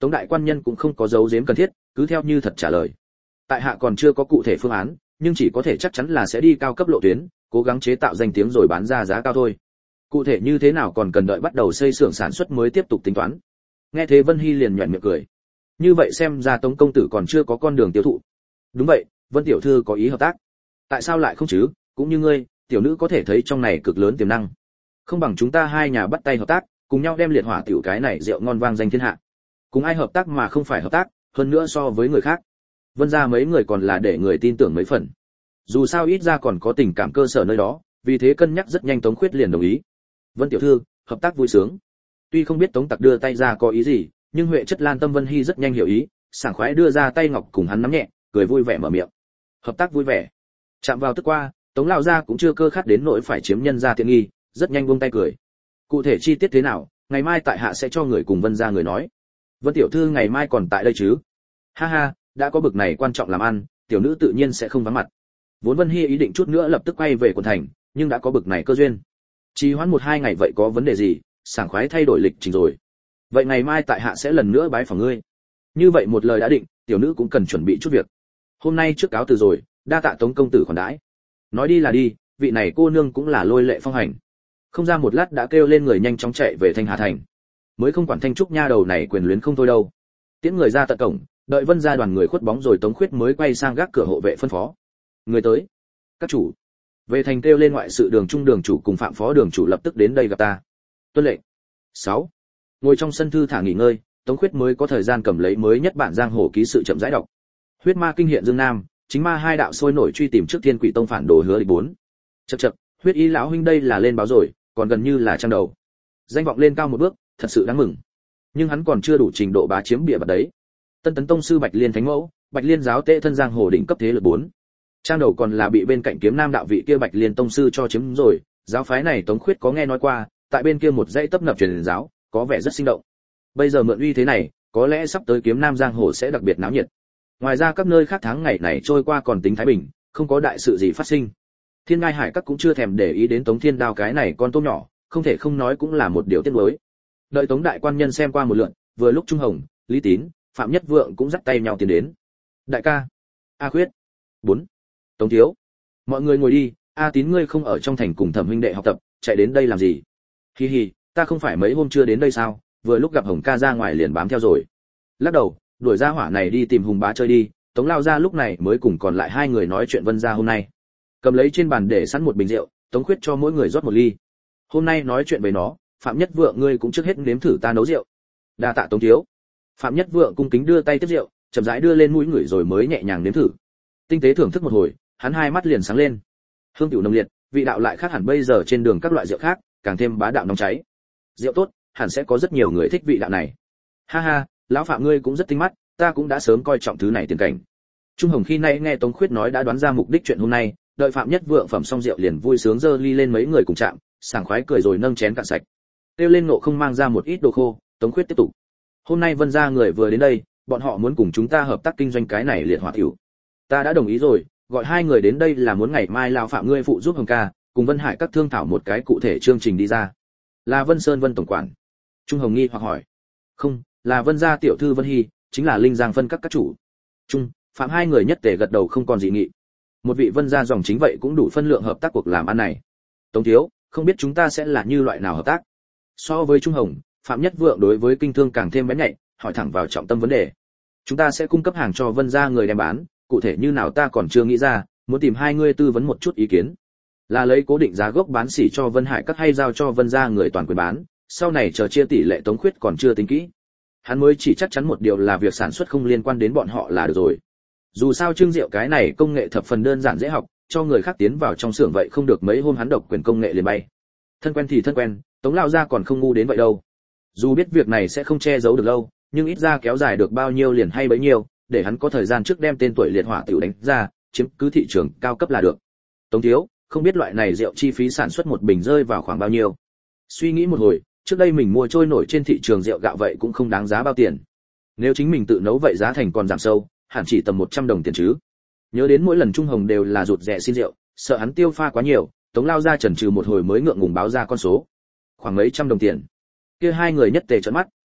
Tống đại quan nhân cũng không có giấu giếm cần thiết, cứ theo như thật trả lời. Tại hạ còn chưa có cụ thể phương án, nhưng chỉ có thể chắc chắn là sẽ đi cao cấp lộ tuyến, cố gắng chế tạo danh tiếng rồi bán ra giá cao thôi. Cụ thể như thế nào còn cần đợi bắt đầu xây xưởng sản xuất mới tiếp tục tính toán. Nghe thế Vân Hy liền nhếch miệng cười. Như vậy xem ra Tống công tử còn chưa có con đường tiêu thụ. Đúng vậy, Vân tiểu thư có ý hợp tác. Tại sao lại không chứ, cũng như ngươi, tiểu nữ có thể thấy trong này cực lớn tiềm năng. Không bằng chúng ta hai nhà bắt tay hợp tác, cùng nhau đem liệt hỏa tiểu cái này rượu ngon vang danh thiên hạ. Cùng ai hợp tác mà không phải hợp tác, hơn nữa so với người khác. Vân gia mấy người còn là để người tin tưởng mấy phần. Dù sao ít ra còn có tình cảm cơ sở nơi đó, vì thế cân nhắc rất nhanh Tống Khuyết liền đồng ý. Vân tiểu thư, hợp tác vui sướng. Tuy không biết Tống Tặc đưa tay ra có ý gì, nhưng Huệ Chất Lan Tâm Vân Hy rất nhanh hiểu ý, sảng khoái đưa ra tay ngọc cùng hắn nắm nhẹ, cười vui vẻ mở miệng. Hợp tác vui vẻ. Chạm vào tức qua, Tống lão gia cũng chưa cơ khát đến nỗi phải chiếm nhân gia tiện nghi, rất nhanh buông tay cười. Cụ thể chi tiết thế nào, ngày mai tại hạ sẽ cho người cùng Vân gia người nói. Vân tiểu thư ngày mai còn tại đây chứ? Ha ha, đã có bực này quan trọng làm ăn, tiểu nữ tự nhiên sẽ không vắng mặt. Vốn Vân Hy ý định chút nữa lập tức quay về quận thành, nhưng đã có bực này cơ duyên. Trì hoãn 1-2 ngày vậy có vấn đề gì, sảng khoái thay đổi lịch trình rồi. Vậy ngày mai tại hạ sẽ lần nữa bái phỏng ngươi. Như vậy một lời đã định, tiểu nữ cũng cần chuẩn bị chút việc. Hôm nay trước cáo từ rồi, đa tạ Tống công tử khoản đãi. Nói đi là đi, vị này cô nương cũng là lôi lệ phong hành. Không ra một lát đã kêu lên người nhanh chóng chạy về Thanh Hà thành. Mới không quản Thanh Trúc nha đầu này quyền luyến không thôi đâu. Tiễn người ra tận cổng, đợi Vân gia đoàn người khuất bóng rồi Tống Khuyết mới quay sang gác cửa hộ vệ phân phó. Người tới. Các chủ. Về thành kêu lên ngoại sự đường trung đường chủ cùng phạm phó đường chủ lập tức đến đây gặp ta. Tuân lệnh. 6. Ngồi trong sân thư thả nghỉ ngơi, Tống Khuyết mới có thời gian cầm lấy mới nhất bản giang hồ ký sự chậm rãi đọc. Huyết ma kinh hiện Dương Nam, chính ma hai đạo sôi nổi truy tìm trước Thiên Quỷ Tông phản đồ Hứa Địch 4. Chậc, Huyết Y lão huynh đây là lên báo rồi, còn gần như là trang đầu. Danh vọng lên cao một bước, thật sự đáng mừng. Nhưng hắn còn chưa đủ trình độ bá chiếm bịa bật đấy. Tân tấn tông sư Bạch Liên Thánh Mẫu, Bạch Liên giáo tế thân giang hồ đỉnh cấp thế lực 4. Trang đầu còn là bị bên cạnh Kiếm Nam đạo vị kia Bạch Liên tông sư cho chiếm rồi, giáo phái này Tống Khuyết có nghe nói qua, tại bên kia một dãy tấp nập truyền giáo, có vẻ rất sinh động. Bây giờ mượn uy thế này, có lẽ sắp tới Kiếm Nam giang hồ sẽ đặc biệt náo nhiệt. Ngoài ra các nơi khác tháng ngày này trôi qua còn tính thái bình, không có đại sự gì phát sinh. Thiên Ngai Hải các cũng chưa thèm để ý đến Tống Thiên Đao cái này con tôm nhỏ, không thể không nói cũng là một điều tiếc nuối. Đợi Tống đại quan nhân xem qua một lượt, vừa lúc Trung Hồng, Lý Tín, Phạm Nhất Vượng cũng dắt tay nhau tiến đến. Đại ca, A Khuyết, 4. Tống thiếu, mọi người ngồi đi, A Tín ngươi không ở trong thành cùng Thẩm huynh đệ học tập, chạy đến đây làm gì? Hi hi, ta không phải mấy hôm chưa đến đây sao, vừa lúc gặp Hồng ca ra ngoài liền bám theo rồi. Lắc đầu, đuổi ra hỏa này đi tìm Hùng bá chơi đi. Tống lao ra lúc này mới cùng còn lại hai người nói chuyện Vân gia hôm nay. Cầm lấy trên bàn để sẵn một bình rượu, Tống Khuyết cho mỗi người rót một ly. Hôm nay nói chuyện với nó, Phạm Nhất Vượng ngươi cũng trước hết nếm thử ta nấu rượu. Đa tạ Tống thiếu. Phạm Nhất Vượng cung kính đưa tay tiếp rượu, chậm rãi đưa lên mũi người rồi mới nhẹ nhàng nếm thử. Tinh tế thưởng thức một hồi, hắn hai mắt liền sáng lên. Hương tiểu nồng liệt, vị đạo lại khác hẳn bây giờ trên đường các loại rượu khác, càng thêm bá đạo nóng cháy. Rượu tốt, hẳn sẽ có rất nhiều người thích vị đạo này. Ha ha, lão Phạm ngươi cũng rất tinh mắt, ta cũng đã sớm coi trọng thứ này tiền cảnh. Trung Hồng khi nay nghe Tống Khuyết nói đã đoán ra mục đích chuyện hôm nay, đợi Phạm Nhất Vượng phẩm xong rượu liền vui sướng giơ ly lên mấy người cùng chạm, sảng khoái cười rồi nâng chén cạn sạch. Tiêu lên nộ không mang ra một ít đồ khô, Tống Khuyết tiếp tục. Hôm nay Vân gia người vừa đến đây, bọn họ muốn cùng chúng ta hợp tác kinh doanh cái này liệt hỏa tiểu. Ta đã đồng ý rồi, gọi hai người đến đây là muốn ngày mai lão Phạm ngươi phụ giúp Hồng ca, cùng Vân Hải các thương thảo một cái cụ thể chương trình đi ra. Là Vân Sơn Vân tổng quản. Trung Hồng nghi hoặc hỏi. Không, là Vân gia tiểu thư Vân Hy, chính là Linh Giang phân các chủ. Trung, Phạm hai người nhất tề gật đầu không còn dị nghị. Một vị Vân gia dòng chính vậy cũng đủ phân lượng hợp tác cuộc làm ăn này. Tống thiếu, không biết chúng ta sẽ là như loại nào hợp tác? So với Trung Hồng, Phạm Nhất Vượng đối với kinh thương càng thêm bén nhạy, hỏi thẳng vào trọng tâm vấn đề. Chúng ta sẽ cung cấp hàng cho Vân gia người đem bán, cụ thể như nào ta còn chưa nghĩ ra, muốn tìm hai người tư vấn một chút ý kiến. Là lấy cố định giá gốc bán xỉ cho Vân Hải các hay giao cho Vân gia người toàn quyền bán, sau này chờ chia tỷ lệ Tống Khuyết còn chưa tính kỹ. Hắn mới chỉ chắc chắn một điều là việc sản xuất không liên quan đến bọn họ là được rồi. Dù sao trưng rượu cái này công nghệ thập phần đơn giản dễ học, cho người khác tiến vào trong xưởng vậy không được mấy hôm hắn độc quyền công nghệ liền bay. Thân quen thì thân quen, Tống lão gia còn không ngu đến vậy đâu. Dù biết việc này sẽ không che giấu được lâu, nhưng ít ra kéo dài được bao nhiêu liền hay bấy nhiêu, để hắn có thời gian trước đem tên tuổi liệt hỏa tiểu đánh ra, chiếm cứ thị trường cao cấp là được. Tống thiếu, không biết loại này rượu chi phí sản xuất một bình rơi vào khoảng bao nhiêu? Suy nghĩ một hồi, trước đây mình mua trôi nổi trên thị trường rượu gạo vậy cũng không đáng giá bao tiền. Nếu chính mình tự nấu vậy giá thành còn giảm sâu, hẳn chỉ tầm 100 đồng tiền chứ. Nhớ đến mỗi lần Trung Hồng đều là rụt rẻ xin rượu, sợ hắn tiêu pha quá nhiều, Tống lao ra chần chừ một hồi mới ngượng ngùng báo ra con số. Khoảng mấy trăm đồng tiền. Kia hai người nhất tề trợn mắt,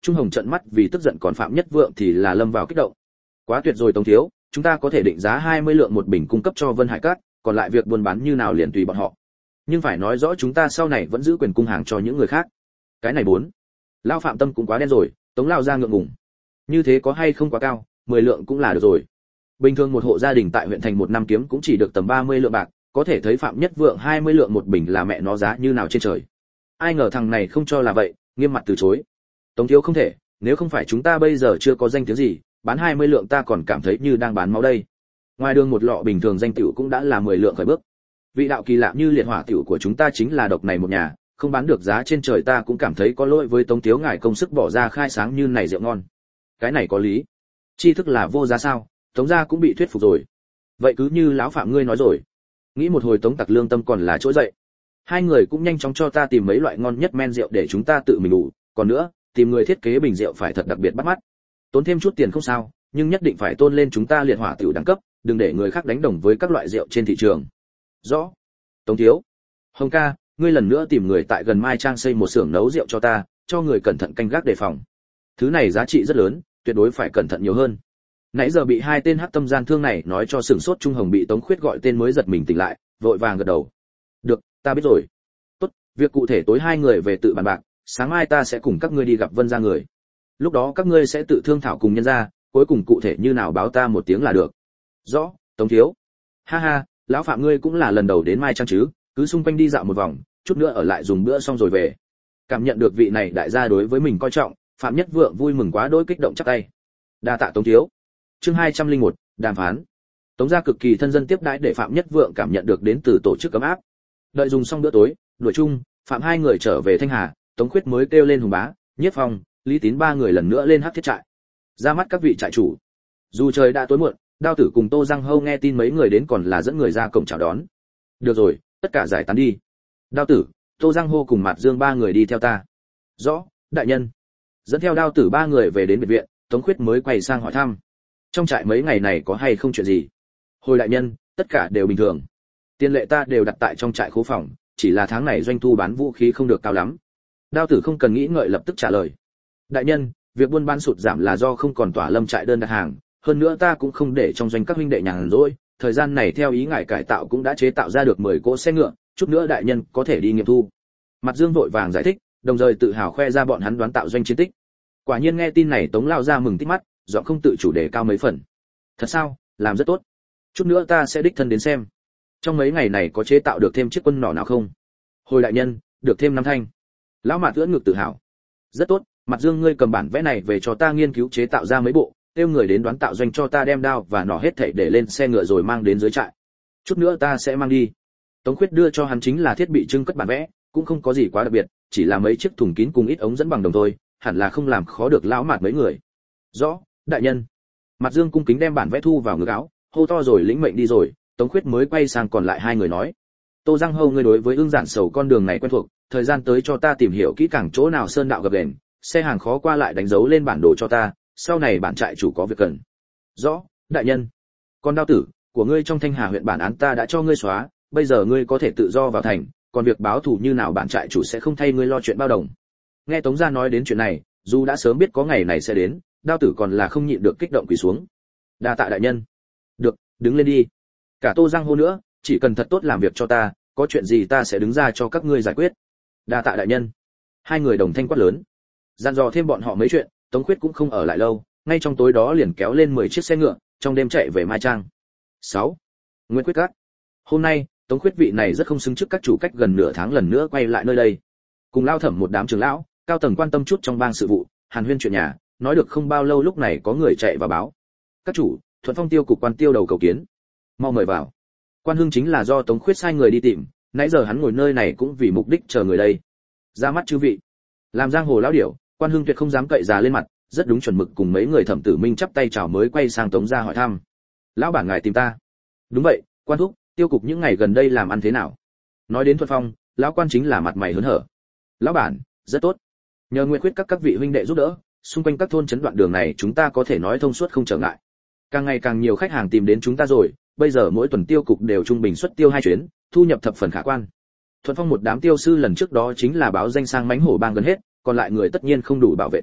Trung Hồng trợn mắt vì tức giận, còn Phạm Nhất Vượng thì là lâm vào kích động. Quá tuyệt rồi Tống thiếu, chúng ta có thể định giá 20 lượng một bình cung cấp cho Vân Hải Các, còn lại việc buôn bán như nào liền tùy bọn họ. Nhưng phải nói rõ chúng ta sau này vẫn giữ quyền cung hàng cho những người khác. Cái này bốn. Lão Phạm tâm cũng quá đen rồi, Tống lao ra ngượng ngùng. Như thế có hay không quá cao, 10 lượng cũng là được rồi. Bình thường một hộ gia đình tại huyện thành một năm kiếm cũng chỉ được tầm 30 lượng bạc, có thể thấy Phạm Nhất Vượng 20 lượng một bình là mẹ nó giá như nào trên trời. Ai ngờ thằng này không cho là vậy, nghiêm mặt từ chối. Tống thiếu không thể, nếu không phải chúng ta bây giờ chưa có danh tiếng gì, bán 20 lượng ta còn cảm thấy như đang bán máu đây. Ngoài đường một lọ bình thường danh tiểu cũng đã là 10 lượng khởi bước. Vị đạo kỳ lạ như liệt hỏa tiểu của chúng ta chính là độc này một nhà, không bán được giá trên trời ta cũng cảm thấy có lỗi với Tống thiếu ngài công sức bỏ ra khai sáng như này rượu ngon. Cái này có lý. Tri thức là vô giá sao? Tống gia cũng bị thuyết phục rồi. Vậy cứ như lão Phạm ngươi nói rồi. Nghĩ một hồi Tống Tặc lương tâm còn là trỗi dậy. Hai người cũng nhanh chóng cho ta tìm mấy loại ngon nhất men rượu để chúng ta tự mình đủ, còn nữa, tìm người thiết kế bình rượu phải thật đặc biệt bắt mắt. Tốn thêm chút tiền không sao, nhưng nhất định phải tôn lên chúng ta liệt hỏa tiểu đẳng cấp, đừng để người khác đánh đồng với các loại rượu trên thị trường. Rõ. Tống thiếu. Hồng ca, ngươi lần nữa tìm người tại gần Mai Trang xây một xưởng nấu rượu cho ta, cho người cẩn thận canh gác đề phòng. Thứ này giá trị rất lớn, tuyệt đối phải cẩn thận nhiều hơn. Nãy giờ bị hai tên hắc tâm gian thương này nói cho sửng sốt, Trung Hồng bị Tống Khuyết gọi tên mới giật mình tỉnh lại, vội vàng gật đầu. Được, ta biết rồi. Tốt, việc cụ thể tối hai người về tự bàn bạc, sáng mai ta sẽ cùng các ngươi đi gặp Vân gia người. Lúc đó các ngươi sẽ tự thương thảo cùng nhân gia, cuối cùng cụ thể như nào báo ta một tiếng là được. Rõ, Tống thiếu. Ha ha, lão Phạm ngươi cũng là lần đầu đến Mai Trang chứ, cứ xung quanh đi dạo một vòng, chút nữa ở lại dùng bữa xong rồi về. Cảm nhận được vị này đại gia đối với mình coi trọng, Phạm Nhất Vượng vui mừng quá đỗi kích động chắp tay. Đa tạ Tống thiếu. Chương 201, đàm phán. Tống gia cực kỳ thân dân tiếp đãi để Phạm Nhất Vượng cảm nhận được đến từ tổ chức ấm áp. Đợi dùng xong bữa tối, đuổi chung, Phạm hai người trở về Thanh Hà, Tống Khuyết mới kêu lên Hùng Bá, Nhiếp Phong, Lý Tín ba người lần nữa lên hắc thiết trại. Ra mắt các vị trại chủ. Dù trời đã tối muộn, Đao Tử cùng Tô Giang Hâu nghe tin mấy người đến còn là dẫn người ra cổng chào đón. Được rồi, tất cả giải tán đi. Đao Tử, Tô Giang Hô cùng Mạt Dương ba người đi theo ta. Rõ, đại nhân. Dẫn theo Đao Tử ba người về đến biệt viện, Tống Khuyết mới quay sang hỏi thăm. Trong trại mấy ngày này có hay không chuyện gì? Hồi đại nhân, tất cả đều bình thường. Tiền lệ ta đều đặt tại trong trại khố phòng, chỉ là tháng này doanh thu bán vũ khí không được cao lắm. Đao Tử không cần nghĩ ngợi lập tức trả lời. Đại nhân, việc buôn bán sụt giảm là do không còn tỏa lâm trại đơn đặt hàng, hơn nữa ta cũng không để trong doanh các huynh đệ nhàn rỗi, thời gian này theo ý ngài cải tạo cũng đã chế tạo ra được 10 cỗ xe ngựa, chút nữa đại nhân có thể đi nghiệm thu. Mặt Dương vội vàng giải thích, đồng thời tự hào khoe ra bọn hắn đoán tạo doanh chiến tích. Quả nhiên nghe tin này Tống lao ra mừng tít mắt, giọng không tự chủ đề cao mấy phần. Thật sao, làm rất tốt. Chút nữa ta sẽ đích thân đến xem. Trong mấy ngày này có chế tạo được thêm chiếc quân nỏ nào không? Hồi đại nhân, được thêm 5 thanh. Lão Mạt ưỡn ngực tự hào. Rất tốt, Mặt Dương ngươi cầm bản vẽ này về cho ta nghiên cứu chế tạo ra mấy bộ, kêu người đến đoán tạo doanh cho ta đem đao và nỏ hết thảy để lên xe ngựa rồi mang đến dưới trại. Chút nữa ta sẽ mang đi. Tống Khuyết đưa cho hắn chính là thiết bị trưng cất bản vẽ, cũng không có gì quá đặc biệt, chỉ là mấy chiếc thùng kín cùng ít ống dẫn bằng đồng thôi, hẳn là không làm khó được lão Mạt mấy người. Rõ, đại nhân. Mặt Dương cung kính đem bản vẽ thu vào ngực áo, hô to rồi lĩnh mệnh đi rồi. Tống Khuyết mới quay sang còn lại hai người nói. Tô Giang Hâu ngươi đối với Ưng Giản Sầu con đường này quen thuộc, thời gian tới cho ta tìm hiểu kỹ càng chỗ nào sơn đạo gập ghềnh, xe hàng khó qua lại đánh dấu lên bản đồ cho ta, sau này bản trại chủ có việc cần. Rõ, đại nhân. Con Đao Tử, của ngươi trong Thanh Hà huyện bản án ta đã cho ngươi xóa, bây giờ ngươi có thể tự do vào thành, còn việc báo thù như nào bản trại chủ sẽ không thay ngươi lo chuyện bao đồng. Nghe Tống gia nói đến chuyện này, dù đã sớm biết có ngày này sẽ đến, Đao Tử còn là không nhịn được kích động quỳ xuống. Đa tạ đại nhân. Được, đứng lên đi. Cả Tô Giang Hô nữa, chỉ cần thật tốt làm việc cho ta, có chuyện gì ta sẽ đứng ra cho các ngươi giải quyết. Đa tạ đại nhân. Hai người đồng thanh quát lớn. Dặn dò thêm bọn họ mấy chuyện, Tống Khuyết cũng không ở lại lâu, ngay trong tối đó liền kéo lên 10 chiếc xe ngựa, trong đêm chạy về Mai Trang. 6. Nguyên Quyết Các. Hôm nay, Tống Khuyết vị này rất không xứng trước các chủ cách gần nửa tháng lần nữa quay lại nơi đây. Cùng Lao Thẩm một đám trưởng lão, cao tầng quan tâm chút trong bang sự vụ, hàn huyên chuyện nhà, nói được không bao lâu lúc này có người chạy vào báo. Các chủ, Thuận Phong tiêu cục quan tiêu đầu cầu kiến. Mau mời vào. Quan Hưng chính là do Tống Khuyết sai người đi tìm, nãy giờ hắn ngồi nơi này cũng vì mục đích chờ người đây. Ra mắt chư vị. Làm giang hồ lão điểu, Quan Hưng tuyệt không dám cậy già lên mặt, rất đúng chuẩn mực cùng mấy người Thẩm Tử Minh chắp tay chào mới quay sang Tống gia hỏi thăm. Lão bản ngài tìm ta? Đúng vậy, Quan thúc, tiêu cục những ngày gần đây làm ăn thế nào? Nói đến Thuận Phong, lão quan chính là mặt mày hớn hở. Lão bản, rất tốt. Nhờ nguyện quyết các vị huynh đệ giúp đỡ, xung quanh các thôn trấn đoạn đường này chúng ta có thể nói thông suốt không trở ngại. Càng ngày càng nhiều khách hàng tìm đến chúng ta rồi, bây giờ mỗi tuần tiêu cục đều trung bình xuất tiêu 2 chuyến, thu nhập thập phần khả quan. Thuận Phong một đám tiêu sư lần trước đó chính là báo danh sang mánh hổ bang gần hết, còn lại người tất nhiên không đủ bảo vệ tiêu,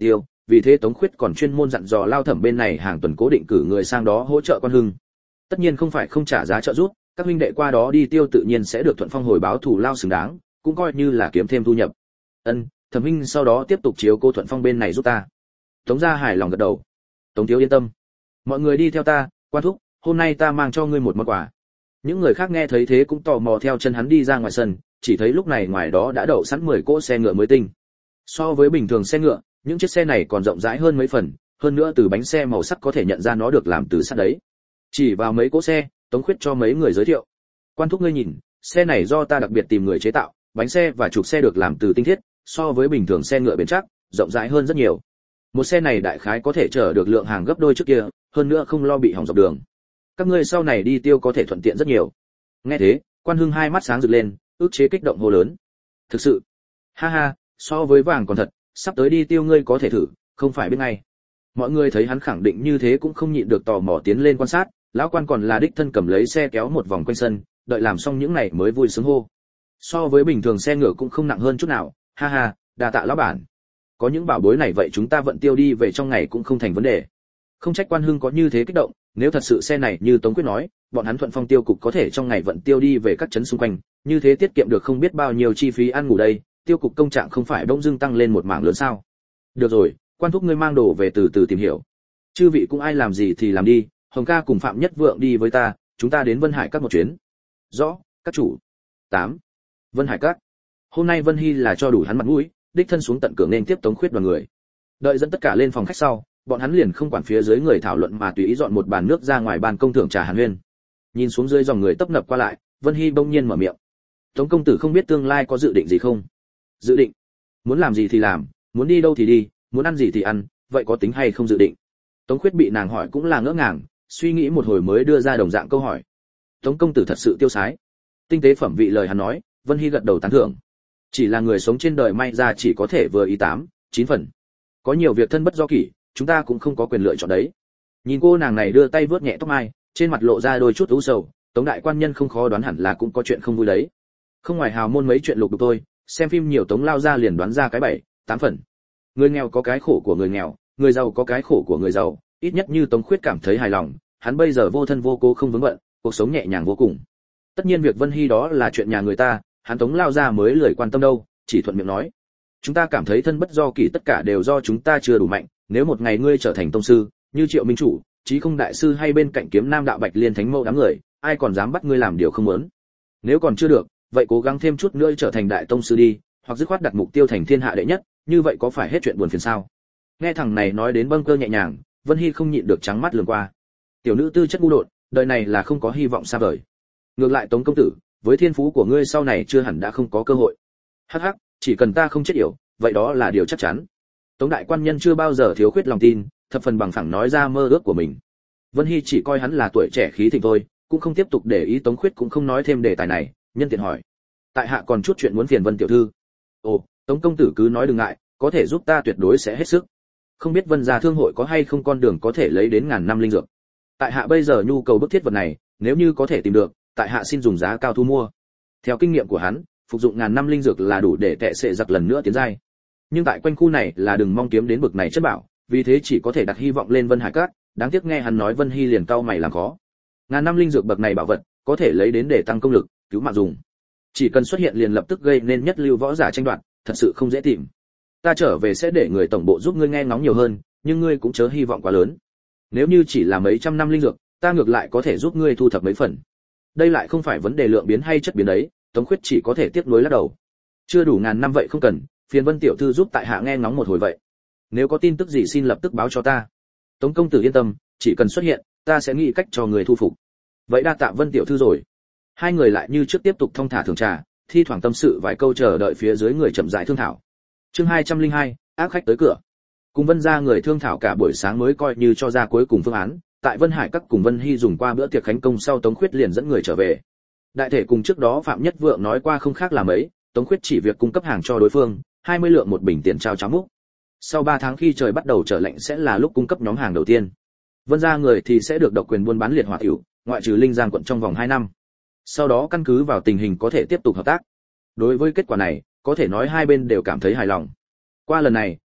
vì thế Tống Khuyết còn chuyên môn dặn dò Lao Thẩm bên này hàng tuần cố định cử người sang đó hỗ trợ Quan Hưng. Tất nhiên không phải không trả giá trợ giúp, các huynh đệ qua đó đi tiêu tự nhiên sẽ được Thuận Phong hồi báo thù lao xứng đáng, cũng coi như là kiếm thêm thu nhập. Ân, Thẩm huynh sau đó tiếp tục chiếu cố Thuận Phong bên này giúp ta. Tống gia hài lòng gật đầu. Tống thiếu yên tâm, mọi người đi theo ta. Quan thúc, hôm nay ta mang cho ngươi một món quà. Những người khác nghe thấy thế cũng tò mò theo chân hắn đi ra ngoài sân, chỉ thấy lúc này ngoài đó đã đậu sẵn 10 cỗ xe ngựa mới tinh. So với bình thường xe ngựa, những chiếc xe này còn rộng rãi hơn mấy phần, hơn nữa từ bánh xe màu sắc có thể nhận ra nó được làm từ sắt đấy. Chỉ vào mấy cỗ xe, Tống Khuyết cho mấy người giới thiệu. Quan thúc ngươi nhìn, xe này do ta đặc biệt tìm người chế tạo, bánh xe và trục xe được làm từ tinh thiết, so với bình thường xe ngựa bền chắc, rộng rãi hơn rất nhiều. Một xe này đại khái có thể chở được lượng hàng gấp đôi trước kia, hơn nữa không lo bị hỏng dọc đường. Các ngươi sau này đi tiêu có thể thuận tiện rất nhiều. Nghe thế, Quan Hưng hai mắt sáng rực lên, ức chế kích động hô lớn. Thực sự? Ha ha, so với vàng còn thật, sắp tới đi tiêu ngươi có thể thử, không phải biết ngay. Mọi người thấy hắn khẳng định như thế cũng không nhịn được tò mò tiến lên quan sát, lão quan còn là đích thân cầm lấy xe kéo một vòng quanh sân, đợi làm xong những này mới vui sướng hô. So với bình thường xe ngựa cũng không nặng hơn chút nào, ha ha, đa tạ lão bản. Có những bảo bối này vậy chúng ta vận tiêu đi về trong ngày cũng không thành vấn đề. Không trách Quan Hưng có như thế kích động, nếu thật sự xe này như Tống Quyết nói, bọn hắn Thuận Phong tiêu cục có thể trong ngày vận tiêu đi về các trấn xung quanh, như thế tiết kiệm được không biết bao nhiêu chi phí ăn ngủ đây, tiêu cục công trạng không phải bỗng dưng tăng lên một mảng lớn sao? Được rồi, Quan thúc ngươi mang đồ về từ từ tìm hiểu. Chư vị cũng ai làm gì thì làm đi, Hồng ca cùng Phạm Nhất Vượng đi với ta, chúng ta đến Vân Hải các một chuyến. Rõ, các chủ. 8. Vân Hải các. Hôm nay Vân Hy là cho đủ hắn mặt mũi, đích thân xuống tận cửa nên tiếp Tống Khuyết đoàn người. Đợi dẫn tất cả lên phòng khách sau, bọn hắn liền không quản phía dưới người thảo luận mà tùy ý dọn một bàn nước ra ngoài ban công thưởng trà hàn huyên. Nhìn xuống dưới dòng người tấp nập qua lại, Vân Hy bỗng nhiên mở miệng. Tống công tử không biết tương lai có dự định gì không? Dự định? Muốn làm gì thì làm, muốn đi đâu thì đi, muốn ăn gì thì ăn, vậy có tính hay không dự định? Tống Khuyết bị nàng hỏi cũng là ngỡ ngàng, suy nghĩ một hồi mới đưa ra đồng dạng câu hỏi. Tống công tử thật sự tiêu sái. Tinh tế phẩm vị lời hắn nói, Vân Hy gật đầu tán thưởng. Chỉ là người sống trên đời may ra chỉ có thể vừa ý 8, 9 phần. Có nhiều việc thân bất do kỷ, chúng ta cũng không có quyền lựa chọn đấy. Nhìn cô nàng này đưa tay vớt nhẹ tóc mai, trên mặt lộ ra đôi chút u sầu, Tống đại quan nhân không khó đoán hẳn là cũng có chuyện không vui đấy. Không ngoài hào môn mấy chuyện lục đục thôi, xem phim nhiều Tống lao ra liền đoán ra cái 7, 8 phần. Người nghèo có cái khổ của người nghèo, người giàu có cái khổ của người giàu, ít nhất như Tống Khuyết cảm thấy hài lòng, hắn bây giờ vô thân vô cố không vướng bận, cuộc sống nhẹ nhàng vô cùng. Tất nhiên việc Vân Hy đó là chuyện nhà người ta, hắn Tống lao ra mới lười quan tâm đâu, chỉ thuận miệng nói. Chúng ta cảm thấy thân bất do kỷ tất cả đều do chúng ta chưa đủ mạnh, nếu một ngày ngươi trở thành tông sư, như Triệu Minh chủ, Chí Không đại sư hay bên cạnh Kiếm Nam đạo Bạch Liên thánh mẫu đám người, ai còn dám bắt ngươi làm điều không muốn. Nếu còn chưa được, vậy cố gắng thêm chút nữa trở thành đại tông sư đi, hoặc dứt khoát đặt mục tiêu thành thiên hạ đệ nhất, như vậy có phải hết chuyện buồn phiền sao? Nghe thằng này nói đến bâng cơ nhẹ nhàng, Vân Hy không nhịn được trắng mắt lườm qua. Tiểu nữ tư chất ngu đột, đời này là không có hy vọng xa vời. Ngược lại Tống công tử, với thiên phú của ngươi sau này chưa hẳn đã không có cơ hội. Hắc hắc, chỉ cần ta không chết yểu, vậy đó là điều chắc chắn. Tống đại quan nhân chưa bao giờ thiếu khuyết lòng tin, thập phần bằng phẳng nói ra mơ ước của mình. Vân Hy chỉ coi hắn là tuổi trẻ khí thịnh thôi, cũng không tiếp tục để ý. Tống Khuyết cũng không nói thêm đề tài này, nhân tiện hỏi: tại hạ còn chút chuyện muốn phiền Vân tiểu thư. Ồ, Tống công tử cứ nói đừng ngại, có thể giúp ta tuyệt đối sẽ hết sức. Không biết Vân gia thương hội có hay không con đường có thể lấy đến ngàn năm linh dược. Tại hạ bây giờ nhu cầu bức thiết vật này, nếu như có thể tìm được, tại hạ xin dùng giá cao thu mua. Theo kinh nghiệm của hắn, phục dụng ngàn năm linh dược là đủ để tệ sệ giặc lần nữa tiến giai. Nhưng tại quanh khu này là đừng mong kiếm đến bực này chất bảo, vì thế chỉ có thể đặt hy vọng lên Vân Hải Các. Đáng tiếc nghe hắn nói Vân Hy liền cau mày làm khó. Ngàn năm linh dược bậc này bảo vật, có thể lấy đến để tăng công lực, cứu mạng dùng. Chỉ cần xuất hiện liền lập tức gây nên nhất lưu võ giả tranh đoạt, thật sự không dễ tìm. Ta trở về sẽ để người tổng bộ giúp ngươi nghe ngóng nhiều hơn, nhưng ngươi cũng chớ hy vọng quá lớn. Nếu như chỉ là mấy trăm năm linh dược, ta ngược lại có thể giúp ngươi thu thập mấy phần. Đây lại không phải vấn đề lượng biến hay chất biến đấy, Tống Khuyết chỉ có thể tiếc nuối lắc đầu. Chưa đủ ngàn năm vậy không cần, phiền Vân tiểu thư giúp tại hạ nghe ngóng một hồi vậy. Nếu có tin tức gì xin lập tức báo cho ta. Tống công tử yên tâm, chỉ cần xuất hiện, ta sẽ nghĩ cách cho người thu phục. Vậy đa tạ Vân tiểu thư rồi. Hai người lại như trước tiếp tục thong thả thưởng trà, thi thoảng tâm sự vài câu chờ đợi phía dưới người chậm rãi thương thảo. Chương 202, ác khách tới cửa. Cùng Vân gia người thương thảo cả buổi sáng mới coi như cho ra cuối cùng phương án. Tại Vân Hải Các cùng Vân Hy dùng qua bữa tiệc khánh công sau, Tống Khuyết liền dẫn người trở về. Đại thể cùng trước đó Phạm Nhất Vượng nói qua không khác là mấy, Tống Khuyết chỉ việc cung cấp hàng cho đối phương, 20 lượng một bình tiền trao cháo múc. Sau 3 tháng khi trời bắt đầu trở lạnh sẽ là lúc cung cấp nhóm hàng đầu tiên. Vân gia người thì sẽ được độc quyền buôn bán liệt hỏa tiểu, ngoại trừ Linh Giang quận trong vòng 2 năm. Sau đó căn cứ vào tình hình có thể tiếp tục hợp tác. Đối với kết quả này, có thể nói hai bên đều cảm thấy hài lòng. Qua lần này,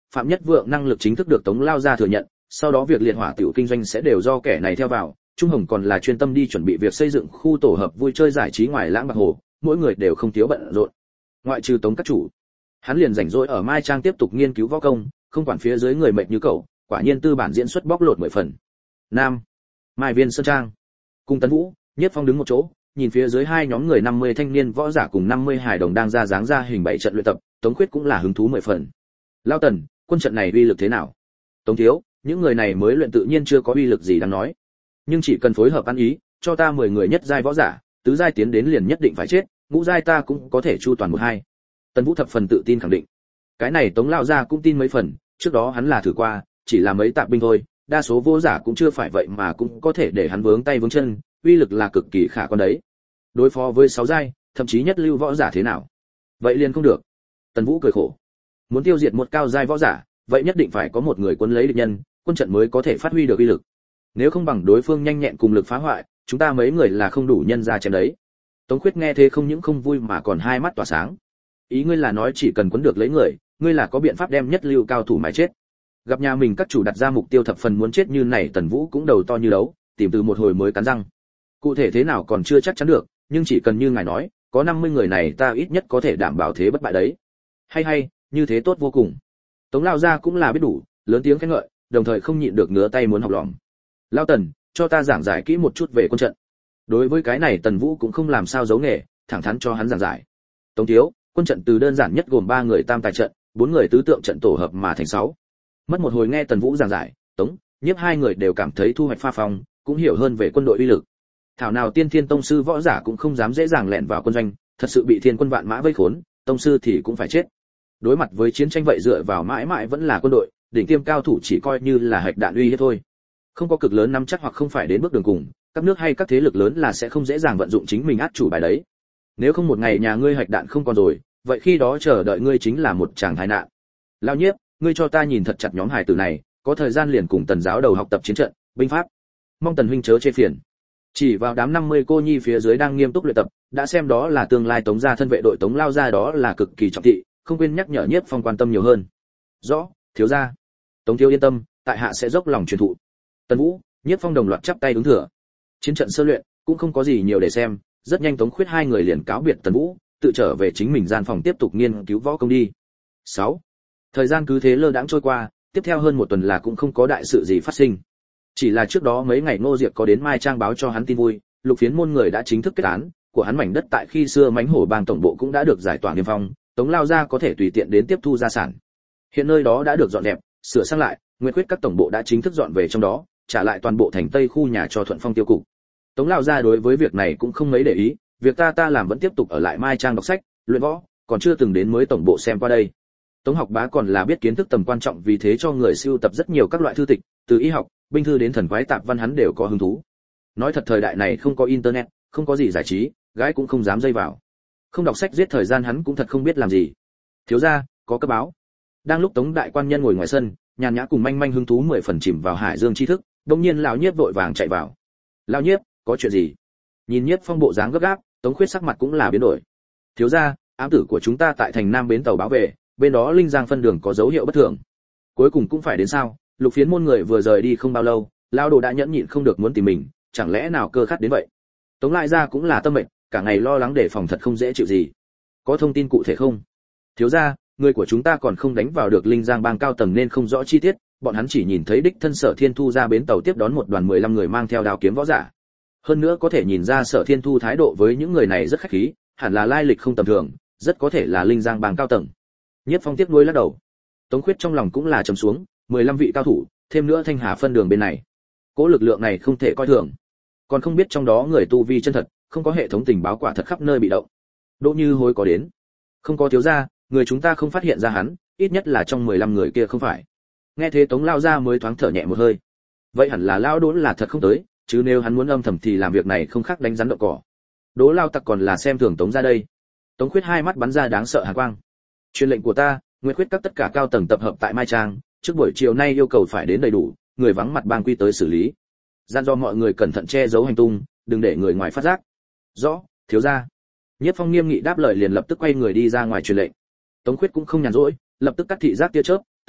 Phạm Nhất Vượng năng lực chính thức được Tống lao gia thừa nhận, sau đó việc liệt hỏa tiểu kinh doanh sẽ đều do kẻ này theo vào, Trung Hồng còn là chuyên tâm đi chuẩn bị việc xây dựng khu tổ hợp vui chơi giải trí ngoài Lãng Bạc Hồ, mỗi người đều không thiếu bận rộn. Ngoại trừ Tống các chủ, hắn liền rảnh rỗi ở Mai Trang tiếp tục nghiên cứu võ công, không quản phía dưới người mệt như cậu, quả nhiên tư bản diễn xuất bóc lột 10 phần. Nam, Mai Viên Sơn Trang, cùng Tấn Vũ, Nhiếp Phong đứng một chỗ, nhìn phía dưới hai nhóm người 50 thanh niên võ giả cùng 50 hài đồng đang ra dáng ra hình bảy trận luyện tập, Tống Khuyết cũng là hứng thú 10 phần. Lao Tần, quân trận này uy lực thế nào? Tống thiếu, những người này mới luyện tự nhiên chưa có uy lực gì đáng nói, nhưng chỉ cần phối hợp ăn ý, cho ta 10 người nhất giai võ giả, tứ giai tiến đến liền nhất định phải chết, ngũ giai ta cũng có thể chu toàn một hai. Tần Vũ thập phần tự tin khẳng định. Cái này Tống lão gia cũng tin mấy phần, trước đó hắn là thử qua, chỉ là mấy tạp binh thôi, đa số vô giả cũng chưa phải vậy mà cũng có thể để hắn vướng tay vướng chân, uy lực là cực kỳ khả quan đấy. Đối phó với 6 giai, thậm chí nhất lưu võ giả thế nào? Vậy liền không được. Tần Vũ cười khổ. Muốn tiêu diệt một cao giai võ giả, vậy nhất định phải có một người quân lấy địch nhân, quân trận mới có thể phát huy được uy lực. Nếu không bằng đối phương nhanh nhẹn cùng lực phá hoại, chúng ta mấy người là không đủ nhân ra chém đấy. Tống Khuyết nghe thế không những không vui mà còn hai mắt tỏa sáng. Ý ngươi là nói chỉ cần quấn được lấy người, ngươi là có biện pháp đem nhất lưu cao thủ mà chết. Gặp nhà mình các chủ đặt ra mục tiêu thập phần muốn chết như này, Tần Vũ cũng đầu to như đấu, tìm từ một hồi mới cắn răng. Cụ thể thế nào còn chưa chắc chắn được, nhưng chỉ cần như ngài nói, có 50 người này ta ít nhất có thể đảm bảo thế bất bại đấy. Hay, như thế tốt vô cùng. Tống lao gia cũng là biết đủ, lớn tiếng khen ngợi, đồng thời không nhịn được ngứa tay muốn học lỏm. Lao Tần, cho ta giảng giải kỹ một chút về quân trận. Đối với cái này Tần Vũ cũng không làm sao giấu nghề, thẳng thắn cho hắn giảng giải. Tống thiếu, quân trận từ đơn giản nhất gồm 3 người tam tài trận, 4 người tứ tượng trận tổ hợp mà thành 6. Mất một hồi nghe Tần Vũ giảng giải, Tống, Nhiếp hai người đều cảm thấy thu hoạch pha phong, cũng hiểu hơn về quân đội uy lực. Thảo nào Tiên Thiên tông sư võ giả cũng không dám dễ dàng lẻn vào quân doanh, thật sự bị thiên quân vạn mã vây khốn, tông sư thì cũng phải chết. Đối mặt với chiến tranh vậy dựa vào mãi mãi vẫn là quân đội, đỉnh tiêm cao thủ chỉ coi như là hạch đạn uy hiếp thôi. Không có cực lớn nắm chắc hoặc không phải đến bước đường cùng, các nước hay các thế lực lớn là sẽ không dễ dàng vận dụng chính mình át chủ bài đấy. Nếu không một ngày nhà ngươi hạch đạn không còn rồi, vậy khi đó chờ đợi ngươi chính là một tràng tai nạn. Lao Nhiếp, ngươi cho ta nhìn thật chặt nhóm hài tử này, có thời gian liền cùng Tần giáo đầu học tập chiến trận, binh pháp. Mong Tần huynh chớ chê phiền. Chỉ vào đám 50 cô nhi phía dưới đang nghiêm túc luyện tập, đã xem đó là tương lai Tống gia thân vệ đội Tống lao ra đó là cực kỳ trọng thị, không quên nhắc nhở Nhiếp Phong quan tâm nhiều hơn. Rõ, thiếu gia. Tống thiếu yên tâm, tại hạ sẽ dốc lòng truyền thụ. Tần Vũ, Nhiếp Phong đồng loạt chắp tay ứng thừa. Chiến trận sơ luyện cũng không có gì nhiều để xem, rất nhanh Tống Khuyết hai người liền cáo biệt Tần Vũ, tự trở về chính mình gian phòng tiếp tục nghiên cứu võ công đi. 6. Thời gian cứ thế lơ đãng trôi qua, tiếp theo hơn một tuần là cũng không có đại sự gì phát sinh. Chỉ là trước đó mấy ngày Ngô Diệp có đến Mai Trang báo cho hắn tin vui, Lục Phiến môn người đã chính thức kết án, của hắn mảnh đất tại khi xưa Mánh Hổ bang tổng bộ cũng đã được giải tỏa niêm phong, Tống lao ra có thể tùy tiện đến tiếp thu gia sản. Hiện nơi đó đã được dọn dẹp, sửa sang lại, Nguyệt Quyết các tổng bộ đã chính thức dọn về trong đó, trả lại toàn bộ thành Tây khu nhà cho Thuận Phong tiêu cục. Tống lao ra đối với việc này cũng không mấy để ý, việc ta làm vẫn tiếp tục ở lại Mai Trang đọc sách, luyện võ, còn chưa từng đến mới tổng bộ xem qua đây. Tống Học Bá còn là biết kiến thức tầm quan trọng, vì thế cho người sưu tập rất nhiều các loại thư tịch, từ y học, binh thư đến thần quái tạp văn hắn đều có hứng thú. Nói thật thời đại này không có internet, không có gì giải trí, gái cũng không dám dây vào. Không đọc sách giết thời gian hắn cũng thật không biết làm gì. Thiếu gia, có cấp báo. Đang lúc Tống đại quan nhân ngồi ngoài sân, nhàn nhã cùng manh manh hứng thú 10 phần chìm vào hải dương tri thức, đột nhiên lão Nhiếp vội vàng chạy vào. Lão Nhiếp, có chuyện gì? Nhìn Nhiếp Phong bộ dáng gấp gáp, Tống Khuyết sắc mặt cũng là biến đổi. Thiếu gia, ám tử của chúng ta tại thành Nam bến tàu báo về, bên đó Linh Giang phân đường có dấu hiệu bất thường. Cuối cùng cũng phải đến sao? Lục Phiến môn người vừa rời đi không bao lâu, lão đồ đã nhẫn nhịn không được muốn tìm mình, chẳng lẽ nào cơ khát đến vậy? Tống lại ra cũng là tâm mệnh, cả ngày lo lắng đề phòng thật không dễ chịu gì. Có thông tin cụ thể không? Thiếu gia, người của chúng ta còn không đánh vào được Linh Giang bang cao tầng nên không rõ chi tiết, bọn hắn chỉ nhìn thấy đích thân Sở Thiên Thu ra bến tàu tiếp đón một đoàn 15 người mang theo đao kiếm võ giả. Hơn nữa có thể nhìn ra Sở Thiên Thu thái độ với những người này rất khách khí, hẳn là lai lịch không tầm thường, rất có thể là Linh Giang bang cao tầng. Nhiếp Phong tiếc nuối lắc đầu. Tống Khuyết trong lòng cũng là trầm xuống, 15 vị cao thủ, thêm nữa Thanh Hà phân đường bên này. Cố lực lượng này không thể coi thường. Còn không biết trong đó người tu vi chân thật, không có hệ thống tình báo quả thật khắp nơi bị động. Đỗ Như Hối có đến. Không có thiếu gia, người chúng ta không phát hiện ra hắn, ít nhất là trong 15 người kia không phải. Nghe thế Tống lao ra mới thoáng thở nhẹ một hơi. Vậy hẳn là lao Đỗ là thật không tới, chứ nếu hắn muốn âm thầm thì làm việc này không khác đánh rắn đậu cỏ. Đỗ lao tặc còn là xem thường Tống ra đây. Tống Khuyết hai mắt bắn ra đáng sợ hàn quang. Truyền lệnh của ta, Nguyệt Khuyết các tất cả cao tầng tập hợp tại Mai Trang, trước buổi chiều nay yêu cầu phải đến đầy đủ, người vắng mặt bang quy tới xử lý. Gian do mọi người cẩn thận che giấu hành tung, đừng để người ngoài phát giác. Rõ, thiếu gia. Nhiếp Phong nghiêm nghị đáp lời liền lập tức quay người đi ra ngoài truyền lệnh. Tống Khuyết cũng không nhàn rỗi, lập tức cắt thị giác tia chớp,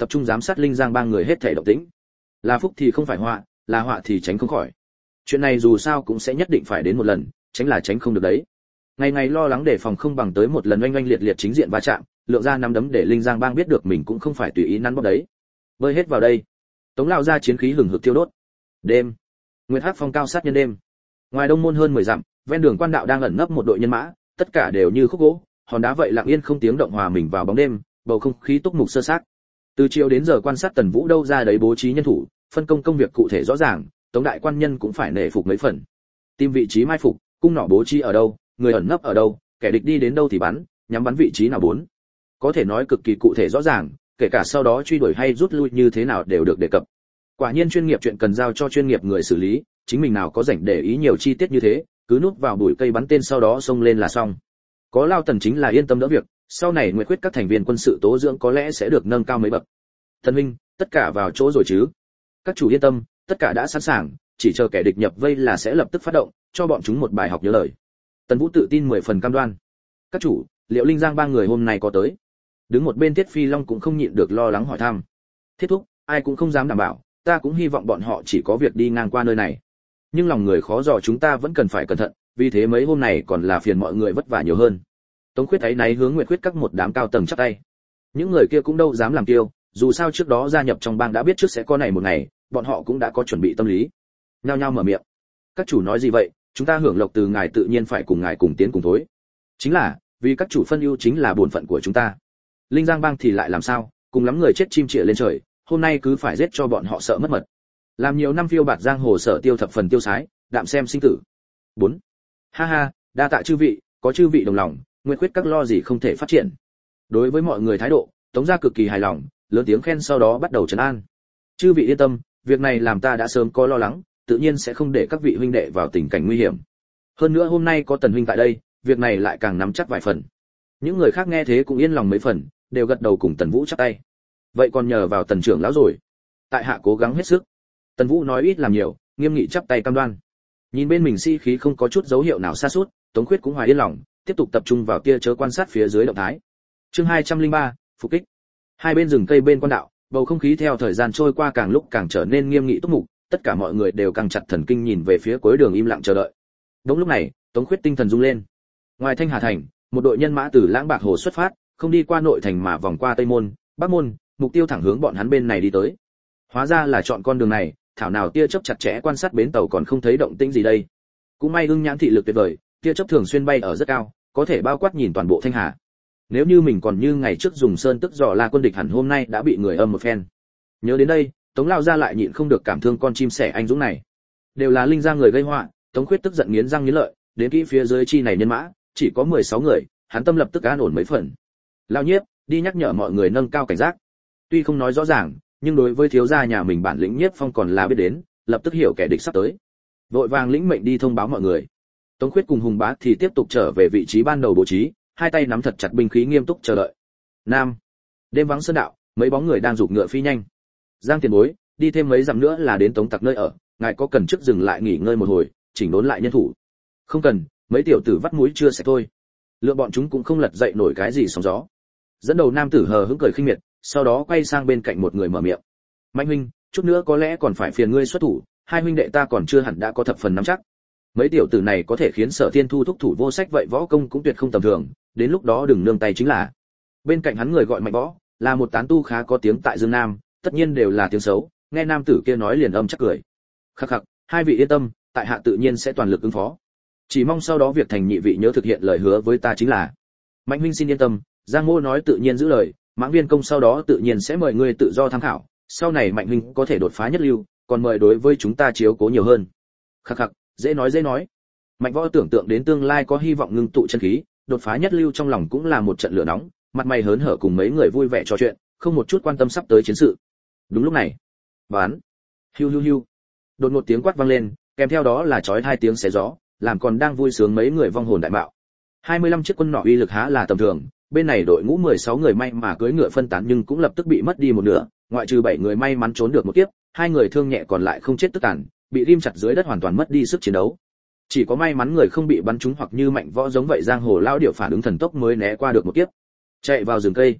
tập trung giám sát Linh Giang Bang người hết thảy động tĩnh. Là phúc thì không phải họa, là họa thì tránh không khỏi. Chuyện này dù sao cũng sẽ nhất định phải đến một lần, tránh là tránh không được đấy. Ngày ngày lo lắng đề phòng không bằng tới một lần oanh oanh liệt liệt chính diện va chạm, lượng ra nắm đấm để Linh Giang Bang biết được mình cũng không phải tùy ý nắn bóp đấy. Bơi hết vào đây. Tống lão ra chiến khí hừng hực thiêu đốt. Đêm, Nguyệt Hắc phong cao sát nhân đêm. Ngoài đông môn hơn 10 dặm, ven đường quan đạo đang ẩn nấp một đội nhân mã, tất cả đều như khúc gỗ, hòn đá vậy lặng yên không tiếng động hòa mình vào bóng đêm, bầu không khí túc mục sơ sát. Từ chiều đến giờ quan sát Tần Vũ đâu ra đấy bố trí nhân thủ, phân công công việc cụ thể rõ ràng, Tống đại quan nhân cũng phải nể phục mấy phần. Tìm vị trí mai phục, cung nỏ bố trí ở đâu, người ẩn nấp ở đâu, kẻ địch đi đến đâu thì bắn, nhắm bắn vị trí nào bốn. Có thể nói cực kỳ cụ thể rõ ràng, kể cả sau đó truy đuổi hay rút lui như thế nào đều được đề cập. Quả nhiên chuyên nghiệp chuyện cần giao cho chuyên nghiệp người xử lý, chính mình nào có rảnh để ý nhiều chi tiết như thế, cứ núp vào bụi cây bắn tên sau đó xông lên là xong. Có Lao Tần chính là yên tâm đỡ việc, sau này Nguyệt Khuyết các thành viên quân sự tố dưỡng có lẽ sẽ được nâng cao mấy bậc. Thần huynh, tất cả vào chỗ rồi chứ? Các chủ yên tâm, tất cả đã sẵn sàng, chỉ chờ kẻ địch nhập vây là sẽ lập tức phát động, cho bọn chúng một bài học nhớ lời. Tần Vũ tự tin 10 phần cam đoan. Các chủ, liệu Linh Giang ba người hôm nay có tới? Đứng một bên Thiết Phi Long cũng không nhịn được lo lắng hỏi thăm. Thiết thúc, ai cũng không dám đảm bảo, ta cũng hy vọng bọn họ chỉ có việc đi ngang qua nơi này. Nhưng lòng người khó dò, chúng ta vẫn cần phải cẩn thận, vì thế mấy hôm này còn là phiền mọi người vất vả nhiều hơn. Tống Khuyết ấy náy hướng Nguyệt Khuyết các một đám cao tầng chắp tay. Những người kia cũng đâu dám làm kiêu, dù sao trước đó gia nhập trong bang đã biết trước sẽ có này một ngày, bọn họ cũng đã có chuẩn bị tâm lý. Nhao nhao mở miệng. Các chủ nói gì vậy, chúng ta hưởng lộc từ ngài tự nhiên phải cùng ngài cùng tiến cùng thối. Chính là, vì các chủ phân ưu chính là bổn phận của chúng ta. Linh Giang bang thì lại làm sao, cùng lắm người chết chim chĩa lên trời, hôm nay cứ phải giết cho bọn họ sợ mất mật. Làm nhiều năm phiêu bạt giang hồ sở tiêu thập phần tiêu sái, đạm xem sinh tử. 4. Ha ha, đa tạ chư vị, có chư vị đồng lòng, Nguyệt Khuyết các lo gì không thể phát triển. Đối với mọi người thái độ, Tống gia cực kỳ hài lòng, lớn tiếng khen sau đó bắt đầu trấn an. Chư vị yên tâm, việc này làm ta đã sớm có lo lắng, tự nhiên sẽ không để các vị huynh đệ vào tình cảnh nguy hiểm. Hơn nữa hôm nay có Tần huynh tại đây, việc này lại càng nắm chắc vài phần. Những người khác nghe thế cũng yên lòng mấy phần, đều gật đầu cùng Tần Vũ chắp tay. Vậy còn nhờ vào Tần trưởng lão rồi. Tại hạ cố gắng hết sức. Tần Vũ nói ít làm nhiều, nghiêm nghị chắp tay cam đoan. Nhìn bên mình si khí không có chút dấu hiệu nào sa sút, Tống Khuyết cũng hoài yên lòng, tiếp tục tập trung vào tia chớ quan sát phía dưới động thái. Chương 203, phục kích. Hai bên rừng cây bên quan đạo, bầu không khí theo thời gian trôi qua càng lúc càng trở nên nghiêm nghị túc mục, tất cả mọi người đều càng chặt thần kinh nhìn về phía cuối đường im lặng chờ đợi. Đúng lúc này, Tống Khuyết tinh thần rung lên. Ngoài Thanh Hà thành, một đội nhân mã từ Lãng Bạc Hồ xuất phát, không đi qua nội thành mà vòng qua Tây môn, Bắc môn, mục tiêu thẳng hướng bọn hắn bên này đi tới. Hóa ra là chọn con đường này, thảo nào tia chớp chặt chẽ quan sát bến tàu còn không thấy động tĩnh gì đây. Cũng may Ưng Nhãn thị lực tuyệt vời, tia chớp thường xuyên bay ở rất cao, có thể bao quát nhìn toàn bộ Thanh Hà. Nếu như mình còn như ngày trước dùng sơn tức dò la quân địch hẳn hôm nay đã bị người âm một phen. Nhớ đến đây, Tống lao ra lại nhịn không được cảm thương con chim sẻ anh dũng này. Đều là Linh Giang người gây họa, Tống Khuyết tức giận nghiến răng nghiến lợi, đến kỹ phía dưới chi này nhân mã, chỉ có 16 người, hắn tâm lập tức an ổn mấy phần. Lao Nhiếp, đi nhắc nhở mọi người nâng cao cảnh giác. Tuy không nói rõ ràng, nhưng đối với thiếu gia nhà mình bản lĩnh Nhiếp Phong còn là biết đến, lập tức hiểu kẻ địch sắp tới. Vội vàng lĩnh mệnh đi thông báo mọi người. Tống Khuyết cùng Hùng Bá thì tiếp tục trở về vị trí ban đầu bố trí, hai tay nắm thật chặt binh khí nghiêm túc chờ đợi. Nam, đêm vắng sơn đạo, mấy bóng người đang giục ngựa phi nhanh. Giang tiền bối, đi thêm mấy dặm nữa là đến Tống Tặc nơi ở, ngài có cần trước dừng lại nghỉ ngơi một hồi, chỉnh đốn lại nhân thủ? Không cần, mấy tiểu tử vắt mũi chưa sạch thôi. Lượng bọn chúng cũng không lật dậy nổi cái gì sóng gió. Dẫn đầu nam tử hờ hững cười khinh miệt, sau đó quay sang bên cạnh một người mở miệng. Mạnh huynh, chút nữa có lẽ còn phải phiền ngươi xuất thủ, hai huynh đệ ta còn chưa hẳn đã có thập phần nắm chắc. Mấy tiểu tử này có thể khiến Sở Thiên Thu thúc thủ vô sách vậy võ công cũng tuyệt không tầm thường, đến lúc đó đừng nương tay chính là. Bên cạnh hắn người gọi Mạnh Võ, là một tán tu khá có tiếng tại Dương Nam, tất nhiên đều là tiếng xấu, nghe nam tử kia nói liền âm chắc cười. Khắc khắc, hai vị yên tâm, tại hạ tự nhiên sẽ toàn lực ứng phó. Chỉ mong sau đó việc thành nhị vị nhớ thực hiện lời hứa với ta chính là. Mạnh huynh xin yên tâm, Giang Mô nói tự nhiên giữ lời, Mãng Viên công sau đó tự nhiên sẽ mời ngươi tự do tham khảo, sau này Mạnh huynh có thể đột phá nhất lưu, còn mời đối với chúng ta chiếu cố nhiều hơn. Khắc khắc, dễ nói dễ nói. Mạnh Võ tưởng tượng đến tương lai có hy vọng ngưng tụ chân khí, đột phá nhất lưu trong lòng cũng là một trận lửa nóng, mặt mày hớn hở cùng mấy người vui vẻ trò chuyện, không một chút quan tâm sắp tới chiến sự. Đúng lúc này, bán, hiu hiu hiu, đột ngột tiếng quát vang lên, kèm theo đó là chói hai tiếng xé gió, làm còn đang vui sướng mấy người vong hồn đại bạo. 25 chiếc quân nỏ uy lực há là tầm thường, bên này đội ngũ 16 người may mà cưỡi ngựa phân tán nhưng cũng lập tức bị mất đi một nửa, ngoại trừ 7 người may mắn trốn được một kiếp, hai người thương nhẹ còn lại không chết tức tàn, bị rim chặt dưới đất hoàn toàn mất đi sức chiến đấu. Chỉ có may mắn người không bị bắn trúng hoặc như Mạnh Võ giống vậy giang hồ lao điệu phản ứng thần tốc mới né qua được một kiếp. Chạy vào rừng cây.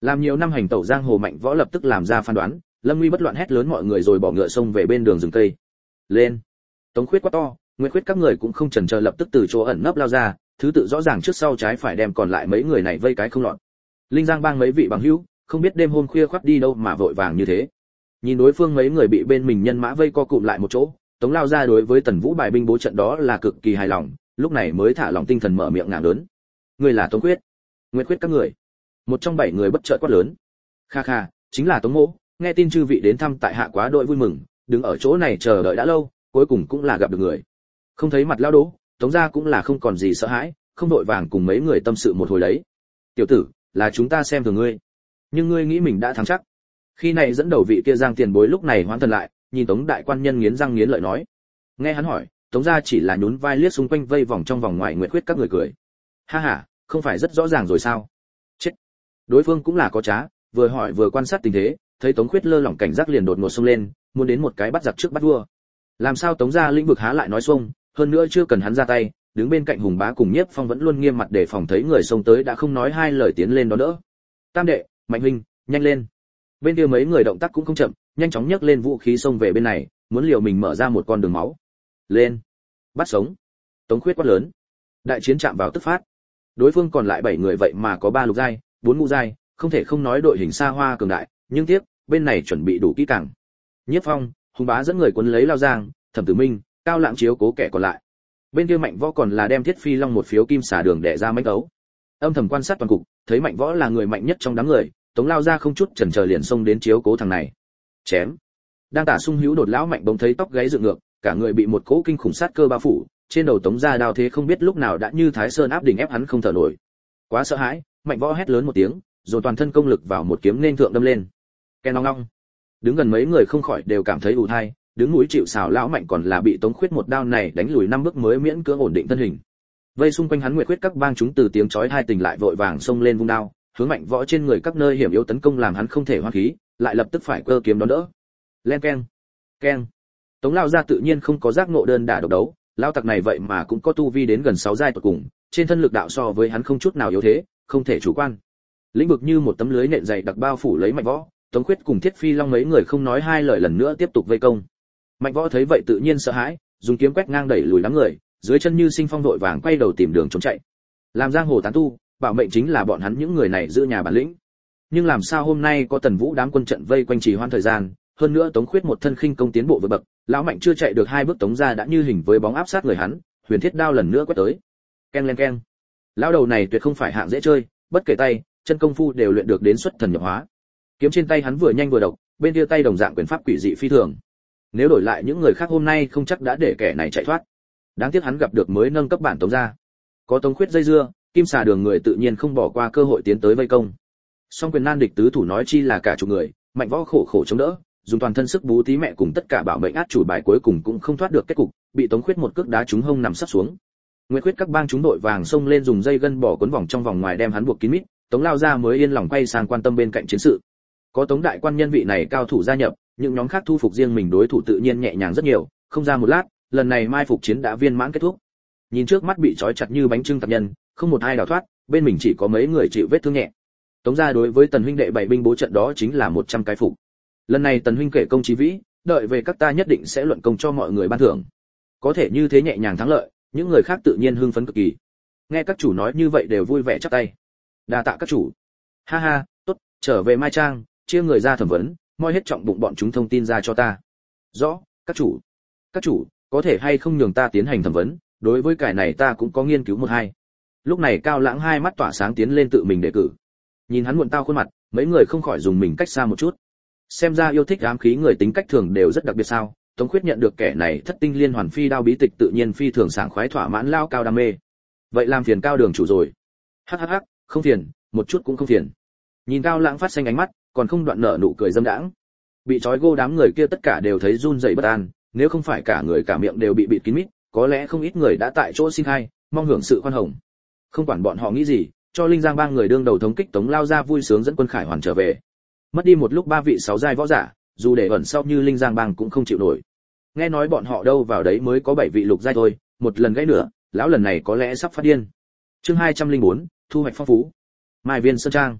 Làm nhiều năm hành tẩu giang hồ Mạnh Võ lập tức làm ra phán đoán, lâm nguy bất loạn hét lớn mọi người rồi bỏ ngựa xông về bên đường rừng cây. Lên! Tống Khuyết quát to, Nguyệt Khuyết các người cũng không chần chờ lập tức từ chỗ ẩn nấp lao ra, thứ tự rõ ràng trước sau trái phải đem còn lại mấy người này vây cái không lọt. Linh Giang bang mấy vị bằng hữu, không biết đêm hôm khuya khoắt đi đâu mà vội vàng như thế. Nhìn đối phương mấy người bị bên mình nhân mã vây co cụm lại một chỗ, Tống lao ra đối với Tần Vũ bài binh bố trận đó là cực kỳ hài lòng, lúc này mới thả lòng tinh thần mở miệng ngàng lớn. Người là Tống Khuyết, Nguyệt Khuyết các người. Một trong 7 người bất chợt quát lớn. Kha kha, chính là Tống Mỗ, nghe tin chư vị đến thăm tại hạ quá đội vui mừng, đứng ở chỗ này chờ đợi đã lâu, cuối cùng cũng là gặp được người. Không thấy mặt lao đố, Tống gia cũng là không còn gì sợ hãi, không đội vàng cùng mấy người tâm sự một hồi đấy. Tiểu tử, là chúng ta xem thường ngươi, nhưng ngươi nghĩ mình đã thắng chắc. Khi này dẫn đầu vị kia Giang tiền bối lúc này hoán thần lại, nhìn Tống đại quan nhân nghiến răng nghiến lợi nói. Nghe hắn hỏi, Tống gia chỉ là nhún vai liếc xung quanh vây vòng trong vòng ngoài Nguyệt Khuyết các người cười. Ha ha, không phải rất rõ ràng rồi sao? Chết. Đối phương cũng là có trá, vừa hỏi vừa quan sát tình thế, thấy Tống Khuyết lơ lỏng cảnh giác liền đột ngột xông lên, muốn đến một cái bắt giặc trước bắt vua. Làm sao Tống gia lĩnh vực há lại nói xuông, hơn nữa chưa cần hắn ra tay, đứng bên cạnh Hùng Bá cùng Nhiếp Phong vẫn luôn nghiêm mặt để phòng thấy người xông tới đã không nói hai lời tiến lên đó đỡ. Tam đệ, Mạnh huynh, nhanh lên. Bên kia mấy người động tác cũng không chậm, nhanh chóng nhấc lên vũ khí xông về bên này, muốn liều mình mở ra một con đường máu. Lên, bắt sống. Tống Khuyết quát lớn. Đại chiến chạm vào tức phát. Đối phương còn lại 7 người vậy mà có 3 lục giai, 4 ngũ giai, không thể không nói đội hình xa hoa cường đại, nhưng tiếc, bên này chuẩn bị đủ kỹ càng. Nhiếp Phong, Hùng Bá dẫn người cuốn lấy Lao Giang, Thẩm Tử Minh, Cao Lãng chiếu cố kẻ còn lại. Bên kia Mạnh Võ còn là đem Thiết Phi Long một phiếu kim xà đường đẻ ra mãnh đấu. Âm thầm quan sát toàn cục, thấy Mạnh Võ là người mạnh nhất trong đám người, Tống lao ra không chút chần chờ liền xông đến chiếu cố thằng này. Chém. Đang tả sung hữu đột lão Mạnh bỗng thấy tóc gáy dựng ngược, cả người bị một cỗ kinh khủng sát cơ bao phủ, trên đầu Tống ra đao thế không biết lúc nào đã như Thái Sơn áp đỉnh ép hắn không thở nổi. Quá sợ hãi, Mạnh Võ hét lớn một tiếng, rồi toàn thân công lực vào một kiếm nên thượng đâm lên. Ken long long. Đứng gần mấy người không khỏi đều cảm thấy ù tai, đứng núi chịu sào lão Mạnh còn là bị Tống Khuyết một đao này đánh lùi 5 bước mới miễn cưỡng ổn định thân hình. Vây xung quanh hắn Nguyệt Khuyết các bang chúng từ tiếng chói tai tỉnh lại vội vàng xông lên vung đao, hướng Mạnh Võ trên người các nơi hiểm yếu tấn công làm hắn không thể hoán khí, lại lập tức phải cơ kiếm đón đỡ. Len keng, keng. Tống lao ra tự nhiên không có giác ngộ đơn đả độc đấu, lao tặc này vậy mà cũng có tu vi đến gần 6 giai tột cùng, trên thân lực đạo so với hắn không chút nào yếu thế, không thể chủ quan. Lĩnh vực như một tấm lưới nện dày đặc bao phủ lấy Mạnh Võ, Tống Khuyết cùng Thiết Phi Long mấy người không nói hai lời lần nữa tiếp tục vây công. Mạnh Võ thấy vậy tự nhiên sợ hãi, dùng kiếm quét ngang đẩy lùi đám người, dưới chân như sinh phong đội vàng quay đầu tìm đường trốn chạy. Làm giang hồ tán tu, bảo mệnh chính là bọn hắn những người này giữ nhà bản lĩnh. Nhưng làm sao hôm nay có Tần Vũ đám quân trận vây quanh trì hoãn thời gian, hơn nữa Tống Khuyết một thân khinh công tiến bộ vượt bậc, lão Mạnh chưa chạy được 2 bước Tống ra đã như hình với bóng áp sát người hắn, huyền thiết đao lần nữa quét tới. Keng lên keng. Lão đầu này tuyệt không phải hạng dễ chơi, bất kể tay, chân công phu đều luyện được đến xuất thần nhập hóa. Kiếm trên tay hắn vừa nhanh vừa độc, bên kia tay đồng dạng quyền pháp quỷ dị phi thường. Nếu đổi lại những người khác hôm nay không chắc đã để kẻ này chạy thoát. Đáng tiếc hắn gặp được mới nâng cấp bản Tống ra. Có Tống Khuyết dây dưa, Kim xà đường người tự nhiên không bỏ qua cơ hội tiến tới vây công. Song quyền nan địch tứ thủ nói chi là cả chục người, Mạnh Võ khổ khổ chống đỡ, dùng toàn thân sức bú tí mẹ cùng tất cả bảo mệnh át chủ bài cuối cùng cũng không thoát được kết cục, bị Tống Khuyết một cước đá trúng hông nằm sấp xuống. Nguyệt Khuyết các bang chúng đội vàng xông lên dùng dây gân bỏ cuốn vòng trong vòng ngoài đem hắn buộc kín mít, Tống lao ra mới yên lòng quay sang quan tâm bên cạnh chiến sự. Có Tống đại quan nhân vị này cao thủ gia nhập, những nhóm khác thu phục riêng mình đối thủ tự nhiên nhẹ nhàng rất nhiều, không ra một lát, lần này mai phục chiến đã viên mãn kết thúc. Nhìn trước mắt bị trói chặt như bánh trưng tạp nhân, không một ai đào thoát, bên mình chỉ có mấy người chịu vết thương nhẹ. Tống gia đối với Tần huynh đệ 7 binh bố trận đó chính là 100 cái phục. Lần này Tần huynh kể công chí vĩ, đợi về các ta nhất định sẽ luận công cho mọi người ban thưởng. Có thể như thế nhẹ nhàng thắng lợi, những người khác tự nhiên hưng phấn cực kỳ. Nghe các chủ nói như vậy đều vui vẻ chắp tay. Đa tạ các chủ. Ha ha, tốt, trở về Mai Trang, chia người ra thẩm vấn, moi hết trọng bụng bọn chúng thông tin ra cho ta. Rõ, các chủ. Các chủ, có thể hay không nhường ta tiến hành thẩm vấn, đối với cái này ta cũng có nghiên cứu một hai. Lúc này Cao Lãng hai mắt tỏa sáng tiến lên tự mình đề cử. Nhìn hắn muộn tao khuôn mặt, mấy người không khỏi dùng mình cách xa một chút. Xem ra yêu thích ám khí người tính cách thường đều rất đặc biệt sao? Tống Khuyết nhận được kẻ này thất tinh liên hoàn phi đao bí tịch tự nhiên phi thường sảng khoái thỏa mãn lao Cao đam mê. Vậy làm phiền Cao đường chủ rồi. Hắc hắc hắc, không phiền, một chút cũng không phiền. Nhìn Cao Lãng phát xanh ánh mắt, còn không đoạn nở nụ cười dâm đãng. Bị trói gô đám người kia tất cả đều thấy run rẩy bất an, nếu không phải cả người cả miệng đều bị bịt kín mít, có lẽ không ít người đã tại chỗ xin khai, mong hưởng sự khoan hồng. Không quản bọn họ nghĩ gì, cho Linh Giang bang người đương đầu thống kích Tống lao ra vui sướng dẫn quân khải hoàn trở về. Mất đi một lúc 3 vị 6 giai võ giả, dù để ẩn sau như Linh Giang bang cũng không chịu nổi. Nghe nói bọn họ đâu vào đấy mới có 7 vị lục giai thôi, một lần gãy nữa, lão lần này có lẽ sắp phát điên. Chương 204, thu hoạch phong phú. Mai Viên Sơn Trang.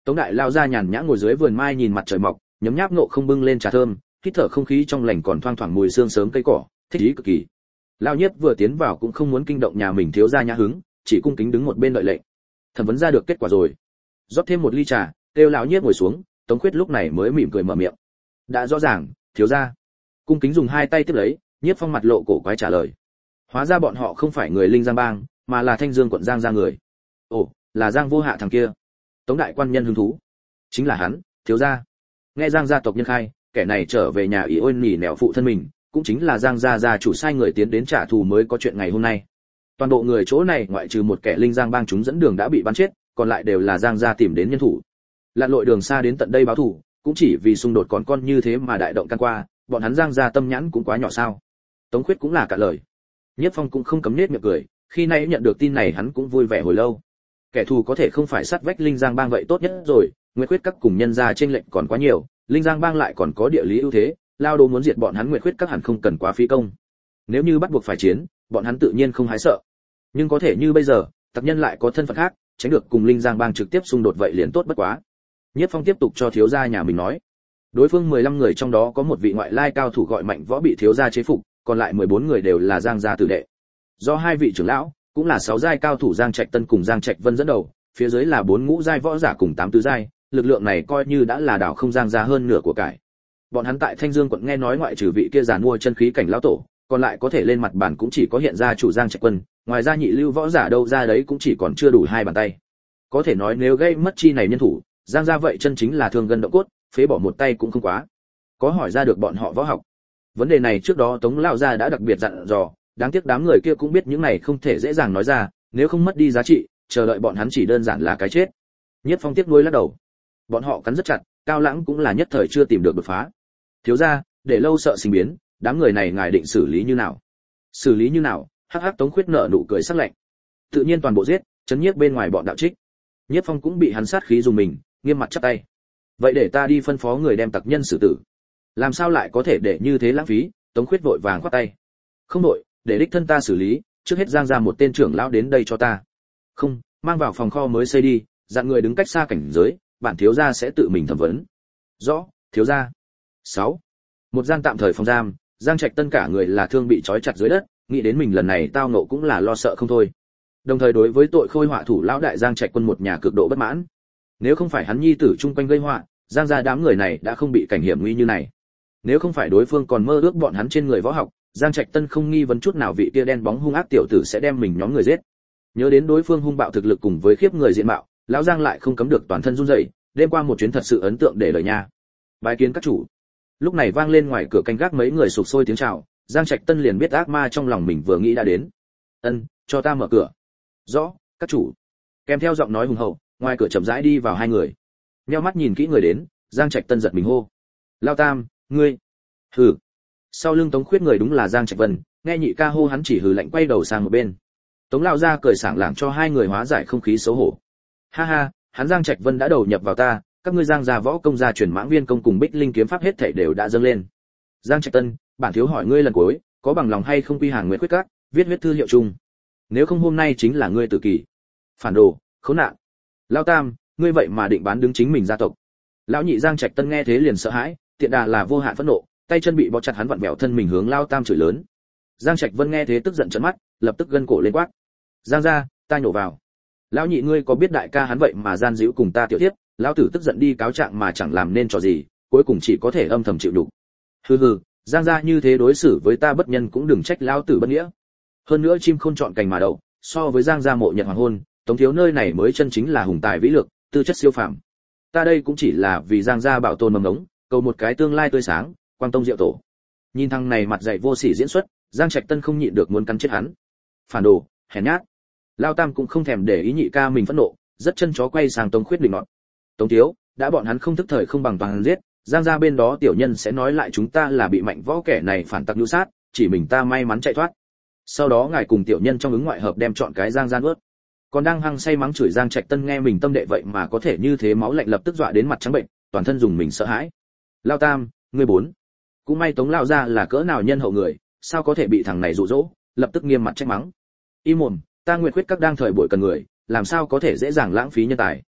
Tống đại lao ra nhàn nhã ngồi dưới vườn mai nhìn mặt trời mọc, nhấm nháp nộ không bưng lên trà thơm, hít thở không khí trong lành còn thoang thoảng mùi sương sớm cây cỏ, thích ý cực kỳ. Lao Nhiếp vừa tiến vào cũng không muốn kinh động nhà mình thiếu gia nhã hứng, chỉ cung kính đứng một bên đợi lệnh. Thẩm vấn ra được kết quả rồi, rót thêm một ly trà, kêu lão Nhiếp ngồi xuống. Tống Khuyết lúc này mới mỉm cười mở miệng. Đã rõ ràng, thiếu gia. Cung kính dùng hai tay tiếp lấy, Nhiếp Phong mặt lộ cổ quái trả lời. Hóa ra bọn họ không phải người Linh Giang bang, mà là Thanh Dương quận Giang gia người. Ồ, là Giang Vô Hạ thằng kia. Tống đại quan nhân hứng thú. Chính là hắn, thiếu gia. Nghe Giang gia tộc nhân khai, kẻ này trở về nhà ỷ ôi nỉ nẻo phụ thân mình, cũng chính là Giang gia gia chủ sai người tiến đến trả thù mới có chuyện ngày hôm nay. Toàn bộ người chỗ này ngoại trừ một kẻ Linh Giang bang chúng dẫn đường đã bị bắn chết, còn lại đều là Giang gia tìm đến nhân thủ. Lặn lội đường xa đến tận đây báo thù, cũng chỉ vì xung đột còn con như thế mà đại động can qua, bọn hắn Giang gia tâm nhãn cũng quá nhỏ sao? Tống Khuyết cũng là cả lời. Nhiếp Phong cũng không cấm nết miệng cười, khi nay nhận được tin này hắn cũng vui vẻ hồi lâu. Kẻ thù có thể không phải sát vách Linh Giang bang vậy tốt nhất rồi, Nguyệt Khuyết các cùng nhân gia trên lệnh còn quá nhiều, Linh Giang bang lại còn có địa lý ưu thế, lao đồ muốn diệt bọn hắn Nguyệt Khuyết các hẳn không cần quá phí công. Nếu như bắt buộc phải chiến, bọn hắn tự nhiên không hái sợ. Nhưng có thể như bây giờ, tặc nhân lại có thân phận khác, tránh được cùng Linh Giang bang trực tiếp xung đột vậy liền tốt bất quá. Nhiếp Phong tiếp tục cho thiếu gia nhà mình nói, đối phương 15 người trong đó có một vị ngoại lai cao thủ gọi Mạnh Võ bị thiếu gia chế phục, còn lại 14 người đều là Giang gia tử đệ. Do hai vị trưởng lão, cũng là 6 giai cao thủ Giang Trạch Tân cùng Giang Trạch Vân dẫn đầu, phía dưới là 4 ngũ giai võ giả cùng 8 tứ giai, lực lượng này coi như đã là đảo không Giang gia hơn nửa của cải. Bọn hắn tại Thanh Dương quận nghe nói ngoại trừ vị kia giàn mua chân khí cảnh lão tổ, còn lại có thể lên mặt bản cũng chỉ có hiện ra chủ Giang Trạch Quân, ngoài ra nhị lưu võ giả đâu ra đấy cũng chỉ còn chưa đủ 2 bàn tay. Có thể nói nếu gây mất chi này nhân thủ, Giang gia vậy chân chính là thương gân động cốt, phế bỏ một tay cũng không quá. Có hỏi ra được bọn họ võ học. Vấn đề này trước đó Tống lão gia đã đặc biệt dặn dò, đáng tiếc đám người kia cũng biết những này không thể dễ dàng nói ra, nếu không mất đi giá trị, chờ đợi bọn hắn chỉ đơn giản là cái chết. Nhiếp Phong tiếc nuối lắc đầu. Bọn họ cắn rất chặt, Cao Lãng cũng là nhất thời chưa tìm được đột phá. Thiếu gia, để lâu sợ sinh biến, đám người này ngài định xử lý như nào? Xử lý như nào? Hắc hắc Tống Khuyết nở nụ cười sắc lạnh. Tự nhiên toàn bộ giết, chấn nhiếp bên ngoài bọn đạo trích. Nhiếp Phong cũng bị hắn sát khí dùng mình, nghiêm mặt chắp tay. Vậy để ta đi phân phó người đem tặc nhân xử tử. Làm sao lại có thể để như thế lãng phí? Tống Khuyết vội vàng khoát tay. Không đội, để đích thân ta xử lý, trước hết Giang ra một tên trưởng lão đến đây cho ta. Không, mang vào phòng kho mới xây đi, dặn người đứng cách xa cảnh giới, bản thiếu gia sẽ tự mình thẩm vấn. Rõ, thiếu gia. 6. Một gian tạm thời phòng giam, Giang Trạch Tân cả người là thương bị trói chặt dưới đất, nghĩ đến mình lần này tao nộ cũng là lo sợ không thôi. Đồng thời đối với tội khôi họa thủ lão đại Giang Trạch Quân một nhà cực độ bất mãn. Nếu không phải hắn nhi tử chung quanh gây họa, Giang gia đám người này đã không bị cảnh hiểm nguy như này. Nếu không phải đối phương còn mơ ước bọn hắn trên người võ học, Giang Trạch Tân không nghi vấn chút nào vị kia đen bóng hung ác tiểu tử sẽ đem mình nhóm người giết. Nhớ đến đối phương hung bạo thực lực cùng với khiếp người diện mạo, lão Giang lại không cấm được toàn thân run rẩy, đêm qua một chuyến thật sự ấn tượng để lời nha. Bái kiến các chủ. Lúc này vang lên ngoài cửa canh gác mấy người sục sôi tiếng chào, Giang Trạch Tân liền biết ác ma trong lòng mình vừa nghĩ đã đến. Ân, cho ta mở cửa. Rõ, các chủ. Kèm theo giọng nói hùng hậu, ngoài cửa chậm rãi đi vào hai người. Nheo mắt nhìn kỹ người đến, Giang Trạch Tân giật mình hô. Lao Tam, ngươi. Hừ. Sau lưng Tống Khuyết người đúng là Giang Trạch Vân, nghe nhị ca hô hắn chỉ hừ lạnh quay đầu sang một bên. Tống lão gia cười sảng lảng cho hai người hóa giải không khí xấu hổ. Ha ha, hắn Giang Trạch Vân đã đầu nhập vào ta, các ngươi Giang gia võ công gia truyền mãng viên công cùng Bích Linh kiếm pháp hết thảy đều đã dâng lên. Giang Trạch Tân, bản thiếu hỏi ngươi lần cuối, có bằng lòng hay không quy hàng Nguyệt Khuyết Các, viết huyết thư hiệu chung. Nếu không hôm nay chính là ngươi tử kỳ. Phản đồ, khốn nạn. Lão Tam, ngươi vậy mà định bán đứng chính mình gia tộc. Lão nhị Giang Trạch Tân nghe thế liền sợ hãi, tiện đà là vô hạn phẫn nộ, tay chân bị bó chặt hắn vặn vẹo thân mình hướng Lão Tam chửi lớn. Giang Trạch Vân nghe thế tức giận trợn mắt, lập tức gân cổ lên quát. Giang gia, ta nhổ vào. Lão nhị ngươi có biết đại ca hắn vậy mà gian díu cùng ta tiểu thiếp, lão tử tức giận đi cáo trạng mà chẳng làm nên trò gì, cuối cùng chỉ có thể âm thầm chịu đục. Hừ hừ, Giang gia như thế đối xử với ta bất nhân cũng đừng trách lão tử bất nghĩa. Hơn nữa chim khôn chọn cành mà đậu, so với Giang gia mộ Nhật hoàng hôn, Tống thiếu nơi này mới chân chính là hùng tài vĩ lược, tư chất siêu phàm. Ta đây cũng chỉ là vì Giang gia bảo tồn mầm ngống, cầu một cái tương lai tươi sáng, quang tông diệu tổ. Nhìn thằng này mặt dày vô sỉ diễn xuất, Giang Trạch Tân không nhịn được muốn cắn chết hắn. Phản đồ, hèn nhát. Lao Tam cũng không thèm để ý nhị ca mình phẫn nộ, rất chân chó quay sang Tống Khuyết định nọt. Tống thiếu, đã bọn hắn không thức thời không bằng toàn giết, Giang gia bên đó tiểu nhân sẽ nói lại chúng ta là bị Mạnh Võ kẻ này phản tặc nhu sát, chỉ mình ta may mắn chạy thoát. Sau đó ngài cùng tiểu nhân trong ứng ngoại hợp đem chọn cái Giang gia nuốt. Còn đang hăng say mắng chửi Giang Trạch Tân nghe mình tâm đệ vậy mà có thể như thế máu lạnh lập tức dọa đến mặt trắng bệnh, toàn thân dùng mình sợ hãi. Lao Tam, ngươi bốn. Cũng may Tống lão gia là cỡ nào nhân hậu người, sao có thể bị thằng này dụ dỗ, lập tức nghiêm mặt trách mắng. Im mồm, ta Nguyệt Khuyết Các đang thời buổi cần người, làm sao có thể dễ dàng lãng phí nhân tài.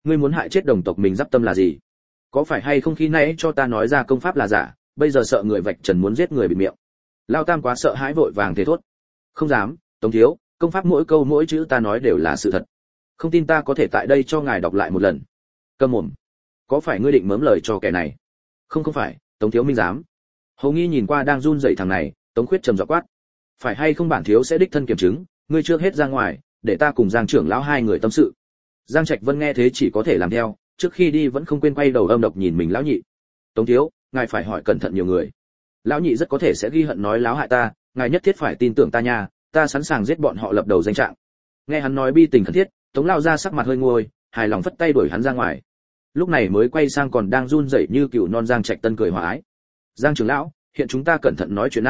ngươi muốn hại chết đồng tộc mình giáp tâm là gì? Có phải hay không khi nãy cho ta nói ra công pháp là giả, bây giờ sợ người vạch trần muốn giết người bịt miệng? Lao Tam quá sợ hãi vội vàng thế thốt. Không dám, Tống thiếu, công pháp mỗi câu mỗi chữ ta nói đều là sự thật. Không tin ta có thể tại đây cho ngài đọc lại một lần. Câm mồm. Có phải ngươi định mớm lời cho kẻ này? Không phải, Tống thiếu minh dám. Hồ Nghi nhìn qua đang run rẩy thằng này, Tống Khuyết trầm giọng quát. Phải hay không bản thiếu sẽ đích thân kiểm chứng, ngươi trước hết ra ngoài, để ta cùng Giang trưởng lão hai người tâm sự. Giang Trạch Vân nghe thế chỉ có thể làm theo, trước khi đi vẫn không quên quay đầu âm độc nhìn mình lão nhị. Tống thiếu, ngài phải hỏi cẩn thận nhiều người. Lão nhị rất có thể sẽ ghi hận nói láo hại ta, ngài nhất thiết phải tin tưởng ta nha, ta sẵn sàng giết bọn họ lập đầu danh trạng. Nghe hắn nói bi tình khẩn thiết, Tống lao ra sắc mặt hơi nguôi, hài lòng phất tay đuổi hắn ra ngoài. Lúc này mới quay sang còn đang run rẩy như cừu non Giang Trạch Tân cười hòa ái. Giang trưởng lão, hiện chúng ta cẩn thận nói chuyện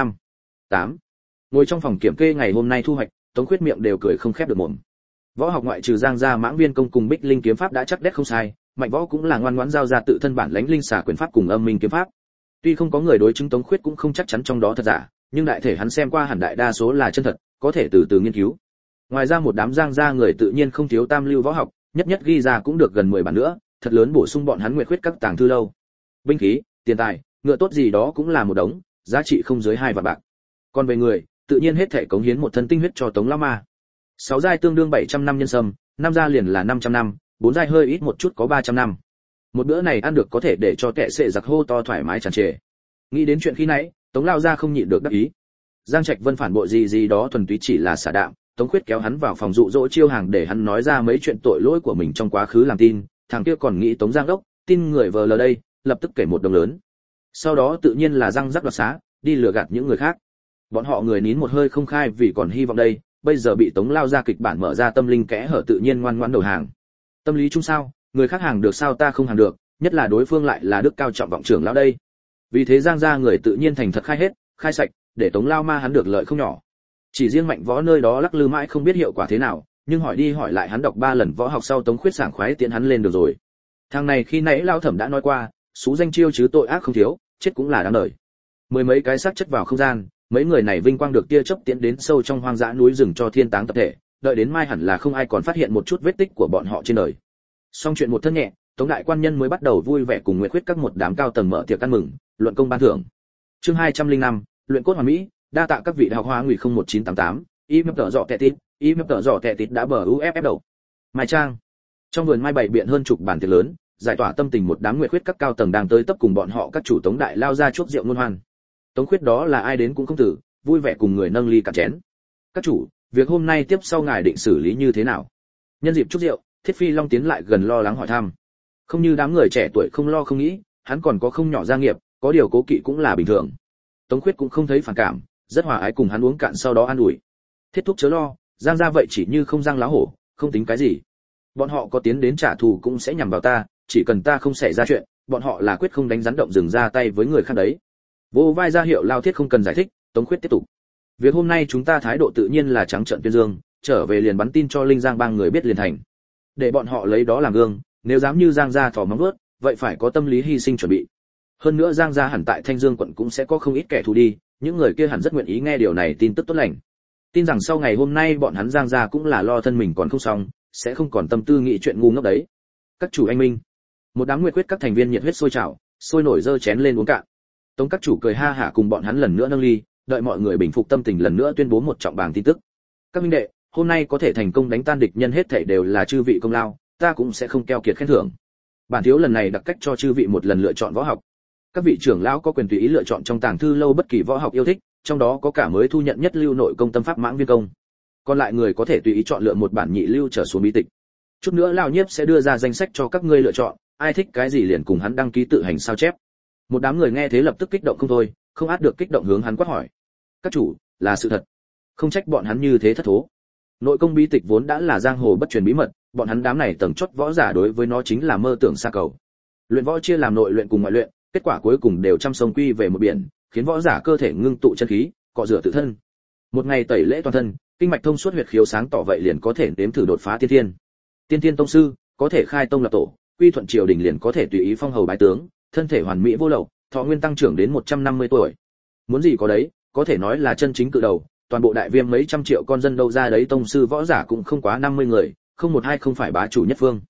8. Ngồi trong phòng kiểm kê ngày hôm nay thu hoạch, Tống Khuyết miệng đều cười không khép được mồm. Võ học ngoại trừ Giang gia Mãng Viên công cùng Bích Linh kiếm pháp đã chắc đét không sai, Mạnh Võ cũng là ngoan ngoãn giao ra tự thân bản lãnh linh xà quyền pháp cùng âm minh kiếm pháp. Tuy không có người đối chứng Tống Khuyết cũng không chắc chắn trong đó thật giả, nhưng đại thể hắn xem qua hẳn đại đa số là chân thật, có thể từ từ nghiên cứu. Ngoài ra một đám Giang gia người tự nhiên không thiếu tam lưu võ học, nhất nhất ghi ra cũng được gần 10 bản nữa, thật lớn bổ sung bọn hắn nguyệt khuyết các tàng thư lâu. Binh khí, tiền tài, ngựa tốt gì đó cũng là một đống, giá trị không dưới 2 vạn bạc. Còn về người, tự nhiên hết thể cống hiến một thân tinh huyết cho Tống lão ma. 6 giai tương đương 700 năm nhân sâm, 5 giai liền là 500 năm, 4 giai hơi ít một chút có 300 năm. Một bữa này ăn được có thể để cho kẻ sệ giặc hô to thoải mái tràn trề. Nghĩ đến chuyện khi nãy, Tống lão gia không nhịn được đắc ý. Giang Trạch Vân phản bội gì đó thuần túy chỉ là xả đạm, Tống Khuyết kéo hắn vào phòng dụ dỗ chiêu hàng để hắn nói ra mấy chuyện tội lỗi của mình trong quá khứ làm tin, thằng kia còn nghĩ Tống Giang đốc, tin người vờ lờ đây, lập tức kể một đồng lớn. Sau đó tự nhiên là răng rắc đoạt xá, đi lừa gạt những người khác. Bọn họ người nín một hơi không khai vì còn hy vọng đây, bây giờ bị Tống lao ra kịch bản mở ra tâm linh kẽ hở tự nhiên ngoan ngoãn đầu hàng. Tâm lý chung sao, người khác hàng được sao ta không hàng được, nhất là đối phương lại là đức cao trọng vọng trưởng lão đây. Vì thế Giang gia người tự nhiên thành thật khai hết, khai sạch, để Tống lao ma hắn được lợi không nhỏ. Chỉ riêng Mạnh Võ nơi đó lắc lư mãi không biết hiệu quả thế nào, nhưng hỏi đi hỏi lại hắn đọc 3 lần võ học sau Tống Khuyết sảng khoái tiễn hắn lên được rồi. Thằng này khi nãy lao thẩm đã nói qua, xú danh chiêu chứ tội ác không thiếu, chết cũng là đáng đời. 10 mấy cái xác chất vào không gian, mấy người này vinh quang được tia chớp tiến đến sâu trong hoang dã núi rừng cho thiên táng tập thể, đợi đến mai hẳn là không ai còn phát hiện một chút vết tích của bọn họ trên đời. Xong chuyện một thân nhẹ, Tống đại quan nhân mới bắt đầu vui vẻ cùng Nguyệt Khuyết các một đám cao tầng mở tiệc ăn mừng, luận công ban thưởng. Chương 205, luyện cốt hoàn mỹ, đa tạ các vị đại học hoa ngụy 01988, im tở dọ tẹt tít đã bờ UFF đầu. Mai Trang. Trong vườn mai bày biện hơn chục bàn tiệc lớn, giải tỏa tâm tình một đám Nguyệt Khuyết các cao tầng đang tới tấp cùng bọn họ các chủ Tống đại lao ra chuốc rượu ngôn hoan. Tống Khuyết đó là ai đến cũng không tử, vui vẻ cùng người nâng ly cạn chén. Các chủ, việc hôm nay tiếp sau ngài định xử lý như thế nào? Nhân dịp chúc rượu, Thiết Phi Long tiến lại gần lo lắng hỏi thăm. Không như đám người trẻ tuổi không lo không nghĩ, hắn còn có không nhỏ gia nghiệp, có điều cố kỵ cũng là bình thường. Tống Khuyết cũng không thấy phản cảm, rất hòa ái cùng hắn uống cạn sau đó an ủi. Thiết thúc chớ lo, Giang gia vậy chỉ như không răng lá hổ, không tính cái gì. Bọn họ có tiến đến trả thù cũng sẽ nhằm vào ta, chỉ cần ta không xảy ra chuyện, bọn họ là quyết không đánh rắn động rừng ra tay với người khác đấy. Vô vai ra hiệu Lao Thiết không cần giải thích, Tống Khuyết tiếp tục. Việc hôm nay chúng ta thái độ tự nhiên là trắng trợn tuyên dương, trở về liền bắn tin cho Linh Giang bang người biết liền thành. Để bọn họ lấy đó làm gương, nếu dám như Giang gia thò móng vuốt, vậy phải có tâm lý hy sinh chuẩn bị. Hơn nữa Giang gia hẳn tại Thanh Dương quận cũng sẽ có không ít kẻ thù đi, những người kia hẳn rất nguyện ý nghe điều này tin tức tốt lành. Tin rằng sau ngày hôm nay bọn hắn Giang gia cũng là lo thân mình còn không xong, sẽ không còn tâm tư nghĩ chuyện ngu ngốc đấy. Các chủ anh minh. Một đám Nguyệt Khuyết các thành viên nhiệt huyết sôi trào, sôi nổi dơ chén lên uống cạn. Tống các chủ cười ha hả cùng bọn hắn lần nữa nâng ly, đợi mọi người bình phục tâm tình lần nữa tuyên bố một trọng bảng tin tức. Các minh đệ, hôm nay có thể thành công đánh tan địch nhân hết thảy đều là chư vị công lao, ta cũng sẽ không keo kiệt khen thưởng. Bản thiếu lần này đặc cách cho chư vị một lần lựa chọn võ học. Các vị trưởng lão có quyền tùy ý lựa chọn trong tàng thư lâu bất kỳ võ học yêu thích, trong đó có cả mới thu nhận nhất lưu nội công tâm pháp Mãng Viên công. Còn lại người có thể tùy ý chọn lựa một bản nhị lưu trở xuống bí tịch. Chút nữa lão nhiếp sẽ đưa ra danh sách cho các ngươi lựa chọn, ai thích cái gì liền cùng hắn đăng ký tự hành sao chép. Một đám người nghe thế lập tức kích động không thôi, không át được kích động hướng hắn quát hỏi. Các chủ, là sự thật. Không trách bọn hắn như thế thất thố. Nội công bí tịch vốn đã là giang hồ bất truyền bí mật, bọn hắn đám này tầng chót võ giả đối với nó chính là mơ tưởng xa cầu. Luyện võ chia làm nội luyện cùng ngoại luyện, kết quả cuối cùng đều trăm sông quy về một biển, khiến võ giả cơ thể ngưng tụ chân khí, cọ rửa tự thân. Một ngày tẩy lễ toàn thân, kinh mạch thông suốt huyệt khiếu sáng tỏ vậy liền có thể nếm thử đột phá tiên thiên. Tiên thiên tông sư, có thể khai tông lập tổ, quy thuận triều đình liền có thể tùy ý phong hầu bái tướng, thân thể hoàn mỹ vô lậu, thọ nguyên tăng trưởng đến 150 tuổi. Muốn gì có đấy, có thể nói là chân chính cự đầu, toàn bộ đại viêm mấy trăm triệu con dân đâu ra đấy tông sư võ giả cũng không quá 50 người, không một hai không phải bá chủ nhất phương.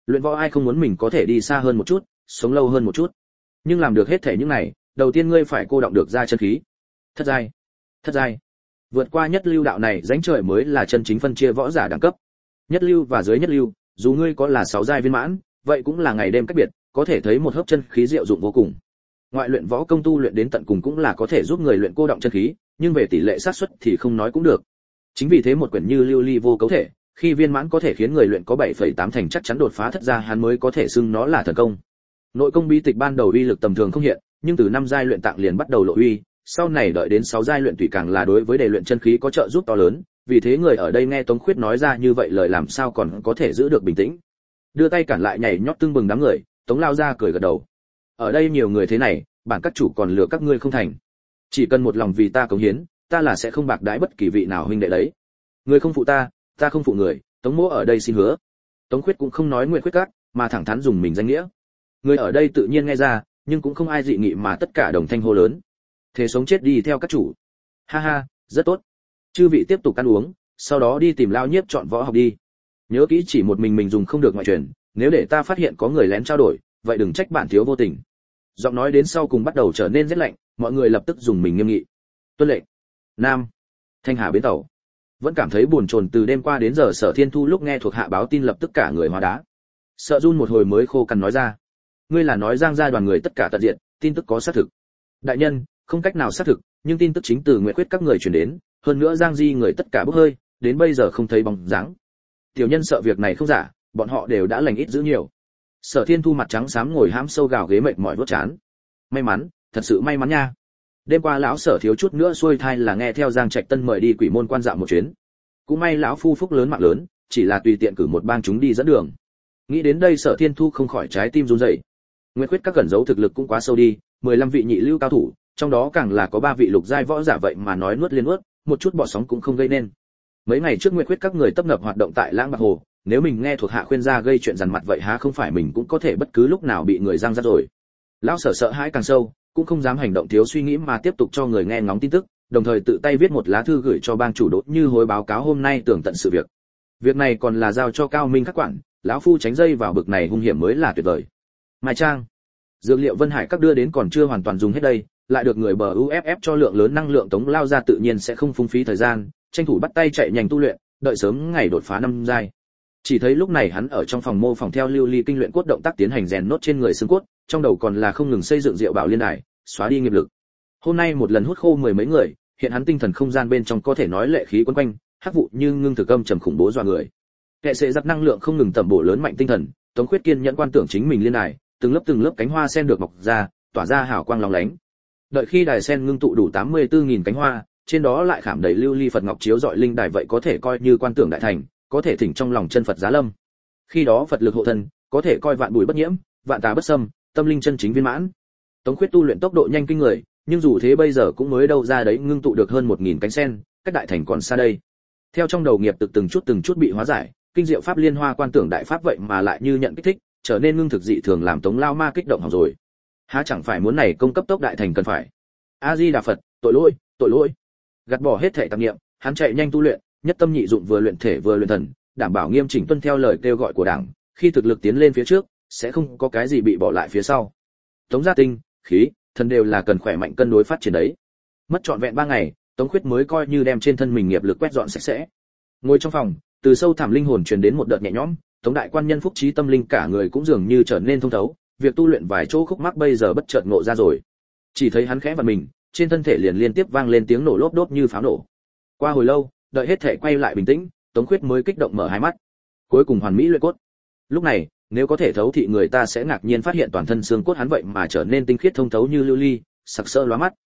Luyện võ ai không muốn mình có thể đi xa hơn một chút, sống lâu hơn một chút. Nhưng làm được hết thể những này, đầu tiên ngươi phải cô động được ra chân khí. Thất giai. Thất giai. Vượt qua nhất lưu đạo này, rãnh trời mới là chân chính phân chia võ giả đẳng cấp. Nhất lưu và dưới nhất lưu, dù ngươi có là 6 giai viên mãn, vậy cũng là ngày đêm cách biệt, có thể thấy một hớp chân khí diệu dụng vô cùng. Ngoại luyện võ công tu luyện đến tận cùng cũng là có thể giúp người luyện cô động chân khí, nhưng về tỷ lệ xác suất thì không nói cũng được. Chính vì thế một quyển như lưu ly vô cấu thể, khi viên mãn có thể khiến người luyện có 7,8 thành chắc chắn đột phá thất gia, hắn mới có thể xưng nó là thần công. Nội công bí tịch ban đầu uy lực tầm thường không hiện, nhưng từ 5 giai luyện tạng liền bắt đầu lộ uy, sau này đợi đến 6 giai luyện tùy càng là đối với đề luyện chân khí có trợ giúp to lớn, vì thế người ở đây nghe Tống Khuyết nói ra như vậy lời làm sao còn có thể giữ được bình tĩnh. Đưa tay cản lại nhảy nhót tưng bừng đám người, Tống lao ra cười gật đầu. Ở đây nhiều người thế này, bản các chủ còn lừa các ngươi không thành. Chỉ cần một lòng vì ta cống hiến, ta là sẽ không bạc đãi bất kỳ vị nào huynh đệ đấy. Người không phụ ta, ta không phụ người, Tống mỗ ở đây xin hứa. Tống Khuyết cũng không nói nguyện khuyết các, mà thẳng thắn dùng mình danh nghĩa. Người ở đây tự nhiên nghe ra, nhưng cũng không ai dị nghị mà tất cả đồng thanh hô lớn. Thế sống chết đi theo các chủ. Ha ha, rất tốt. Chư vị tiếp tục ăn uống, sau đó đi tìm lao nhiếp chọn võ học đi. Nhớ kỹ chỉ một mình dùng không được ngoại truyền, nếu để ta phát hiện có người lén trao đổi, vậy đừng trách bản thiếu vô tình. Giọng nói đến sau cùng bắt đầu trở nên rất lạnh, mọi người lập tức dùng mình nghiêm nghị. Tuân lệnh. Nam. Thanh Hà bến tàu. Vẫn cảm thấy buồn chồn từ đêm qua đến giờ, Sở Thiên Thu lúc nghe thuộc hạ báo tin lập tức cả người hóa đá. Sợ run một hồi mới khô cằn nói ra. Ngươi là nói Giang gia đoàn người tất cả tận diện, tin tức có xác thực. Đại nhân, không cách nào xác thực, nhưng tin tức chính từ Nguyệt Quyết các người truyền đến, hơn nữa Giang Di người tất cả bốc hơi, đến bây giờ không thấy bóng dáng. Tiểu nhân sợ việc này không giả, bọn họ đều đã lành ít dữ nhiều. Sở Thiên Thu mặt trắng xám ngồi hãm sâu gào ghế mệt mỏi vốt chán. May mắn, thật sự may mắn nha. Đêm qua lão Sở thiếu chút nữa xuôi thai là nghe theo Giang Trạch Tân mời đi Quỷ Môn quan dạo một chuyến. Cũng may lão phu phúc lớn mạng lớn, chỉ là tùy tiện cử một bang chúng đi dẫn đường. Nghĩ đến đây Sở Thiên Thu không khỏi trái tim run rẩy. Nguyệt Quyết các cẩn giấu thực lực cũng quá sâu đi, 15 vị nhị lưu cao thủ, trong đó càng là có 3 vị lục giai võ giả, vậy mà nói nuốt liên nuốt, một chút bọ sóng cũng không gây nên. Mấy ngày trước Nguyệt Quyết các người tấp nập hoạt động tại Lãng Bạc Hồ, nếu mình nghe thuộc hạ khuyên ra gây chuyện dằn mặt vậy há không phải mình cũng có thể bất cứ lúc nào bị người giăng ra rồi. Lão Sở sợ hãi càng sâu, cũng không dám hành động thiếu suy nghĩ mà tiếp tục cho người nghe ngóng tin tức, đồng thời tự tay viết một lá thư gửi cho bang chủ Đỗ Như Hối báo cáo hôm nay tường tận sự việc. Việc này còn là giao cho Cao Minh các quản, lão phu tránh dây vào bực này hung hiểm mới là tuyệt vời. Mai Trang, dược liệu Vân Hải các đưa đến còn chưa hoàn toàn dùng hết đây, lại được người bờ UFF cho lượng lớn năng lượng, Tống lao ra tự nhiên sẽ không phung phí thời gian, tranh thủ bắt tay chạy nhanh tu luyện, đợi sớm ngày đột phá 5 giai. Chỉ thấy lúc này hắn ở trong phòng mô phỏng theo lưu ly kinh luyện cốt động tác tiến hành rèn nốt trên người xương cốt, trong đầu còn là không ngừng xây dựng diệu bảo liên đài, xóa đi nghiệp lực. Hôm nay một lần hút khô 10 mấy người, hiện hắn tinh thần không gian bên trong có thể nói lệ khí quấn quanh, hắc vụ như ngưng thực âm trầm khủng bố dọa người. Kệ sẽ giặc năng lượng không ngừng tẩm bổ lớn mạnh tinh thần, Tống Khuyết kiên nhẫn quan tưởng chính mình liên đài, từng lớp cánh hoa sen được mọc ra, tỏa ra hào quang lóng lánh. Đợi khi đài sen ngưng tụ đủ 84.000 cánh hoa, trên đó lại khảm đầy lưu ly Phật ngọc chiếu rọi linh đài, vậy có thể coi như quan tưởng đại thành, có thể thỉnh trong lòng chân Phật giá lâm. Khi đó Phật lực hộ thân, có thể coi vạn bụi bất nhiễm, vạn tà bất xâm, tâm linh chân chính viên mãn. Tống Khuyết tu luyện tốc độ nhanh kinh người, nhưng dù thế bây giờ cũng mới đâu ra đấy ngưng tụ được hơn 1.000 cánh sen, cách đại thành còn xa đây. Theo trong đầu nghiệp từng chút bị hóa giải, kinh diệu pháp liên hoa quan tưởng đại pháp vậy mà lại như nhận kích thích, trở nên ngưng thực dị thường, làm Tống lao ma kích động hỏng rồi. Há chẳng phải muốn này công cấp tốc đại thành cần phải. A Di Đà Phật, tội lỗi. Gạt bỏ hết thể tạp niệm, hắn chạy nhanh tu luyện, nhất tâm nhị dụng, vừa luyện thể vừa luyện thần, đảm bảo nghiêm chỉnh tuân theo lời kêu gọi của Đảng, khi thực lực tiến lên phía trước, sẽ không có cái gì bị bỏ lại phía sau. Tống gia tinh, khí, thần đều là cần khỏe mạnh cân đối phát triển đấy. Mất trọn vẹn 3 ngày, Tống Khuyết mới coi như đem trên thân mình nghiệp lực quét dọn sạch sẽ. Ngồi trong phòng, từ sâu thẳm linh hồn truyền đến một đợt nhẹ nhõm, Tống đại quan nhân phúc trí tâm linh cả người cũng dường như trở nên thông thấu, việc tu luyện vài chỗ khúc mắc bây giờ bất chợt ngộ ra rồi. Chỉ thấy hắn khẽ vặn mình, trên thân thể liền liên tiếp vang lên tiếng nổ lốp đốp như pháo nổ. Qua hồi lâu, đợi hết thể quay lại bình tĩnh, Tống Khuyết mới kích động mở hai mắt. Cuối cùng hoàn mỹ luyện cốt. Lúc này, nếu có thể thấu thị người ta sẽ ngạc nhiên phát hiện toàn thân xương cốt hắn vậy mà trở nên tinh khiết thông thấu như lưu ly, sặc sỡ lóa mắt.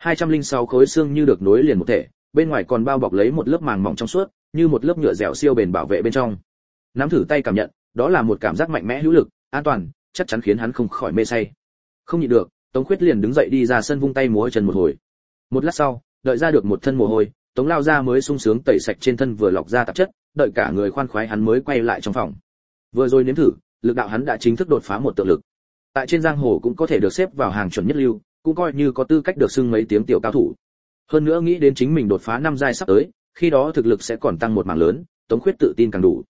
206 khối xương như được nối liền một thể, bên ngoài còn bao bọc lấy một lớp màng mỏng trong suốt, như một lớp nhựa dẻo siêu bền bảo vệ bên trong. Nắm thử tay cảm nhận, đó là một cảm giác mạnh mẽ hữu lực, an toàn, chắc chắn khiến hắn không khỏi mê say. Không nhịn được, Tống Khuyết liền đứng dậy đi ra sân vung tay múa chân một hồi. Một lát sau, đợi ra được một thân mồ hôi, Tống lao ra mới sung sướng tẩy sạch trên thân vừa lọc ra tạp chất, đợi cả người khoan khoái hắn mới quay lại trong phòng. Vừa rồi nếm thử, lực đạo hắn đã chính thức đột phá một tượng lực. Tại trên giang hồ cũng có thể được xếp vào hàng chuẩn nhất lưu, cũng coi như có tư cách được xưng mấy tiếng tiểu cao thủ. Hơn nữa nghĩ đến chính mình đột phá 5 giai sắp tới, khi đó thực lực sẽ còn tăng một mảng lớn, Tống Khuyết tự tin càng đủ.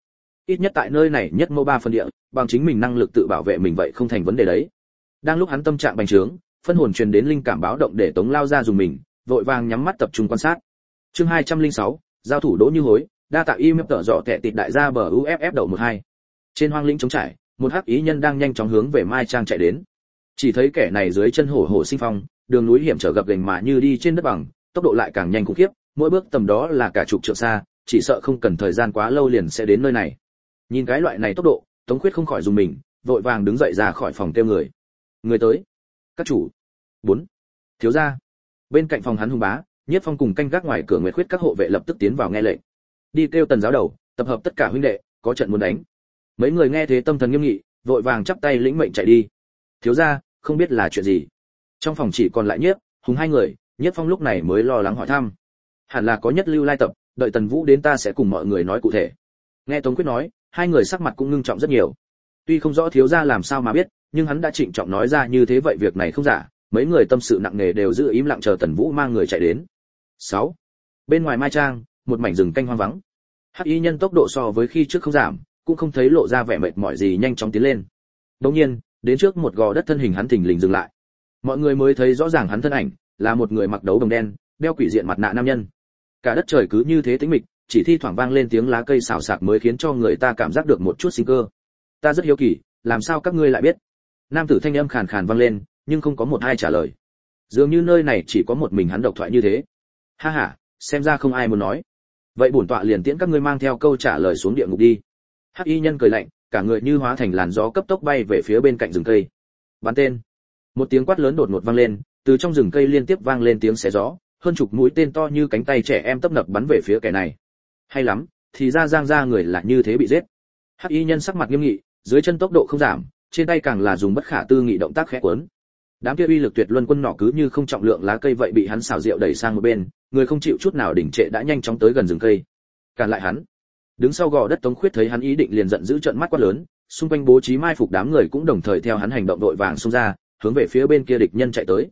ít nhất tại nơi này nhất mô ba phân địa, bằng chính mình năng lực tự bảo vệ mình vậy không thành vấn đề đấy. Đang lúc hắn tâm trạng bành trướng, phân hồn truyền đến linh cảm báo động để Tống lao ra dùng mình, vội vàng nhắm mắt tập trung quan sát. Chương 206, giao thủ Đỗ Như Hối, đa tạ email tở rõ tệ tịt đại gia bờ UFF đầu 12. Trên hoang lĩnh trống trải, một hắc ý nhân đang nhanh chóng hướng về Mai Trang chạy đến. Chỉ thấy kẻ này dưới chân hổ hổ sinh phong, đường núi hiểm trở gập ghềnh mà như đi trên đất bằng, tốc độ lại càng nhanh khủng khiếp, mỗi bước tầm đó là cả chục trượng xa, chỉ sợ không cần thời gian quá lâu liền sẽ đến nơi này. Nhìn cái loại này tốc độ, Tống Khuyết không khỏi dùng mình, vội vàng đứng dậy ra khỏi phòng kêu người. Người tới. Các chủ. 4. Thiếu gia. Bên cạnh phòng hắn Hùng Bá, Nhiếp Phong cùng canh gác ngoài cửa Nguyệt Khuyết các hộ vệ lập tức tiến vào nghe lệnh. Đi kêu Tần giáo đầu, tập hợp tất cả huynh đệ, có trận muốn đánh. Mấy người nghe thế tâm thần nghiêm nghị, vội vàng chắp tay lĩnh mệnh chạy đi. Thiếu gia, không biết là chuyện gì. Trong phòng chỉ còn lại Nhiếp, Hùng hai người, Nhiếp Phong lúc này mới lo lắng hỏi thăm. Hẳn là có nhất lưu lai tập, đợi Tần Vũ đến ta sẽ cùng mọi người nói cụ thể. Nghe Tống Quyết nói, hai người sắc mặt cũng ngưng trọng rất nhiều. Tuy không rõ thiếu gia làm sao mà biết, nhưng hắn đã trịnh trọng nói ra như thế vậy việc này không giả, mấy người tâm sự nặng nề đều giữ im lặng chờ Tần Vũ mang người chạy đến. 6. Bên ngoài Mai Trang, một mảnh rừng canh hoang vắng. Hắc y nhân tốc độ so với khi trước không giảm, cũng không thấy lộ ra vẻ mệt mỏi gì, nhanh chóng tiến lên. Đột nhiên, đến trước một gò đất thân hình hắn thình lình dừng lại. Mọi người mới thấy rõ ràng hắn thân ảnh, là một người mặc đấu đồng đen, đeo quỷ diện mặt nạ nam nhân. Cả đất trời cứ như thế tĩnh mịch, chỉ thi thoảng vang lên tiếng lá cây xào xạc mới khiến cho người ta cảm giác được một chút sinh cơ. Ta rất hiếu kỳ, làm sao các ngươi lại biết? Nam tử thanh âm khàn khàn vang lên, nhưng không có một ai trả lời. Dường như nơi này chỉ có một mình hắn độc thoại như thế. Ha ha, xem ra không ai muốn nói. Vậy bổn tọa liền tiễn các ngươi mang theo câu trả lời xuống địa ngục đi. Hắc y nhân cười lạnh, cả người như hóa thành làn gió cấp tốc bay về phía bên cạnh rừng cây. Bắn tên. Một tiếng quát lớn đột ngột vang lên, từ trong rừng cây liên tiếp vang lên tiếng xé gió, hơn chục mũi tên to như cánh tay trẻ em tấp nập bắn về phía kẻ này. Hay lắm, thì ra Giang gia người là như thế bị giết. Hắc y nhân sắc mặt nghiêm nghị, dưới chân tốc độ không giảm, trên tay càng là dùng bất khả tư nghị động tác khẽ cuốn. Đám kia uy lực tuyệt luân quân nỏ cứ như không trọng lượng lá cây vậy bị hắn xảo diệu đẩy sang một bên, người không chịu chút nào đỉnh trệ đã nhanh chóng tới gần rừng cây. Cản lại hắn. Đứng sau gò đất Tống Khuyết thấy hắn ý định liền giận dữ trợn mắt quát lớn, xung quanh bố trí mai phục đám người cũng đồng thời theo hắn hành động đội vàng xông ra, hướng về phía bên kia địch nhân chạy tới.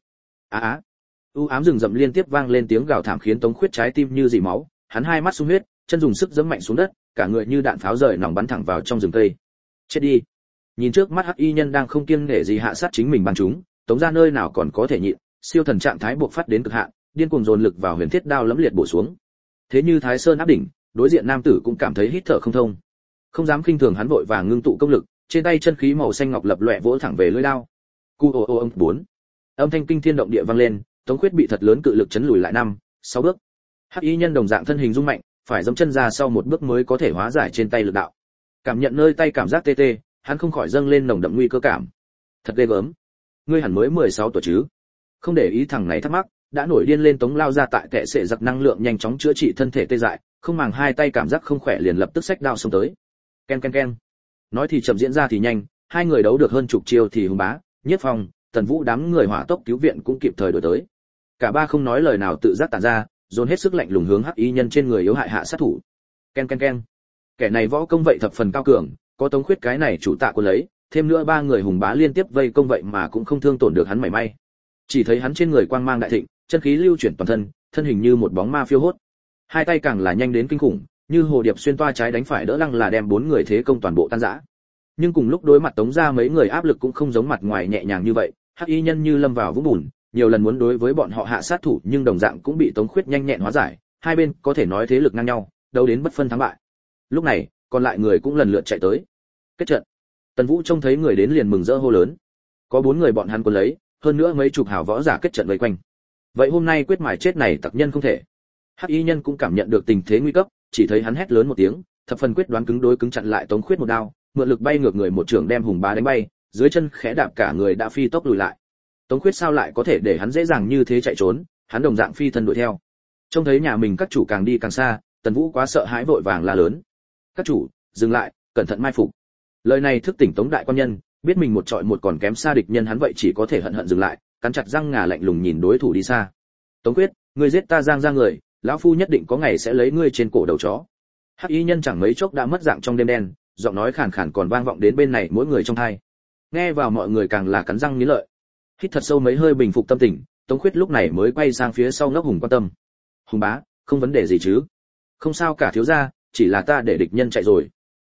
U ám rừng rậm liên tiếp vang lên tiếng gào thảm khiến Tống Khuyết trái tim như dì máu, hắn hai mắt sung huyết, chân dùng sức giẫm mạnh xuống đất, cả người như đạn pháo rời nòng bắn thẳng vào trong rừng cây. Chết đi. Nhìn trước mắt hắc y nhân đang không kiêng nể gì hạ sát chính mình bắn chúng, Tống gia nơi nào còn có thể nhịn, siêu thần trạng thái buộc phát đến cực hạn, điên cuồng dồn lực vào huyền thiết đao lẫm liệt bổ xuống. Thế như Thái Sơn áp đỉnh, đối diện nam tử cũng cảm thấy hít thở không thông. Không dám khinh thường hắn vội vàng ngưng tụ công lực, trên tay chân khí màu xanh ngọc lập lòe vỗ thẳng về lưỡi đao. Cu ô ô ông 4. Âm thanh kinh thiên động địa vang lên, Tống Khuyết bị thật lớn cự lực chấn lùi lại 5-6 bước. Hắc y nhân đồng dạng thân hình rung mạnh, phải dẫm chân ra sau một bước mới có thể hóa giải trên tay lực đạo. Cảm nhận nơi tay cảm giác tê tê, hắn không khỏi dâng lên nồng đậm nguy cơ cảm. Thật ghê gớm. Ngươi hẳn mới 16 tuổi chứ? Không để ý thằng này thắc mắc, đã nổi điên lên Tống lao ra tại tệ sệ giặc năng lượng nhanh chóng chữa trị thân thể tê dại, không màng hai tay cảm giác không khỏe liền lập tức xách đao xông tới. Ken ken ken. Nói thì chậm diễn ra thì nhanh, hai người đấu được hơn chục chiêu thì Hùng Bá, Nhiếp Phong, Tần Vũ đám người hỏa tốc cứu viện cũng kịp thời đuổi tới. Cả ba không nói lời nào tự giác tản ra, dồn hết sức lạnh lùng hướng hắc y nhân trên người yếu hại hạ sát thủ. Ken ken ken. Kẻ này võ công vậy thập phần cao cường, có Tống Khuyết cái này chủ tạ của lấy, thêm nữa ba người Hùng Bá liên tiếp vây công vậy mà cũng không thương tổn được hắn mảy may. Chỉ thấy hắn trên người quang mang đại thịnh, chân khí lưu chuyển toàn thân, thân hình như một bóng ma phiêu hốt. Hai tay càng là nhanh đến kinh khủng, như hồ điệp xuyên toa trái đánh phải đỡ lăng là đem bốn người thế công toàn bộ tan rã. Nhưng cùng lúc đối mặt Tống gia mấy người áp lực cũng không giống mặt ngoài nhẹ nhàng như vậy, hắc y nhân như lâm vào vũng bùn, nhiều lần muốn đối với bọn họ hạ sát thủ nhưng đồng dạng cũng bị Tống Khuyết nhanh nhẹn hóa giải, hai bên có thể nói thế lực ngang nhau, đấu đến bất phân thắng bại. Lúc này, còn lại người cũng lần lượt chạy tới. Kết trận. Tần Vũ trông thấy người đến liền mừng rỡ hô lớn. Có bốn người bọn hắn cuốn lấy, hơn nữa mấy chục hảo võ giả kết trận vây quanh. Vậy hôm nay quyết mài chết này tặc nhân không thể. Hắc y nhân cũng cảm nhận được tình thế nguy cấp, chỉ thấy hắn hét lớn một tiếng, thập phần quyết đoán cứng đối cứng chặn lại Tống Khuyết một đao, mượn lực bay ngược người một trường đem Hùng Bá đánh bay, dưới chân khẽ đạp cả người đã phi tốc lùi lại. Tống Khuyết sao lại có thể để hắn dễ dàng như thế chạy trốn, hắn đồng dạng phi thân đuổi theo. Trông thấy nhà mình các chủ càng đi càng xa, Tần Vũ quá sợ hãi vội vàng la lớn: "Các chủ, dừng lại, cẩn thận mai phục." Lời này thức tỉnh Tống đại quan nhân, biết mình một trọi một còn kém xa địch nhân hắn vậy chỉ có thể hận hận dừng lại, cắn chặt răng ngà lạnh lùng nhìn đối thủ đi xa. "Tống Quyết, ngươi giết ta Giang gia người, lão phu nhất định có ngày sẽ lấy ngươi trên cổ đầu chó." Hắc y nhân chẳng mấy chốc đã mất dạng trong đêm đen, giọng nói khàn khàn còn vang vọng đến bên này mỗi người trong tai. Nghe vào mọi người càng là cắn răng nghiến lợi. Hít thật sâu mấy hơi bình phục tâm tình, Tống Khuyết lúc này mới quay sang phía sau ngốc Hùng quan tâm. "Hùng bá, không vấn đề gì chứ?" "Không sao cả thiếu gia, chỉ là ta để địch nhân chạy rồi."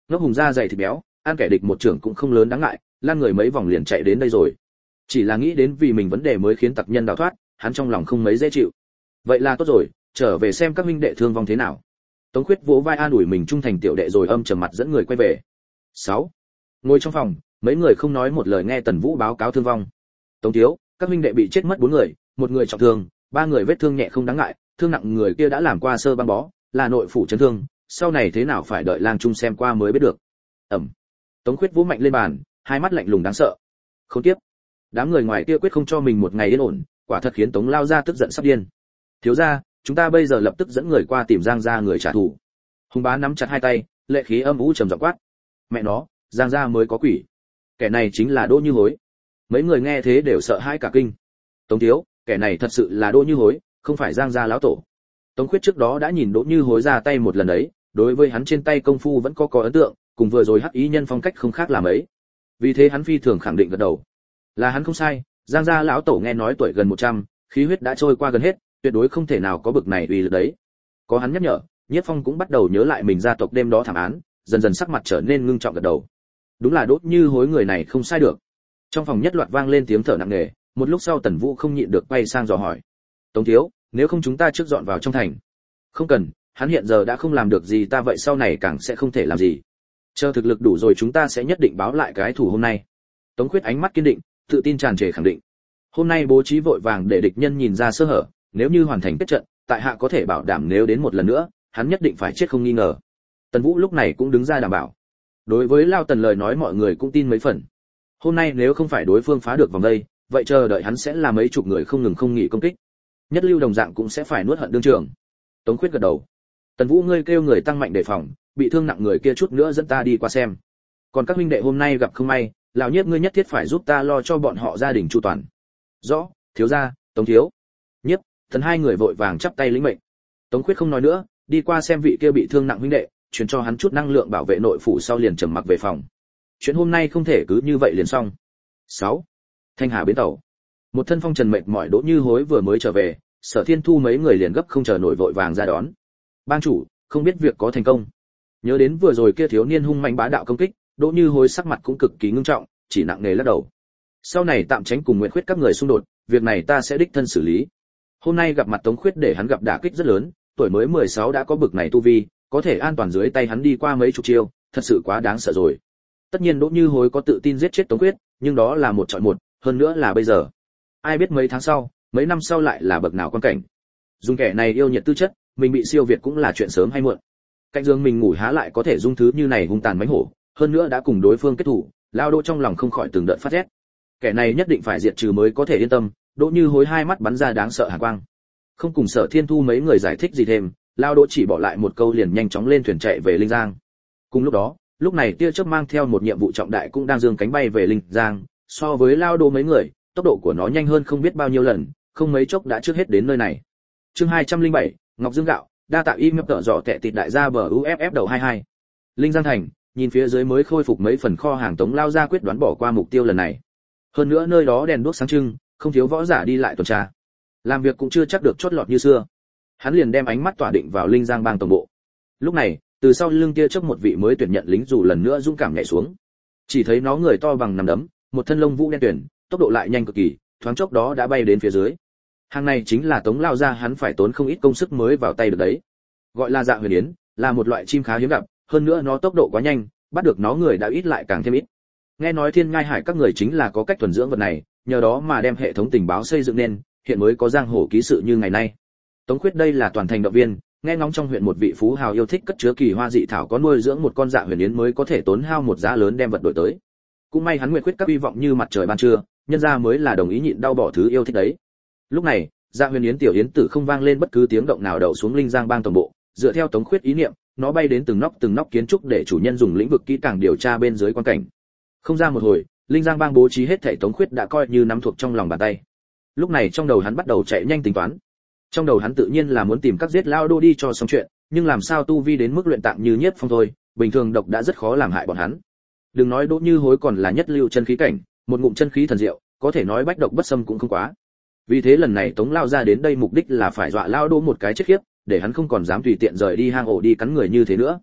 Ngốc Hùng da dày thịt béo, ăn kẻ địch một trưởng cũng không lớn đáng ngại, lan người mấy vòng liền chạy đến đây rồi. Chỉ là nghĩ đến vì mình vấn đề mới khiến tặc nhân đào thoát, hắn trong lòng không mấy dễ chịu. Vậy là tốt rồi, trở về xem các huynh đệ thương vong thế nào. Tống Khuyết vỗ vai an ủi mình trung thành tiểu đệ rồi âm trầm mặt dẫn người quay về. 6. Ngồi trong phòng, mấy người không nói một lời nghe Tần Vũ báo cáo thương vong. Tống thiếu, các huynh đệ bị chết mất 4 người, một người trọng thương, 3 người vết thương nhẹ không đáng ngại, thương nặng người kia đã làm qua sơ băng bó, là nội phủ chấn thương, sau này thế nào phải đợi lang trung xem qua mới biết được. Ẩm. Tống Khuyết vỗ mạnh lên bàn, hai mắt lạnh lùng đáng sợ. Không tiếp. Đám người ngoài kia quyết không cho mình một ngày yên ổn, quả thật khiến Tống lao ra tức giận sắp điên. Thiếu gia, chúng ta bây giờ lập tức dẫn người qua tìm Giang gia người trả thù. Hùng bá nắm chặt hai tay, lệ khí âm u trầm giọng quát. Mẹ nó, Giang gia mới có quỷ. Kẻ này chính là Đỗ Như Hối. Mấy người nghe thế đều sợ hãi cả kinh. Tống thiếu, kẻ này thật sự là Đỗ Như Hối, không phải Giang gia lão tổ. Tống Khuyết trước đó đã nhìn Đỗ Như Hối ra tay một lần đấy, đối với hắn trên tay công phu vẫn có ấn tượng, cùng vừa rồi hắc ý nhân phong cách không khác là mấy. Vì thế hắn phi thường khẳng định gật đầu. Là hắn không sai, Giang gia lão tổ nghe nói tuổi gần 100, khí huyết đã trôi qua gần hết, tuyệt đối không thể nào có bực này uy lực đấy. Có hắn nhắc nhở, Nhiếp Phong cũng bắt đầu nhớ lại mình gia tộc đêm đó thảm án, dần dần sắc mặt trở nên ngưng trọng gật đầu. Đúng là Đỗ Như Hối người này không sai được. Trong phòng nhất loạt vang lên tiếng thở nặng nề, một lúc sau Tần Vũ không nhịn được quay sang dò hỏi. Tống thiếu, nếu không chúng ta trước dọn vào trong thành. Không cần, hắn hiện giờ đã không làm được gì ta vậy sau này càng sẽ không thể làm gì. Chờ thực lực đủ rồi chúng ta sẽ nhất định báo lại cái thủ hôm nay. Tống Khuyết ánh mắt kiên định, tự tin tràn trề khẳng định. Hôm nay bố trí vội vàng để địch nhân nhìn ra sơ hở, nếu như hoàn thành kết trận, tại hạ có thể bảo đảm nếu đến một lần nữa, hắn nhất định phải chết không nghi ngờ. Tần Vũ lúc này cũng đứng ra đảm bảo. Đối với Lao Tần lời nói mọi người cũng tin mấy phần. Hôm nay nếu không phải đối phương phá được vòng đây, vậy chờ đợi hắn sẽ là mấy chục người không ngừng không nghỉ công kích. Nhất Lưu đồng dạng cũng sẽ phải nuốt hận đương trường. Tống Khuyết gật đầu. Tần Vũ ngươi kêu người tăng mạnh đề phòng, bị thương nặng người kia chút nữa dẫn ta đi qua xem. Còn các huynh đệ hôm nay gặp không may, lão Nhiếp ngươi nhất thiết phải giúp ta lo cho bọn họ gia đình chu toàn. Rõ, thiếu gia, Tống thiếu. Nhiếp, Thần hai người vội vàng chắp tay lĩnh mệnh. Tống Khuyết không nói nữa, đi qua xem vị kia bị thương nặng huynh đệ, truyền cho hắn chút năng lượng bảo vệ nội phủ sau liền trầm mặc về phòng. Chuyện hôm nay không thể cứ như vậy liền xong. 6. Thanh Hà bến tàu. Một thân phong trần mệt mỏi Đỗ Như Hối vừa mới trở về, Sở Thiên Thu mấy người liền gấp không chờ nổi vội vàng ra đón. Bang chủ, không biết việc có thành công. Nhớ đến vừa rồi kia thiếu niên hung manh bá đạo công kích, Đỗ Như Hối sắc mặt cũng cực kỳ ngưng trọng, chỉ nặng nề lắc đầu. Sau này tạm tránh cùng Nguyệt Khuyết các người xung đột, việc này ta sẽ đích thân xử lý. Hôm nay gặp mặt Tống Khuyết để hắn gặp đả kích rất lớn, tuổi mới 16 đã có bực này tu vi, có thể an toàn dưới tay hắn đi qua mấy chục chiêu, thật sự quá đáng sợ rồi. Tất nhiên Đỗ Như Hối có tự tin giết chết Tống Khuyết, nhưng đó là một chọi một, hơn nữa là bây giờ. Ai biết mấy tháng sau, mấy năm sau lại là bậc nào quan cảnh. Dùng kẻ này yêu nhiệt tư chất, mình bị siêu việt cũng là chuyện sớm hay muộn. Cạnh giường mình ngủ há lại có thể dung thứ như này hung tàn mãnh hổ, hơn nữa đã cùng đối phương kết thủ, Lao Đỗ trong lòng không khỏi từng đợt phát rét. Kẻ này nhất định phải diệt trừ mới có thể yên tâm. Đỗ Như Hối hai mắt bắn ra đáng sợ hàn quang. Không cùng Sở Thiên Thu mấy người giải thích gì thêm, Lao Đỗ chỉ bỏ lại một câu liền nhanh chóng lên thuyền chạy về Linh Giang. Cùng lúc đó, lúc này tia chớp mang theo một nhiệm vụ trọng đại cũng đang dương cánh bay về Linh Giang, so với Lao Đỗ mấy người, tốc độ của nó nhanh hơn không biết bao nhiêu lần, không mấy chốc đã trước hết đến nơi này. Chương 207, Ngọc Dương gạo, đa tạ im tợ dọ tệ tịt đại gia bờ UFF đầu 22. Linh Giang thành, nhìn phía dưới mới khôi phục mấy phần kho hàng Tống lao ra quyết đoán bỏ qua mục tiêu lần này. Hơn nữa nơi đó đèn đuốc sáng trưng, không thiếu võ giả đi lại tuần tra. Làm việc cũng chưa chắc được chót lọt như xưa. Hắn liền đem ánh mắt tỏa định vào Linh Giang bang tổng bộ. Lúc này, từ sau lưng kia chớp một vị mới tuyển nhận lính dù lần nữa dũng cảm nhảy xuống. Chỉ thấy nó người to bằng nắm đấm, một thân lông vũ đen tuyển, tốc độ lại nhanh cực kỳ, thoáng chốc đó đã bay đến phía dưới. Hàng này chính là Tống lao ra hắn phải tốn không ít công sức mới vào tay được đấy. Gọi là Dạ Huyền Yến, là một loại chim khá hiếm gặp, hơn nữa nó tốc độ quá nhanh, bắt được nó người đã ít lại càng thêm ít. Nghe nói Thiên Ngai Hải các người chính là có cách thuần dưỡng vật này, nhờ đó mà đem hệ thống tình báo xây dựng nên, hiện mới có giang hồ ký sự như ngày nay. Tống Khuyết đây là toàn thành động viên, nghe ngóng trong huyện một vị phú hào yêu thích cất chứa kỳ hoa dị thảo có nuôi dưỡng một con Dạ Huyền Yến mới có thể tốn hao một giá lớn đem vật đổi tới. Cũng may hắn Nguyệt Khuyết các hy vọng như mặt trời ban trưa, nhân ra mới là đồng ý nhịn đau bỏ thứ yêu thích đấy. Lúc này, Dạ Huyền Yến tiểu yến tử không vang lên bất cứ tiếng động nào đậu xuống Linh Giang bang tổng bộ, dựa theo Tống Khuyết ý niệm, nó bay đến từng nóc kiến trúc để chủ nhân dùng lĩnh vực kỹ càng điều tra bên dưới quan cảnh. Không ra một hồi, Linh Giang bang bố trí hết thảy Tống Khuyết đã coi như nắm thuộc trong lòng bàn tay. Lúc này trong đầu hắn bắt đầu chạy nhanh tính toán. Trong đầu hắn tự nhiên là muốn tìm các giết lao đô đi cho xong chuyện, nhưng làm sao tu vi đến mức luyện tạng như Nhiếp Phong thôi, bình thường độc đã rất khó làm hại bọn hắn. Đừng nói Đỗ Như Hối còn là nhất lưu chân khí cảnh, một ngụm chân khí thần diệu, có thể nói bách độc bất xâm cũng không quá. Vì thế lần này Tống lao ra đến đây mục đích là phải dọa lao Đỗ một cái chết khiếp, để hắn không còn dám tùy tiện rời đi hang ổ đi cắn người như thế nữa.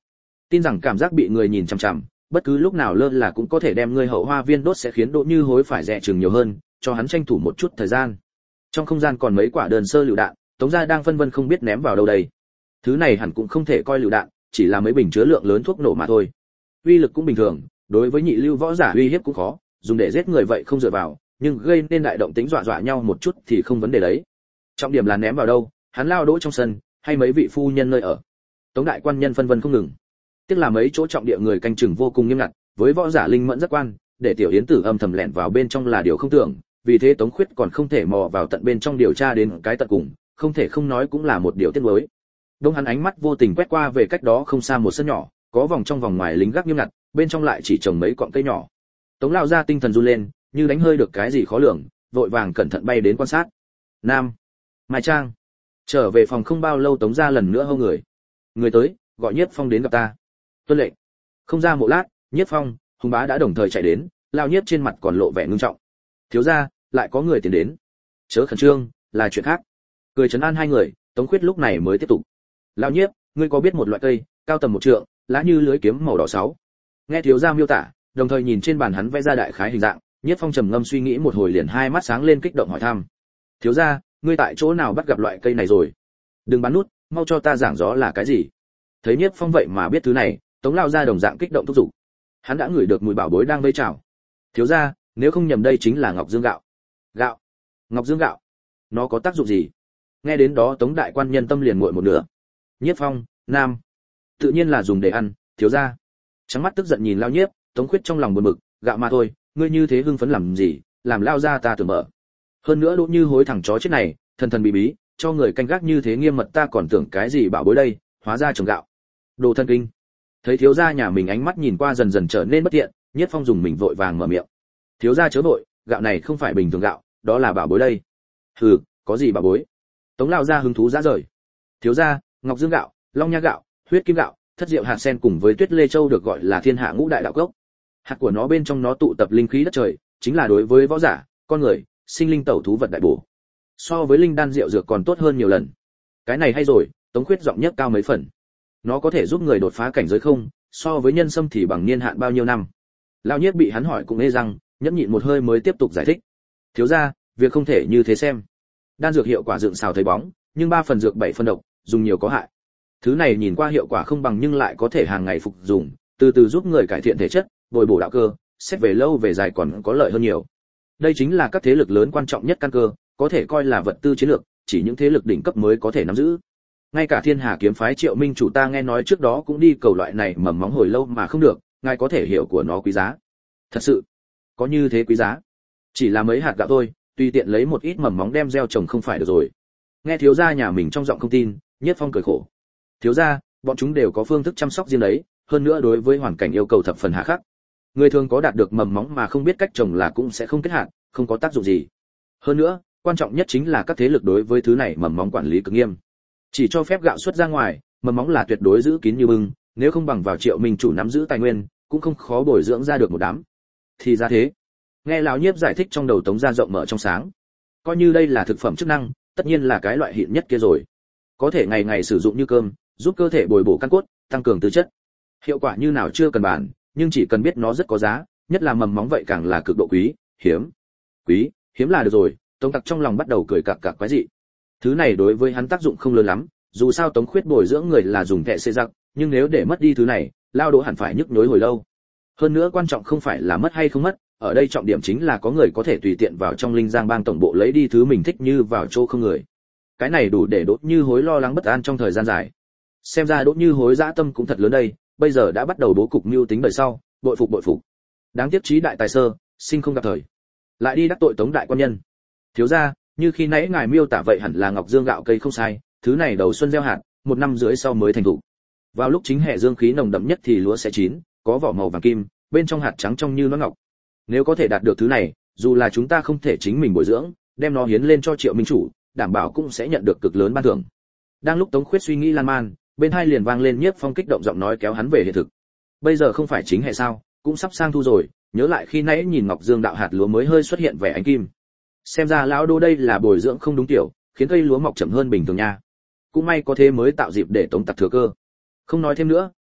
Tin rằng cảm giác bị người nhìn chằm chằm, bất cứ lúc nào lơ là cũng có thể đem ngươi hậu hoa viên đốt sẽ khiến Đỗ Như Hối phải dè chừng nhiều hơn, cho hắn tranh thủ một chút thời gian. Trong không gian còn mấy quả đơn sơ lựu đạn, Tống gia đang phân vân không biết ném vào đâu đây. Thứ này hẳn cũng không thể coi lựu đạn, chỉ là mấy bình chứa lượng lớn thuốc nổ mà thôi. Uy lực cũng bình thường, đối với nhị lưu võ giả uy hiếp cũng khó, dùng để giết người vậy không dựa vào, nhưng gây nên đại động tính dọa dọa nhau một chút thì không vấn đề đấy. Trọng điểm là ném vào đâu, hắn lao đỗ trong sân, hay mấy vị phu nhân nơi ở. Tống đại quan nhân phân vân không ngừng. Tiếc là mấy chỗ trọng địa người canh chừng vô cùng nghiêm ngặt, với võ giả linh mẫn rất quan, để tiểu yến tử âm thầm lẻn vào bên trong là điều không tưởng, vì thế Tống Khuyết còn không thể mò vào tận bên trong điều tra đến cái tận cùng, không thể không nói cũng là một điều tiếc nuối. Đông hắn ánh mắt vô tình quét qua về cách đó không xa một sân nhỏ, có vòng trong vòng ngoài lính gác nghiêm ngặt, bên trong lại chỉ trồng mấy cọng cây nhỏ. Tống lao ra tinh thần run lên, như đánh hơi được cái gì khó lường, vội vàng cẩn thận bay đến quan sát. Nam, Mai Trang. Trở về phòng không bao lâu Tống gia lần nữa hô người. Người tới, gọi Nhiếp Phong đến gặp ta. Tuân lệnh. Không ra một lát, Nhiếp Phong, Hùng Bá đã đồng thời chạy đến, lao Nhiếp trên mặt còn lộ vẻ ngưng trọng. Thiếu gia, lại có người tiến đến. Chớ khẩn trương, là chuyện khác. Cười trấn an hai người, Tống Khuyết lúc này mới tiếp tục. Lao Nhiếp, ngươi có biết một loại cây, cao tầm 1 trượng, lá như lưới kiếm màu đỏ sáu. Nghe thiếu gia miêu tả, đồng thời nhìn trên bàn hắn vẽ ra đại khái hình dạng, Nhiếp Phong trầm ngâm suy nghĩ một hồi liền hai mắt sáng lên kích động hỏi thăm. Thiếu gia, ngươi tại chỗ nào bắt gặp loại cây này rồi? Đừng bắn nút, mau cho ta giảng rõ là cái gì. Thấy Nhiếp Phong vậy mà biết thứ này, Tống lao ra đồng dạng kích động thúc giục. Hắn đã ngửi được mùi bảo bối đang vây trào. Thiếu gia, nếu không nhầm đây chính là ngọc dương gạo. Gạo? Ngọc dương gạo? Nó có tác dụng gì? Nghe đến đó Tống đại quan nhân tâm liền nguội một nửa. Nhiếp Phong, nam, tự nhiên là dùng để ăn, thiếu gia. Trắng mắt tức giận nhìn lao Nhiếp, Tống Khuyết trong lòng buồn bực, gạo mà thôi, ngươi như thế hưng phấn làm gì, làm lao ra ta tưởng mở. Hơn nữa Đỗ Như Hối thằng chó chết này, thần thần bí bí, cho người canh gác như thế nghiêm mật ta còn tưởng cái gì bảo bối đây, hóa ra trồng gạo. Đồ thân kinh. Thấy thiếu gia nhà mình ánh mắt nhìn qua dần dần trở nên bất thiện, Nhiếp Phong dùng mình vội vàng mở miệng. Thiếu gia chớ vội, gạo này không phải bình thường gạo, đó là bảo bối đây. Hừ, có gì bảo bối? Tống lao ra hứng thú rã rời. Thiếu gia, ngọc dương gạo, long nha gạo, huyết kim gạo, thất diệu hạt sen cùng với tuyết lê châu được gọi là thiên hạ ngũ đại đạo cốc. Hạt của nó bên trong nó tụ tập linh khí đất trời, chính là đối với võ giả, con người, sinh linh tẩu thú vật đại bổ. So với linh đan rượu dược còn tốt hơn nhiều lần. Cái này hay rồi, Tống Khuyết giọng nhất cao mấy phần. Nó có thể giúp người đột phá cảnh giới không, so với nhân sâm thì bằng niên hạn bao nhiêu năm. Lão Nhiếp bị hắn hỏi cũng nghe răng, nhẫn nhịn một hơi mới tiếp tục giải thích. Thiếu gia, việc không thể như thế xem. Đan dược hiệu quả dựng xào thấy bóng, nhưng 3 phần dược 7 phần độc, dùng nhiều có hại. Thứ này nhìn qua hiệu quả không bằng nhưng lại có thể hàng ngày phục dùng, từ từ giúp người cải thiện thể chất, bồi bổ đạo cơ, xét về lâu về dài còn có lợi hơn nhiều. Đây chính là các thế lực lớn quan trọng nhất căn cơ, có thể coi là vật tư chiến lược, chỉ những thế lực đỉnh cấp mới có thể nắm giữ. Ngay cả Thiên Hà kiếm phái Triệu Minh chủ ta nghe nói trước đó cũng đi cầu loại này mầm móng hồi lâu mà không được, ngài có thể hiểu của nó quý giá. Thật sự, có như thế quý giá? Chỉ là mấy hạt gạo thôi, tùy tiện lấy một ít mầm móng đem gieo trồng không phải được rồi. Nghe thiếu gia nhà mình trong giọng không tin, Nhiếp Phong cười khổ. Thiếu gia, bọn chúng đều có phương thức chăm sóc riêng đấy, hơn nữa đối với hoàn cảnh yêu cầu thập phần hà khắc. Người thường có đạt được mầm móng mà không biết cách trồng là cũng sẽ không kết hạt, không có tác dụng gì. Hơn nữa, quan trọng nhất chính là các thế lực đối với thứ này mầm móng quản lý cực nghiêm. Chỉ cho phép gạo xuất ra ngoài, mầm móng là tuyệt đối giữ kín như bưng, nếu không bằng vào Triệu Minh chủ nắm giữ tài nguyên, cũng không khó bồi dưỡng ra được một đám. Thì ra thế. Nghe lão Nhiếp giải thích trong đầu Tống gia rộng mở trong sáng. Coi như đây là thực phẩm chức năng, tất nhiên là cái loại hiện nhất kia rồi. Có thể ngày ngày sử dụng như cơm, giúp cơ thể bồi bổ căn cốt, tăng cường tư chất. Hiệu quả như nào chưa cần bàn, nhưng chỉ cần biết nó rất có giá, nhất là mầm móng vậy càng là cực độ quý, hiếm. Quý, hiếm là được rồi, Tống Tặc trong lòng bắt đầu cười cặc cặc quái dị. Thứ này đối với hắn tác dụng không lớn lắm, dù sao Tống Khuyết bồi dưỡng người là dùng thẻ xê giặc, nhưng nếu để mất đi thứ này, lao Đỗ hẳn phải nhức nhối hồi lâu. Hơn nữa quan trọng không phải là mất hay không mất, ở đây trọng điểm chính là có người có thể tùy tiện vào trong Linh Giang Bang tổng bộ lấy đi thứ mình thích như vào chỗ không người. Cái này đủ để Đỗ Như Hối lo lắng bất an trong thời gian dài. Xem ra Đỗ Như Hối dã tâm cũng thật lớn đây, bây giờ đã bắt đầu bố cục mưu tính đời sau, bội phục bội phục. Đáng tiếc trí đại tài sơ, sinh không gặp thời. Lại đi đắc tội Tống đại quan nhân. Thiếu gia, như khi nãy ngài miêu tả vậy hẳn là ngọc dương gạo cây không sai, thứ này đầu xuân gieo hạt, 1 năm rưỡi sau mới thành thụ. Vào lúc chính hệ dương khí nồng đậm nhất thì lúa sẽ chín, có vỏ màu vàng kim, bên trong hạt trắng trong như nó ngọc. Nếu có thể đạt được thứ này, dù là chúng ta không thể chính mình bồi dưỡng, đem nó hiến lên cho Triệu Minh chủ, đảm bảo cũng sẽ nhận được cực lớn ban thưởng. Đang lúc Tống Khuyết suy nghĩ lan man, bên hai liền vang lên Nhiếp Phong kích động giọng nói kéo hắn về hiện thực. Bây giờ không phải chính hệ sao, cũng sắp sang thu rồi, nhớ lại khi nãy nhìn ngọc dương đạo hạt lúa mới hơi xuất hiện vẻ ánh kim. Xem ra lão Đô đây là bồi dưỡng không đúng kiểu, khiến cây lúa mọc chậm hơn bình thường nha. Cũng may có thế mới tạo dịp để Tống Tặc thừa cơ. Không nói thêm nữa,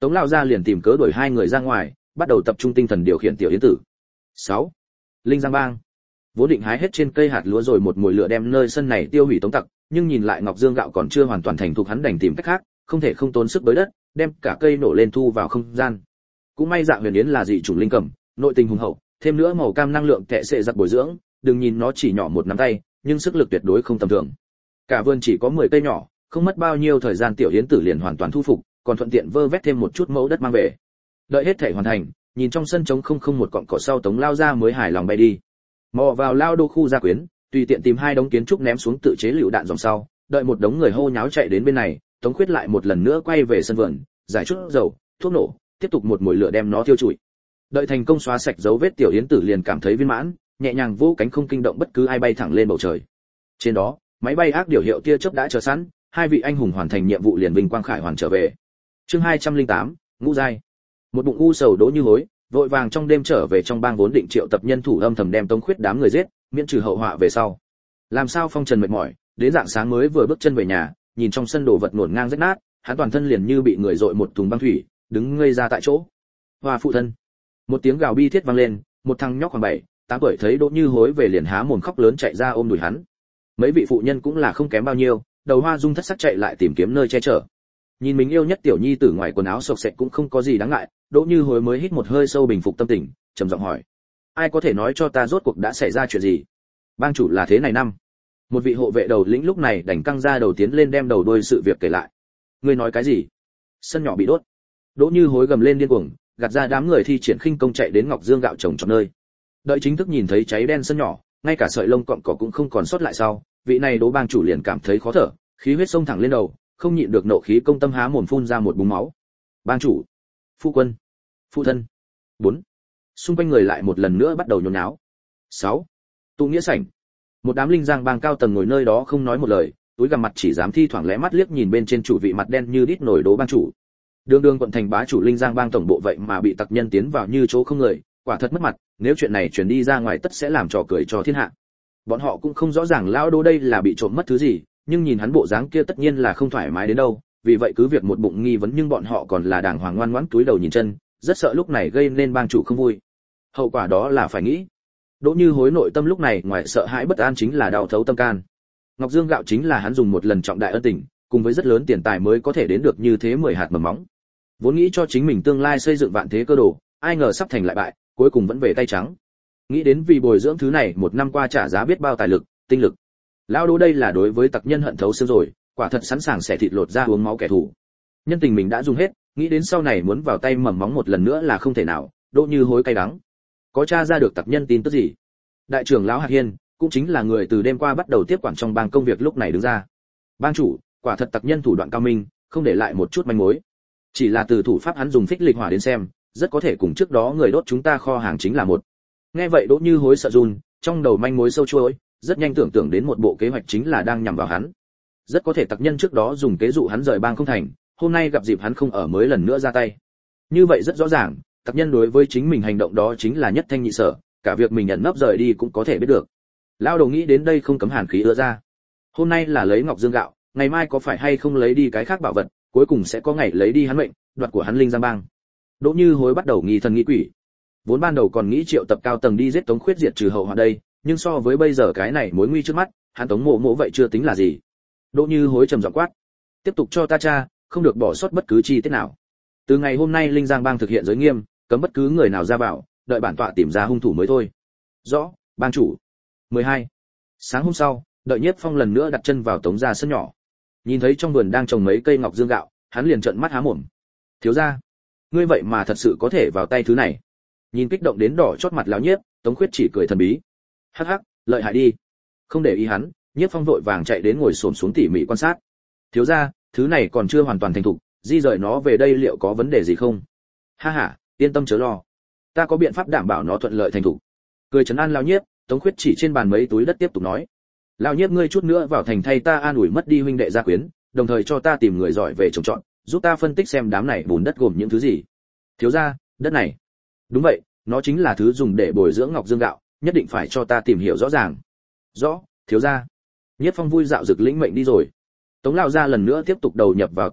Tống lao ra liền tìm cớ đuổi hai người ra ngoài, bắt đầu tập trung tinh thần điều khiển tiểu yến tử. 6. Linh Giang Bang. Vốn định hái hết trên cây hạt lúa rồi một mùi lửa đem nơi sân này tiêu hủy Tống Tặc, nhưng nhìn lại Ngọc Dương Gạo còn chưa hoàn toàn thành thục, hắn đành tìm cách khác, không thể không tốn sức bới đất, đem cả cây nổ lên thu vào không gian. Cũng may Dạ Huyền Yến là dị chủng linh cầm, nội tình hùng hậu, thêm nữa màu cam năng lượng tệ sẽ giặc bồi dưỡng, đừng nhìn nó chỉ nhỏ một nắm tay, nhưng sức lực tuyệt đối không tầm thường. Cả vườn chỉ có 10 cây nhỏ, không mất bao nhiêu thời gian tiểu yến tử liền hoàn toàn thu phục, còn thuận tiện vơ vét thêm một chút mẫu đất mang về. Đợi hết thể hoàn thành, nhìn trong sân trống không một cọng cỏ sau, Tống lao ra mới hài lòng bay đi. Mò vào lao đô khu gia quyến, tùy tiện tìm 2 đống kiến trúc ném xuống tự chế lựu đạn dòng sau, đợi một đống người hô nháo chạy đến bên này, Tống Khuyết lại một lần nữa quay về sân vườn, giải chút dầu, thuốc nổ, tiếp tục một mùi lửa đem nó thiêu trụi. Đợi thành công xóa sạch dấu vết, tiểu yến tử liền cảm thấy viên mãn, nhẹ nhàng vỗ cánh không kinh động bất cứ ai, bay thẳng lên bầu trời. Trên đó, máy bay ác điều hiệu tia chớp đã chờ sẵn, 2 vị anh hùng hoàn thành nhiệm vụ liền vinh quang khải hoàn trở về. Chương 208, ngũ giai. Một bụng u sầu Đỗ Như Hối, vội vàng trong đêm trở về trong bang vốn định triệu tập nhân thủ âm thầm đem Tống Khuyết đám người giết, miễn trừ hậu họa về sau. Làm sao phong trần mệt mỏi, đến rạng sáng mới vừa bước chân về nhà, nhìn trong sân đồ vật nổn ngang rách nát, hắn toàn thân liền như bị người dội một thùng băng thủy, đứng ngây ra tại chỗ. Hoa phụ thân. Một tiếng gào bi thiết vang lên, một thằng nhóc khoảng 7, 8 tuổi thấy Đỗ Như Hối về liền há mồm khóc lớn chạy ra ôm đùi hắn. Mấy vị phụ nhân cũng là không kém bao nhiêu, đầu hoa dung thất sắc chạy lại tìm kiếm nơi che chở. Nhìn mình yêu nhất tiểu nhi tử ngoài quần áo sộc sạch cũng không có gì đáng ngại, Đỗ Như Hối mới hít một hơi sâu bình phục tâm tình, trầm giọng hỏi: ai có thể nói cho ta rốt cuộc đã xảy ra chuyện gì? Bang chủ là thế này năm. Một vị hộ vệ đầu lĩnh lúc này đành căng ra đầu tiến lên đem đầu đuôi sự việc kể lại. Ngươi nói cái gì? Sân nhỏ bị đốt. Đỗ Như Hối gầm lên điên cuồng, gạt ra đám người thi triển khinh công chạy đến Ngọc Dương Gạo trồng trọt nơi. Đợi chính thức nhìn thấy cháy đen sân nhỏ, ngay cả sợi lông cọng cỏ cũng không còn sót lại sau, vị này Đỗ bang chủ liền cảm thấy khó thở, khí huyết xông thẳng lên đầu, không nhịn được nộ khí công tâm há mồm phun ra một búng máu. Bang chủ, phu quân, phụ thân. 4. Xung quanh người lại một lần nữa bắt đầu nhốn nháo. 6. Tụ nghĩa sảnh. Một đám linh giang bang cao tầng ngồi nơi đó không nói một lời, túi gằm mặt chỉ dám thi thoảng lé mắt liếc nhìn bên trên chủ vị mặt đen như đít nổi Đỗ bang chủ. Đường đường quận thành bá chủ linh giang bang tổng bộ vậy mà bị tặc nhân tiến vào như chỗ không người, quả thật mất mặt, nếu chuyện này truyền đi ra ngoài tất sẽ làm trò cười cho thiên hạ. Bọn họ cũng không rõ ràng lão Đỗ đây là bị trộm mất thứ gì, nhưng nhìn hắn bộ dáng kia tất nhiên là không thoải mái đến đâu, vì vậy cứ việc một bụng nghi vấn nhưng bọn họ còn là đàng hoàng ngoan ngoãn túi đầu nhìn chân, rất sợ lúc này gây nên bang chủ không vui. Hậu quả đó là phải nghĩ. Đỗ Như Hối nội tâm lúc này ngoài sợ hãi bất an chính là đau thấu tâm can. Ngọc Dương Gạo chính là hắn dùng một lần trọng đại ân tình, cùng với rất lớn tiền tài mới có thể đến được như thế 10 hạt mầm móng. Vốn nghĩ cho chính mình tương lai xây dựng vạn thế cơ đồ, ai ngờ sắp thành lại bại, cuối cùng vẫn về tay trắng. Nghĩ đến vì bồi dưỡng thứ này một năm qua trả giá biết bao tài lực, tinh lực. Lão Đỗ đây là đối với tặc nhân hận thấu xương rồi, quả thật sẵn sàng xẻ thịt lột ra uống máu kẻ thù. Nhân tình mình đã dùng hết, nghĩ đến sau này muốn vào tay mầm móng một lần nữa là không thể nào, Đỗ Như Hối cay đắng. Có tra ra được tặc nhân tin tức gì? Đại trưởng lão Hạt Hiên, cũng chính là người từ đêm qua bắt đầu tiếp quản trong bang công việc lúc này đứng ra. Bang chủ, quả thật tặc nhân thủ đoạn cao minh, không để lại một chút manh mối. Chỉ là từ thủ pháp hắn dùng phích lịch hỏa đến xem, rất có thể cùng trước đó người đốt chúng ta kho hàng chính là một. Nghe vậy Đỗ Như Hối sợ run, trong đầu manh mối sâu chuỗi, rất nhanh tưởng tượng đến một bộ kế hoạch chính là đang nhằm vào hắn. Rất có thể tặc nhân trước đó dùng kế dụ hắn rời bang không thành, hôm nay gặp dịp hắn không ở mới lần nữa ra tay. Như vậy rất rõ ràng, tặc nhân đối với chính mình hành động đó chính là nhất thanh nhị sở, cả việc mình nhận nấp rời đi cũng có thể biết được. Lao đầu nghĩ đến đây không cấm hàn khí ứa ra. Hôm nay là lấy Ngọc Dương Gạo, ngày mai có phải hay không lấy đi cái khác bảo vật, cuối cùng sẽ có ngày lấy đi hắn mệnh, đoạt của hắn linh giang bang. Đỗ Như Hối bắt đầu nghi thần nghi quỷ. Vốn ban đầu còn nghĩ triệu tập cao tầng đi giết Tống Khuyết diệt trừ hậu họa đây, nhưng so với bây giờ cái này mối nguy trước mắt, hắn Tống Mộ Mộ vậy chưa tính là gì. Đỗ Như Hối trầm giọng quát: tiếp tục cho ta tra, không được bỏ sót bất cứ chi tiết nào. Từ ngày hôm nay linh giang bang thực hiện giới nghiêm, cấm bất cứ người nào ra vào, đợi bản tọa tìm ra hung thủ mới thôi. Rõ, bang chủ. 12. Sáng hôm sau, đợi Nhiếp Phong lần nữa đặt chân vào Tống gia sân nhỏ. Nhìn thấy trong vườn đang trồng mấy cây Ngọc Dương Gạo, hắn liền trợn mắt há mồm. Thiếu gia, ngươi vậy mà thật sự có thể vào tay thứ này. Nhìn kích động đến đỏ chót mặt lão Nhiếp, Tống Khuyết chỉ cười thần bí. Hắc hắc, lợi hại đi. Không để ý hắn, Nhiếp Phong vội vàng chạy đến ngồi xổm xuống tỉ mỉ quan sát. Thiếu gia, thứ này còn chưa hoàn toàn thành thục, di rời nó về đây liệu có vấn đề gì không? Ha ha, yên tâm chớ lo, ta có biện pháp đảm bảo nó thuận lợi thành thục. Cười trấn an lão Nhiếp, Tống Khuyết chỉ trên bàn mấy túi đất tiếp tục nói: lão Nhiếp ngươi chút nữa vào thành thay ta an ủi mất đi huynh đệ gia quyến, đồng thời cho ta tìm người giỏi về trồng trọt, giúp ta phân tích xem đám này bùn đất gồm những thứ gì. Thiếu gia, đất này. Đúng vậy, nó chính là thứ dùng để bồi dưỡng Ngọc Dương Gạo, nhất định phải cho ta tìm hiểu rõ ràng. Rõ, thiếu gia. Nhiếp Phong vui dạo dực lĩnh mệnh đi rồi. Tống lão gia lần nữa tiếp tục đầu nhập vào tu luyện,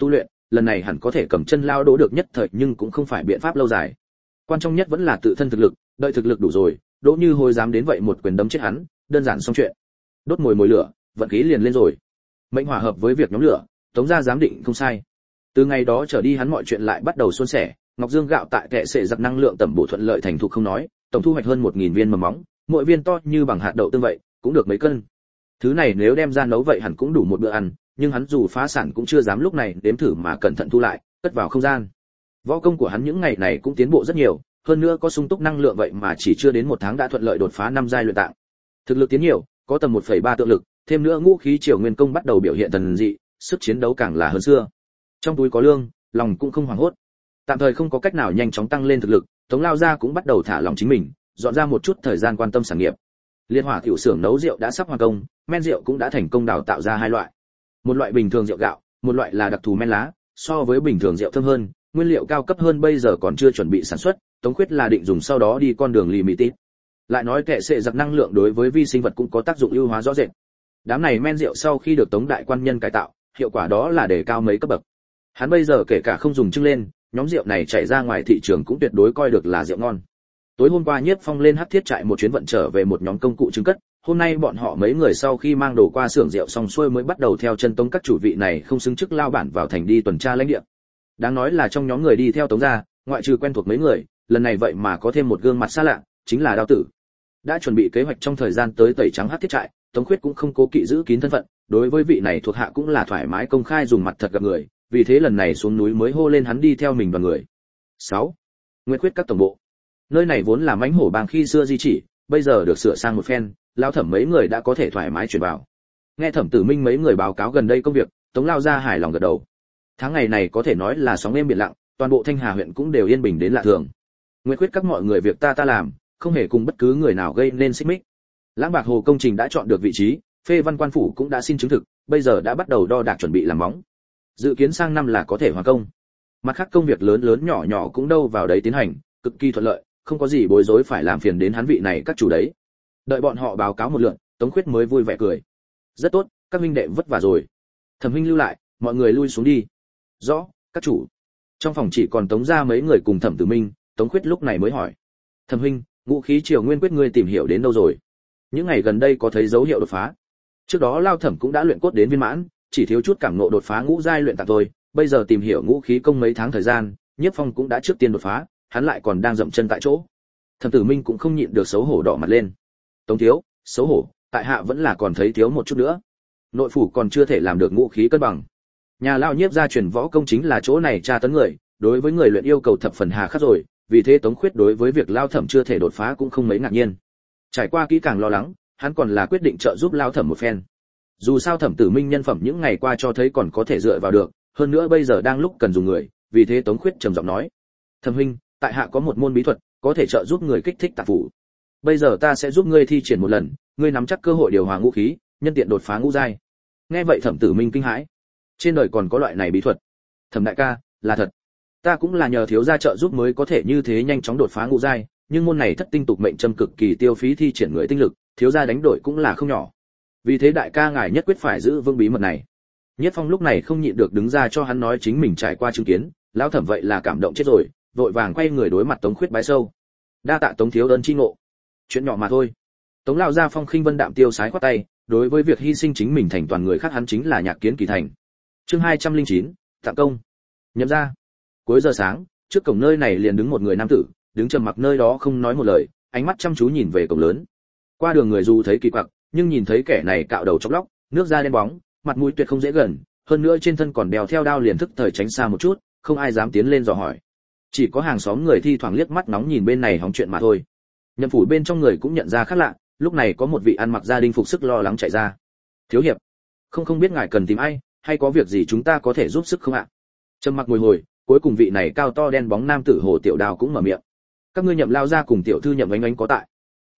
lần này hẳn có thể cầm chân lao đỗ được nhất thời, nhưng cũng không phải biện pháp lâu dài. Quan trọng nhất vẫn là tự thân thực lực, đợi thực lực đủ rồi, Đỗ Như Hối dám đến vậy một quyền đấm chết hắn, đơn giản xong chuyện. Đốt mồi lửa, vận khí liền lên rồi. Mệnh hỏa hợp với việc nhóm lửa, Tống gia giám định không sai. Từ ngày đó trở đi hắn mọi chuyện lại bắt đầu suôn sẻ, Ngọc Dương gạo tại kệ sệ giặc năng lượng tẩm bổ thuận lợi thành thục không nói, tổng thu hoạch hơn 1000 viên mầm móng, mỗi viên to như bằng hạt đậu tương vậy, cũng được mấy cân. Thứ này nếu đem ra nấu vậy hẳn cũng đủ một bữa ăn, nhưng hắn dù phá sản cũng chưa dám lúc này đếm thử mà cẩn thận thu lại, cất vào không gian. Võ công của hắn những ngày này cũng tiến bộ rất nhiều, hơn nữa có sung túc năng lượng vậy mà chỉ chưa đến 1 tháng đã thuận lợi đột phá 5 giai luyện tạng. Thực lực tiến nhiều, có tầm 1,3 tượng lực, thêm nữa ngũ khí triều nguyên công bắt đầu biểu hiện thần dị, sức chiến đấu càng là hơn xưa. Trong túi có lương, lòng cũng không hoảng hốt. Tạm thời không có cách nào nhanh chóng tăng lên thực lực, Tống lao gia cũng bắt đầu thả lòng chính mình, dọn ra một chút thời gian quan tâm sản nghiệp. Liên hỏa tiểu xưởng nấu rượu đã sắp hoàn công, men rượu cũng đã thành công đào tạo ra 2 loại. Một loại bình thường rượu gạo, một loại là đặc thù men lá, so với bình thường rượu thơm hơn, nguyên liệu cao cấp hơn bây giờ còn chưa chuẩn bị sản xuất, Tống Khuyết là định dùng sau đó đi con đường limited. Lại nói kệ sệ giặc năng lượng đối với vi sinh vật cũng có tác dụng ưu hóa rõ rệt. Đám này men rượu sau khi được Tống đại quan nhân cải tạo, hiệu quả đó là đề cao mấy cấp bậc. Hắn bây giờ kể cả không dùng trưng lên, nhóm rượu này chảy ra ngoài thị trường cũng tuyệt đối coi được là rượu ngon. Tối hôm qua Nhiếp Phong lên Hắc Thiết trại một chuyến vận trở về một nhóm công cụ trưng cất, hôm nay bọn họ mấy người sau khi mang đồ qua xưởng rượu xong xuôi mới bắt đầu theo chân Tống các chủ vị này không xứng chức lao bản vào thành đi tuần tra lãnh địa. Đáng nói là trong nhóm người đi theo Tống gia, ngoại trừ quen thuộc mấy người, lần này vậy mà có thêm một gương mặt xa lạ, chính là Đao Tử. Đã chuẩn bị kế hoạch trong thời gian tới tẩy trắng Hắc Thiết trại, Tống Khuyết cũng không cố kỵ giữ kín thân phận, đối với vị này thuộc hạ cũng là thoải mái công khai dùng mặt thật gặp người, vì thế lần này xuống núi mới hô lên hắn đi theo mình đoàn người. 6. Nguyệt Khuyết các tổng bộ. Nơi này vốn là mãnh hổ bang khi xưa di chỉ, bây giờ được sửa sang một phen, lão Thẩm mấy người đã có thể thoải mái chuyển vào. Nghe Thẩm Tử Minh mấy người báo cáo gần đây công việc, Tống lao ra hài lòng gật đầu. Tháng ngày này có thể nói là sóng êm biển lặng, toàn bộ Thanh Hà huyện cũng đều yên bình đến lạ thường. Nguyệt Khuyết các mọi người việc ta làm, không hề cùng bất cứ người nào gây nên xích mích. Lãng Bạc Hồ công trình đã chọn được vị trí, Phê Văn quan phủ cũng đã xin chứng thực, bây giờ đã bắt đầu đo đạc chuẩn bị làm móng. Dự kiến sang năm là có thể hoàn công. Mặt khác công việc lớn lớn nhỏ nhỏ cũng đâu vào đấy tiến hành, cực kỳ thuận lợi, không có gì bối rối phải làm phiền đến hắn vị này các chủ đấy. Đợi bọn họ báo cáo một lượt, Tống Khuyết mới vui vẻ cười. Rất tốt, các huynh đệ vất vả rồi. Thẩm huynh lưu lại, mọi người lui xuống đi. Rõ, các chủ. Trong phòng chỉ còn Tống gia mấy người cùng Thẩm Tử Minh, Tống Khuyết lúc này mới hỏi. Thẩm huynh, ngũ khí triều nguyên quyết ngươi tìm hiểu đến đâu rồi? Những ngày gần đây có thấy dấu hiệu đột phá? Trước đó Lao Thẩm cũng đã luyện cốt đến viên mãn, chỉ thiếu chút cảm ngộ đột phá ngũ giai luyện tạng thôi, bây giờ tìm hiểu ngũ khí công mấy tháng thời gian, Nhiếp Phong cũng đã trước tiên đột phá, hắn lại còn đang dậm chân tại chỗ. Thẩm Tử Minh cũng không nhịn được xấu hổ đỏ mặt lên. Tống thiếu, xấu hổ, tại hạ vẫn là còn thấy thiếu một chút nữa. Nội phủ còn chưa thể làm được ngũ khí cân bằng. Nhà lão Nhiếp gia truyền võ công chính là chỗ này tra tấn người, đối với người luyện yêu cầu thập phần hà khắc rồi, vì thế Tống Khuyết đối với việc Lao Thẩm chưa thể đột phá cũng không mấy ngạc nhiên. Trải qua kỹ càng lo lắng, hắn còn là quyết định trợ giúp Lao Thẩm một phen. Dù sao Thẩm Tử Minh nhân phẩm những ngày qua cho thấy còn có thể dựa vào được, hơn nữa bây giờ đang lúc cần dùng người, vì thế Tống Khuyết trầm giọng nói: "Thẩm huynh, tại hạ có một môn bí thuật, có thể trợ giúp người kích thích tạp phủ. Bây giờ ta sẽ giúp ngươi thi triển một lần, ngươi nắm chắc cơ hội điều hòa ngũ khí, nhân tiện đột phá ngũ giai." Nghe vậy Thẩm Tử Minh kinh hãi. Trên đời còn có loại này bí thuật? Thẩm đại ca, là thật. Ta cũng là nhờ thiếu gia trợ giúp mới có thể như thế nhanh chóng đột phá ngũ giai, nhưng môn này thất tinh tục mệnh châm cực kỳ tiêu phí thi triển người tinh lực, thiếu gia đánh đổi cũng là không nhỏ. Vì thế đại ca ngài nhất quyết phải giữ vững bí mật này. Nhất Phong lúc này không nhịn được đứng ra cho hắn nói chính mình trải qua chứng kiến, lão Thẩm vậy là cảm động chết rồi, vội vàng quay người đối mặt Tống Khuyết bái sâu. Đa tạ Tống thiếu ơn chi ngộ. Chuyện nhỏ mà thôi. Tống lão gia phong khinh vân đạm tiêu sái khoát tay, đối với việc hy sinh chính mình thành toàn người khác hắn chính là nhạc kiến kỳ thành. Chương 209, tặng công. Nhậm ra. Cuối giờ sáng, trước cổng nơi này liền đứng một người nam tử, đứng trầm mặc nơi đó không nói một lời, ánh mắt chăm chú nhìn về cổng lớn. Qua đường người dù thấy kỳ quặc, nhưng nhìn thấy kẻ này cạo đầu chóc lóc, nước da đen bóng, mặt mũi tuyệt không dễ gần, hơn nữa trên thân còn đeo theo đao liền thức thời tránh xa một chút, không ai dám tiến lên dò hỏi. Chỉ có hàng xóm người thi thoảng liếc mắt nóng nhìn bên này hóng chuyện mà thôi. Nhậm phủ bên trong người cũng nhận ra khác lạ, lúc này có một vị ăn mặc gia đình phục sức lo lắng chạy ra. Thiếu hiệp, không biết ngài cần tìm ai, hay có việc gì chúng ta có thể giúp sức không ạ? Trầm mặc ngồi hồi, cuối cùng vị này cao to đen bóng nam tử Hồ Tiểu Đào cũng mở miệng. Các ngươi Nhậm lao gia cùng tiểu thư Nhậm Ánh có tại?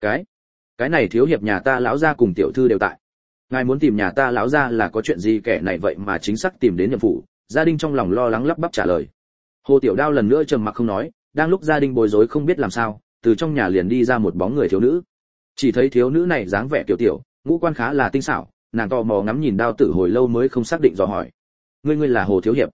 Cái này thiếu hiệp nhà ta lão gia cùng tiểu thư đều tại. Ngài muốn tìm nhà ta lão gia là có chuyện gì? Kẻ này vậy mà chính xác tìm đến Nhậm phủ. Gia đình trong lòng lo lắng lắp bắp trả lời. Hồ Tiểu Đao lần nữa trầm mặc không nói, đang lúc gia đình bối rối không biết làm sao, từ trong nhà liền đi ra một bóng người thiếu nữ. Chỉ thấy thiếu nữ này dáng vẻ tiểu tiểu, ngũ quan khá là tinh xảo, nàng tò mò ngắm nhìn Đao Tử hồi lâu mới không xác định dò hỏi. Ngươi là Hồ thiếu hiệp?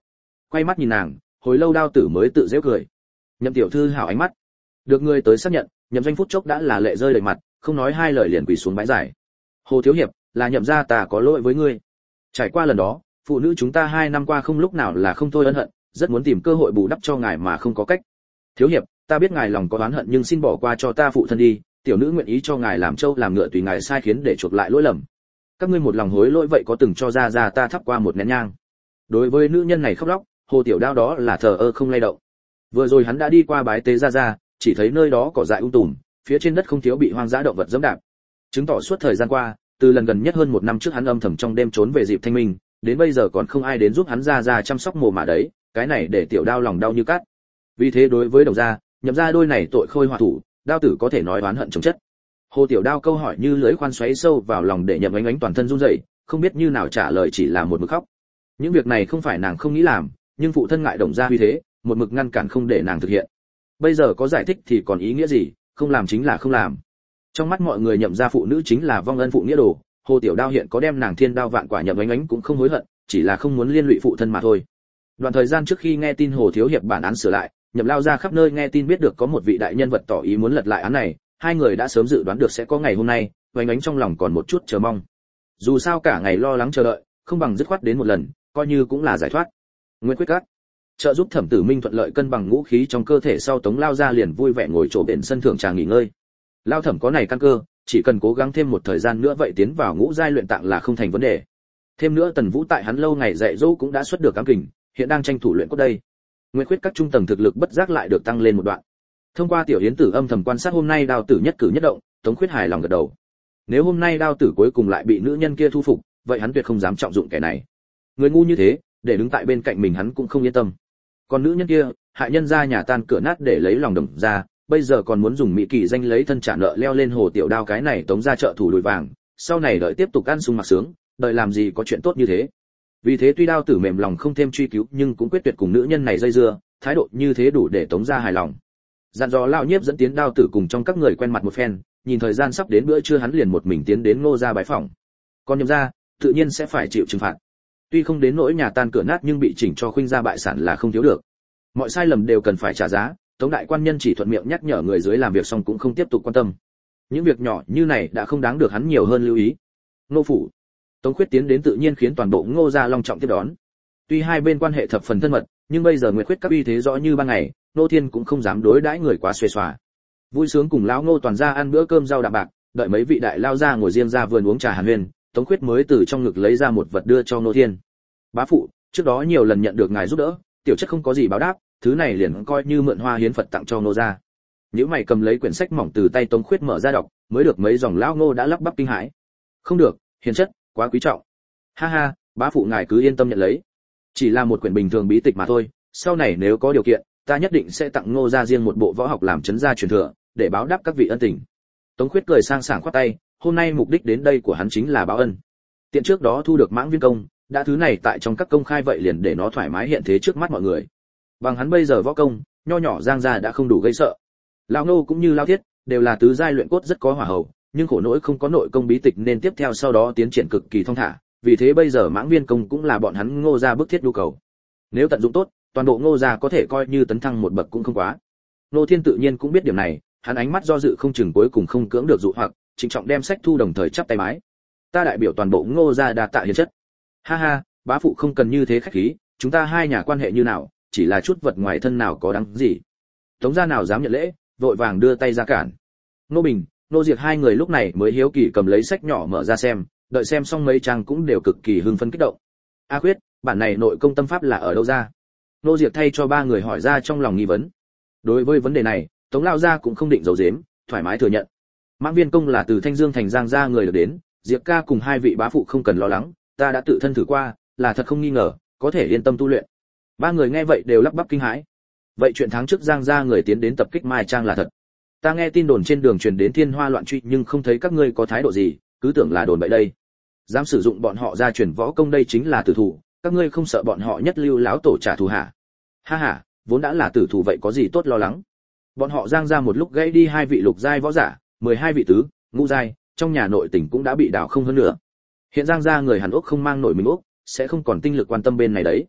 quay mắt nhìn nàng, hồi lâu đao tử mới tự giễu cười. Nhậm tiểu thư hảo ánh mắt. Được người tới xác nhận, Nhậm Doanh phút chốc đã là lệ rơi đầy mặt, không nói hai lời liền quỳ xuống bái giải. Hồ thiếu hiệp, là Nhậm gia ta có lỗi với ngươi. Trải qua lần đó, phụ nữ chúng ta 2 năm qua không lúc nào là không thôi ân hận, rất muốn tìm cơ hội bù đắp cho ngài mà không có cách. Thiếu hiệp, ta biết ngài lòng có oán hận nhưng xin bỏ qua cho ta phụ thân đi, tiểu nữ nguyện ý cho ngài làm trâu làm ngựa tùy ngài sai khiến để chuộc lại lỗi lầm. Các ngươi một lòng hối lỗi vậy có từng cho ra ta thắp qua một nén nhang. Đối với nữ nhân này khóc lóc, Hồ Tiểu Đao đó là thờ ơ không lay động. Vừa rồi hắn đã đi qua bái tế ra, chỉ thấy nơi đó cỏ dại tùm, phía trên đất không thiếu bị hoang dã động vật giẫm đạp. Chứng tỏ suốt thời gian qua, từ lần gần nhất hơn 1 năm trước hắn âm thầm trong đêm trốn về dịp thanh minh, đến bây giờ còn không ai đến giúp hắn ra chăm sóc mồ mả đấy, cái này để Tiểu Đao lòng đau như cắt. Vì thế đối với Đồng gia, Nhậm gia đôi này tội khôi hòa thủ, Đao tử có thể nói oán hận chồng chất. Hồ Tiểu Đao câu hỏi như lưỡi khoan xoáy sâu vào lòng để Nhậm Ánh Ánh toàn thân run rẩy, không biết như nào trả lời, chỉ là một mực khóc. Những việc này không phải nàng không nghĩ làm, nhưng phụ thân ngại Đồng gia uy thế, một mực ngăn cản không để nàng thực hiện. Bây giờ có giải thích thì còn ý nghĩa gì, không làm chính là không làm. Trong mắt mọi người Nhậm gia phụ nữ chính là vong ân phụ nghĩa đồ, Hồ Tiểu Đao hiện có đem nàng thiên đao vạn quả Nhậm Ánh Ánh cũng không hối hận, chỉ là không muốn liên lụy phụ thân mà thôi. Đoạn thời gian trước khi nghe tin Hồ thiếu hiệp bản án sửa lại, Nhậm lao ra khắp nơi nghe tin biết được có một vị đại nhân vật tỏ ý muốn lật lại án này, hai người đã sớm dự đoán được sẽ có ngày hôm nay, Ánh Ánh trong lòng còn một chút chờ mong. Dù sao cả ngày lo lắng chờ đợi, không bằng dứt khoát đến một lần, coi như cũng là giải thoát. Nguyên quyết cắt trợ giúp Thẩm Tử Minh thuận lợi cân bằng ngũ khí trong cơ thể sau, Tống lao ra liền vui vẻ ngồi chỗ bên sân thượng trà nghỉ ngơi. Lao Thẩm có này căn cơ, chỉ cần cố gắng thêm một thời gian nữa vậy tiến vào ngũ giai luyện tạng là không thành vấn đề. Thêm nữa Tần Vũ tại hắn lâu ngày dạy dỗ cũng đã xuất được cám kình, hiện đang tranh thủ luyện cốt đây. Nguyên quyết các trung tầng thực lực bất giác lại được tăng lên một đoạn. Thông qua tiểu yến tử âm thầm quan sát hôm nay Đao tử nhất cử nhất động, Tống Khuyết hài lòng gật đầu. Nếu hôm nay Đao tử cuối cùng lại bị nữ nhân kia thu phục, vậy hắn tuyệt không dám trọng dụng kẻ này. Người ngu như thế, để đứng tại bên cạnh mình hắn cũng không yên tâm. Còn nữ nhân kia, hại nhân ra nhà tan cửa nát để lấy lòng Đồng ra, bây giờ còn muốn dùng mỹ kỳ danh lấy thân trả nợ leo lên Hồ Tiểu Đao, cái này Tống ra trợ thủ đùi vàng, sau này đợi tiếp tục ăn sung mặc sướng, đợi làm gì có chuyện tốt như thế. Vì thế tuy Đao tử mềm lòng không thêm truy cứu nhưng cũng quyết tuyệt cùng nữ nhân này dây dưa, thái độ như thế đủ để Tống ra hài lòng. Dặn dò lão nhiếp dẫn tiến Đao tử cùng trong các người quen mặt một phen, nhìn thời gian sắp đến bữa trưa hắn liền một mình tiến đến Ngô gia bái phỏng. Còn Nhậm gia tự nhiên sẽ phải chịu trừng phạt. Tuy không đến nỗi nhà tan cửa nát nhưng bị chỉnh cho khuynh gia bại sản là không thiếu được. Mọi sai lầm đều cần phải trả giá, Tống đại quan nhân chỉ thuận miệng nhắc nhở người dưới làm việc xong cũng không tiếp tục quan tâm. Những việc nhỏ như này đã không đáng được hắn nhiều hơn lưu ý. Ngô phủ, Tống Khuyết tiến đến tự nhiên khiến toàn bộ Ngô gia long trọng tiếp đón. Tuy hai bên quan hệ thập phần thân mật, nhưng bây giờ Nguyệt Khuyết các uy thế rõ như ban ngày, Nô Thiên cũng không dám đối đãi người quá xuề xòa. Vui sướng cùng lão Ngô toàn gia ăn bữa cơm rau đạm bạc, đợi mấy vị đại lao ra ngồi riêng ra vườn uống trà hàn huyên, Tống Khuyết mới từ trong ngực lấy ra một vật đưa cho Nô Thiên. Bá phụ, trước đó nhiều lần nhận được ngài giúp đỡ, tiểu chất không có gì báo đáp, thứ này liền coi như mượn hoa hiến Phật tặng cho Ngô gia. Nếu mày cầm lấy quyển sách mỏng từ tay Tống Khuyết mở ra đọc, mới được mấy dòng lão Ngô đã lắp bắp kinh hãi. Không được, hiền chất, quá quý trọng. Ha ha, bá phụ ngài cứ yên tâm nhận lấy. Chỉ là một quyển bình thường bí tịch mà thôi, sau này nếu có điều kiện, ta nhất định sẽ tặng Ngô gia riêng một bộ võ học làm trấn gia truyền thừa, để báo đáp các vị ân tình. Tống Khuyết cười sang sảng khoát tay, hôm nay mục đích đến đây của hắn chính là báo ân. Tiện trước đó thu được Mãng Viên công, đã thứ này tại trong các công khai vậy liền để nó thoải mái hiện thế trước mắt mọi người. Bằng hắn bây giờ võ công, nho nhỏ Giang gia đã không đủ gây sợ. Lão Ngô cũng như Lão Thiết, đều là tứ giai luyện cốt rất có hỏa hầu, nhưng khổ nỗi không có nội công bí tịch nên tiếp theo sau đó tiến triển cực kỳ thông thả, vì thế bây giờ Mãng Viên công cũng là bọn hắn Ngô gia bức thiết nhu cầu. Nếu tận dụng tốt, toàn bộ Ngô gia có thể coi như tấn thăng một bậc cũng không quá. Ngô Thiên tự nhiên cũng biết điểm này, hắn ánh mắt do dự không chừng cuối cùng không cưỡng được dụ hoặc, trịnh trọng đem sách thu đồng thời chắp tay bái. Ta đại biểu toàn bộ Ngô gia đa tạ hiền chất. Ha ha, bá phụ không cần như thế khách khí, chúng ta hai nhà quan hệ như nào, chỉ là chút vật ngoài thân nào có đáng gì. Tống gia nào dám nhận lễ, vội vàng đưa tay ra cản. Ngô Bình, Ngô Diệp hai người lúc này mới hiếu kỳ cầm lấy sách nhỏ mở ra xem, đợi xem xong mấy trang cũng đều cực kỳ hưng phấn kích động. A Khuyết, bản này nội công tâm pháp là ở đâu ra? Ngô Diệp thay cho ba người hỏi ra trong lòng nghi vấn. Đối với vấn đề này, Tống lão gia cũng không định giấu giếm, thoải mái thừa nhận. Mãng Viên công là từ Thanh Dương thành Giang gia người được đến, Diệp ca cùng hai vị bá phụ không cần lo lắng, ta đã tự thân thử qua, là thật không nghi ngờ, có thể yên tâm tu luyện. Ba người nghe vậy đều lắp bắp kinh hãi. Vậy chuyện tháng trước Giang gia người tiến đến tập kích Mai Trang là thật? Ta nghe tin đồn trên đường truyền đến thiên hoa loạn truy nhưng không thấy các ngươi có thái độ gì, cứ tưởng là đồn bậy đây. Dám sử dụng bọn họ ra truyền võ công đây chính là tử thủ, các ngươi không sợ bọn họ nhất lưu láo tổ trả thù hả? Ha ha, vốn đã là tử thủ vậy có gì tốt lo lắng. Bọn họ Giang gia một lúc gãy đi hai vị lục giai võ giả, 12 vị tứ, ngũ giai, trong nhà nội tỉnh cũng đã bị đảo không hơn nữa. Hiện Giang gia người Hàn Quốc không mang nổi mình Úc, sẽ không còn tinh lực quan tâm bên này đấy.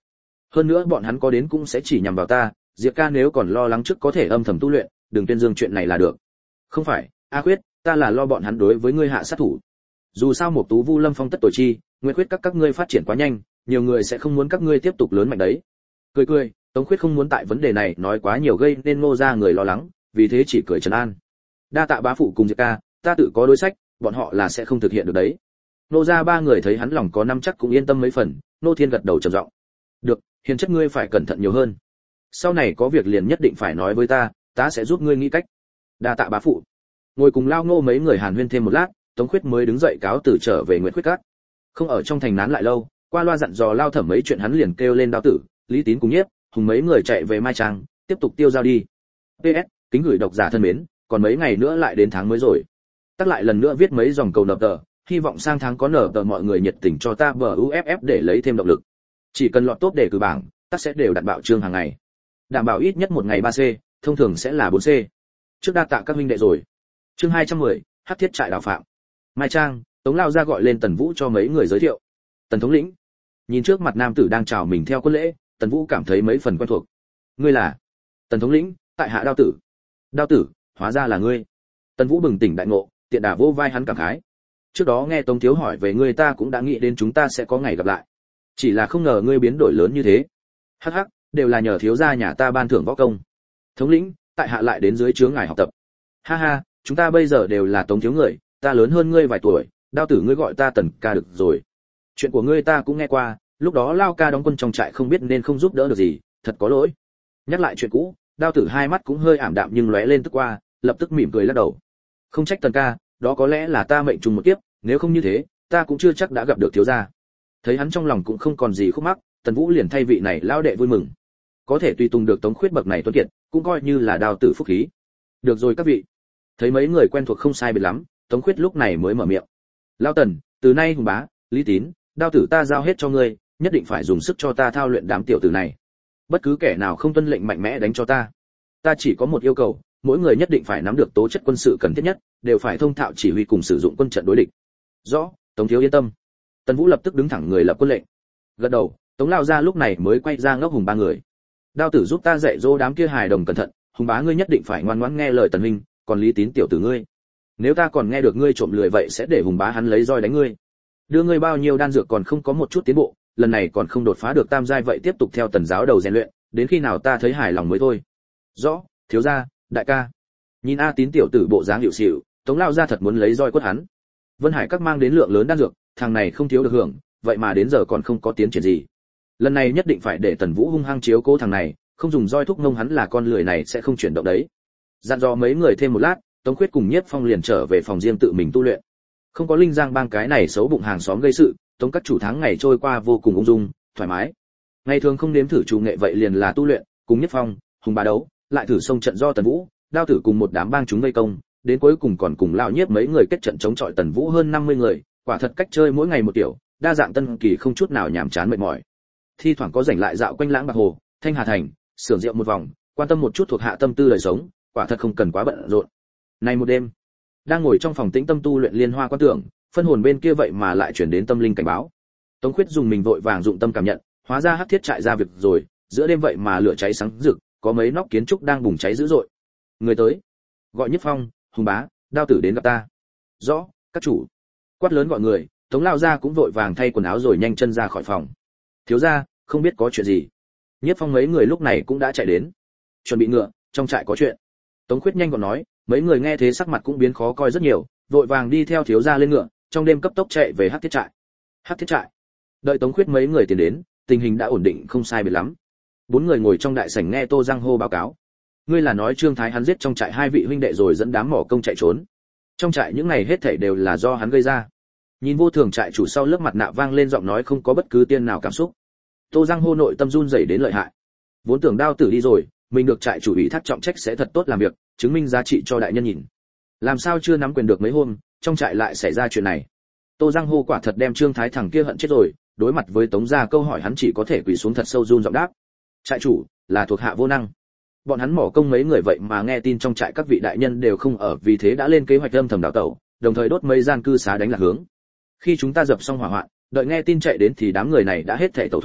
Hơn nữa bọn hắn có đến cũng sẽ chỉ nhằm vào ta, Diệp ca nếu còn lo lắng trước có thể âm thầm tu luyện, đừng tuyên dương chuyện này là được. Không phải, A Khuyết, ta là lo bọn hắn đối với ngươi hạ sát thủ. Dù sao một Tú Vu Lâm Phong tất tổ chi, Nguyệt Khuyết các ngươi phát triển quá nhanh, nhiều người sẽ không muốn các ngươi tiếp tục lớn mạnh đấy. Cười cười, Tống Khuyết không muốn tại vấn đề này nói quá nhiều gây nên Ngô gia người lo lắng, vì thế chỉ cười trấn an. Đa tạ bá phụ cùng Diệp ca, ta tự có đối sách, bọn họ là sẽ không thực hiện được đấy. Ngô gia ba người thấy hắn lòng có nắm chắc cũng yên tâm mấy phần, Ngô Thiên gật đầu trầm giọng. Được, hiền chất ngươi phải cẩn thận nhiều hơn. Sau này có việc liền nhất định phải nói với ta sẽ giúp ngươi nghĩ cách. Đa tạ bá phụ. Ngồi cùng Lao Ngô mấy người hàn huyên thêm một lát, Tống Khuyết mới đứng dậy cáo từ trở về Nguyệt Khuyết các. Không ở trong thành nán lại lâu, qua loa dặn dò Lao Thẩm mấy chuyện hắn liền kêu lên Đao Tử, Lý Tín cùng Nhiếp, Hùng mấy người chạy về Mai Trang, tiếp tục tiêu giao đi. PS, kính gửi độc giả thân mến, còn mấy ngày nữa lại đến tháng mới rồi. Tắt lại lần nữa viết mấy dòng cầu nộp tờ, hy vọng sang tháng có nộp tờ mọi người nhiệt tình cho ta BUFF để lấy thêm động lực. Chỉ cần lọt top đề cử bảng, tắt sẽ đều đặt bạo chương hàng ngày. Đảm bảo ít nhất một ngày 3C, thông thường sẽ là 4C. Trước đa tạ các huynh đệ rồi. Chương 210, Hắc Thiết trại đào phạm. Mai Trang, Tống Lao ra gọi lên Tần Vũ cho mấy người giới thiệu. Tần thống lĩnh. Nhìn trước mặt nam tử đang chào mình theo quân lễ, Tần Vũ cảm thấy mấy phần quen thuộc. Ngươi là? Tần thống lĩnh, tại hạ Đao Tử. Đao Tử, hóa ra là ngươi. Tần Vũ bừng tỉnh đại ngộ, tiện đà vô vai hắn cảm khái. Trước đó nghe Tống thiếu hỏi về ngươi ta cũng đã nghĩ đến chúng ta sẽ có ngày gặp lại. Chỉ là không ngờ ngươi biến đổi lớn như thế. Hắc hắc, đều là nhờ thiếu gia nhà ta ban thưởng võ công. Thống lĩnh, tại hạ lại đến dưới trướng ngài học tập. Ha ha, chúng ta bây giờ đều là Tống thiếu người, ta lớn hơn ngươi vài tuổi, Đao Tử ngươi gọi ta Tần ca được rồi. Chuyện của ngươi ta cũng nghe qua, lúc đó Lao ca đóng quân trong trại không biết nên không giúp đỡ được gì, thật có lỗi. Nhắc lại chuyện cũ, Đao Tử hai mắt cũng hơi ảm đạm nhưng lóe lên tức qua, lập tức mỉm cười lắc đầu. Không trách Tần ca, đó có lẽ là ta mệnh trùng một kiếp, nếu không như thế, ta cũng chưa chắc đã gặp được thiếu gia. Thấy hắn trong lòng cũng không còn gì khúc mắc, Tần Vũ liền thay vị này lao đệ vui mừng. Có thể tùy tùng được Tống Khuyết bậc này tuấn kiệt, cũng coi như là Đao Tử phúc khí. Được rồi các vị. Thấy mấy người quen thuộc không sai biệt lắm, Tống Khuyết lúc này mới mở miệng. Lao Tần, từ nay Hùng bá, Lý Tín, Đao Tử ta giao hết cho ngươi, nhất định phải dùng sức cho ta thao luyện đám tiểu tử này. Bất cứ kẻ nào không tuân lệnh mạnh mẽ đánh cho ta. Ta chỉ có một yêu cầu, mỗi người nhất định phải nắm được tố chất quân sự cần thiết nhất, đều phải thông thạo chỉ huy cùng sử dụng quân trận đối địch. Rõ, Tống thiếu yên tâm. Tần Vũ lập tức đứng thẳng người lập quân lệnh. Gật đầu, Tống lao ra lúc này mới quay ra ngốc Hùng ba người. Đao Tử giúp ta dạy dỗ đám kia hài đồng cẩn thận, Hùng bá ngươi nhất định phải ngoan ngoãn nghe lời Tần huynh, còn Lý Tín tiểu tử ngươi, nếu ta còn nghe được ngươi trộm lười vậy sẽ để Hùng bá hắn lấy roi đánh ngươi. Đưa ngươi bao nhiêu đan dược còn không có một chút tiến bộ, lần này còn không đột phá được tam giai vậy tiếp tục theo Tần giáo đầu rèn luyện, đến khi nào ta thấy hài lòng mới thôi. Rõ, thiếu gia, đại ca. Nhìn A Tín tiểu tử bộ dáng hiệu xịu, Tống lao ra thật muốn lấy roi quất hắn. Vân Hải các mang đến lượng lớn đan dược, thằng này không thiếu được hưởng, vậy mà đến giờ còn không có tiến triển gì. Lần này nhất định phải để Tần Vũ hung hăng chiếu cố thằng này, không dùng roi thúc ngông hắn là con lười này sẽ không chuyển động đấy. Dặn dò mấy người thêm một lát, Tống Khuyết cùng Nhiếp Phong liền trở về phòng riêng tự mình tu luyện. Không có Linh Giang bang cái này xấu bụng hàng xóm gây sự, Tống các chủ tháng ngày trôi qua vô cùng ung dung, thoải mái. Ngày thường không nếm thử chủ nghệ vậy liền là tu luyện, cùng Nhiếp Phong, Hùng bá đấu, lại thử xông trận do Tần Vũ, Đao Tử cùng một đám bang chúng vây công, đến cuối cùng còn cùng lão Nhiếp mấy người kết trận chống chọi Tần Vũ hơn 50 người, quả thật cách chơi mỗi ngày một kiểu, đa dạng tân kỳ không chút nào nhàm chán mệt mỏi. Thi thoảng có rảnh lại dạo quanh Lãng Bạc Hồ, Thanh Hà thành, sưởng rượu một vòng, quan tâm một chút thuộc hạ tâm tư đời sống, quả thật không cần quá bận rộn. Nay một đêm, đang ngồi trong phòng tĩnh tâm tu luyện liên hoa quan tưởng, phân hồn bên kia vậy mà lại chuyển đến tâm linh cảnh báo. Tống Khuyết dùng mình vội vàng dụng tâm cảm nhận, hóa ra Hắc Thiết trại ra việc rồi, giữa đêm vậy mà lửa cháy sáng rực, có mấy nóc kiến trúc đang bùng cháy dữ dội. Người tới, gọi Nhất Phong, Hùng bá, Đao Tử đến gặp ta. Rõ, các chủ. Quát lớn gọi người, Tống lao ra cũng vội vàng thay quần áo rồi nhanh chân ra khỏi phòng. Thiếu gia, không biết có chuyện gì. Nhất Phong mấy người lúc này cũng đã chạy đến. Chuẩn bị ngựa, trong trại có chuyện. Tống Khuyết nhanh gọn nói, mấy người nghe thế sắc mặt cũng biến khó coi rất nhiều, vội vàng đi theo thiếu gia lên ngựa, trong đêm cấp tốc chạy về Hắc Thiết trại. Hắc Thiết trại. Đợi Tống Khuyết mấy người tiến đến, tình hình đã ổn định không sai biệt lắm. Bốn người ngồi trong đại sảnh nghe Tô Giang hô báo cáo. Ngươi là nói Trương Thái hắn giết trong trại hai vị huynh đệ rồi dẫn đám mỏ công chạy trốn. Trong trại những này hết thảy đều là do hắn gây ra. Nhìn vô thường trại chủ sau lớp mặt nạ vang lên giọng nói không có bất cứ tiên nào cảm xúc. Tô Giang hô nội tâm run rẩy đến lợi hại. Vốn tưởng Đao Tử đi rồi, mình được trại chủ ủy thác trọng trách sẽ thật tốt làm việc, chứng minh giá trị cho đại nhân nhìn. Làm sao chưa nắm quyền được mấy hôm, trong trại lại xảy ra chuyện này. Tô Giang hô quả thật đem Trương Thái thằng kia hận chết rồi, đối mặt với Tống gia câu hỏi hắn chỉ có thể quỳ xuống thật sâu run giọng đáp. Trại chủ là thuộc hạ vô năng. Bọn hắn mỏ công mấy người vậy mà nghe tin trong trại các vị đại nhân đều không ở, vì thế đã lên kế hoạch âm thầm đào tẩu, đồng thời đốt mấy gian cư xá đánh lạc hướng. Khi chúng ta dập xong hỏa hoạn, đợi nghe tin chạy đến thì đám người này đã hết thể tẩu thoát,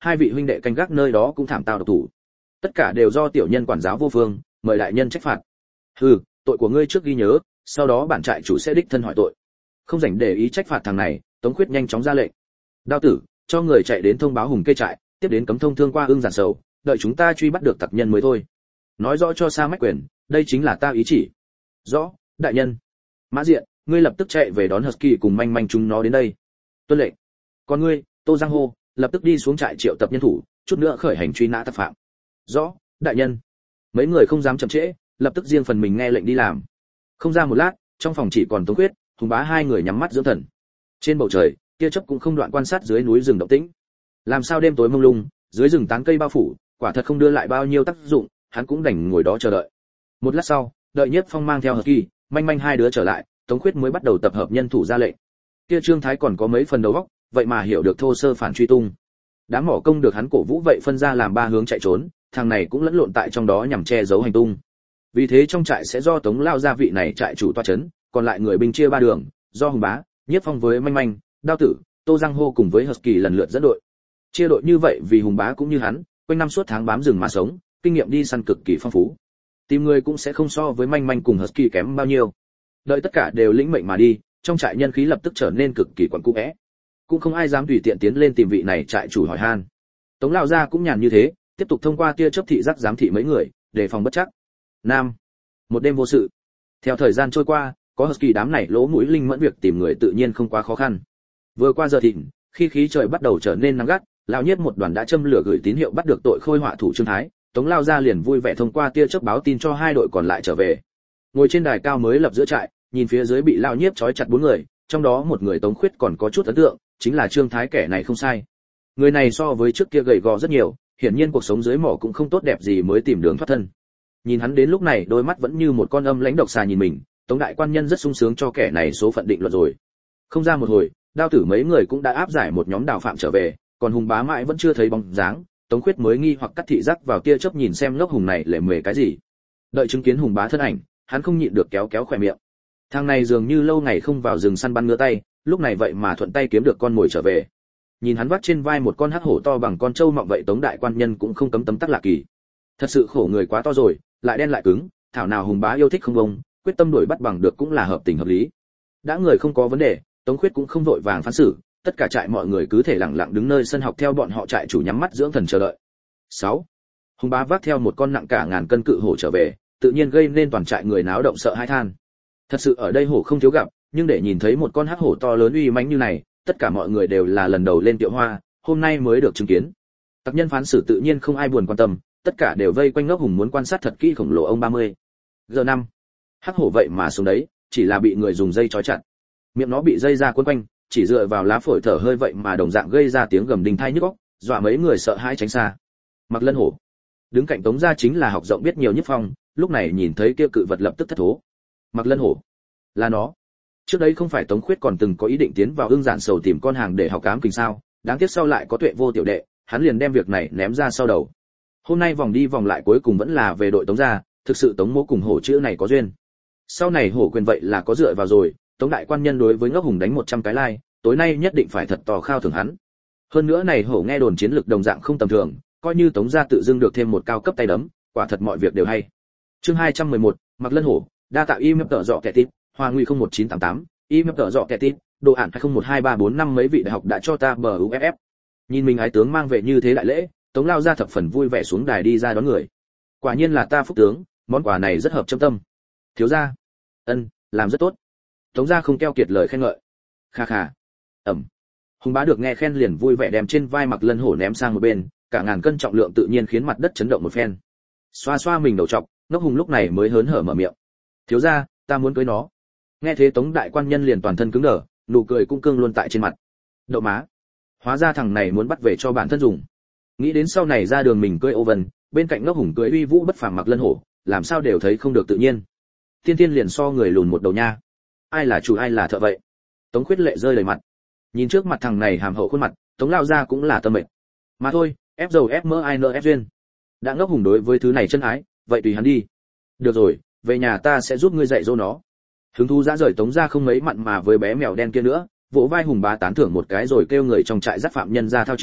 hai vị huynh đệ canh gác nơi đó cũng thảm tao độc thủ. Tất cả đều do tiểu nhân quản giáo vô phương, mời đại nhân trách phạt. Hừ, tội của ngươi trước ghi nhớ, sau đó bản trại chủ sẽ đích thân hỏi tội. Không rảnh để ý trách phạt thằng này, Tống Khuyết nhanh chóng ra lệnh. Đao tử, cho người chạy đến thông báo Hùng Kê trại, tiếp đến cấm thông thương qua Ưng Giản Sầu, đợi chúng ta truy bắt được tặc nhân mới thôi. Nói rõ cho Sa Mách Quyền, đây chính là ta ý chỉ. Rõ, đại nhân. Mã Diện, ngươi lập tức chạy về đón Husky cùng manh manh chúng nó đến đây. Tuân lệnh. Còn ngươi, Tô Giang Hô, lập tức đi xuống trại triệu tập nhân thủ, chút nữa khởi hành truy nã tặc phạm. Rõ, đại nhân. Mấy người không dám chậm trễ, lập tức riêng phần mình nghe lệnh đi làm. Không ra một lát, trong phòng chỉ còn Tống Khuyết, Hùng Bá hai người nhắm mắt dưỡng thần. Trên bầu trời, tia chớp cũng không đoạn quan sát dưới núi rừng động tĩnh. Làm sao đêm tối mông lung, dưới rừng tán cây bao phủ, quả thật không đưa lại bao nhiêu tác dụng, hắn cũng đành ngồi đó chờ đợi. Một lát sau, đợi Nhiếp Phong mang theo Husky, manh manh hai đứa trở lại, Tống Khuyết mới bắt đầu tập hợp nhân thủ ra lệnh. Kia Trương Thái còn có mấy phần đầu óc, vậy mà hiểu được thô sơ phản truy tung. Đám mỏ công được hắn cổ vũ vậy phân ra làm ba hướng chạy trốn, thằng này cũng lẫn lộn tại trong đó nhằm che giấu hành tung. Vì thế trong trại sẽ do Tống Lao gia vị này trại chủ toa chấn, còn lại người binh chia ba đường, do Hùng Bá, Nhiếp Phong với manh manh, Đao Tử, Tô Giang Hô cùng với Husky lần lượt dẫn đội. Chia đội như vậy vì Hùng Bá cũng như hắn, quanh năm suốt tháng bám rừng mà sống, kinh nghiệm đi săn cực kỳ phong phú. Tìm người cũng sẽ không so với manh manh cùng Husky kém bao nhiêu. Đợi tất cả đều lĩnh mệnh mà đi, trong trại nhân khí lập tức trở nên cực kỳ quặn cũ. Cũng không ai dám tùy tiện tiến lên tìm vị này trại chủ hỏi han. Tống lão gia cũng nhàn như thế, tiếp tục thông qua tia chớp thị giác giám thị mấy người, đề phòng bất chắc. Nam, một đêm vô sự. Theo thời gian trôi qua, có Husky đám này lỗ mũi linh mẫn việc tìm người tự nhiên không quá khó khăn. Vừa qua giờ thịnh, khi khí trời bắt đầu trở nên nắng gắt, lão Nhiếp một đoàn đã châm lửa gửi tín hiệu bắt được tội khôi họa thủ Trương Thái, Tống lao gia liền vui vẻ thông qua tia chớp báo tin cho hai đội còn lại trở về. Ngồi trên đài cao mới lập giữa trại, nhìn phía dưới bị lão Nhiếp trói chặt bốn người, trong đó một người Tống Khuyết còn có chút ấn tượng, chính là Trương Thái, kẻ này không sai. Người này so với trước kia gầy gò rất nhiều, hiển nhiên cuộc sống dưới mỏ cũng không tốt đẹp gì mới tìm đường thoát thân. Nhìn hắn đến lúc này đôi mắt vẫn như một con âm lãnh độc xà nhìn mình, Tống đại quan nhân rất sung sướng cho kẻ này số phận định luật rồi. Không ra một hồi, Đao Tử mấy người cũng đã áp giải một nhóm đào phạm trở về, còn Hùng Bá mãi vẫn chưa thấy bóng dáng, Tống Khuyết mới nghi hoặc cắt thị giác vào tia chớp nhìn xem ngốc Hùng này lệ mề cái gì. Đợi chứng kiến Hùng Bá thân ảnh, hắn không nhịn được kéo kéo khóe miệng. Thằng này dường như lâu ngày không vào rừng săn bắn ngứa tay, lúc này vậy mà thuận tay kiếm được con mồi trở về. Nhìn hắn vác trên vai một con hắc hổ to bằng con trâu mọng vậy, Tống đại quan nhân cũng không cấm tấm tắc lạ kỳ. Thật sự khổ người quá to rồi, lại đen lại cứng, thảo nào Hùng Bá yêu thích không bông, quyết tâm đuổi bắt bằng được cũng là hợp tình hợp lý. Đã người không có vấn đề, Tống Khuyết cũng không vội vàng phán xử, tất cả trại mọi người cứ thể lặng lặng đứng nơi sân học theo bọn họ trại chủ nhắm mắt dưỡng thần chờ đợi. 6. Hùng Bá vác theo một con nặng cả ngàn cân cự hổ trở về, tự nhiên gây nên toàn trại người náo động sợ hãi than. Thật sự ở đây hổ không thiếu gặp, nhưng để nhìn thấy một con hắc hổ to lớn uy mãnh như này, tất cả mọi người đều là lần đầu lên Tiệu Hoa, hôm nay mới được chứng kiến. Tặc nhân phán xử tự nhiên không ai buồn quan tâm, tất cả đều vây quanh ngốc Hùng muốn quan sát thật kỹ khổng lồ ông 30. Giờ 5. Hắc hổ vậy mà xuống đấy, chỉ là bị người dùng dây trói chặt. Miệng nó bị dây ra quấn quanh, chỉ dựa vào lá phổi thở hơi vậy mà đồng dạng gây ra tiếng gầm đình thai nhức óc, dọa mấy người sợ hãi tránh xa. Mặc Lân hổ. Đứng cạnh Tống gia chính là học rộng biết nhiều Nhất Phong, lúc này nhìn thấy kia cự vật lập tức thất thố. Mặc Lân hổ, là nó. Trước đấy không phải Tống Khuyết còn từng có ý định tiến vào Ưng Giản Sầu tìm con hàng để học ám kình sao, đáng tiếc sau lại có Tuệ Vô tiểu đệ, hắn liền đem việc này ném ra sau đầu. Hôm nay vòng đi vòng lại cuối cùng vẫn là về đội Tống gia, thực sự Tống Mỗ cùng hổ chữ này có duyên. Sau này hổ quyền vậy là có dựa vào rồi, Tống đại quan nhân đối với ngốc Hùng đánh 100 cái lai, tối nay nhất định phải thật to khao thưởng hắn. Hơn nữa này hổ nghe đồn chiến lực đồng dạng không tầm thường, coi như Tống gia tự dưng được thêm một cao cấp tay đấm, quả thật mọi việc đều hay. Chương 211, Mặc Lân hổ, đa tạo email tợ dọ kẻ tít, Hoa Nguy 01988, email tợ dọ kẻ tít, đồ ản 20123455 mấy vị đại học đã cho ta bờ UFF. Nhìn mình ái tướng mang về như thế đại lễ, Tống lao ra thập phần vui vẻ xuống đài đi ra đón người. Quả nhiên là ta phúc tướng, món quà này rất hợp trong tâm. Thiếu gia, làm rất tốt. Tống gia không keo kiệt lời khen ngợi. Kha kha. Hùng Bá được nghe khen liền vui vẻ đem trên vai Mặc Lân hổ ném sang một bên, cả ngàn cân trọng lượng tự nhiên khiến mặt đất chấn động một phen. Xoa xoa mình đầu trọc, ngốc Hùng lúc này mới hớn hở mở miệng. Thiếu gia, ta muốn cưới nó. Nghe thế Tống đại quan nhân liền toàn thân cứng đờ, nụ cười cũng cương luôn tại trên mặt. Đậu má, hóa ra thằng này muốn bắt về cho bản thân dùng. Nghĩ đến sau này ra đường mình cưới ô vân, bên cạnh ngốc Hùng cưới uy vũ bất phàm Mặc Lân hổ, làm sao đều thấy không được tự nhiên. Tiên tiên liền so người lùn một đầu nha. Ai là chủ ai là thợ vậy? Tống Khuyết lệ rơi đầy mặt. Nhìn trước mặt thằng này hàm hậu khuôn mặt, Tống lao ra cũng là tâm mệt. Mà thôi, ép dầu ép mỡ ai nỡ ép duyên. Đã ngốc Hùng đối với thứ này chân ái, vậy tùy hắn đi. Được rồi, về nhà ta sẽ giúp ngươi dạy dỗ nó. Hứng thú dã rời Tống ra không mấy mặn mà với bé mèo đen kia nữa, vỗ vai Hùng Bá tán thưởng một cái rồi kêu người trong trại dắt phạm nhân ra thao trường,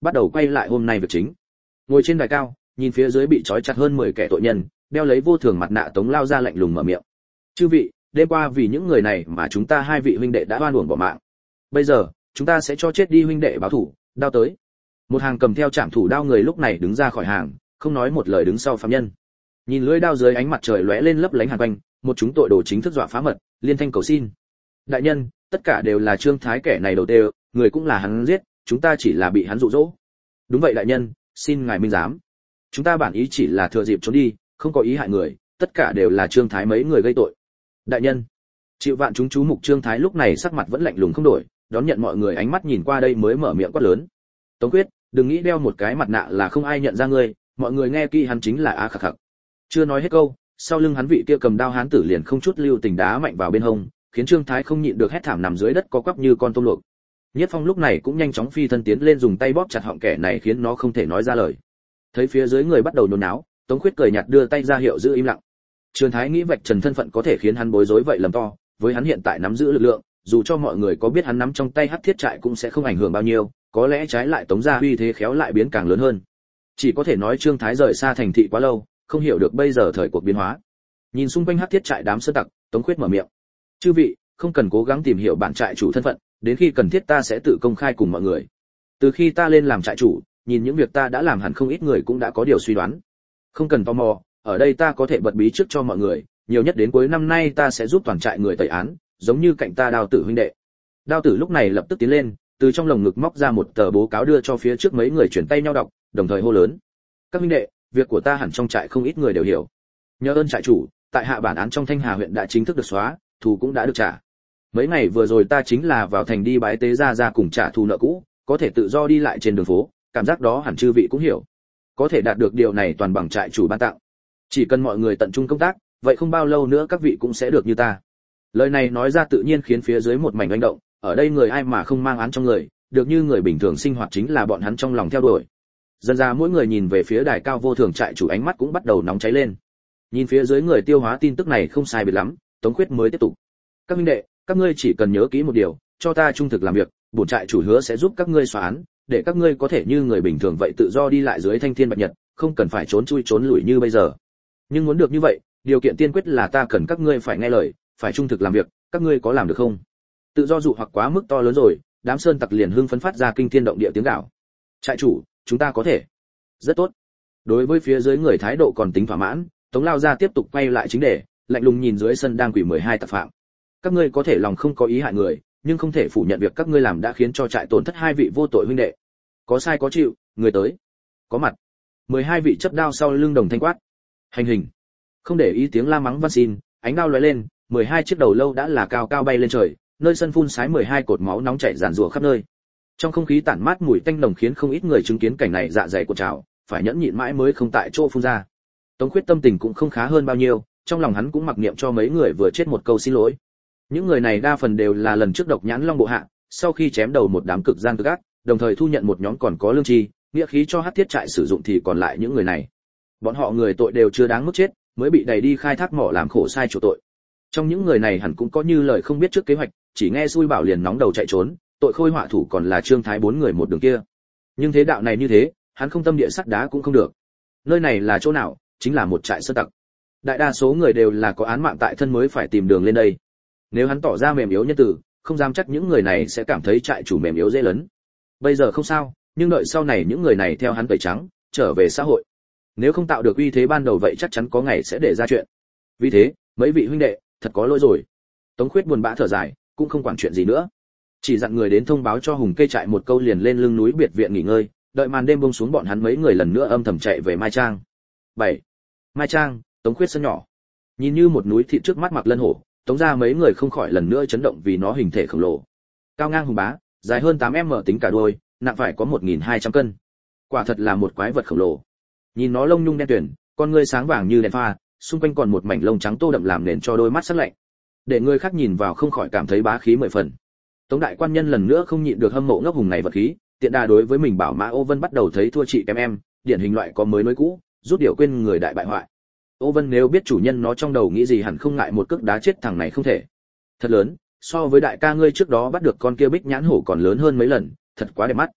bắt đầu quay lại hôm nay việc chính. Ngồi trên đài cao, nhìn phía dưới bị trói chặt hơn 10 kẻ tội nhân, đeo lấy vô thường mặt nạ Tống Lao ra lạnh lùng mở miệng. Chư vị, đêm qua vì những người này mà chúng ta hai vị huynh đệ đã oan uổng bỏ mạng. Bây giờ, chúng ta sẽ cho chết đi huynh đệ báo thủ, đao tới. Một hàng cầm theo trảm thủ đao người lúc này đứng ra khỏi hàng, không nói một lời đứng sau phạm nhân. Nhìn lưỡi đao dưới ánh mặt trời lóe lên lấp lánh hàn quanh, một chúng tội đồ chính thức dọa phá mật, liên thanh cầu xin. Đại nhân, tất cả đều là Trương Thái kẻ này đầu tê, người cũng là hắn giết, chúng ta chỉ là bị hắn dụ dỗ. Đúng vậy đại nhân, xin ngài minh giám. Chúng ta bản ý chỉ là thừa dịp trốn đi, không có ý hại người, tất cả đều là Trương Thái mấy người gây tội. Đại nhân, chịu vạn chúng chú mục Trương Thái lúc này sắc mặt vẫn lạnh lùng không đổi, đón nhận mọi người ánh mắt nhìn qua đây mới mở miệng quát lớn. Tống Quyết, đừng nghĩ đeo một cái mặt nạ là không ai nhận ra ngươi, mọi người nghe kỹ hắn chính là A Khặc Khặc. Chưa nói hết câu, sau lưng hắn vị kia cầm đao hán tử liền không chút lưu tình đá mạnh vào bên hông, khiến Trương Thái không nhịn được hét thảm nằm dưới đất co quắp như con tôm luộc. Nhiếp Phong lúc này cũng nhanh chóng phi thân tiến lên dùng tay bóp chặt họng kẻ này khiến nó không thể nói ra lời. Thấy phía dưới người bắt đầu nôn náo, Tống Khuyết cười nhạt đưa tay ra hiệu giữ im lặng. Trương Thái nghĩ vạch trần thân phận có thể khiến hắn bối rối vậy lầm to, với hắn hiện tại nắm giữ lực lượng, dù cho mọi người có biết hắn nắm trong tay hắc thiết trại cũng sẽ không ảnh hưởng bao nhiêu, có lẽ trái lại Tống gia uy thế khéo lại biến càng lớn hơn. Chỉ có thể nói Trương Thái rời xa thành thị quá lâu, không hiểu được bây giờ thời cuộc biến hóa. Nhìn xung quanh hắc thiết trại đám sơn tặc, Tống Khuyết mở miệng. Chư vị, không cần cố gắng tìm hiểu bản trại chủ thân phận, đến khi cần thiết ta sẽ tự công khai cùng mọi người. Từ khi ta lên làm trại chủ, nhìn những việc ta đã làm hẳn không ít người cũng đã có điều suy đoán. Không cần tò mò, ở đây ta có thể bật bí trước cho mọi người, nhiều nhất đến cuối năm nay ta sẽ giúp toàn trại người tẩy án, giống như cạnh ta Đao Tử huynh đệ. Đao Tử lúc này lập tức tiến lên, từ trong lồng ngực móc ra một tờ bố cáo đưa cho phía trước mấy người chuyển tay nhau đọc, đồng thời hô lớn: các huynh đệ, việc của ta hẳn trong trại không ít người đều hiểu. Nhờ ơn trại chủ, tại hạ bản án trong Thanh Hà huyện đã chính thức được xóa, thù cũng đã được trả. Mấy ngày vừa rồi ta chính là vào thành đi bái tế ra cùng trả thù nợ cũ, có thể tự do đi lại trên đường phố, cảm giác đó hẳn chư vị cũng hiểu. Có thể đạt được điều này toàn bằng trại chủ ban tặng. Chỉ cần mọi người tận trung công tác, vậy không bao lâu nữa các vị cũng sẽ được như ta. Lời này nói ra tự nhiên khiến phía dưới một mảnh oanh động, ở đây người ai mà không mang án trong người, được như người bình thường sinh hoạt chính là bọn hắn trong lòng theo đuổi. Dần ra mỗi người nhìn về phía đài cao vô thường trại chủ ánh mắt cũng bắt đầu nóng cháy lên. Nhìn phía dưới người tiêu hóa tin tức này không sai biệt lắm, Tống Khuyết mới tiếp tục. Các huynh đệ, các ngươi chỉ cần nhớ kỹ một điều, cho ta trung thực làm việc, bổn trại chủ hứa sẽ giúp các ngươi xóa án, để các ngươi có thể như người bình thường vậy tự do đi lại dưới thanh thiên bạch nhật, không cần phải trốn chui trốn lủi như bây giờ. Nhưng muốn được như vậy, điều kiện tiên quyết là ta cần các ngươi phải nghe lời, phải trung thực làm việc, các ngươi có làm được không? Tự do dụ hoặc quá mức to lớn rồi, đám sơn tặc liền hưng phấn phát ra kinh thiên động địa tiếng gào. Trại chủ, chúng ta có thể. Rất tốt. Đối với phía dưới người thái độ còn tính thỏa mãn, Tống Lao ra tiếp tục quay lại chính đề, lạnh lùng nhìn dưới sân đang quỳ 12 tặc phạm. Các ngươi có thể lòng không có ý hại người, nhưng không thể phủ nhận việc các ngươi làm đã khiến cho trại tổn thất hai vị vô tội huynh đệ. Có sai có chịu, người tới. Có mặt. 12 vị chấp đao sau lưng đồng thanh quát. Hành hình. Không để ý tiếng la mắng van xin, ánh đao lóe lên, 12 chiếc đầu lâu đã là cao cao bay lên trời, nơi sân phun sái 12 cột máu nóng chảy ràn rủa khắp nơi. Trong không khí tản mát mùi tanh nồng khiến không ít người chứng kiến cảnh này dạ dày cuộn trào, phải nhẫn nhịn mãi mới không tại chỗ phun ra. Tống Khuyết tâm tình cũng không khá hơn bao nhiêu, trong lòng hắn cũng mặc niệm cho mấy người vừa chết một câu xin lỗi. Những người này đa phần đều là lần trước độc nhãn long bộ hạ, sau khi chém đầu một đám cực gian cực ác, đồng thời thu nhận một nhóm còn có lương tri, nghĩa khí cho hắc thiết trại sử dụng thì còn lại những người này. Bọn họ người tội đều chưa đáng mức chết, mới bị đẩy đi khai thác mỏ làm khổ sai chỗ tội. Trong những người này hẳn cũng có như lời không biết trước kế hoạch, chỉ nghe xui bảo liền nóng đầu chạy trốn, tội khôi họa thủ còn là Trương Thái 4 người một đường kia. Nhưng thế đạo này như thế, hắn không tâm địa sắt đá cũng không được. Nơi này là chỗ nào? Chính là một trại sơn tặc. Đại đa số người đều là có án mạng tại thân mới phải tìm đường lên đây. Nếu hắn tỏ ra mềm yếu nhân từ, không dám chắc những người này sẽ cảm thấy trại chủ mềm yếu dễ lấn. Bây giờ không sao, nhưng đợi sau này những người này theo hắn tẩy trắng, trở về xã hội. Nếu không tạo được uy thế ban đầu vậy chắc chắn có ngày sẽ để ra chuyện. Vì thế, mấy vị huynh đệ, thật có lỗi rồi. Tống Khuyết buồn bã thở dài, cũng không quản chuyện gì nữa. Chỉ dặn người đến thông báo cho Hùng Cây trại một câu liền lên lưng núi biệt viện nghỉ ngơi, đợi màn đêm buông xuống bọn hắn mấy người lần nữa âm thầm chạy về Mai Trang. 7. Mai Trang, Tống Khuyết sân nhỏ. Nhìn như một núi thịt trước mắt Mạc Lân Hổ, Tống ra mấy người không khỏi lần nữa chấn động vì nó hình thể khổng lồ. Cao ngang hùng bá, dài hơn 8m tính cả đuôi, nặng phải có 1200 cân. Quả thật là một quái vật khổng lồ. Nhìn nó lông nhung đen tuyền, con ngươi sáng vàng như đèn pha, xung quanh còn một mảnh lông trắng tô đậm làm nền cho đôi mắt sắc lạnh. Để người khác nhìn vào không khỏi cảm thấy bá khí mười phần. Tống đại quan nhân lần nữa không nhịn được hâm mộ ngốc hùng này vật khí, tiện đà đối với mình bảo mã Ô Vân bắt đầu thấy thua chị kém em, điển hình loại có mới nối cũ, rút điều quên người đại bại hoại. Ô Vân nếu biết chủ nhân nó trong đầu nghĩ gì hẳn không ngại một cước đá chết thằng này không thể. Thật lớn, so với đại ca ngươi trước đó bắt được con kia bích nhãn hổ còn lớn hơn mấy lần, thật quá đẹp mắt.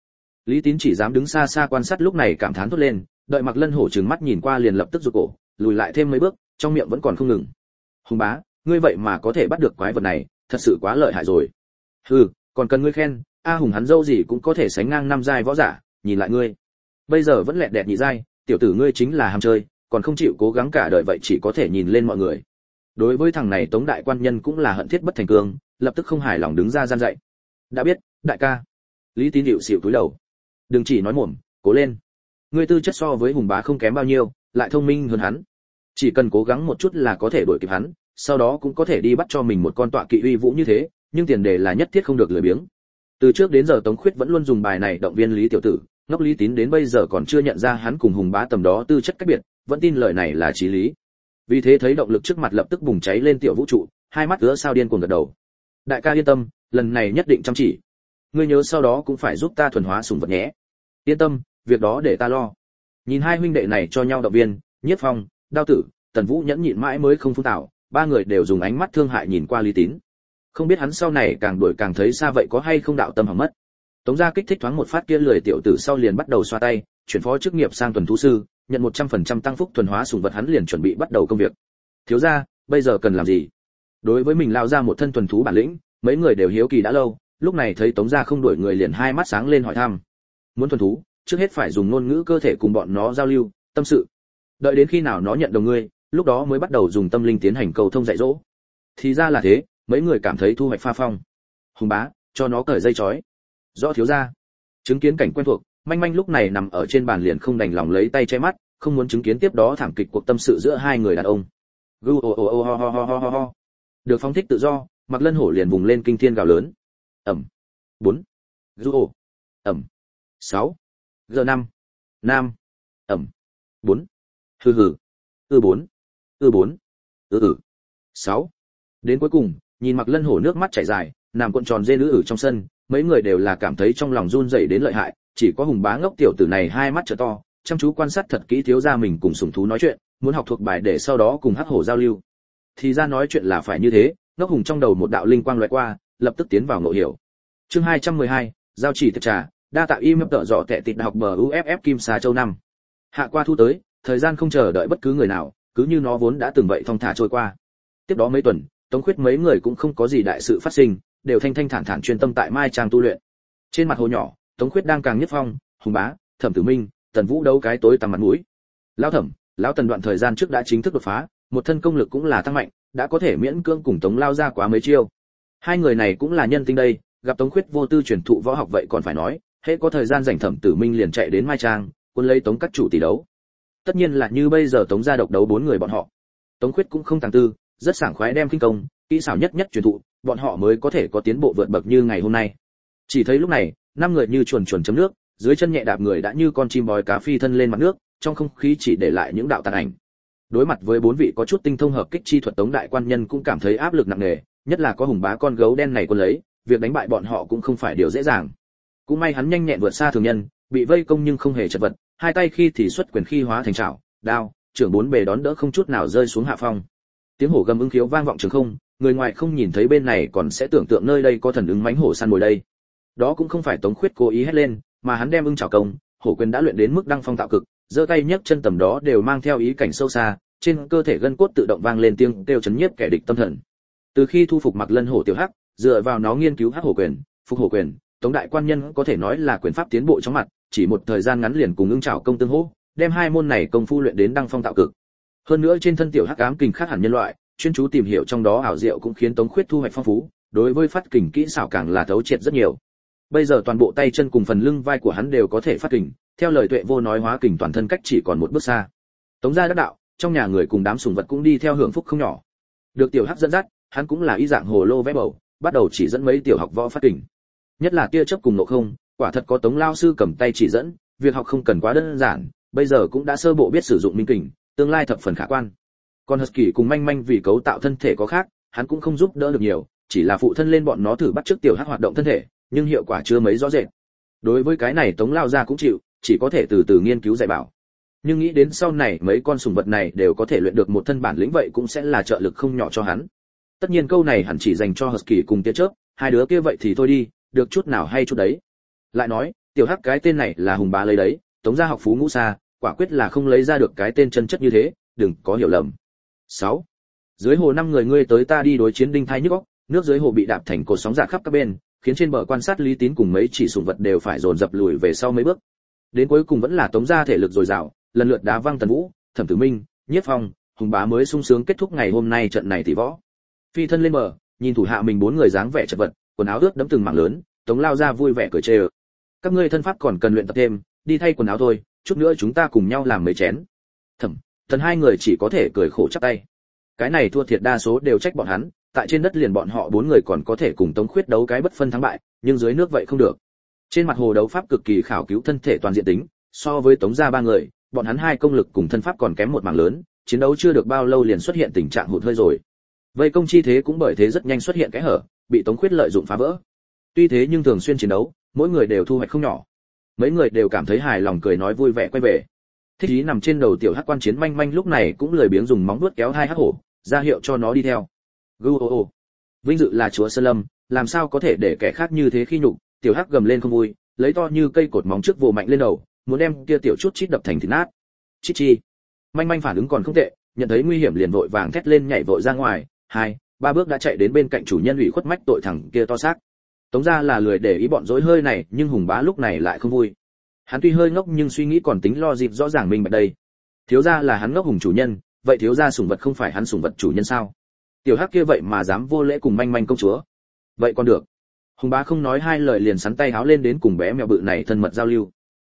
Lý Tín chỉ dám đứng xa xa quan sát lúc này cảm thán thốt lên, đợi Mạc Lân Hổ trừng mắt nhìn qua liền lập tức rụt cổ, lùi lại thêm mấy bước, trong miệng vẫn còn không ngừng. Hùng bá, ngươi vậy mà có thể bắt được quái vật này, thật sự quá lợi hại rồi. Hừ, còn cần ngươi khen, A Hùng hắn dâu gì cũng có thể sánh ngang năm giai võ giả, nhìn lại ngươi. Bây giờ vẫn lẹt đẹt nhị giai, tiểu tử ngươi chính là ham chơi, còn không chịu cố gắng cả đời vậy chỉ có thể nhìn lên mọi người. Đối với thằng này Tống đại quan nhân cũng là hận thiết bất thành cương, lập tức không hài lòng đứng ra gian dạy. Đã biết, đại ca. Lý Tín dịu xỉu cúi đầu. Đừng chỉ nói mồm, cố lên. Ngươi tư chất so với Hùng bá không kém bao nhiêu, lại thông minh hơn hắn. Chỉ cần cố gắng một chút là có thể đuổi kịp hắn, sau đó cũng có thể đi bắt cho mình một con tọa kỵ uy vũ như thế, nhưng tiền đề là nhất thiết không được lười biếng. Từ trước đến giờ Tống Khuyết vẫn luôn dùng bài này động viên Lý tiểu tử, ngốc Lý Tín đến bây giờ còn chưa nhận ra hắn cùng Hùng bá tầm đó tư chất cách biệt, vẫn tin lời này là chí lý. Vì thế thấy động lực trước mặt lập tức bùng cháy lên tiểu vũ trụ, hai mắt ứa sao điên cuồng gật đầu. Đại ca yên tâm, lần này nhất định chăm chỉ. Ngươi nhớ sau đó cũng phải giúp ta thuần hóa sủng vật nhé. Yên tâm, việc đó để ta lo. Nhìn hai huynh đệ này cho nhau động viên, Nhiếp Phong, Đao Tử, Tần Vũ nhẫn nhịn mãi mới không phun tảo, ba người đều dùng ánh mắt thương hại nhìn qua Lý Tín. Không biết hắn sau này càng đuổi càng thấy xa vậy có hay không đạo tâm hỏng mất. Tống gia kích thích thoáng một phát kia lười tiểu tử sau liền bắt đầu xoa tay, chuyển phó chức nghiệp sang tuần thú sư, nhận 100% tăng phúc thuần hóa sủng vật hắn liền chuẩn bị bắt đầu công việc. Thiếu gia, bây giờ cần làm gì? Đối với mình lao ra một thân thuần thú bản lĩnh, mấy người đều hiếu kỳ đã lâu, lúc này thấy Tống gia không đuổi người liền hai mắt sáng lên hỏi thăm. Muốn thuần thú, trước hết phải dùng ngôn ngữ cơ thể cùng bọn nó giao lưu, tâm sự. Đợi đến khi nào nó nhận đồng ngươi, lúc đó mới bắt đầu dùng tâm linh tiến hành cầu thông dạy dỗ. Thì ra là thế, mấy người cảm thấy thu hoạch pha phong. Hùng bá, cho nó cởi dây chói. Rõ thiếu gia. Chứng kiến cảnh quen thuộc, Manh Manh lúc này nằm ở trên bàn liền không đành lòng lấy tay che mắt, không muốn chứng kiến tiếp đó thảm kịch cuộc tâm sự giữa hai người đàn ông. Gu o o o ho ho ho ho ho. Được phóng thích tự do, Mạc Lân Hổ liền vùng lên kinh thiên gào lớn. Ầm. 4. Gu o. Ầm. 6. Giờ 5. Nam. Ầm. 4. Hừ hừ. 4. 4. 6. Đến cuối cùng, nhìn Mạc Lân Hổ nước mắt chảy dài, nằm cuộn tròn dê nữ trong sân, mấy người đều là cảm thấy trong lòng run rẩy đến lợi hại, chỉ có Hùng bá ngốc tiểu tử này hai mắt trợ to, chăm chú quan sát thật kỹ thiếu gia mình cùng sủng thú nói chuyện, muốn học thuộc bài để sau đó cùng hắc hổ giao lưu. Thì ra nói chuyện là phải như thế, ngốc Hùng trong đầu một đạo linh quang lóe qua, lập tức tiến vào ngộ hiểu. Chương 212, giao chỉ thực trà, đa tạ im tợ dọ tệ tịt học bờ UFF Kim Sa Châu 5. Hạ qua thu tới, thời gian không chờ đợi bất cứ người nào, cứ như nó vốn đã từng vậy thong thả trôi qua. Tiếp đó mấy tuần, Tống Khuyết mấy người cũng không có gì đại sự phát sinh, đều thanh thanh thản thản chuyên tâm tại Mai Trang tu luyện. Trên mặt hồ nhỏ, Tống Khuyết đang càng Nhất Phong, Hùng bá, Thẩm Tử Minh, Tần Vũ đấu cái tối tăm mặt mũi. Lão Thẩm, lão Tần đoạn thời gian trước đã chính thức đột phá, một thân công lực cũng là tăng mạnh, đã có thể miễn cưỡng cùng Tống lao ra quá mấy chiêu. Hai người này cũng là nhân tinh đây, gặp Tống Khuyết vô tư truyền thụ võ học vậy còn phải nói, hễ có thời gian rảnh Thẩm Tử Minh liền chạy đến Mai Trang, quân lấy Tống các chủ tỷ đấu. Tất nhiên là như bây giờ Tống gia độc đấu bốn người bọn họ. Tống Khuyết cũng không tàng tư, rất sảng khoái đem kinh công, kỹ xảo nhất nhất truyền thụ, bọn họ mới có thể có tiến bộ vượt bậc như ngày hôm nay. Chỉ thấy lúc này, năm người như chuồn chuồn chấm nước, dưới chân nhẹ đạp người đã như con chim bói cá phi thân lên mặt nước, trong không khí chỉ để lại những đạo tàn ảnh. Đối mặt với bốn vị có chút tinh thông hợp kích chi thuật Tống đại quan nhân cũng cảm thấy áp lực nặng nề, nhất là có Hùng bá con gấu đen này quân lấy, việc đánh bại bọn họ cũng không phải điều dễ dàng. Cũng may hắn nhanh nhẹn vượt xa thường nhân, bị vây công nhưng không hề chật vật, hai tay khi thì xuất quyền khi hóa thành chảo, đao, trưởng bốn bề đón đỡ không chút nào rơi xuống hạ phong. Tiếng hổ gầm ưng khiếu vang vọng trường không, người ngoài không nhìn thấy bên này còn sẽ tưởng tượng nơi đây có thần ứng mãnh hổ săn mồi đây. Đó cũng không phải Tống Khuyết cố ý hét lên, mà hắn đem ưng chảo công, hổ quyền đã luyện đến mức đăng phong tạo cực, giơ tay nhấc chân tầm đó đều mang theo ý cảnh sâu xa, trên cơ thể gân cốt tự động vang lên tiếng kêu chấn nhiếp kẻ địch tâm thần. Từ khi thu phục Mạc Lân Hổ tiểu hắc, dựa vào nó nghiên cứu hắc hổ quyền, phục hổ quyền, Tống đại quan nhân có thể nói là quyền pháp tiến bộ chóng mặt, chỉ một thời gian ngắn liền cùng ưng chảo công tương hỗ, đem hai môn này công phu luyện đến đăng phong tạo cực. Hơn nữa trên thân tiểu hắc ám kình khác hẳn nhân loại, chuyên chú tìm hiểu trong đó ảo diệu cũng khiến Tống Khuyết thu hoạch phong phú, đối với phát kình kỹ xảo càng là thấu triệt rất nhiều. Bây giờ toàn bộ tay chân cùng phần lưng vai của hắn đều có thể phát kình, theo lời Tuệ Vô nói hóa kình toàn thân cách chỉ còn một bước xa. Tống gia đắc đạo, trong nhà người cùng đám sủng vật cũng đi theo hưởng phúc không nhỏ. Được tiểu hắc dẫn dắt, hắn cũng là y dạng hồ lô vẽ bầu, bắt đầu chỉ dẫn mấy tiểu học võ phát kình. Nhất là tia chớp cùng nộ không, quả thật có Tống lao sư cầm tay chỉ dẫn, việc học không cần quá đơn giản, bây giờ cũng đã sơ bộ biết sử dụng minh kình, tương lai thập phần khả quan. Còn Husky cùng Manh Manh vì cấu tạo thân thể có khác, hắn cũng không giúp đỡ được nhiều, chỉ là phụ thân lên bọn nó thử bắt chước tiểu hắc hoạt động thân thể, nhưng hiệu quả chưa mấy rõ rệt. Đối với cái này Tống lao gia cũng chịu, chỉ có thể từ từ nghiên cứu dạy bảo. Nhưng nghĩ đến sau này mấy con sủng vật này đều có thể luyện được một thân bản lĩnh vậy cũng sẽ là trợ lực không nhỏ cho hắn. Tất nhiên câu này hẳn chỉ dành cho Husky cùng tia chớp, hai đứa kia vậy thì thôi đi, được chút nào hay chút đấy. Lại nói, Tiểu Hắc cái tên này là Hùng Bá lấy đấy, Tống gia học phú ngũ xa, quả quyết là không lấy ra được cái tên chân chất như thế, đừng có hiểu lầm. 6. Dưới hồ 5 người ngươi tới ta đi đối chiến đinh thai nhức óc, nước dưới hồ bị đạp thành cột sóng dạt khắp các bên, khiến trên bờ quan sát Lý Tín cùng mấy chỉ sủng vật đều phải dồn dập lùi về sau mấy bước. Đến cuối cùng vẫn là Tống gia thể lực dồi dào, lần lượt đá văng Tần Vũ, Thẩm Tử Minh, Nhiếp Phong, Hùng Bá mới sung sướng kết thúc ngày hôm nay trận này tỷ võ. Phi thân lên bờ, nhìn thủ hạ mình 4 người dáng vẻ chật vật, quần áo ướt đẫm từng mảng lớn, Tống lao ra vui vẻ cười chê ơ. Các ngươi thân pháp còn cần luyện tập thêm, đi thay quần áo thôi, chút nữa chúng ta cùng nhau làm mấy chén. Thẩm, Tần hai người chỉ có thể cười khổ chắp tay. Cái này thua thiệt đa số đều trách bọn hắn, tại trên đất liền bọn họ 4 người còn có thể cùng Tống Khuyết đấu cái bất phân thắng bại, nhưng dưới nước vậy không được. Trên mặt hồ đấu pháp cực kỳ khảo cứu thân thể toàn diện tính, so với Tống gia 3 người, bọn hắn 2 công lực cùng thân pháp còn kém một mảng lớn, chiến đấu chưa được bao lâu liền xuất hiện tình trạng hụt hơi rồi. Vây công chi thế cũng bởi thế rất nhanh xuất hiện cái hở, bị Tống Khuyết lợi dụng phá vỡ. Tuy thế nhưng thường xuyên chiến đấu, mỗi người đều thu hoạch không nhỏ. Mấy người đều cảm thấy hài lòng cười nói vui vẻ quay về. Thích ý nằm trên đầu tiểu Hắc quan chiến manh manh lúc này cũng lười biếng dùng móng vuốt kéo 2 hắc hổ, ra hiệu cho nó đi theo. Gu. Vinh dự là chúa sơn lâm, làm sao có thể để kẻ khác như thế khi nhục, tiểu Hắc gầm lên không vui, lấy to như cây cột móng trước vồ mạnh lên đầu, muốn đem kia tiểu chút chít đập thành thịt nát. Chít chi. Manh manh phản ứng còn không tệ, nhận thấy nguy hiểm liền vội vàng thét lên nhảy vội ra ngoài, 2-3 bước đã chạy đến bên cạnh chủ nhân ủy khuất mách tội thằng kia to xác. Tống gia là lười để ý bọn rối hơi này, nhưng Hùng Bá lúc này lại không vui. Hắn tuy hơi ngốc nhưng suy nghĩ còn tính lo dịp rõ ràng mình bạch đây. Thiếu gia là hắn ngốc hùng chủ nhân, vậy thiếu gia sủng vật không phải hắn sủng vật chủ nhân sao? Tiểu Hắc kia vậy mà dám vô lễ cùng manh manh công chúa. Vậy còn được. Hùng Bá không nói hai lời liền sắn tay háo lên đến cùng bé mèo bự này thân mật giao lưu.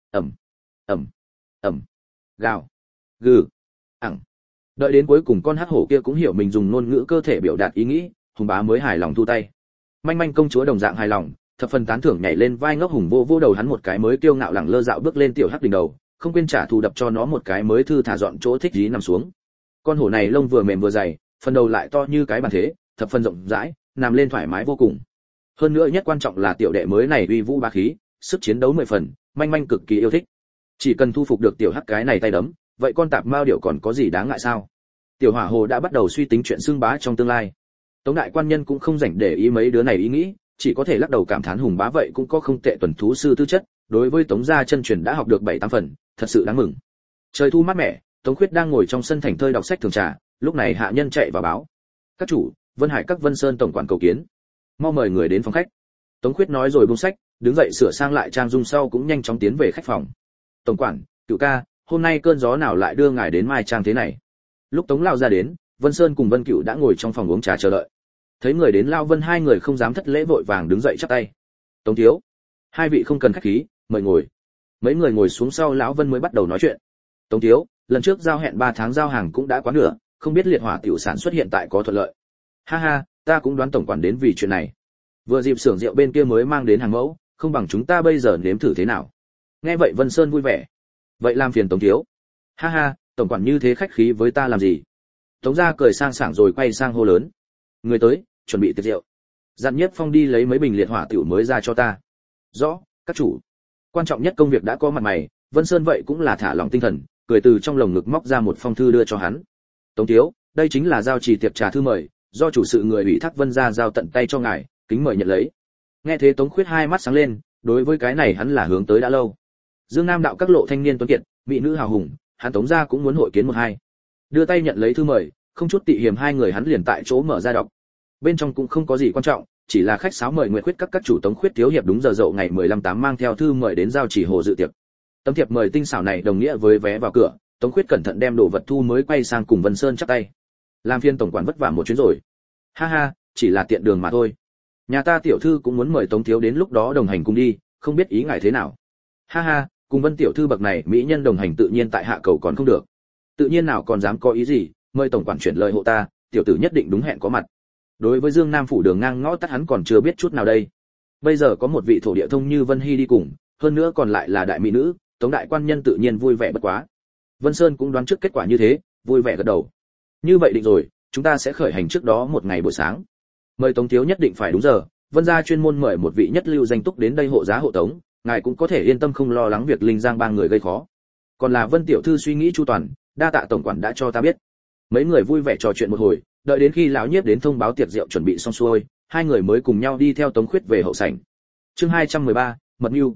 Ầm. Gào. Gừ. Ẳng. Đợi đến cuối cùng con hắc hổ kia cũng hiểu mình dùng ngôn ngữ cơ thể biểu đạt ý nghĩ, Hùng Bá mới hài lòng thu tay. Manh manh công chúa đồng dạng hài lòng, thập phần tán thưởng nhảy lên vai ngốc hùng vô đầu hắn một cái mới kiêu ngạo lẳng lơ dạo bước lên tiểu Hắc đỉnh đầu, không quên trả thù đập cho nó một cái mới thư thả dọn chỗ thích dí nằm xuống. Con hổ này lông vừa mềm vừa dày, phần đầu lại to như cái bàn thế, thập phần rộng rãi, nằm lên thoải mái vô cùng. Hơn nữa nhất quan trọng là tiểu đệ mới này uy vũ bá khí, sức chiến đấu 10 phần, manh manh cực kỳ yêu thích. Chỉ cần thu phục được tiểu Hắc cái này tay đấm, vậy con tạp mao điểu còn có gì đáng ngại sao? Tiểu Hỏa Hồ đã bắt đầu suy tính chuyện xưng bá trong tương lai. Tống đại quan nhân cũng không rảnh để ý mấy đứa này ý nghĩ, chỉ có thể lắc đầu cảm thán Hùng Bá vậy cũng có không tệ tuần thú sư tư chất, đối với Tống gia chân truyền đã học được 7-8 phần, thật sự đáng mừng. Trời thu mát mẻ, Tống Khuyết đang ngồi trong sân thành thơi đọc sách thường trà, lúc này hạ nhân chạy vào báo. Các chủ, Vân Hải các Vân Sơn tổng quản cầu kiến. Mau mời người đến phòng khách. Tống Khuyết nói rồi buông sách, đứng dậy sửa sang lại trang dung sau cũng nhanh chóng tiến về khách phòng. Tổng quản, Cửu ca, hôm nay cơn gió nào lại đưa ngài đến mai trang thế này? Lúc Tống Lao ra đến, Vân Sơn cùng Vân Cửu đã ngồi trong phòng uống trà chờ đợi. Thấy người đến Lao Vân hai người không dám thất lễ vội vàng đứng dậy chắp tay. Tống thiếu, hai vị không cần khách khí, mời ngồi. Mấy người ngồi xuống sau lão Vân mới bắt đầu nói chuyện. Tống thiếu, lần trước giao hẹn 3 tháng giao hàng cũng đã quá nửa, không biết liệt hỏa tiểu sản xuất hiện tại có thuận lợi. Ha ha, ta cũng đoán tổng quản đến vì chuyện này. Vừa dịp xưởng rượu bên kia mới mang đến hàng mẫu, không bằng chúng ta bây giờ nếm thử thế nào. Nghe vậy Vân Sơn vui vẻ. Vậy làm phiền Tống thiếu. Ha ha, tổng quản như thế khách khí với ta làm gì? Tống gia cười sang sảng rồi quay sang hô lớn. Người tới, chuẩn bị tiệc rượu. Dặn Nhất Phong đi lấy mấy bình liệt hỏa tiểu mới ra cho ta. Rõ, các chủ. Quan trọng nhất công việc đã có mặt mày, Vân Sơn vậy cũng là thả lỏng tinh thần, cười từ trong lồng ngực móc ra một phong thư đưa cho hắn. Tống thiếu, đây chính là giao trì tiệc trà thư mời, do chủ sự người ủy thác Vân gia giao tận tay cho ngài, kính mời nhận lấy. Nghe thế Tống Khuyết hai mắt sáng lên, đối với cái này hắn là hướng tới đã lâu. Dương Nam đạo các lộ thanh niên tuấn kiệt, mỹ nữ hào hùng, hắn Tống gia cũng muốn hội kiến một hai. Đưa tay nhận lấy thư mời, không chút tị hiềm hai người hắn liền tại chỗ mở ra đọc. Bên trong cũng không có gì quan trọng, chỉ là khách sáo mời Nguyệt Khuyết các chủ Tống Khuyết thiếu hiệp đúng giờ dậu ngày 15/8 mang theo thư mời đến giao chỉ hồ dự tiệc. Tấm thiệp mời tinh xảo này đồng nghĩa với vé vào cửa, Tống Khuyết cẩn thận đem đồ vật thu mới quay sang cùng Vân Sơn chắp tay. Làm phiên tổng quản vất vả một chuyến rồi. Ha ha, chỉ là tiện đường mà thôi. Nhà ta tiểu thư cũng muốn mời Tống thiếu đến lúc đó đồng hành cùng đi, không biết ý ngài thế nào. Ha ha, cùng Vân tiểu thư bậc này mỹ nhân đồng hành tự nhiên tại hạ cầu còn không được. Tự nhiên nào còn dám có ý gì, mời tổng quản chuyển lời hộ ta, tiểu tử nhất định đúng hẹn có mặt. Đối với Dương Nam phủ đường ngang ngõ tắt hắn còn chưa biết chút nào đây. Bây giờ có một vị thổ địa thông như Vân Hy đi cùng, hơn nữa còn lại là đại mỹ nữ, Tống đại quan nhân tự nhiên vui vẻ bất quá. Vân Sơn cũng đoán trước kết quả như thế, vui vẻ gật đầu. Như vậy định rồi, chúng ta sẽ khởi hành trước đó một ngày buổi sáng. Mời Tống thiếu nhất định phải đúng giờ, Vân gia chuyên môn mời một vị nhất lưu danh túc đến đây hộ giá hộ tống, ngài cũng có thể yên tâm không lo lắng việc Linh Giang ba người gây khó. Còn là Vân tiểu thư suy nghĩ chu toàn, đa tạ tổng quản đã cho ta biết. Mấy người vui vẻ trò chuyện một hồi, đợi đến khi lão nhiếp đến thông báo tiệc rượu chuẩn bị xong xuôi, hai người mới cùng nhau đi theo Tống Khuyết về hậu sảnh. Chương 213, mật mưu.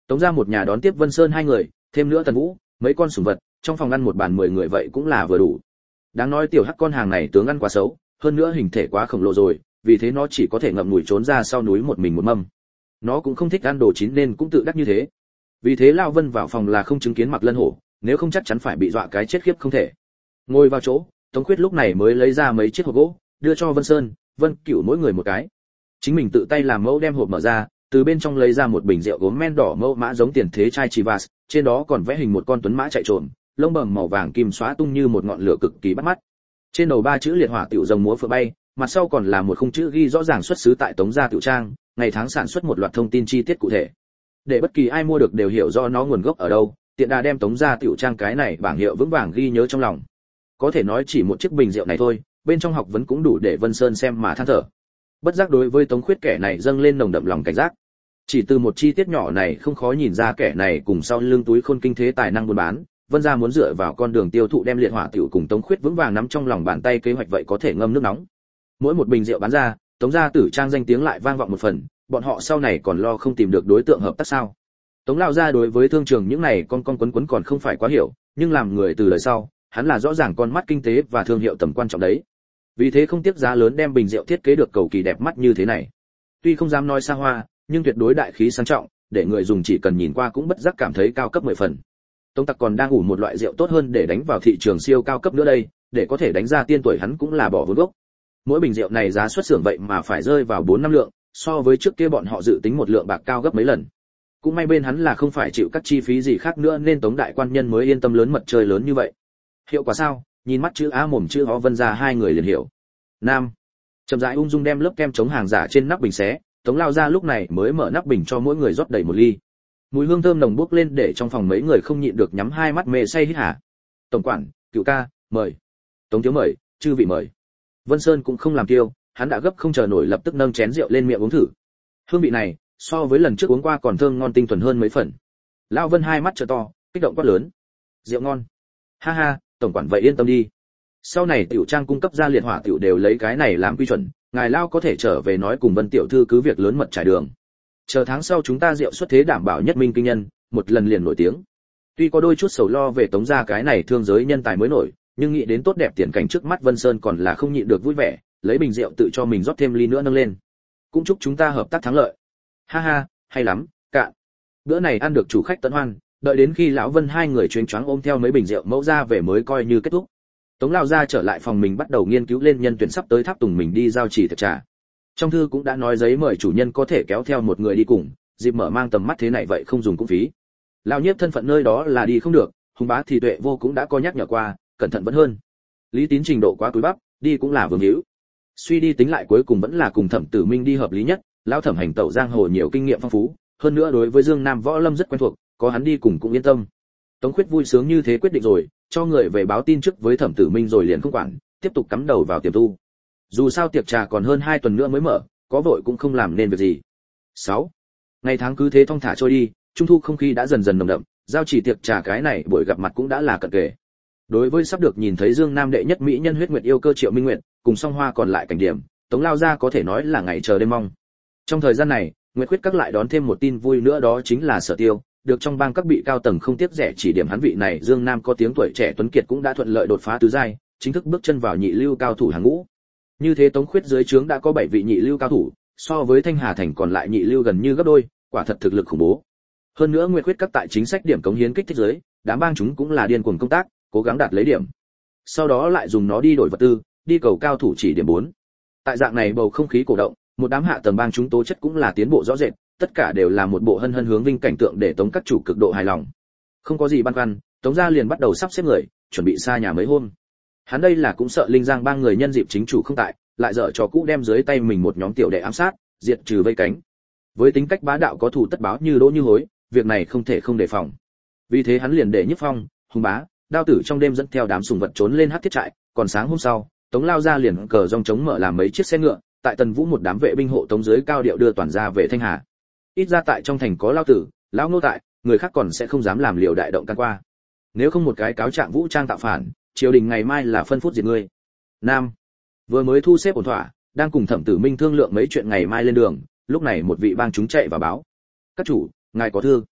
Tống gia một nhà đón tiếp Vân Sơn hai người, thêm nữa Tần Vũ, mấy con sủng vật, trong phòng ăn một bàn 10 người vậy cũng là vừa đủ. Đáng nói tiểu hắc con hàng này tướng ăn quá xấu, hơn nữa hình thể quá khổng lồ rồi, vì thế nó chỉ có thể ngậm ngùi trốn ra sau núi một mình một mâm. Nó cũng không thích ăn đồ chín nên cũng tự đắc như thế. Vì thế Lão Vân vào phòng là không chứng kiến Mặc Lân Hổ, nếu không chắc chắn phải bị dọa cái chết khiếp không thể. Ngồi vào chỗ, Tống Khuyết lúc này mới lấy ra mấy chiếc hộp gỗ, đưa cho Vân Sơn, Vân Cửu mỗi người một cái. Chính mình tự tay làm mẫu đem hộp mở ra, từ bên trong lấy ra một bình rượu gốm men đỏ mẫu mã giống tiền thế chai Chivas, trên đó còn vẽ hình một con tuấn mã chạy trộm, lông bầm màu vàng kim xóa tung như một ngọn lửa cực kỳ bắt mắt. Trên đầu 3 chữ liệt hỏa tiểu rồng múa phượng bay, mặt sau còn là một khung chữ ghi rõ ràng xuất xứ tại Tống gia tiểu trang, ngày tháng sản xuất một loạt thông tin chi tiết cụ thể. Để bất kỳ ai mua được đều hiểu rõ nó nguồn gốc ở đâu, tiện đà đem Tống gia tiểu trang cái này bảng hiệu vững vàng ghi nhớ trong lòng. Có thể nói chỉ một chiếc bình rượu này thôi, bên trong học vấn cũng đủ để Vân Sơn xem mà than thở. Bất giác đối với Tống Khuyết kẻ này dâng lên nồng đậm lòng cảnh giác. Chỉ từ một chi tiết nhỏ này không khó nhìn ra kẻ này cùng sau lưng túi khôn kinh thế tài năng buôn bán, Vân gia muốn dựa vào con đường tiêu thụ đem liệt hỏa tiểu cùng Tống Khuyết vững vàng nắm trong lòng bàn tay kế hoạch vậy có thể ngâm nước nóng. Mỗi một bình rượu bán ra, Tống gia tử trang danh tiếng lại vang vọng một phần, bọn họ sau này còn lo không tìm được đối tượng hợp tác sao? Tống lão gia đối với thương trường những này con quấn còn không phải quá hiểu, nhưng làm người từ đời sau, hắn là rõ ràng con mắt kinh tế và thương hiệu tầm quan trọng đấy. Vì thế không tiếc giá lớn đem bình rượu thiết kế được cầu kỳ đẹp mắt như thế này. Tuy không dám nói xa hoa, nhưng tuyệt đối đại khí sang trọng, để người dùng chỉ cần nhìn qua cũng bất giác cảm thấy cao cấp 10 phần. Tống Tặc còn đang ủ một loại rượu tốt hơn để đánh vào thị trường siêu cao cấp nữa đây, để có thể đánh ra tiên tuổi hắn cũng là bỏ vốn gốc. Mỗi bình rượu này giá xuất xưởng vậy mà phải rơi vào 4 năm lượng, so với trước kia bọn họ dự tính một lượng bạc cao gấp mấy lần. Cũng may bên hắn là không phải chịu các chi phí gì khác nữa nên Tống đại quan nhân mới yên tâm lớn mật chơi lớn như vậy. Hiệu quả sao? Nhìn mắt chữ Á mồm chữ Ó Vân ra hai người liền hiểu. Nam. Chậm rãi ung dung đem lớp kem chống hàng giả trên nắp bình xé, Tống lao ra lúc này mới mở nắp bình cho mỗi người rót đầy một ly. Mùi hương thơm nồng bốc lên để trong phòng mấy người không nhịn được nhắm hai mắt mê say hít hà. Tổng quản, Cửu ca, mời. Tống thiếu mời, chư vị mời. Vân Sơn cũng không làm tiêu, hắn đã gấp không chờ nổi lập tức nâng chén rượu lên miệng uống thử. Hương vị này, so với lần trước uống qua còn thơm ngon tinh thuần hơn mấy phần. Lão Vân hai mắt trợ to, kích động quát lớn. Rượu ngon. Ha ha, tổng quản vậy yên tâm đi. Sau này tiểu trang cung cấp ra liệt hỏa tiểu đều lấy cái này làm quy chuẩn, ngài lao có thể trở về nói cùng Vân tiểu thư cứ việc lớn mật trải đường. Chờ tháng sau chúng ta rượu xuất thế đảm bảo nhất minh kinh nhân, một lần liền nổi tiếng. Tuy có đôi chút sầu lo về Tống gia cái này thương giới nhân tài mới nổi, nhưng nghĩ đến tốt đẹp tiền cảnh trước mắt Vân Sơn còn là không nhịn được vui vẻ, lấy bình rượu tự cho mình rót thêm ly nữa nâng lên. Cũng chúc chúng ta hợp tác thắng lợi. Ha ha, hay lắm, cạn. Bữa này ăn được chủ khách tận hoan, đợi đến khi lão Vân hai người chuyến choáng ôm theo mấy bình rượu mẫu ra về mới coi như kết thúc. Tống lão gia trở lại phòng mình bắt đầu nghiên cứu lên nhân tuyển sắp tới tháp tùng mình đi giao chỉ tiệc trà. Trong thư cũng đã nói giấy mời chủ nhân có thể kéo theo một người đi cùng, dịp mở mang tầm mắt thế này vậy không dùng cũng phí. Lão nhiếp thân phận nơi đó là đi không được, Hùng bá thì tuệ vô cũng đã có nhắc nhở qua, cẩn thận vẫn hơn. Lý Tín trình độ quá túi bắp, đi cũng là vương hữu. Suy đi tính lại cuối cùng vẫn là cùng Thẩm Tử Minh đi hợp lý nhất, lão Thẩm hành tẩu giang hồ nhiều kinh nghiệm phong phú, hơn nữa đối với Dương Nam võ lâm rất quen thuộc, có hắn đi cùng cũng yên tâm. Tống Khuyết vui sướng như thế quyết định rồi, cho người về báo tin trước với Thẩm Tử Minh rồi liền không quản, tiếp tục cắm đầu vào tiềm tu. Dù sao tiệc trà còn hơn 2 tuần nữa mới mở, có vội cũng không làm nên việc gì. 6. Ngày tháng cứ thế thong thả trôi đi, trung thu không khí đã dần dần nồng đậm, giao chỉ tiệc trà cái này buổi gặp mặt cũng đã là cận kề. Đối với sắp được nhìn thấy Dương Nam đệ nhất mỹ nhân huyết nguyệt yêu cơ Triệu Minh Nguyệt, cùng song hoa còn lại cảnh điểm, Tống lao ra có thể nói là ngày chờ đêm mong. Trong thời gian này, Nguyệt Khuyết các lại đón thêm một tin vui nữa đó chính là Sở Tiêu, được trong bang các vị cao tầng không tiếc rẻ chỉ điểm hắn vị này Dương Nam có tiếng tuổi trẻ tuấn kiệt cũng đã thuận lợi đột phá tứ giai, chính thức bước chân vào nhị lưu cao thủ hàng ngũ. Như thế Tống Khuyết dưới trướng đã có 7 vị nhị lưu cao thủ, so với Thanh Hà thành còn lại nhị lưu gần như gấp đôi, quả thật thực lực khủng bố. Hơn nữa Nguyệt Khuyết các tại chính sách điểm cống hiến kích thích giới, đám bang chúng cũng là điên cuồng công tác, cố gắng đạt lấy điểm. Sau đó lại dùng nó đi đổi vật tư, đi cầu cao thủ chỉ điểm 4. Tại dạng này bầu không khí cổ động, một đám hạ tầng bang chúng tố chất cũng là tiến bộ rõ rệt, tất cả đều là một bộ hân hân hướng vinh cảnh tượng để Tống các chủ cực độ hài lòng. Không có gì băn khoăn, Tống gia liền bắt đầu sắp xếp người, chuẩn bị xa nhà mấy hôm. Hắn đây là cũng sợ Linh Giang bang người nhân dịp chính chủ không tại, lại dở trò cũ đem dưới tay mình một nhóm tiểu đệ ám sát, diệt trừ vây cánh. Với tính cách bá đạo có thù tất báo như đỗ như hối, việc này không thể không đề phòng. Vì thế hắn liền để Nhiếp Phong, Hùng bá, Đao tử trong đêm dẫn theo đám sùng vật trốn lên hắc thiết trại, còn sáng hôm sau, Tống lao ra liền cờ rong trống mở làm mấy chiếc xe ngựa, tại Tần Vũ một đám vệ binh hộ tống dưới cao điệu đưa toàn ra về Thanh Hà. Ít ra tại trong thành có Lao tử, lão Ngô tại, người khác còn sẽ không dám làm liều đại động can qua. Nếu không một cái cáo trạng vũ trang tạo phản, triều đình ngày mai là phân phút diệt ngươi. Nam vừa mới thu xếp ổn thỏa, đang cùng Thẩm Tử Minh thương lượng mấy chuyện ngày mai lên đường, lúc này một vị bang chúng chạy vào báo: các chủ, ngài có thư.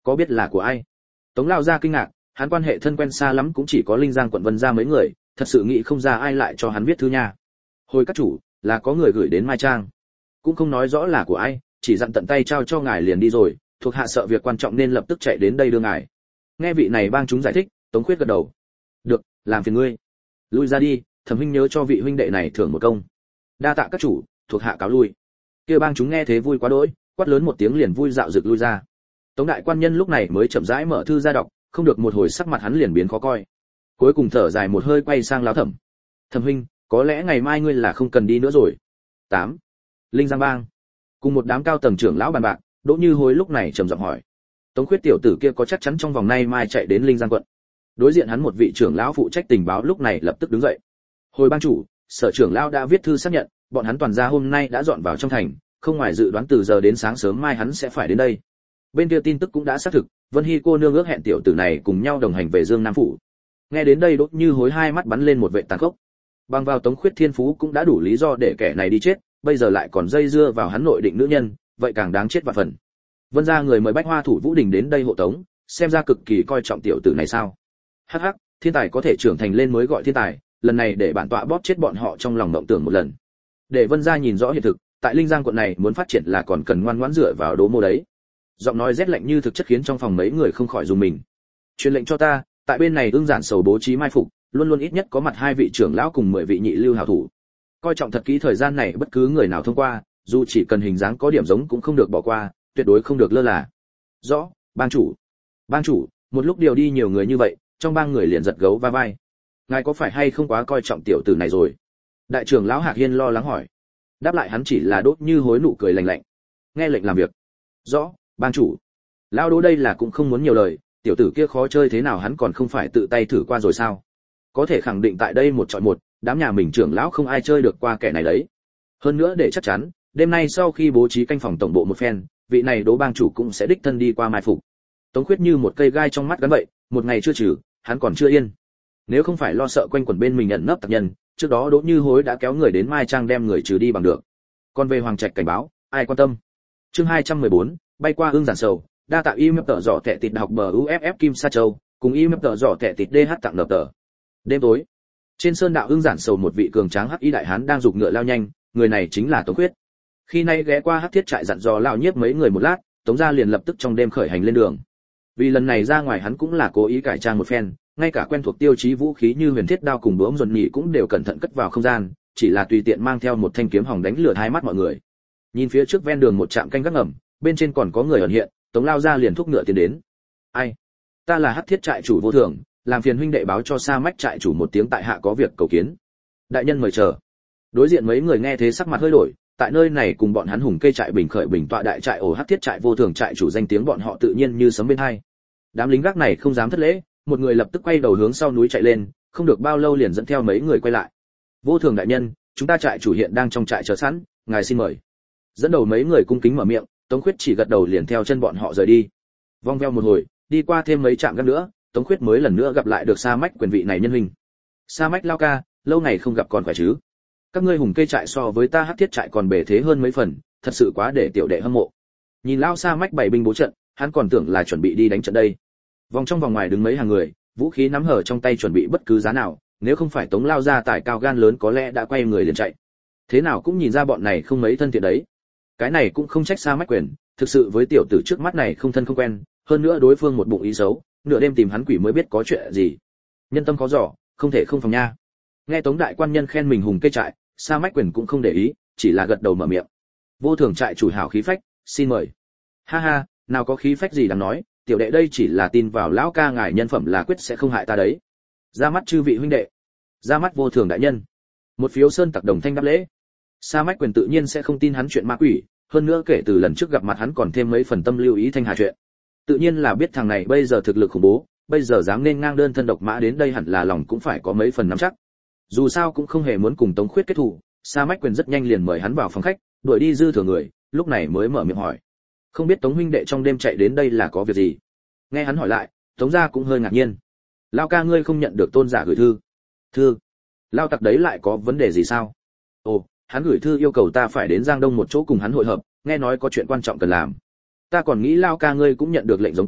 có biết là của ai? Tống lao gia kinh ngạc, hắn quan hệ thân quen xa lắm cũng chỉ có Linh Giang quận Vân gia mấy người, thật sự nghĩ không ra ai lại cho hắn viết thư nha. Hồi các chủ, là có người gửi đến Mai Trang, cũng không nói rõ là của ai, chỉ dặn tận tay trao cho ngài liền đi rồi, thuộc hạ sợ việc quan trọng nên lập tức chạy đến đây đưa ngài. Nghe vị này bang chúng giải thích, Tống Khuyết gật đầu. Được, làm phiền ngươi. Lui ra đi, Thẩm huynh nhớ cho vị huynh đệ này thưởng một công. Đa tạ các chủ, thuộc hạ cáo lui. Kia bang chúng nghe thế vui quá đỗi, quát lớn một tiếng liền vui dạo rực lui ra. Tống đại quan nhân lúc này mới chậm rãi mở thư ra đọc, không được một hồi sắc mặt hắn liền biến khó coi. Cuối cùng thở dài một hơi quay sang lão Thẩm. Thẩm huynh, có lẽ ngày mai ngươi là không cần đi nữa rồi. 8. Linh Giang bang. Cùng một đám cao tầng trưởng lão bàn bạc, Đỗ Như Hối lúc này trầm giọng hỏi: Tống Khuyết tiểu tử kia có chắc chắn trong vòng nay mai chạy đến Linh Giang quận? Đối diện hắn một vị trưởng lão phụ trách tình báo lúc này lập tức đứng dậy. Hồi bang chủ, sở trưởng lão đã viết thư xác nhận, bọn hắn toàn gia hôm nay đã dọn vào trong thành, không ngoài dự đoán từ giờ đến sáng sớm mai hắn sẽ phải đến đây. Bên kia tin tức cũng đã xác thực, Vân Hy cô nương ước hẹn tiểu tử này cùng nhau đồng hành về Dương Nam phủ. Nghe đến đây Đỗ Như Hối hai mắt bắn lên một vệ tàn khốc. Bằng vào Tống Khuyết thiên phú cũng đã đủ lý do để kẻ này đi chết, bây giờ lại còn dây dưa vào hắn nội định nữ nhân, vậy càng đáng chết vạn phần. Vân gia người mời Bách Hoa thủ Vũ Đình đến đây hộ tống, xem ra cực kỳ coi trọng tiểu tử này sao? Hắc hắc, thiên tài có thể trưởng thành lên mới gọi thiên tài, lần này để bản tọa bóp chết bọn họ trong lòng mộng tưởng một lần. Để Vân gia nhìn rõ hiện thực, tại Linh Giang quận này muốn phát triển là còn cần ngoan ngoãn dựa vào Đỗ Mô đấy. Giọng nói rét lạnh như thực chất khiến trong phòng mấy người không khỏi rùng mình. Truyền lệnh cho ta, tại bên này Ưng Giản Sầu bố trí mai phục, luôn luôn ít nhất có mặt 2 vị trưởng lão cùng 10 vị nhị lưu hảo thủ. Coi trọng thật kỹ thời gian này bất cứ người nào thông qua, dù chỉ cần hình dáng có điểm giống cũng không được bỏ qua, tuyệt đối không được lơ là. Rõ, bang chủ. Bang chủ, một lúc điều đi nhiều người như vậy, trong bang người liền giật gấu va vai. Ngài có phải hay không quá coi trọng tiểu tử này rồi? Đại trưởng lão Hạc Hiên lo lắng hỏi. Đáp lại hắn chỉ là Đốt Như Hối nụ cười lạnh lạnh. Nghe lệnh làm việc. Rõ, bang chủ. Lão Đỗ đây là cũng không muốn nhiều lời, tiểu tử kia khó chơi thế nào hắn còn không phải tự tay thử qua rồi sao? Có thể khẳng định tại đây một chọi một, đám nhà mình trưởng lão không ai chơi được qua kẻ này đấy. Hơn nữa để chắc chắn, đêm nay sau khi bố trí canh phòng tổng bộ một phen, vị này Đỗ bang chủ cũng sẽ đích thân đi qua mai phục. Tống Khuyết như một cây gai trong mắt gắn vậy, một ngày chưa trừ, hắn còn chưa yên. Nếu không phải lo sợ quanh quẩn bên mình nhận nấp tặc nhân, trước đó Đỗ Như Hối đã kéo người đến Mai Trang đem người trừ đi bằng được. Còn về Hoàng Trạch cảnh báo, ai quan tâm? Chương 214, bay qua Ưng Giản Sầu, đa tạ im tợ dọ tệ tịt học bờ UFF Kim Sa Châu, cùng im tợ dọ tệ tịt DH tặng nợ tờ. Đêm tối, trên sơn đạo Ưng Giản Sầu một vị cường tráng hắc y đại hán đang giục ngựa lao nhanh, người này chính là Tống Khuyết. Khi nay ghé qua Hắc Thiết trại dặn dò lão nhiếp mấy người một lát, Tống gia liền lập tức trong đêm khởi hành lên đường. Vì lần này ra ngoài hắn cũng là cố ý cải trang một phen, ngay cả quen thuộc tiêu chí vũ khí như huyền thiết đao cùng bướm dồn nhị cũng đều cẩn thận cất vào không gian, chỉ là tùy tiện mang theo một thanh kiếm hòng đánh lừa hai mắt mọi người. Nhìn phía trước ven đường một trạm canh gác ngầm, bên trên còn có người ẩn hiện, Tống lao ra liền thúc ngựa tiến đến. Ai? Ta là Hắc Thiết trại chủ Vô Thường, làm phiền huynh đệ báo cho Sa Mách trại chủ một tiếng tại hạ có việc cầu kiến. Đại nhân mời chờ. Đối diện mấy người nghe thế sắc mặt hơi đổi, tại nơi này cùng bọn hắn hùng kê trại bình khởi bình tọa đại trại ổ Hắc Thiết trại Vô Thường trại chủ danh tiếng bọn họ tự nhiên như sấm bên hai. Đám lính gác này không dám thất lễ, một người lập tức quay đầu hướng sau núi chạy lên, không được bao lâu liền dẫn theo mấy người quay lại. Vô Thường đại nhân, chúng ta trại chủ hiện đang trong trại chờ sẵn, ngài xin mời. Dẫn đầu mấy người cung kính mở miệng, Tống Khuyết chỉ gật đầu liền theo chân bọn họ rời đi. Vòng veo một hồi, đi qua thêm mấy trạm gác nữa, Tống Khuyết mới lần nữa gặp lại được Sa Mách quyền vị này nhân huynh. Sa Mách lao ca, lâu ngày không gặp còn khỏe chứ? Các ngươi hùng kê trại so với ta Hắc Thiết trại còn bề thế hơn mấy phần, thật sự quá để tiểu đệ hâm mộ. Nhìn lao Sa Mách bày binh bố trận, hắn còn tưởng là chuẩn bị đi đánh trận đây. Vòng trong vòng ngoài đứng mấy hàng người, vũ khí nắm hở trong tay chuẩn bị bất cứ giá nào, nếu không phải Tống lao ra tài cao gan lớn có lẽ đã quay người liền chạy. Thế nào cũng nhìn ra bọn này không mấy thân thiện đấy. Cái này cũng không trách Sa Mách quyền, thực sự với tiểu tử trước mắt này không thân không quen, hơn nữa đối phương một bụng ý xấu, nửa đêm tìm hắn quỷ mới biết có chuyện gì. Nhân tâm khó dò, không thể không phòng nha. Nghe Tống đại quan nhân khen mình hùng kê trại, Sa Mách quyền cũng không để ý, chỉ là gật đầu mở miệng. Vô Thường trại chủ hảo khí phách, xin mời. Ha ha, nào có khí phách gì đáng nói, tiểu đệ đây chỉ là tin vào lão ca ngài nhân phẩm là quyết sẽ không hại ta đấy. Ra mắt chư vị huynh đệ. Ra mắt Vô Thường đại nhân. Một phiếu sơn tặc đồng thanh đáp lễ. Sa Mách quyền tự nhiên sẽ không tin hắn chuyện ma quỷ, hơn nữa kể từ lần trước gặp mặt hắn còn thêm mấy phần tâm lưu ý Thanh Hà chuyện. Tự nhiên là biết thằng này bây giờ thực lực khủng bố, bây giờ dám nên ngang đơn thân độc mã đến đây hẳn là lòng cũng phải có mấy phần nắm chắc. Dù sao cũng không hề muốn cùng Tống Khuyết kết thù, Sa Mách quyền rất nhanh liền mời hắn vào phòng khách, đuổi đi dư thừa người, lúc này mới mở miệng hỏi. Không biết Tống huynh đệ trong đêm chạy đến đây là có việc gì? Nghe hắn hỏi lại, Tống gia cũng hơi ngạc nhiên. Lao ca ngươi không nhận được tôn giả gửi thư? Thư? Lao tặc đấy lại có vấn đề gì sao? Ồ, hắn gửi thư yêu cầu ta phải đến Giang Đông một chỗ cùng hắn hội hợp, nghe nói có chuyện quan trọng cần làm. Ta còn nghĩ Lao ca ngươi cũng nhận được lệnh giống ta,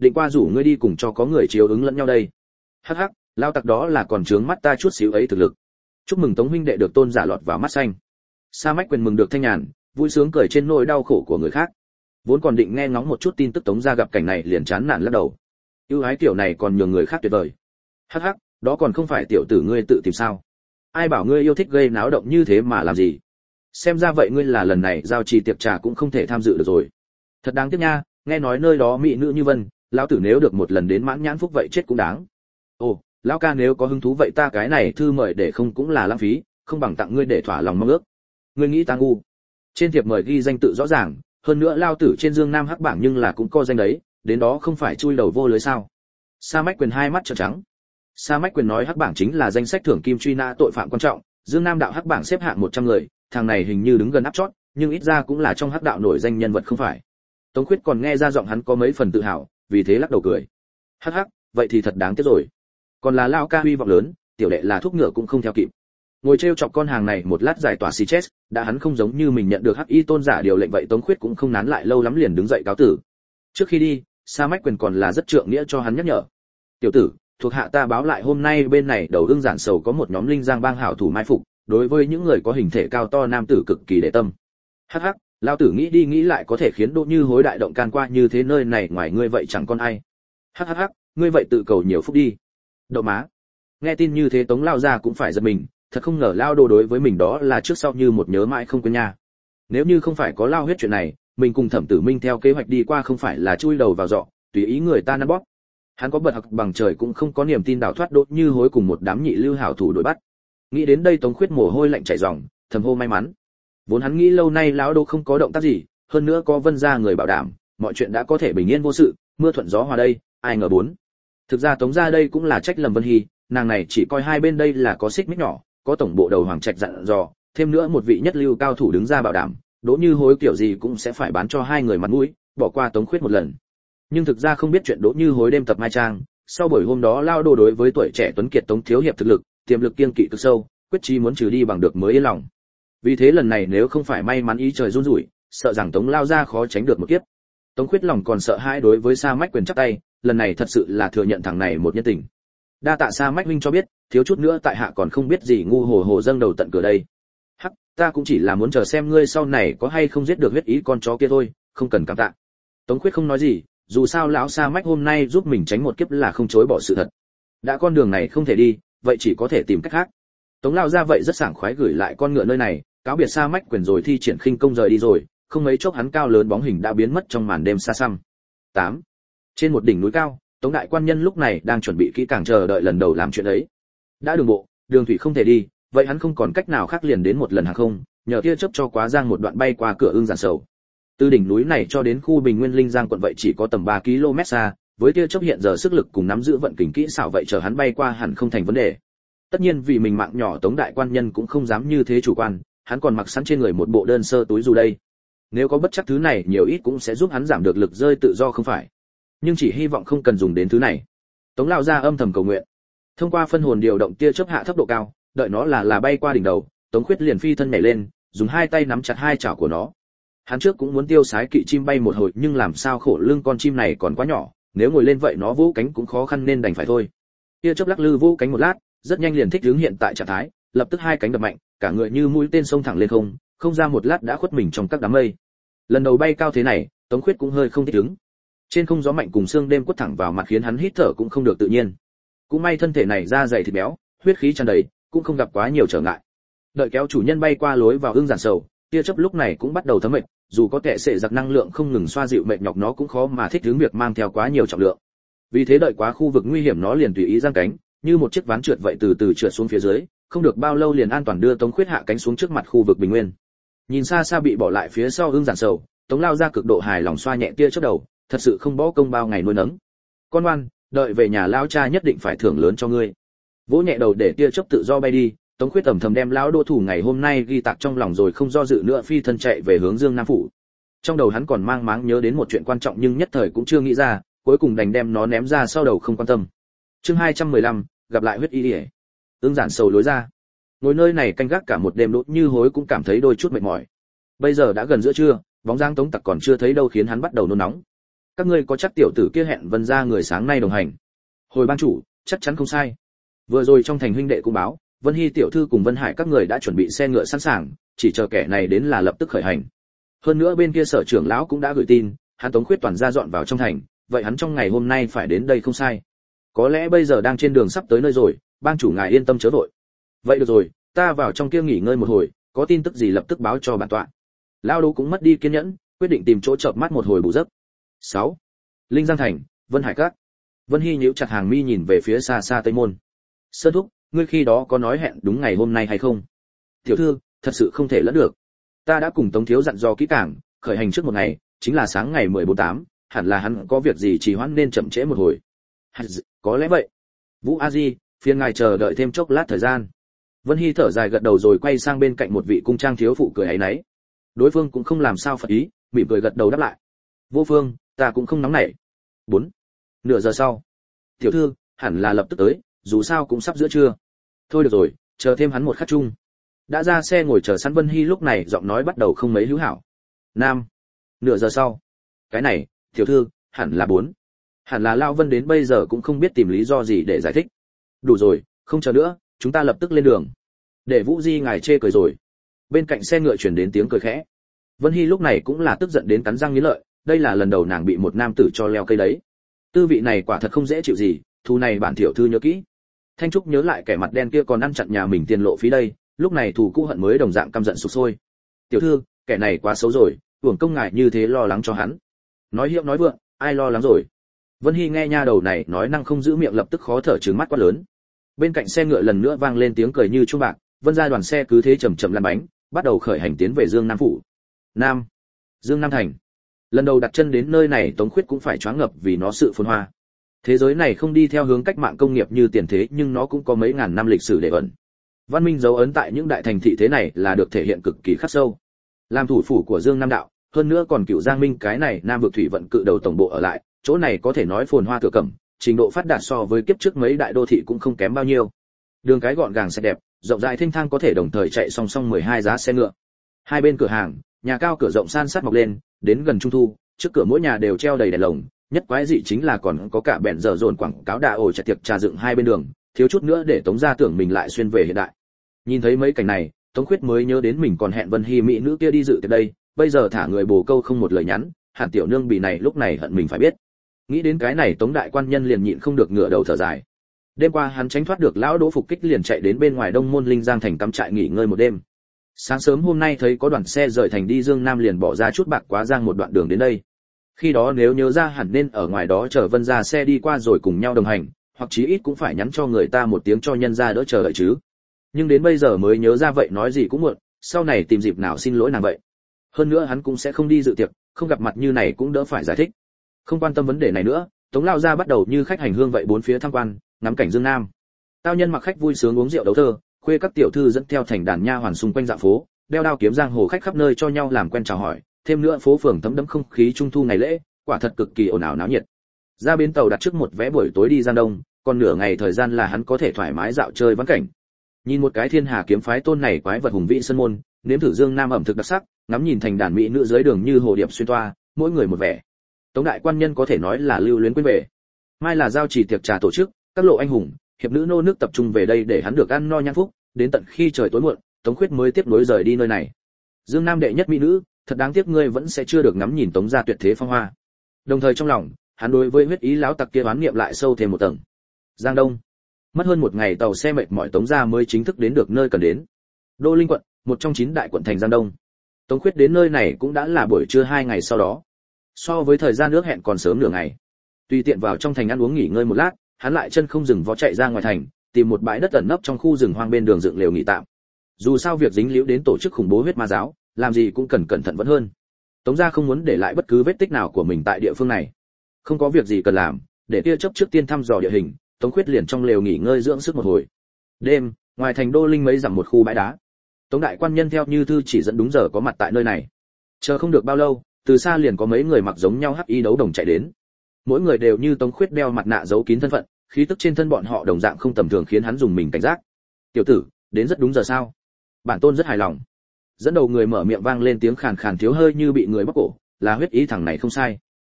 định qua rủ ngươi đi cùng cho có người chiếu ứng lẫn nhau đây. Hắc hắc, lao tặc đó là còn trướng mắt ta chút xíu ấy thực lực. Chúc mừng Tống huynh đệ được tôn giả lọt vào mắt xanh. Sa Mách Quyền mừng được thanh nhàn, vui sướng cười trên nỗi đau khổ của người khác. Vốn còn định nghe ngóng một chút tin tức Tống gia gặp cảnh này liền chán nản lắc đầu. Ưu ái kiểu này còn nhường người khác tuyệt vời. Hắc hắc, đó còn không phải tiểu tử ngươi tự tìm sao? Ai bảo ngươi yêu thích gây náo động như thế mà làm gì? Xem ra vậy ngươi là lần này giao trì tiệc trà cũng không thể tham dự được rồi. Thật đáng tiếc nha, nghe nói nơi đó mỹ nữ như vân, lão tử nếu được một lần đến mãn nhãn phúc vậy chết cũng đáng. Ồ, lão ca nếu có hứng thú vậy ta cái này thư mời để không cũng là lãng phí, không bằng tặng ngươi để thỏa lòng mong ước. Ngươi nghĩ ta ngu? Trên thiệp mời ghi danh tự rõ ràng, hơn nữa lao tử trên Dương Nam hắc bảng nhưng là cũng có danh đấy, đến đó không phải chui đầu vô lưới sao? Sa Mách Quyền hai mắt trợn trắng. Sa Mách Quyền nói hắc bảng chính là danh sách thưởng kim truy nã tội phạm quan trọng, Dương Nam đạo hắc bảng xếp hạng 100 người, thằng này hình như đứng gần áp chót, nhưng ít ra cũng là trong hắc đạo nổi danh nhân vật không phải. Tống Khuyết còn nghe ra giọng hắn có mấy phần tự hào, vì thế lắc đầu cười. Hắc hắc, vậy thì thật đáng tiếc rồi. Còn là lao ca huy vọng lớn, tiểu đệ là thuốc ngựa cũng không theo kịp. Ngồi trêu chọc con hàng này một lát giải tỏa xì chết, đã hắn không giống như mình nhận được hắc y tôn giả điều lệnh vậy Tống Khuyết cũng không nán lại lâu lắm liền đứng dậy cáo tử. Trước khi đi, Sa Mách Quyền còn là rất trượng nghĩa cho hắn nhắc nhở. Tiểu tử, thuộc hạ ta báo lại hôm nay bên này đầu ưng giản sầu có một nhóm linh giang bang hảo thủ mai phục, đối với những người có hình thể cao to nam tử cực kỳ để tâm. Hắc hắc, lão tử nghĩ đi nghĩ lại có thể khiến Đỗ Như Hối đại động can qua như thế nơi này ngoài ngươi vậy chẳng còn ai. Hắc hắc hắc, ngươi vậy tự cầu nhiều phúc đi. Đậu má. Nghe tin như thế Tống lao ra cũng phải giật mình, thật không ngờ lao Đồ đối với mình đó là trước sau như một nhớ mãi không quên nha. Nếu như không phải có lao huyết chuyện này, mình cùng Thẩm Tử Minh theo kế hoạch đi qua không phải là chui đầu vào giọ, tùy ý người ta nắn bóp. Hắn có bật học bằng trời cũng không có niềm tin đào thoát Đỗ Như Hối cùng một đám nhị lưu hảo thủ đuổi bắt. Nghĩ đến đây Tống Khuyết mồ hôi lạnh chảy ròng, thầm hô may mắn. Vốn hắn nghĩ lâu nay lão Đỗ không có động tác gì, hơn nữa có Vân gia người bảo đảm, mọi chuyện đã có thể bình yên vô sự, mưa thuận gió hòa đây, ai ngờ bốn. Thực ra Tống gia đây cũng là trách lầm Vân Hy, nàng này chỉ coi hai bên đây là có xích mích nhỏ, có tổng bộ đầu Hoàng Trạch dặn dò, thêm nữa một vị nhất lưu cao thủ đứng ra bảo đảm, Đỗ Như Hối kiểu gì cũng sẽ phải bán cho hai người mặt mũi, bỏ qua Tống Khuyết một lần. Nhưng thực ra không biết chuyện Đỗ Như Hối đêm tập mai trang, sau buổi hôm đó lao Đỗ đối với tuổi trẻ tuấn kiệt Tống thiếu hiệp thực lực, tiềm lực kiên kỵ cực sâu, quyết chí muốn trừ đi bằng được mới yên lòng. Vì thế lần này nếu không phải may mắn ý trời run rủi, sợ rằng Tống lao ra khó tránh được một kiếp. Tống Khuyết lòng còn sợ hãi đối với Sa Mách Quyền chắp tay, lần này thật sự là thừa nhận thằng này một nhân tình. Đa tạ Sa Mách huynh cho biết, thiếu chút nữa tại hạ còn không biết gì ngu hồ hồ dâng đầu tận cửa đây. Hắc, ta cũng chỉ là muốn chờ xem ngươi sau này có hay không giết được huyết ý con chó kia thôi, không cần cảm tạ. Tống Khuyết không nói gì, dù sao lão Sa Mách hôm nay giúp mình tránh một kiếp là không chối bỏ sự thật. Đã con đường này không thể đi, vậy chỉ có thể tìm cách khác. Tống lao ra vậy rất sảng khoái gửi lại con ngựa nơi này, cáo biệt Sa Mách Quyền rồi thi triển khinh công rời đi rồi, không mấy chốc hắn cao lớn bóng hình đã biến mất trong màn đêm xa xăm. 8. Trên một đỉnh núi cao, Tống đại quan nhân lúc này đang chuẩn bị kỹ càng chờ đợi lần đầu làm chuyện ấy. Đã đường bộ, đường thủy không thể đi, vậy hắn không còn cách nào khác liền đến một lần hàng không, nhờ tia chớp cho quá giang một đoạn bay qua cửa ưng giản sầu. Từ đỉnh núi này cho đến khu Bình Nguyên Linh Giang quận vậy chỉ có tầm 3 km xa, với tia chớp hiện giờ sức lực cùng nắm giữ vận kình kỹ xảo vậy chờ hắn bay qua hẳn không thành vấn đề. Tất nhiên vì mình mạng nhỏ Tống đại quan nhân cũng không dám như thế chủ quan, hắn còn mặc sẵn trên người một bộ đơn sơ túi dù đây. Nếu có bất chắc thứ này nhiều ít cũng sẽ giúp hắn giảm được lực rơi tự do không phải. Nhưng chỉ hy vọng không cần dùng đến thứ này. Tống lão gia âm thầm cầu nguyện. Thông qua phân hồn điều động tia chớp hạ thấp độ cao, đợi nó là bay qua đỉnh đầu, Tống Khuyết liền phi thân nhảy lên, dùng hai tay nắm chặt hai chảo của nó. Hắn trước cũng muốn tiêu sái kỵ chim bay một hồi, nhưng làm sao khổ lưng con chim này còn quá nhỏ, nếu ngồi lên vậy nó vỗ cánh cũng khó khăn nên đành phải thôi. Tia chớp lắc lư vỗ cánh một lát, rất nhanh liền thích ứng hiện tại trạng thái, lập tức hai cánh đập mạnh, cả người như mũi tên xông thẳng lên không, không ra một lát đã khuất mình trong các đám mây. Lần đầu bay cao thế này, Tống Khuyết cũng hơi không thích ứng. Trên không gió mạnh cùng sương đêm quất thẳng vào mặt khiến hắn hít thở cũng không được tự nhiên. Cũng may thân thể này da dày thịt béo, huyết khí tràn đầy, cũng không gặp quá nhiều trở ngại. Đợi kéo chủ nhân bay qua lối vào ưng giản sầu, tia chớp lúc này cũng bắt đầu thấm mệt, dù có tệ sệ giặc năng lượng không ngừng xoa dịu mệt nhọc nó cũng khó mà thích ứng việc mang theo quá nhiều trọng lượng. Vì thế đợi quá khu vực nguy hiểm nó liền tùy ý giang cánh, như một chiếc ván trượt vậy từ từ trượt xuống phía dưới, không được bao lâu liền an toàn đưa Tống Khuyết hạ cánh xuống trước mặt khu vực bình nguyên. Nhìn xa xa bị bỏ lại phía sau ưng giản sầu, Tống lao ra cực độ hài lòng xoa nhẹ tia chớp đầu, thật sự không bỏ công bao ngày nuôi nấng. Con ngoan, đợi về nhà lao cha nhất định phải thưởng lớn cho ngươi. Vỗ nhẹ đầu để tia chớp tự do bay đi, Tống Khuyết tầm thầm đem lão Đỗ thủ ngày hôm nay ghi tạc trong lòng rồi không do dự nữa phi thân chạy về hướng Dương Nam phủ. Trong đầu hắn còn mang máng nhớ đến một chuyện quan trọng nhưng nhất thời cũng chưa nghĩ ra, cuối cùng đành đem nó ném ra sau đầu không quan tâm. Chương 215, gặp lại huyết y liễu. Ưng giản sầu lối ra. Ngồi nơi này canh gác cả một đêm Đỗ Như Hối cũng cảm thấy đôi chút mệt mỏi. Bây giờ đã gần giữa trưa, bóng dáng Tống Tặc còn chưa thấy đâu khiến hắn bắt đầu nôn nóng. các ngươi có chắc tiểu tử kia hẹn Vân gia người sáng nay đồng hành? Hồi bang chủ, chắc chắn không sai. Vừa rồi trong thành huynh đệ cũng báo, Vân Hy tiểu thư cùng Vân Hải các người đã chuẩn bị xe ngựa sẵn sàng, chỉ chờ kẻ này đến là lập tức khởi hành. Hơn nữa bên kia sở trưởng lão cũng đã gửi tin, hắn Tống Khuyết toàn ra dọn vào trong thành, vậy hắn trong ngày hôm nay phải đến đây không sai. Có lẽ bây giờ đang trên đường sắp tới nơi rồi, bang chủ ngài yên tâm chớ vội. Vậy được rồi, ta vào trong kia nghỉ ngơi một hồi, có tin tức gì lập tức báo cho bản tọa. Lão Đỗ cũng mất đi kiên nhẫn, quyết định tìm chỗ chợp mắt một hồi bù giấc. 6. Linh Giang thành, Vân Hải các. Vân Hy nhíu chặt hàng mi nhìn về phía xa xa Tây môn. Sơn thúc, ngươi khi đó có nói hẹn đúng ngày hôm nay hay không? Tiểu thư, thật sự không thể lẫn được. Ta đã cùng Tống thiếu dặn dò kỹ càng, khởi hành trước một ngày, chính là sáng ngày 14/8, hẳn là hắn có việc gì trì hoãn nên chậm trễ một hồi. Có lẽ vậy. Vũ A Di, phiền ngài chờ đợi thêm chốc lát thời gian. Vân Hy thở dài gật đầu rồi quay sang bên cạnh một vị cung trang thiếu phụ cười áy náy. Đối phương cũng không làm sao phật ý, mỉm cười gật đầu đáp lại. Vô Phương, ta cũng không nóng nảy. 4. Nửa giờ sau. Tiểu thư, hẳn là lập tức tới, dù sao cũng sắp giữa trưa. Thôi được rồi, chờ thêm hắn một khắc chung. Đã ra xe ngồi chờ sẵn Vân Hy lúc này giọng nói bắt đầu không mấy hữu hảo. Nam. Nửa giờ sau. Cái này, tiểu thư, hẳn là 4. Hẳn là Lão Vân đến bây giờ cũng không biết tìm lý do gì để giải thích. Đủ rồi, không chờ nữa, chúng ta lập tức lên đường. Để Vũ Di ngài chê cười rồi. Bên cạnh xe ngựa truyền đến tiếng cười khẽ. Vân Hy lúc này cũng là tức giận đến cắn răng nghiến lợi, đây là lần đầu nàng bị một nam tử cho leo cây đấy. Tư vị này quả thật không dễ chịu gì, thù này bản tiểu thư nhớ kỹ. Thanh Trúc nhớ lại kẻ mặt đen kia còn ăn chặn nhà mình tiền lộ phí đây, lúc này thù cũ hận mới đồng dạng căm giận sục sôi. Tiểu thư, kẻ này quá xấu rồi, uổng công ngài như thế lo lắng cho hắn. Nói hiệu nói vượng, ai lo lắng rồi. Vân Hy nghe nha đầu này nói năng không giữ miệng lập tức khó thở trừng mắt quát lớn. Bên cạnh xe ngựa lần nữa vang lên tiếng cười như chuông bạc, Vân gia đoàn xe cứ thế chậm chậm lăn bánh, bắt đầu khởi hành tiến về Dương Nam phủ. Nam, Dương Nam thành. Lần đầu đặt chân đến nơi này Tống Khuyết cũng phải choáng ngập vì nó sự phồn hoa. Thế giới này không đi theo hướng cách mạng công nghiệp như tiền thế, nhưng nó cũng có mấy ngàn năm lịch sử để ẩn. Văn minh dấu ấn tại những đại thành thị thế này là được thể hiện cực kỳ khắc sâu. Làm thủ phủ của Dương Nam đạo, hơn nữa còn Cửu Giang Minh cái này Nam vực thủy vận cự đầu tổng bộ ở lại, chỗ này có thể nói phồn hoa thừa cẩm, trình độ phát đạt so với kiếp trước mấy đại đô thị cũng không kém bao nhiêu. Đường cái gọn gàng sạch đẹp, rộng rãi thênh thang có thể đồng thời chạy song song 12 giá xe ngựa. Hai bên cửa hàng, nhà cao cửa rộng san sát mọc lên, đến gần trung thu, trước cửa mỗi nhà đều treo đầy đèn lồng, nhất quái dị chính là còn có cả bẹn dở dồn quảng cáo đà ổi chặt tiệc trà dựng hai bên đường, thiếu chút nữa để Tống gia tưởng mình lại xuyên về hiện đại. Nhìn thấy mấy cảnh này, Tống Khuyết mới nhớ đến mình còn hẹn Vân Hy mỹ nữ kia đi dự tiệc đây, bây giờ thả người bồ câu không một lời nhắn, Hàn tiểu nương bị này lúc này hận mình phải biết. Nghĩ đến cái này Tống đại quan nhân liền nhịn không được ngửa đầu thở dài. Đêm qua hắn tránh thoát được lão Đỗ phục kích liền chạy đến bên ngoài Đông môn Linh Giang thành cắm trại nghỉ ngơi một đêm. Sáng sớm hôm nay thấy có đoàn xe rời thành đi Dương Nam liền bỏ ra chút bạc quá giang một đoạn đường đến đây. Khi đó nếu nhớ ra hẳn nên ở ngoài đó chờ Vân gia xe đi qua rồi cùng nhau đồng hành, hoặc chí ít cũng phải nhắn cho người ta một tiếng cho nhân gia đỡ chờ đợi chứ. Nhưng đến bây giờ mới nhớ ra vậy nói gì cũng muộn, sau này tìm dịp nào xin lỗi nàng vậy. Hơn nữa hắn cũng sẽ không đi dự tiệc, không gặp mặt như này cũng đỡ phải giải thích. Không quan tâm vấn đề này nữa, Tống lão gia bắt đầu như khách hành hương vậy bốn phía tham quan, ngắm cảnh Dương Nam. Tao nhân mặc khách vui sướng uống rượu đấu thơ, khuê các tiểu thư dẫn theo thành đàn nha hoàn xung quanh dạo phố, đeo đao kiếm giang hồ khách khắp nơi cho nhau làm quen chào hỏi, thêm nữa phố phường thấm đẫm không khí trung thu ngày lễ, quả thật cực kỳ ồn ào náo nhiệt. Ra bến tàu đặt trước một vé buổi tối đi Giang Đông, còn nửa ngày thời gian là hắn có thể thoải mái dạo chơi vãn cảnh. Nhìn một cái Thiên Hà kiếm phái tôn này quái vật hùng vĩ sân môn, nếm thử Dương Nam ẩm thực đặc sắc, ngắm nhìn thành đàn mỹ nữ dưới đường như hồ điệp xuyên toa, mỗi người một vẻ. Tống đại quan nhân có thể nói là lưu luyến quên về. Mai là giao trì tiệc trà tổ chức, các lộ anh hùng, hiệp nữ nô nước tập trung về đây để hắn được ăn no nhan phúc, đến tận khi trời tối muộn, Tống Khuyết mới tiếp nối rời đi nơi này. Dương Nam đệ nhất mỹ nữ, thật đáng tiếc ngươi vẫn sẽ chưa được ngắm nhìn Tống gia tuyệt thế phong hoa. Đồng thời trong lòng, hắn đối với huyết ý lão tặc kia oán niệm lại sâu thêm một tầng. Giang Đông. Mất hơn một ngày tàu xe mệt mỏi Tống gia mới chính thức đến được nơi cần đến. Đô Linh quận, một trong 9 đại quận thành Giang Đông. Tống Khuyết đến nơi này cũng đã là buổi trưa 2 ngày sau đó. So với thời gian ước hẹn còn sớm nửa ngày. Tùy tiện vào trong thành ăn uống nghỉ ngơi một lát, hắn lại chân không dừng vó chạy ra ngoài thành, tìm một bãi đất ẩn nấp trong khu rừng hoang bên đường dựng lều nghỉ tạm. Dù sao việc dính líu đến tổ chức khủng bố huyết ma giáo, làm gì cũng cần cẩn thận vẫn hơn. Tống gia không muốn để lại bất cứ vết tích nào của mình tại địa phương này. Không có việc gì cần làm, để tia chớp trước tiên thăm dò địa hình, Tống Khuyết liền trong lều nghỉ ngơi dưỡng sức một hồi. Đêm, ngoài thành Đô Linh mấy dặm một khu bãi đá. Tống đại quan nhân theo như thư chỉ dẫn đúng giờ có mặt tại nơi này. Chờ không được bao lâu, từ xa liền có mấy người mặc giống nhau hắc y đấu đồng chạy đến. Mỗi người đều như Tống Khuyết đeo mặt nạ giấu kín thân phận, khí tức trên thân bọn họ đồng dạng không tầm thường khiến hắn dùng mình cảnh giác. Tiểu tử, đến rất đúng giờ sao? Bản tôn rất hài lòng. Dẫn đầu người mở miệng vang lên tiếng khàn khàn thiếu hơi như bị người bóp cổ, là huyết ý thằng này không sai.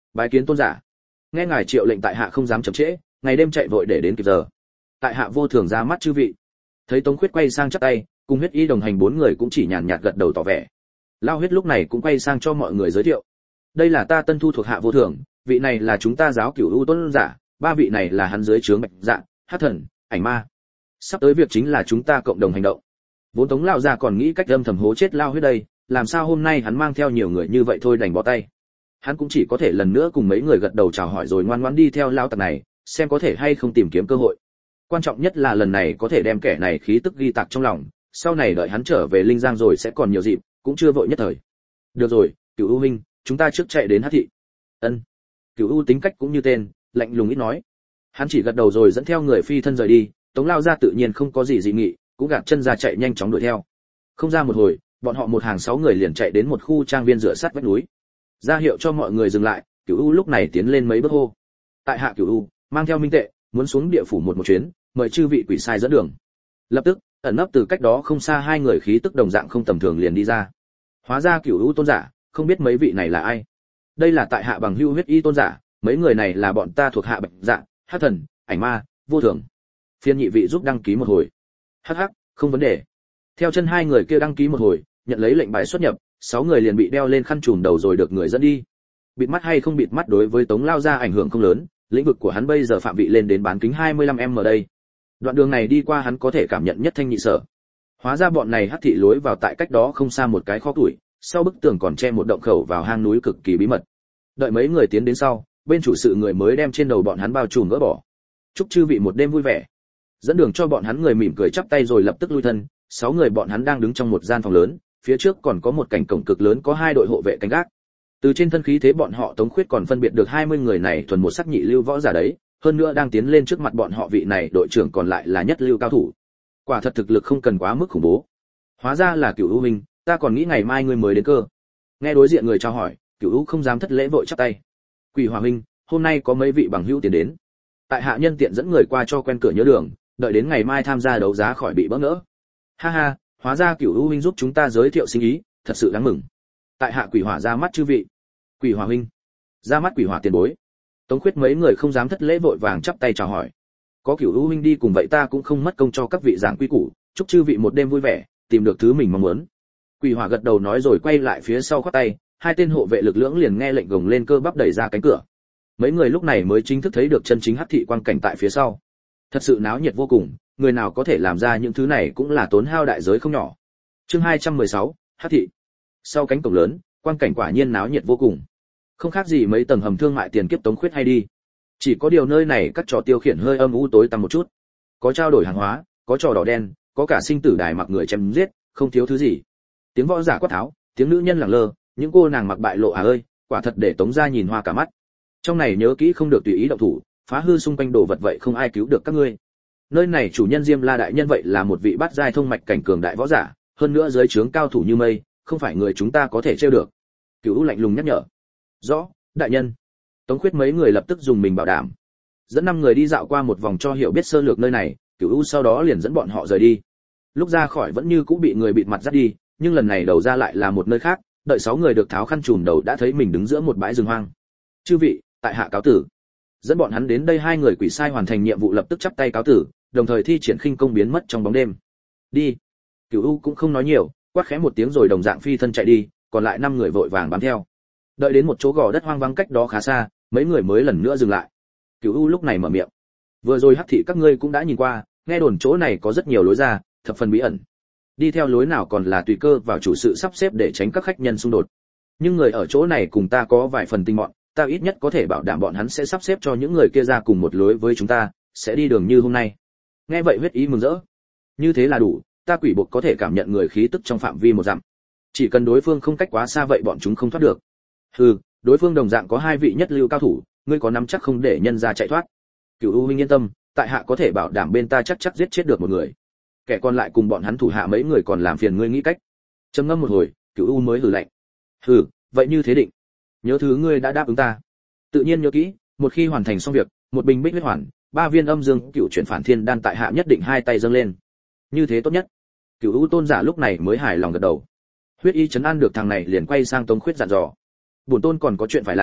Bái kiến tôn giả. Nghe ngài triệu lệnh tại hạ không dám chậm trễ, ngày đêm chạy vội để đến kịp giờ. Tại hạ vô thường ra mắt chư vị. Thấy Tống Khuyết quay sang chắp tay, cùng Huyết Y đồng hành bốn người cũng chỉ nhàn nhạt gật đầu tỏ vẻ. Lao Huyết lúc này cũng quay sang cho mọi người giới thiệu. Đây là ta tân thu thuộc hạ vô thường, vị này là chúng ta giáo cửu u tôn giả, ba vị này là hắn dưới trướng Bạch Dạ, Hắc Thần, Ảnh Ma. Sắp tới việc chính là chúng ta cộng đồng hành động. Vốn Tống lão gia còn nghĩ cách âm thầm hố chết Lao Huyết đây, làm sao hôm nay hắn mang theo nhiều người như vậy thôi đành bỏ tay. Hắn cũng chỉ có thể lần nữa cùng mấy người gật đầu chào hỏi rồi ngoan ngoãn đi theo lao tặc này, xem có thể hay không tìm kiếm cơ hội. Quan trọng nhất là lần này có thể đem kẻ này khí tức ghi tạc trong lòng, sau này đợi hắn trở về Linh Giang rồi sẽ còn nhiều dịp, cũng chưa vội nhất thời. Được rồi, Cửu U huynh, chúng ta trước chạy đến Hắc thị. Ân. Cửu U tính cách cũng như tên, lạnh lùng ít nói. Hắn chỉ gật đầu rồi dẫn theo người phi thân rời đi, Tống lao ra tự nhiên không có gì dị nghị, cũng gạt chân ra chạy nhanh chóng đuổi theo. Không ra một hồi, bọn họ một hàng 6 người liền chạy đến một khu trang viên dựa sát vách núi. Ra hiệu cho mọi người dừng lại, Cửu U lúc này tiến lên mấy bước hô. Tại hạ Cửu U, mang theo minh tệ, muốn xuống địa phủ một chuyến, mời chư vị quỷ sai dẫn đường. Lập tức, ẩn nấp từ cách đó không xa hai người khí tức đồng dạng không tầm thường liền đi ra. Hóa ra Cửu U tôn giả, không biết mấy vị này là ai. Đây là tại hạ bằng hữu Huyết Y tôn giả, mấy người này là bọn ta thuộc hạ Bạch Dạ, Hắc Thần, Ảnh Ma, Vô Thường. Phiên nhị vị giúp đăng ký một hồi. Hắc hắc, không vấn đề. Theo chân hai người kia đăng ký một hồi, nhận lấy lệnh bài xuất nhập, 6 người liền bị đeo lên khăn trùm đầu rồi được người dẫn đi. Bịt mắt hay không bịt mắt đối với Tống lao ra ảnh hưởng không lớn, lĩnh vực của hắn bây giờ phạm vị lên đến bán kính 25m đây. Đoạn đường này đi qua hắn có thể cảm nhận nhất thanh nhị sở. Hóa ra bọn này Hắc thị lối vào tại cách đó không xa một cái kho tuổi, sau bức tường còn che một động khẩu vào hang núi cực kỳ bí mật. Đợi mấy người tiến đến sau, bên chủ sự người mới đem trên đầu bọn hắn bao trùm gỡ bỏ. Chúc chư vị một đêm vui vẻ. Dẫn đường cho bọn hắn người mỉm cười chắp tay rồi lập tức lui thân, 6 người bọn hắn đang đứng trong một gian phòng lớn, phía trước còn có một cảnh cổng cực lớn có 2 đội hộ vệ canh gác. Từ trên thân khí thế bọn họ Tống Khuyết còn phân biệt được 20 người này thuần một sắc nhị lưu võ giả đấy, hơn nữa đang tiến lên trước mặt bọn họ vị này đội trưởng còn lại là nhất lưu cao thủ. Quả thật thực lực không cần quá mức khủng bố. Hóa ra là Cửu U huynh, ta còn nghĩ ngày mai ngươi mới đến cơ. Nghe đối diện người chào hỏi, Cửu U không dám thất lễ vội chắp tay. Quỷ Hỏa huynh, hôm nay có mấy vị bằng hữu tiến đến. Tại hạ nhân tiện dẫn người qua cho quen cửa nhớ đường, đợi đến ngày mai tham gia đấu giá khỏi bị bỡ ngỡ. Ha ha, hóa ra Cửu U huynh giúp chúng ta giới thiệu sinh ý, thật sự đáng mừng. Tại hạ Quỷ Hỏa ra mắt chư vị. Quỷ Hỏa huynh, ra mắt Quỷ Hỏa tiền bối. Tống Khuyết mấy người không dám thất lễ vội vàng chắp tay chào hỏi. Có Cửu U huynh đi cùng vậy ta cũng không mất công cho các vị giảng quy củ, chúc chư vị một đêm vui vẻ, tìm được thứ mình mong muốn. Quỷ Hỏa gật đầu nói rồi quay lại phía sau khoát tay, 2 tên hộ vệ lực lưỡng liền nghe lệnh gồng lên cơ bắp đẩy ra cánh cửa. Mấy người lúc này mới chính thức thấy được chân chính Hắc thị quang cảnh tại phía sau. Thật sự náo nhiệt vô cùng, người nào có thể làm ra những thứ này cũng là tốn hao đại giới không nhỏ. Chương 216, Hắc thị. Sau cánh cổng lớn, quang cảnh quả nhiên náo nhiệt vô cùng. Không khác gì mấy tầng hầm thương mại tiền kiếp Tống Khuyết hay đi. Chỉ có điều nơi này các trò tiêu khiển hơi âm u tối tăm một chút. Có trao đổi hàng hóa, có trò đỏ đen, có cả sinh tử đài mặc người chém giết, không thiếu thứ gì. Tiếng võ giả quát tháo, tiếng nữ nhân lẳng lơ, những cô nàng mặc bại lộ ơi, quả thật để Tống gia nhìn hoa cả mắt. Trong này nhớ kỹ không được tùy ý động thủ, phá hư xung quanh đồ vật vậy không ai cứu được các ngươi. Nơi này chủ nhân Diêm La đại nhân vậy là một vị bát giai thông mạch cảnh cường đại võ giả, hơn nữa dưới trướng cao thủ như mây, không phải người chúng ta có thể trêu được. Cửu lạnh lùng nhắc nhở. Rõ, đại nhân. Tống Khuyết mấy người lập tức dùng mình bảo đảm. Dẫn 5 người đi dạo qua một vòng cho hiểu biết sơ lược nơi này, Cửu sau đó liền dẫn bọn họ rời đi. Lúc ra khỏi vẫn như cũ bị người bịt mặt dắt đi, nhưng lần này đầu ra lại là một nơi khác, đợi 6 người được tháo khăn trùm đầu đã thấy mình đứng giữa một bãi rừng hoang. Chư vị, tại hạ cáo tử. Dẫn bọn hắn đến đây 2 người quỷ sai hoàn thành nhiệm vụ lập tức chắp tay cáo tử, đồng thời thi triển khinh công biến mất trong bóng đêm. Đi. Cửu cũng không nói nhiều, quát khẽ một tiếng rồi đồng dạng phi thân chạy đi, còn lại 5 người vội vàng bám theo. Đợi đến một chỗ gò đất hoang vắng cách đó khá xa, mấy người mới lần nữa dừng lại. Cửu lúc này mở miệng. Vừa rồi Hắc thị các ngươi cũng đã nhìn qua, nghe đồn chỗ này có rất nhiều lối ra, thập phần bí ẩn. Đi theo lối nào còn là tùy cơ vào chủ sự sắp xếp để tránh các khách nhân xung đột. Nhưng người ở chỗ này cùng ta có vài phần tinh mọn, ta ít nhất có thể bảo đảm bọn hắn sẽ sắp xếp cho những người kia ra cùng một lối với chúng ta, sẽ đi đường như hôm nay. Nghe vậy Huyết Ý mừng rỡ. Như thế là đủ, ta quỷ buộc có thể cảm nhận người khí tức trong phạm vi 1 dặm. Chỉ cần đối phương không cách quá xa vậy bọn chúng không thoát được. Hừ, đối phương đồng dạng có 2 vị nhất lưu cao thủ, ngươi có nắm chắc không để nhân ra chạy thoát? Cửu U huynh yên tâm, tại hạ có thể bảo đảm bên ta chắc giết chết được một người. Kẻ còn lại cùng bọn hắn thủ hạ mấy người còn làm phiền ngươi nghĩ cách. Trầm ngâm một hồi, Cửu U mới hừ lạnh. Hừ, vậy như thế định. Nhớ thứ ngươi đã đáp ứng ta. Tự nhiên nhớ kỹ, một khi hoàn thành xong việc, một bình bích huyết hoàn, 3 viên âm dương cựu chuyển phản thiên đan tại hạ nhất định 2 tay dâng lên. Như thế tốt nhất. Cửu U tôn giả lúc này mới hài lòng gật đầu. Huyết Y trấn an được thằng này liền quay sang Tống Khuyết dặn dò. Bổn tôn còn có chuyện phải làm,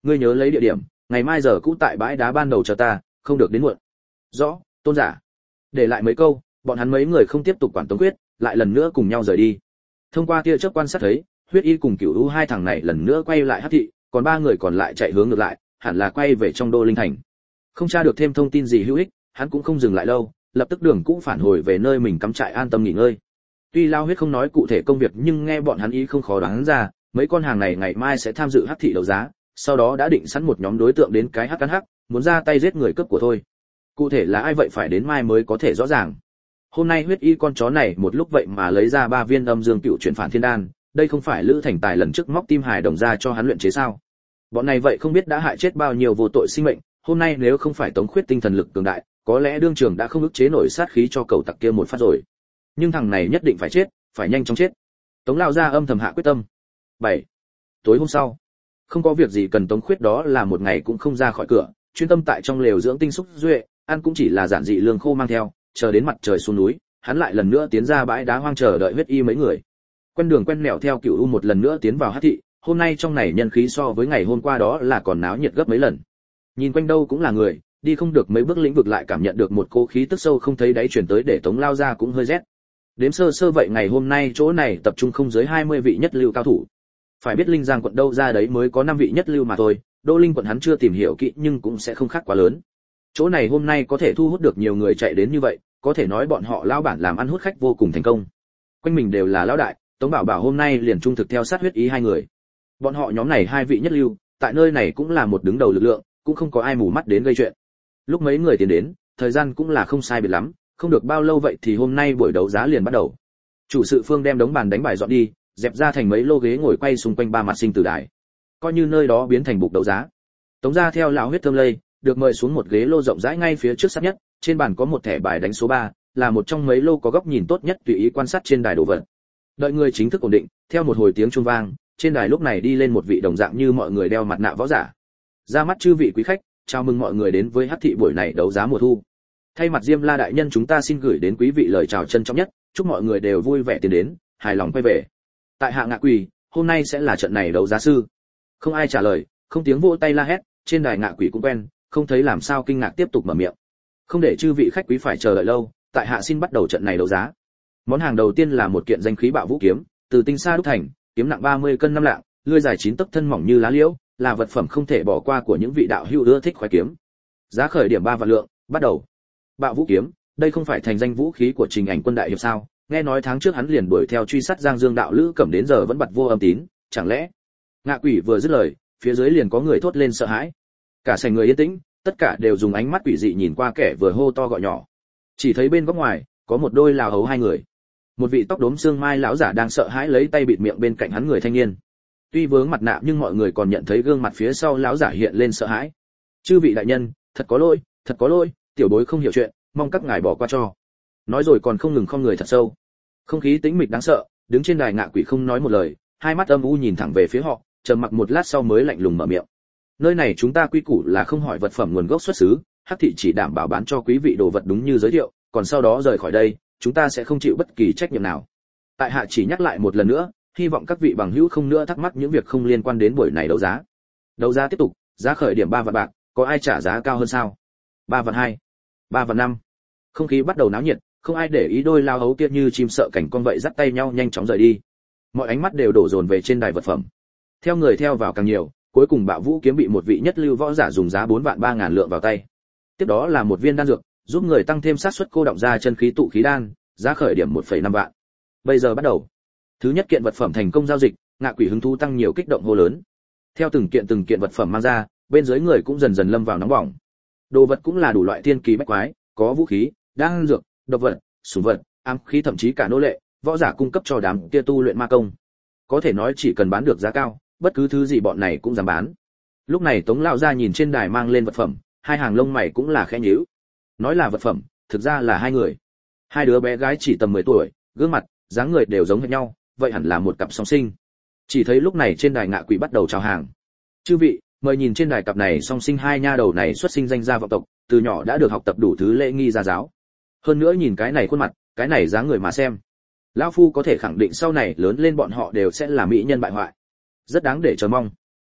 ngươi nhớ lấy địa điểm, ngày mai giờ cũ tại bãi đá ban đầu chờ ta, không được đến muộn. Rõ, tôn giả. Để lại mấy câu, bọn hắn mấy người không tiếp tục quản Tống Khuyết, lại lần nữa cùng nhau rời đi. Thông qua tia chớp quan sát thấy, Huyết Y cùng Cửu U hai thằng này lần nữa quay lại Hắc thị, còn ba người còn lại chạy hướng ngược lại, hẳn là quay về trong đô linh thành. Không tra được thêm thông tin gì hữu ích, hắn cũng không dừng lại lâu, lập tức đường cũ phản hồi về nơi mình cắm trại an tâm nghỉ ngơi. Tuy Lao Huyết không nói cụ thể công việc, nhưng nghe bọn hắn ý không khó đoán ra, mấy con hàng này ngày mai sẽ tham dự Hắc thị đấu giá, sau đó đã định sẵn một nhóm đối tượng đến cái hắc cắn hắc, muốn ra tay giết người cướp của thôi. Cụ thể là ai vậy phải đến mai mới có thể rõ ràng. Hôm nay Huyết Y con chó này một lúc vậy mà lấy ra 3 viên âm dương cựu chuyển phản thiên đan, đây không phải Lữ Thành Tài lần trước móc tim hài đồng ra cho hắn luyện chế sao? Bọn này vậy không biết đã hại chết bao nhiêu vô tội sinh mệnh, hôm nay nếu không phải Tống Khuyết tinh thần lực cường đại, có lẽ đương trường đã không ức chế nổi sát khí cho cầu tặc kia một phát rồi. Nhưng thằng này nhất định phải chết, phải nhanh chóng chết. Tống lao ra âm thầm hạ quyết tâm. 7. Tối hôm sau, không có việc gì cần Tống Khuyết đó là một ngày cũng không ra khỏi cửa, chuyên tâm tại trong lều dưỡng tinh xúc duệ, ăn cũng chỉ là giản dị lương khô mang theo, chờ đến mặt trời xuống núi, hắn lại lần nữa tiến ra bãi đá hoang chờ đợi Huyết Y mấy người. Quen đường quen nẻo theo Cửu U một lần nữa tiến vào Hắc thị, hôm nay trong này nhân khí so với ngày hôm qua đó là còn náo nhiệt gấp mấy lần. Nhìn quanh đâu cũng là người, đi không được mấy bước lĩnh vực lại cảm nhận được một cỗ khí tức sâu không thấy đáy truyền tới để Tống lao ra cũng hơi rét. Đếm sơ sơ vậy ngày hôm nay chỗ này tập trung không dưới 20 vị nhất lưu cao thủ. Phải biết Linh Giang quận đâu ra đấy mới có 5 vị nhất lưu mà thôi, Đô Linh quận hắn chưa tìm hiểu kỹ nhưng cũng sẽ không khác quá lớn. Chỗ này hôm nay có thể thu hút được nhiều người chạy đến như vậy, có thể nói bọn họ lão bản làm ăn hút khách vô cùng thành công. Quanh mình đều là lão đại, Tống Bảo Bảo hôm nay liền trung thực theo sát Huyết Y hai người. Bọn họ nhóm này hai vị nhất lưu, tại nơi này cũng là một đứng đầu lực lượng, cũng không có ai mù mắt đến gây chuyện. Lúc mấy người tiến đến, thời gian cũng là không sai biệt lắm, không được bao lâu vậy thì hôm nay buổi đấu giá liền bắt đầu. Chủ sự Phương đem đống bàn đánh bài dọn đi, dẹp ra thành mấy lô ghế ngồi quay xung quanh ba mặt sinh tử đài. Coi như nơi đó biến thành bục đấu giá. Tống gia theo lão Huyết Thơm lây, được mời xuống một ghế lô rộng rãi ngay phía trước sát nhất, trên bàn có một thẻ bài đánh số 3, là một trong mấy lô có góc nhìn tốt nhất tùy ý quan sát trên đài đồ vật. Đợi người chính thức ổn định, theo một hồi tiếng chuông vang, trên đài lúc này đi lên một vị đồng dạng như mọi người đeo mặt nạ võ giả. Ra mắt chư vị quý khách, chào mừng mọi người đến với Hắc thị buổi này đấu giá mùa thu. Thay mặt Diêm La đại nhân chúng ta xin gửi đến quý vị lời chào trân trọng nhất, chúc mọi người đều vui vẻ tiến đến, hài lòng quay về. Tại hạ Ngạ Quỷ, hôm nay sẽ là trận này đấu giá sư. Không ai trả lời, không tiếng vỗ tay la hét, trên đài Ngạ Quỷ cũng quen, không thấy làm sao kinh ngạc tiếp tục mở miệng. Không để chư vị khách quý phải chờ đợi lâu, tại hạ xin bắt đầu trận này đấu giá. Món hàng đầu tiên là một kiện danh khí bạo vũ kiếm, từ tinh sa đúc thành, kiếm nặng 30 cân 5 lạng, lưỡi dài 9 tấc thân mỏng như lá liễu, là vật phẩm không thể bỏ qua của những vị đạo hữu ưa thích khoái kiếm. Giá khởi điểm 3 vạn lượng, bắt đầu. Bạo vũ kiếm, đây không phải thành danh vũ khí của Trình Ảnh quân đại hiệp sao? Nghe nói tháng trước hắn liền đuổi theo truy sát Giang Dương đạo lữ Cẩm đến giờ vẫn bặt vô âm tín, chẳng lẽ? Ngạ Quỷ vừa dứt lời, phía dưới liền có người thốt lên sợ hãi. Cả sảnh người yên tĩnh, tất cả đều dùng ánh mắt quỷ dị nhìn qua kẻ vừa hô to gọi nhỏ. Chỉ thấy bên góc ngoài, có một đôi lào hấu hai người. Một vị tóc đốm xương mai lão giả đang sợ hãi lấy tay bịt miệng bên cạnh hắn người thanh niên. Tuy vướng mặt nạ nhưng mọi người còn nhận thấy gương mặt phía sau lão giả hiện lên sợ hãi. Chư vị đại nhân, thật có lỗi, tiểu bối không hiểu chuyện, mong các ngài bỏ qua cho. Nói rồi còn không ngừng khom người thật sâu. Không khí tĩnh mịch đáng sợ, đứng trên đài Ngạ Quỷ không nói một lời, hai mắt âm u nhìn thẳng về phía họ, trầm mặc một lát sau mới lạnh lùng mở miệng. Nơi này chúng ta quy củ là không hỏi vật phẩm nguồn gốc xuất xứ, Hắc thị chỉ đảm bảo bán cho quý vị đồ vật đúng như giới thiệu, còn sau đó rời khỏi đây, chúng ta sẽ không chịu bất kỳ trách nhiệm nào. Tại hạ chỉ nhắc lại một lần nữa, hy vọng các vị bằng hữu không nữa thắc mắc những việc không liên quan đến buổi này đấu giá. Đấu giá tiếp tục, giá khởi điểm 3 vạn bạc, có ai trả giá cao hơn sao? 3 vạn 2, 3 vạn 5. Không khí bắt đầu náo nhiệt, không ai để ý đôi lao hấu kia như chim sợ cảnh con vậy dắt tay nhau nhanh chóng rời đi. Mọi ánh mắt đều đổ dồn về trên đài vật phẩm. Theo người theo vào càng nhiều, cuối cùng Bạo Vũ kiếm bị một vị nhất lưu võ giả dùng giá 4 vạn 3 ngàn lượng vào tay. Tiếp đó là một viên đan dược, giúp người tăng thêm xác suất cô động ra chân khí tụ khí đan, giá khởi điểm 1,5 vạn. Bây giờ bắt đầu. Thứ nhất kiện vật phẩm thành công giao dịch, Ngạ Quỷ hứng thú tăng nhiều kích động hô lớn. Theo từng kiện vật phẩm mang ra, bên dưới người cũng dần dần lâm vào nóng bỏng. Đồ vật cũng là đủ loại thiên kỳ bách quái, có vũ khí, đan dược, độc vật, sủng vật, ám khí thậm chí cả nô lệ, võ giả cung cấp cho đám kia tu luyện ma công. Có thể nói chỉ cần bán được giá cao, bất cứ thứ gì bọn này cũng dám bán. Lúc này Tống lão gia nhìn trên đài mang lên vật phẩm, hai hàng lông mày cũng là khẽ nhíu. Nói là vật phẩm, thực ra là hai người. Hai đứa bé gái chỉ tầm 10 tuổi, gương mặt, dáng người đều giống hệt nhau, vậy hẳn là một cặp song sinh. Chỉ thấy lúc này trên đài Ngạ Quỷ bắt đầu chào hàng. Chư vị, mời nhìn trên đài cặp này song sinh hai nha đầu này xuất sinh danh gia vọng tộc, từ nhỏ đã được học tập đủ thứ lễ nghi gia giáo. Hơn nữa nhìn cái này khuôn mặt, cái này dáng người mà xem, lão phu có thể khẳng định sau này lớn lên bọn họ đều sẽ là mỹ nhân bại hoại. Rất đáng để chờ mong.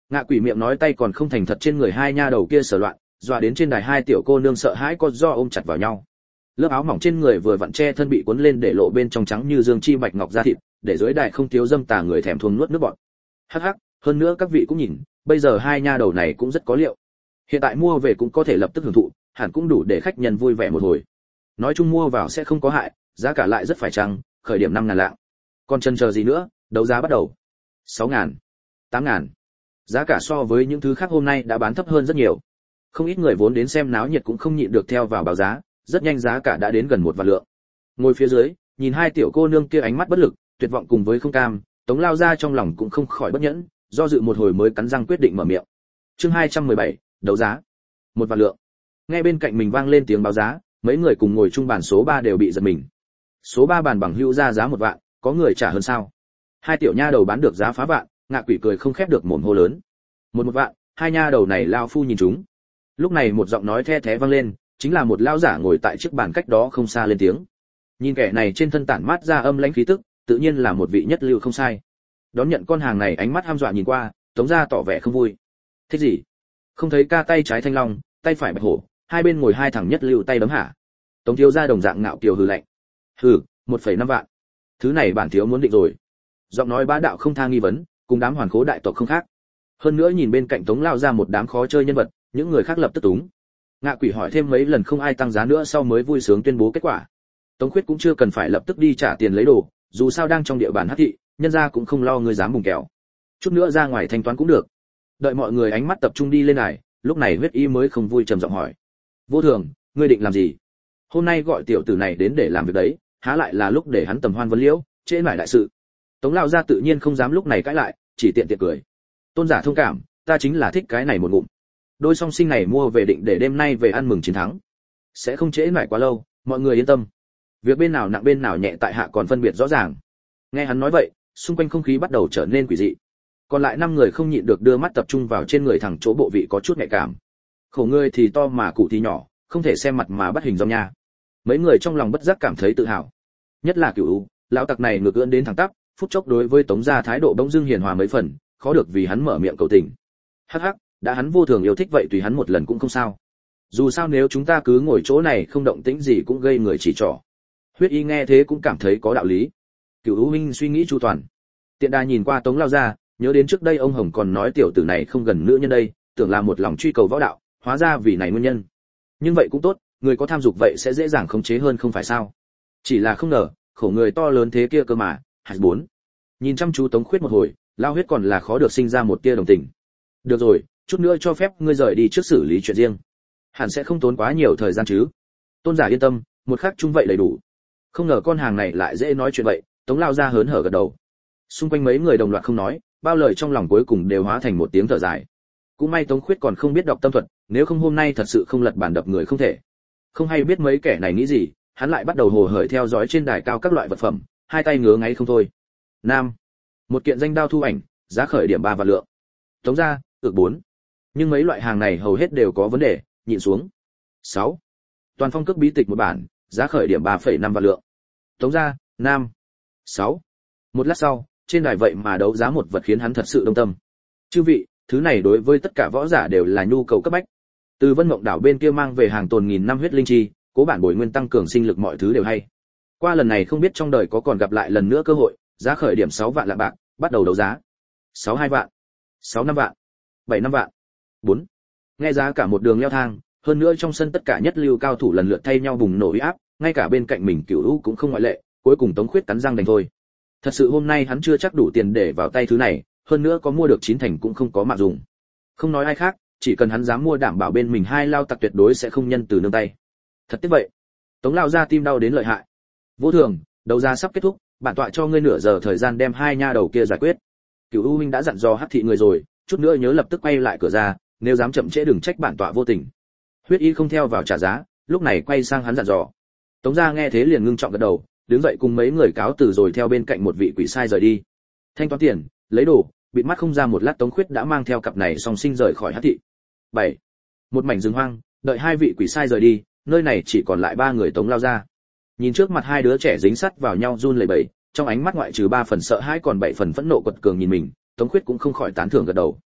Ngạ quỷ miệng nói tay còn không thành thật trên người hai nha đầu kia sờ loạn, dọa đến trên đài hai tiểu cô nương sợ hãi co do ôm chặt vào nhau. Lớp áo mỏng trên người vừa vặn che thân bị cuốn lên để lộ bên trong trắng như dương chi bạch ngọc da thịt, để dưới đài không thiếu dâm tà người thèm thuồng nuốt nước bọt. Hắc hắc, hơn nữa các vị cũng nhìn, bây giờ hai nha đầu này cũng rất có liệu. Hiện tại mua về cũng có thể lập tức hưởng thụ, hẳn cũng đủ để khách nhân vui vẻ một hồi. Nói chung mua vào sẽ không có hại, giá cả lại rất phải chăng, khởi điểm 5.000 lạng. Còn chần chờ gì nữa, đấu giá bắt đầu. 6.000, 8.000. Giá cả so với những thứ khác hôm nay đã bán thấp hơn rất nhiều. Không ít người vốn đến xem náo nhiệt cũng không nhịn được theo vào báo giá, rất nhanh giá cả đã đến gần 1 vạn lượng. Ngồi phía dưới, nhìn hai tiểu cô nương kia ánh mắt bất lực, tuyệt vọng cùng với không cam, Tống lao ra trong lòng cũng không khỏi bất nhẫn, do dự một hồi mới cắn răng quyết định mở miệng. Chương 217, đấu giá. 1 vạn lượng. Nghe bên cạnh mình vang lên tiếng báo giá, mấy người cùng ngồi chung bàn số 3 đều bị giật mình. Số 3 bàn bằng hữu ra giá 1 vạn, có người trả hơn sao? Hai tiểu nha đầu bán được giá phá vạn, Ngạ quỷ cười không khép được mồm hô lớn. Một vạn, hai nha đầu này lao phu nhìn chúng. Lúc này một giọng nói the thé vang lên, chính là một lão giả ngồi tại chiếc bàn cách đó không xa lên tiếng. Nhìn kẻ này trên thân tản mát ra âm lãnh khí tức, tự nhiên là một vị nhất lưu không sai. Đón nhận con hàng này ánh mắt hăm dọa nhìn qua, Tống gia tỏ vẻ không vui. Thích gì? Không thấy ca tay trái thanh long, tay phải bạch hổ, hai bên ngồi hai thằng nhất lưu tay đấm hả? Tống thiếu gia đồng dạng ngạo kiều hừ lạnh. Hừ, 1,5 vạn. Thứ này bản thiếu muốn định rồi. Giọng nói bá đạo không tha nghi vấn, cùng đám hoàn khố đại tộc không khác. Hơn nữa nhìn bên cạnh Tống lao ra một đám khó chơi nhân vật, những người khác lập tức túng. Ngạ quỷ hỏi thêm mấy lần không ai tăng giá nữa sau mới vui sướng tuyên bố kết quả. Tống Khuyết cũng chưa cần phải lập tức đi trả tiền lấy đồ, dù sao đang trong địa bàn hắc thị, nhân gia cũng không lo người dám bùng kèo. Chút nữa ra ngoài thanh toán cũng được. Đợi mọi người ánh mắt tập trung đi lên này, lúc này huyết y mới không vui trầm giọng hỏi: Vô Thường, ngươi định làm gì? Hôm nay gọi tiểu tử này đến để làm việc đấy, há lại là lúc để hắn tầm hoan vấn liễu, trễ nải đại sự. Tống lão gia tự nhiên không dám lúc này cãi lại, chỉ tiện tiện cười. Tôn giả thông cảm, ta chính là thích cái này một ngụm. Đôi song sinh này mua về định để đêm nay về ăn mừng chiến thắng. Sẽ không trễ nải quá lâu, mọi người yên tâm. Việc bên nào nặng bên nào nhẹ tại hạ còn phân biệt rõ ràng. Nghe hắn nói vậy, xung quanh không khí bắt đầu trở nên quỷ dị. Còn lại 5 người không nhịn được đưa mắt tập trung vào trên người thằng chỗ bộ vị có chút nhạy cảm. Khổ người thì to mà cụ thì nhỏ, không thể xem mặt mà bắt hình dong nha. Mấy người trong lòng bất giác cảm thấy tự hào. Nhất là Cửu, lão tặc này ngược ưỡn đến thẳng tắp, phút chốc đối với Tống gia thái độ bỗng dưng hiền hòa mấy phần, khó được vì hắn mở miệng cầu tình. Hắc hắc, đã hắn Vô Thường yêu thích vậy tùy hắn một lần cũng không sao. Dù sao nếu chúng ta cứ ngồi chỗ này không động tĩnh gì cũng gây người chỉ trỏ. Huyết y nghe thế cũng cảm thấy có đạo lý. Cửu U Minh suy nghĩ chu toàn. Tiện đà nhìn qua Tống lao ra, nhớ đến trước đây ông Hồng còn nói tiểu tử này không gần nữ nhân đây, tưởng là một lòng truy cầu võ đạo, hóa ra vì này nguyên nhân. Nhưng vậy cũng tốt, người có tham dục vậy sẽ dễ dàng khống chế hơn không phải sao? Chỉ là không ngờ, khổ người to lớn thế kia cơ mà. 4. Nhìn chăm chú Tống Khuyết một hồi, lao huyết còn là khó được sinh ra một tia đồng tình. Được rồi, chút nữa cho phép ngươi rời đi trước xử lý chuyện riêng. Hẳn sẽ không tốn quá nhiều thời gian chứ? Tôn giả yên tâm, một khắc chung vậy đầy đủ. Không ngờ con hàng này lại dễ nói chuyện vậy, Tống lao ra hớn hở gật đầu. Xung quanh mấy người đồng loạt không nói, bao lời trong lòng cuối cùng đều hóa thành một tiếng thở dài. Cũng may Tống Khuyết còn không biết đọc tâm thuật, nếu không hôm nay thật sự không lật bàn đập người không thể. Không hay biết mấy kẻ này nghĩ gì, hắn lại bắt đầu hồ hởi theo dõi trên đài cao các loại vật phẩm, hai tay ngứa ngáy không thôi. Nam, một kiện danh đao thu ảnh, giá khởi điểm 3 vạn lượng. Tống gia, ước 4. Nhưng mấy loại hàng này hầu hết đều có vấn đề, nhịn xuống. 6. Toàn phong cước bí tịch một bản, giá khởi điểm 3,5 vạn lượng. Tống gia, Nam. 6. Một lát sau, trên đài vậy mà đấu giá một vật khiến hắn thật sự đông tâm. Chư vị, thứ này đối với tất cả võ giả đều là nhu cầu cấp bách. Từ Vân Mộng đảo bên kia mang về hàng tồn nghìn năm huyết linh chi, cố bản bồi nguyên tăng cường sinh lực mọi thứ đều hay. Qua lần này không biết trong đời có còn gặp lại lần nữa cơ hội, giá khởi điểm 6 vạn lạng bạc, bắt đầu đấu giá. 62 vạn, 65 vạn, 75 vạn, 4. Nghe giá cả một đường leo thang, hơn nữa trong sân tất cả nhất lưu cao thủ lần lượt thay nhau bùng nổ uy áp, ngay cả bên cạnh mình Cửu U cũng không ngoại lệ, cuối cùng Tống Khuyết cắn răng đành thôi. Thật sự hôm nay hắn chưa chắc đủ tiền để vào tay thứ này, hơn nữa có mua được 9 thành cũng không có mạng dùng. Không nói ai khác, chỉ cần hắn dám mua đảm bảo bên mình hai lao tặc tuyệt đối sẽ không nhân từ nương tay. Thật tiếc vậy. Tống lao ra tim đau đến lợi hại. Vô Thường, đấu giá sắp kết thúc, bản tọa cho ngươi nửa giờ thời gian đem hai nha đầu kia giải quyết. Cửu U Minh đã dặn dò hắc thị người rồi, chút nữa nhớ lập tức quay lại cửa ra, nếu dám chậm trễ đừng trách bản tọa vô tình. Huyết Y không theo vào trả giá, lúc này quay sang hắn dặn dò. Tống gia nghe thế liền ngưng trọng gật đầu, đứng dậy cùng mấy người cáo từ rồi theo bên cạnh một vị quỷ sai rời đi. Thanh toán tiền, lấy đồ, bịt mắt không ra một lát Tống Khuyết đã mang theo cặp này song sinh rời khỏi hắc thị. 7. Một mảnh rừng hoang, đợi hai vị quỷ sai rời đi, nơi này chỉ còn lại 3 người Tống lao ra. Nhìn trước mặt hai đứa trẻ dính sắt vào nhau run lẩy bẩy, trong ánh mắt ngoại trừ 3 phần sợ hãi còn 7 phần phẫn nộ quật cường nhìn mình, Tống Khuyết cũng không khỏi tán thưởng gật đầu.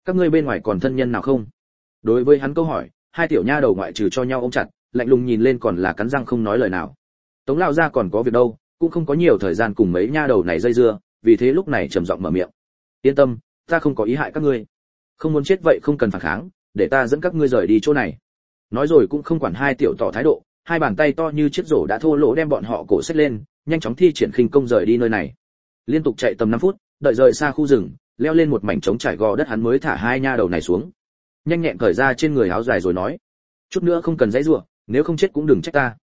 các ngươi bên ngoài còn thân nhân nào không? Đối với hắn câu hỏi, hai tiểu nha đầu ngoại trừ cho nhau ôm chặt, lạnh lùng nhìn lên còn là cắn răng không nói lời nào. Tống lão gia còn có việc đâu, cũng không có nhiều thời gian cùng mấy nha đầu này dây dưa, vì thế lúc này trầm giọng mở miệng. Yên tâm, ta không có ý hại các ngươi. Không muốn chết vậy không cần phản kháng, để ta dẫn các ngươi rời đi chỗ này. Nói rồi cũng không quản hai tiểu tỏ thái độ, hai bàn tay to như chiếc rổ đã thô lỗ đem bọn họ cổ xách lên, nhanh chóng thi triển khinh công rời đi nơi này. Liên tục chạy tầm 5 phút, đợi rời xa khu rừng, leo lên một mảnh trống trải gò đất hắn mới thả hai nha đầu này xuống. Nhanh nhẹn cởi ra trên người áo dài rồi nói, chút nữa không cần dãy rủa, nếu không chết cũng đừng trách ta.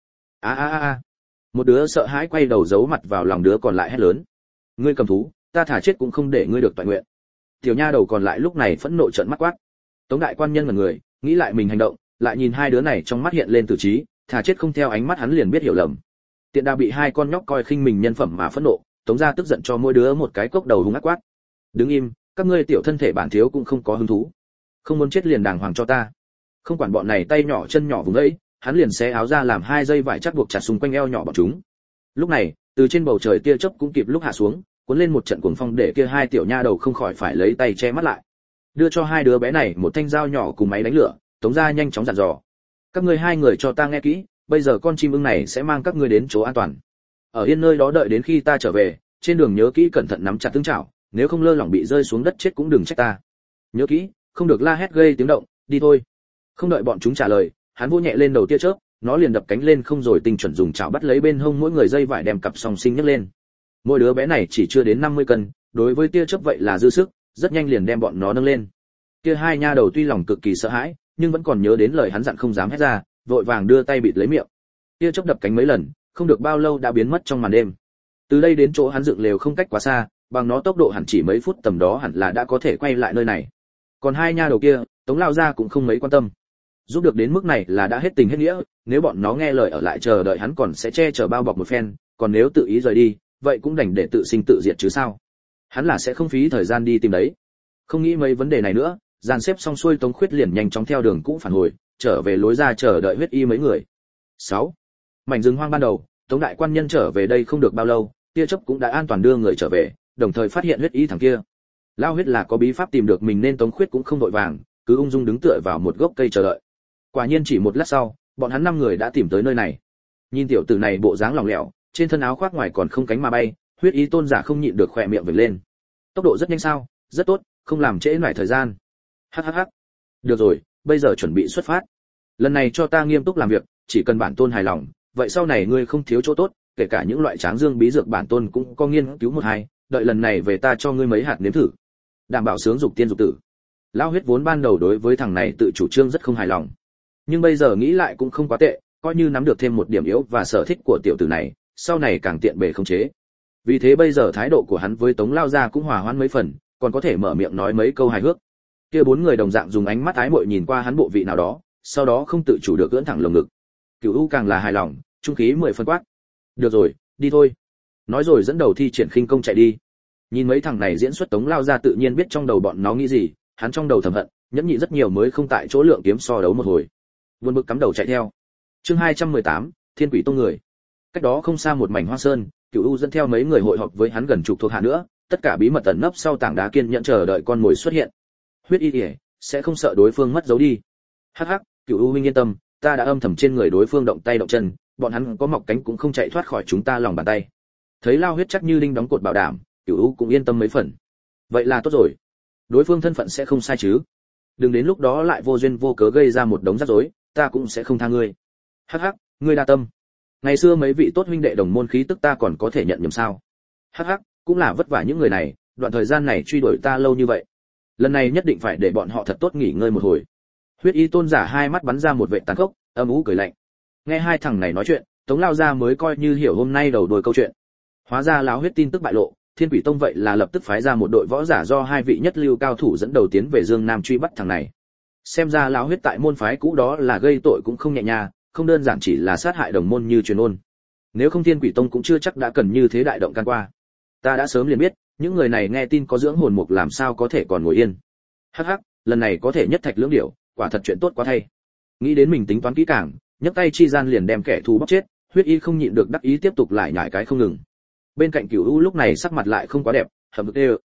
A. Một đứa sợ hãi quay đầu giấu mặt vào lòng đứa còn lại hét lớn, ngươi cầm thú, ta thả chết cũng không để ngươi được toại nguyện. Tiểu nha đầu còn lại lúc này phẫn nộ trợn mắt quát. Tống đại quan nhân là người, nghĩ lại mình hành động, lại nhìn hai đứa này trong mắt hiện lên tử trí, thả chết không theo ánh mắt hắn liền biết hiểu lầm. Tiện đa bị hai con nhóc coi khinh mình nhân phẩm mà phẫn nộ, Tống gia tức giận cho mỗi đứa một cái cốc đầu hung ác quát. Đứng im, các ngươi tiểu thân thể bản thiếu cũng không có hứng thú. Không muốn chết liền đàng hoàng cho ta. Không quản bọn này tay nhỏ chân nhỏ vùng ấy, hắn liền xé áo ra làm hai dây vải chắc buộc chặt xung quanh eo nhỏ bọn chúng. Lúc này, từ trên bầu trời tia chớp cũng kịp lúc hạ xuống, cuốn lên một trận cuồng phong để kia hai tiểu nha đầu không khỏi phải lấy tay che mắt lại. Đưa cho hai đứa bé này một thanh dao nhỏ cùng máy đánh lửa, Tống gia nhanh chóng dặn dò. Các ngươi hai người cho ta nghe kỹ, bây giờ con chim ưng này sẽ mang các ngươi đến chỗ an toàn. Ở yên nơi đó đợi đến khi ta trở về, trên đường nhớ kỹ cẩn thận nắm chặt tương chảo, nếu không lơ lỏng bị rơi xuống đất chết cũng đừng trách ta. Nhớ kỹ, không được la hét gây tiếng động, đi thôi. Không đợi bọn chúng trả lời, hắn vỗ nhẹ lên đầu tia chớp, nó liền đập cánh lên không rồi tinh chuẩn dùng chảo bắt lấy bên hông mỗi người dây vải đem cặp song sinh nhấc lên. Mỗi đứa bé này chỉ chưa đến 50 cân, đối với tia chớp vậy là dư sức, rất nhanh liền đem bọn nó nâng lên. Kia hai nha đầu tuy lòng cực kỳ sợ hãi, nhưng vẫn còn nhớ đến lời hắn dặn không dám hét ra, vội vàng đưa tay bịt lấy miệng. Tia chớp đập cánh mấy lần, không được bao lâu đã biến mất trong màn đêm. Từ đây đến chỗ hắn dựng lều không cách quá xa, bằng nó tốc độ hẳn chỉ mấy phút tầm đó hẳn là đã có thể quay lại nơi này. Còn hai nha đầu kia, Tống lao ra cũng không mấy quan tâm. Giúp được đến mức này là đã hết tình hết nghĩa, nếu bọn nó nghe lời ở lại chờ đợi hắn còn sẽ che chở bao bọc một phen, còn nếu tự ý rời đi, vậy cũng đành để tự sinh tự diệt chứ sao. Hắn là sẽ không phí thời gian đi tìm đấy. Không nghĩ mấy vấn đề này nữa, dàn xếp xong xuôi Tống Khuyết liền nhanh chóng theo đường cũ phản hồi, trở về lối ra chờ đợi huyết y mấy người. 6. Mảnh rừng hoang ban đầu, Tống đại quan nhân trở về đây không được bao lâu, tia chớp cũng đã an toàn đưa người trở về, đồng thời phát hiện huyết y thằng kia. Lao huyết là có bí pháp tìm được mình nên Tống Khuyết cũng không vội vàng, cứ ung dung đứng tựa vào một gốc cây chờ đợi. Quả nhiên chỉ một lát sau, bọn hắn 5 người đã tìm tới nơi này. Nhìn tiểu tử này bộ dáng lỏng lẻo, trên thân áo khoác ngoài còn không cánh mà bay, huyết y tôn giả không nhịn được khỏe miệng vểnh lên. Tốc độ rất nhanh sao? Rất tốt, không làm trễ nải thời gian. Hắc. Được rồi, bây giờ chuẩn bị xuất phát. Lần này cho ta nghiêm túc làm việc, chỉ cần bản tôn hài lòng, vậy sau này ngươi không thiếu chỗ tốt, kể cả những loại tráng dương bí dược bản tôn cũng có nghiên cứu một hai, đợi lần này về ta cho ngươi mấy hạt nếm thử. Đảm bảo sướng dục tiên dục tử. Lão huyết vốn ban đầu đối với thằng này tự chủ trương rất không hài lòng, nhưng bây giờ nghĩ lại cũng không quá tệ, coi như nắm được thêm một điểm yếu và sở thích của tiểu tử này, sau này càng tiện bề khống chế. Vì thế bây giờ thái độ của hắn với Tống lao gia cũng hòa hoãn mấy phần, còn có thể mở miệng nói mấy câu hài hước. Kia 4 người đồng dạng dùng ánh mắt ái muội nhìn qua hắn bộ vị nào đó, sau đó không tự chủ được ưỡn thẳng lồng ngực. Cửu U càng là hài lòng, trung khí 10 phân quát. Được rồi, đi thôi. Nói rồi dẫn đầu thi triển khinh công chạy đi. Nhìn mấy thằng này diễn xuất Tống lao gia tự nhiên biết trong đầu bọn nó nghĩ gì, hắn trong đầu thầm hận, nhẫn nhịn rất nhiều mới không tại chỗ lượng kiếm so đấu một hồi. Vươn bực cắm đầu chạy theo. Chương 218, Thiên Quỷ Tông người. Cách đó không xa một mảnh hoa sơn, Cửu U dẫn theo mấy người hội họp với hắn gần chục thuộc hạ nữa, tất cả bí mật ẩn nấp sau tảng đá kiên nhẫn chờ đợi con mồi xuất hiện. Huyết y sẽ không sợ đối phương mất dấu đi. Hắc, Cửu U huynh yên tâm, ta đã âm thầm trên người đối phương động tay động chân, bọn hắn có mọc cánh cũng không chạy thoát khỏi chúng ta lòng bàn tay. Thấy Lao Huyết chắc như linh đóng cột bảo đảm, Cửu U cũng yên tâm mấy phần. Vậy là tốt rồi. Đối phương thân phận sẽ không sai chứ? Đừng đến lúc đó lại vô duyên vô cớ gây ra một đống rắc rối, ta cũng sẽ không tha ngươi. Hắc, ngươi đa tâm. Ngày xưa mấy vị tốt huynh đệ đồng môn khí tức ta còn có thể nhận nhầm sao? Hắc, cũng là vất vả những người này, đoạn thời gian này truy đuổi ta lâu như vậy. Lần này nhất định phải để bọn họ thật tốt nghỉ ngơi một hồi. Huyết y tôn giả hai mắt bắn ra một vệt tàn khốc, âm u cười lạnh. Nghe hai thằng này nói chuyện, Tống lao ra mới coi như hiểu hôm nay đầu đuôi câu chuyện. Hóa ra lão huyết tin tức bại lộ, Thiên Quỷ Tông vậy là lập tức phái ra một đội võ giả do hai vị nhất lưu cao thủ dẫn đầu tiến về Dương Nam truy bắt thằng này. Xem ra lão huyết tại môn phái cũ đó là gây tội cũng không nhẹ nhàng, không đơn giản chỉ là sát hại đồng môn như truyền ôn. Nếu không Thiên Quỷ Tông cũng chưa chắc đã cần như thế đại động can qua. Ta đã sớm liền biết, những người này nghe tin có dưỡng hồn mục làm sao có thể còn ngồi yên. Hắc, lần này có thể nhất thạch lưỡng điểu, quả thật chuyện tốt quá thay. Nghĩ đến mình tính toán kỹ càng, nhấc tay chi gian liền đem kẻ thù bóc chết, huyết y không nhịn được đắc ý tiếp tục lại nhảy cái không ngừng. Bên cạnh Cửu U lúc này sắc mặt lại không quá đẹp, hậm hực đê.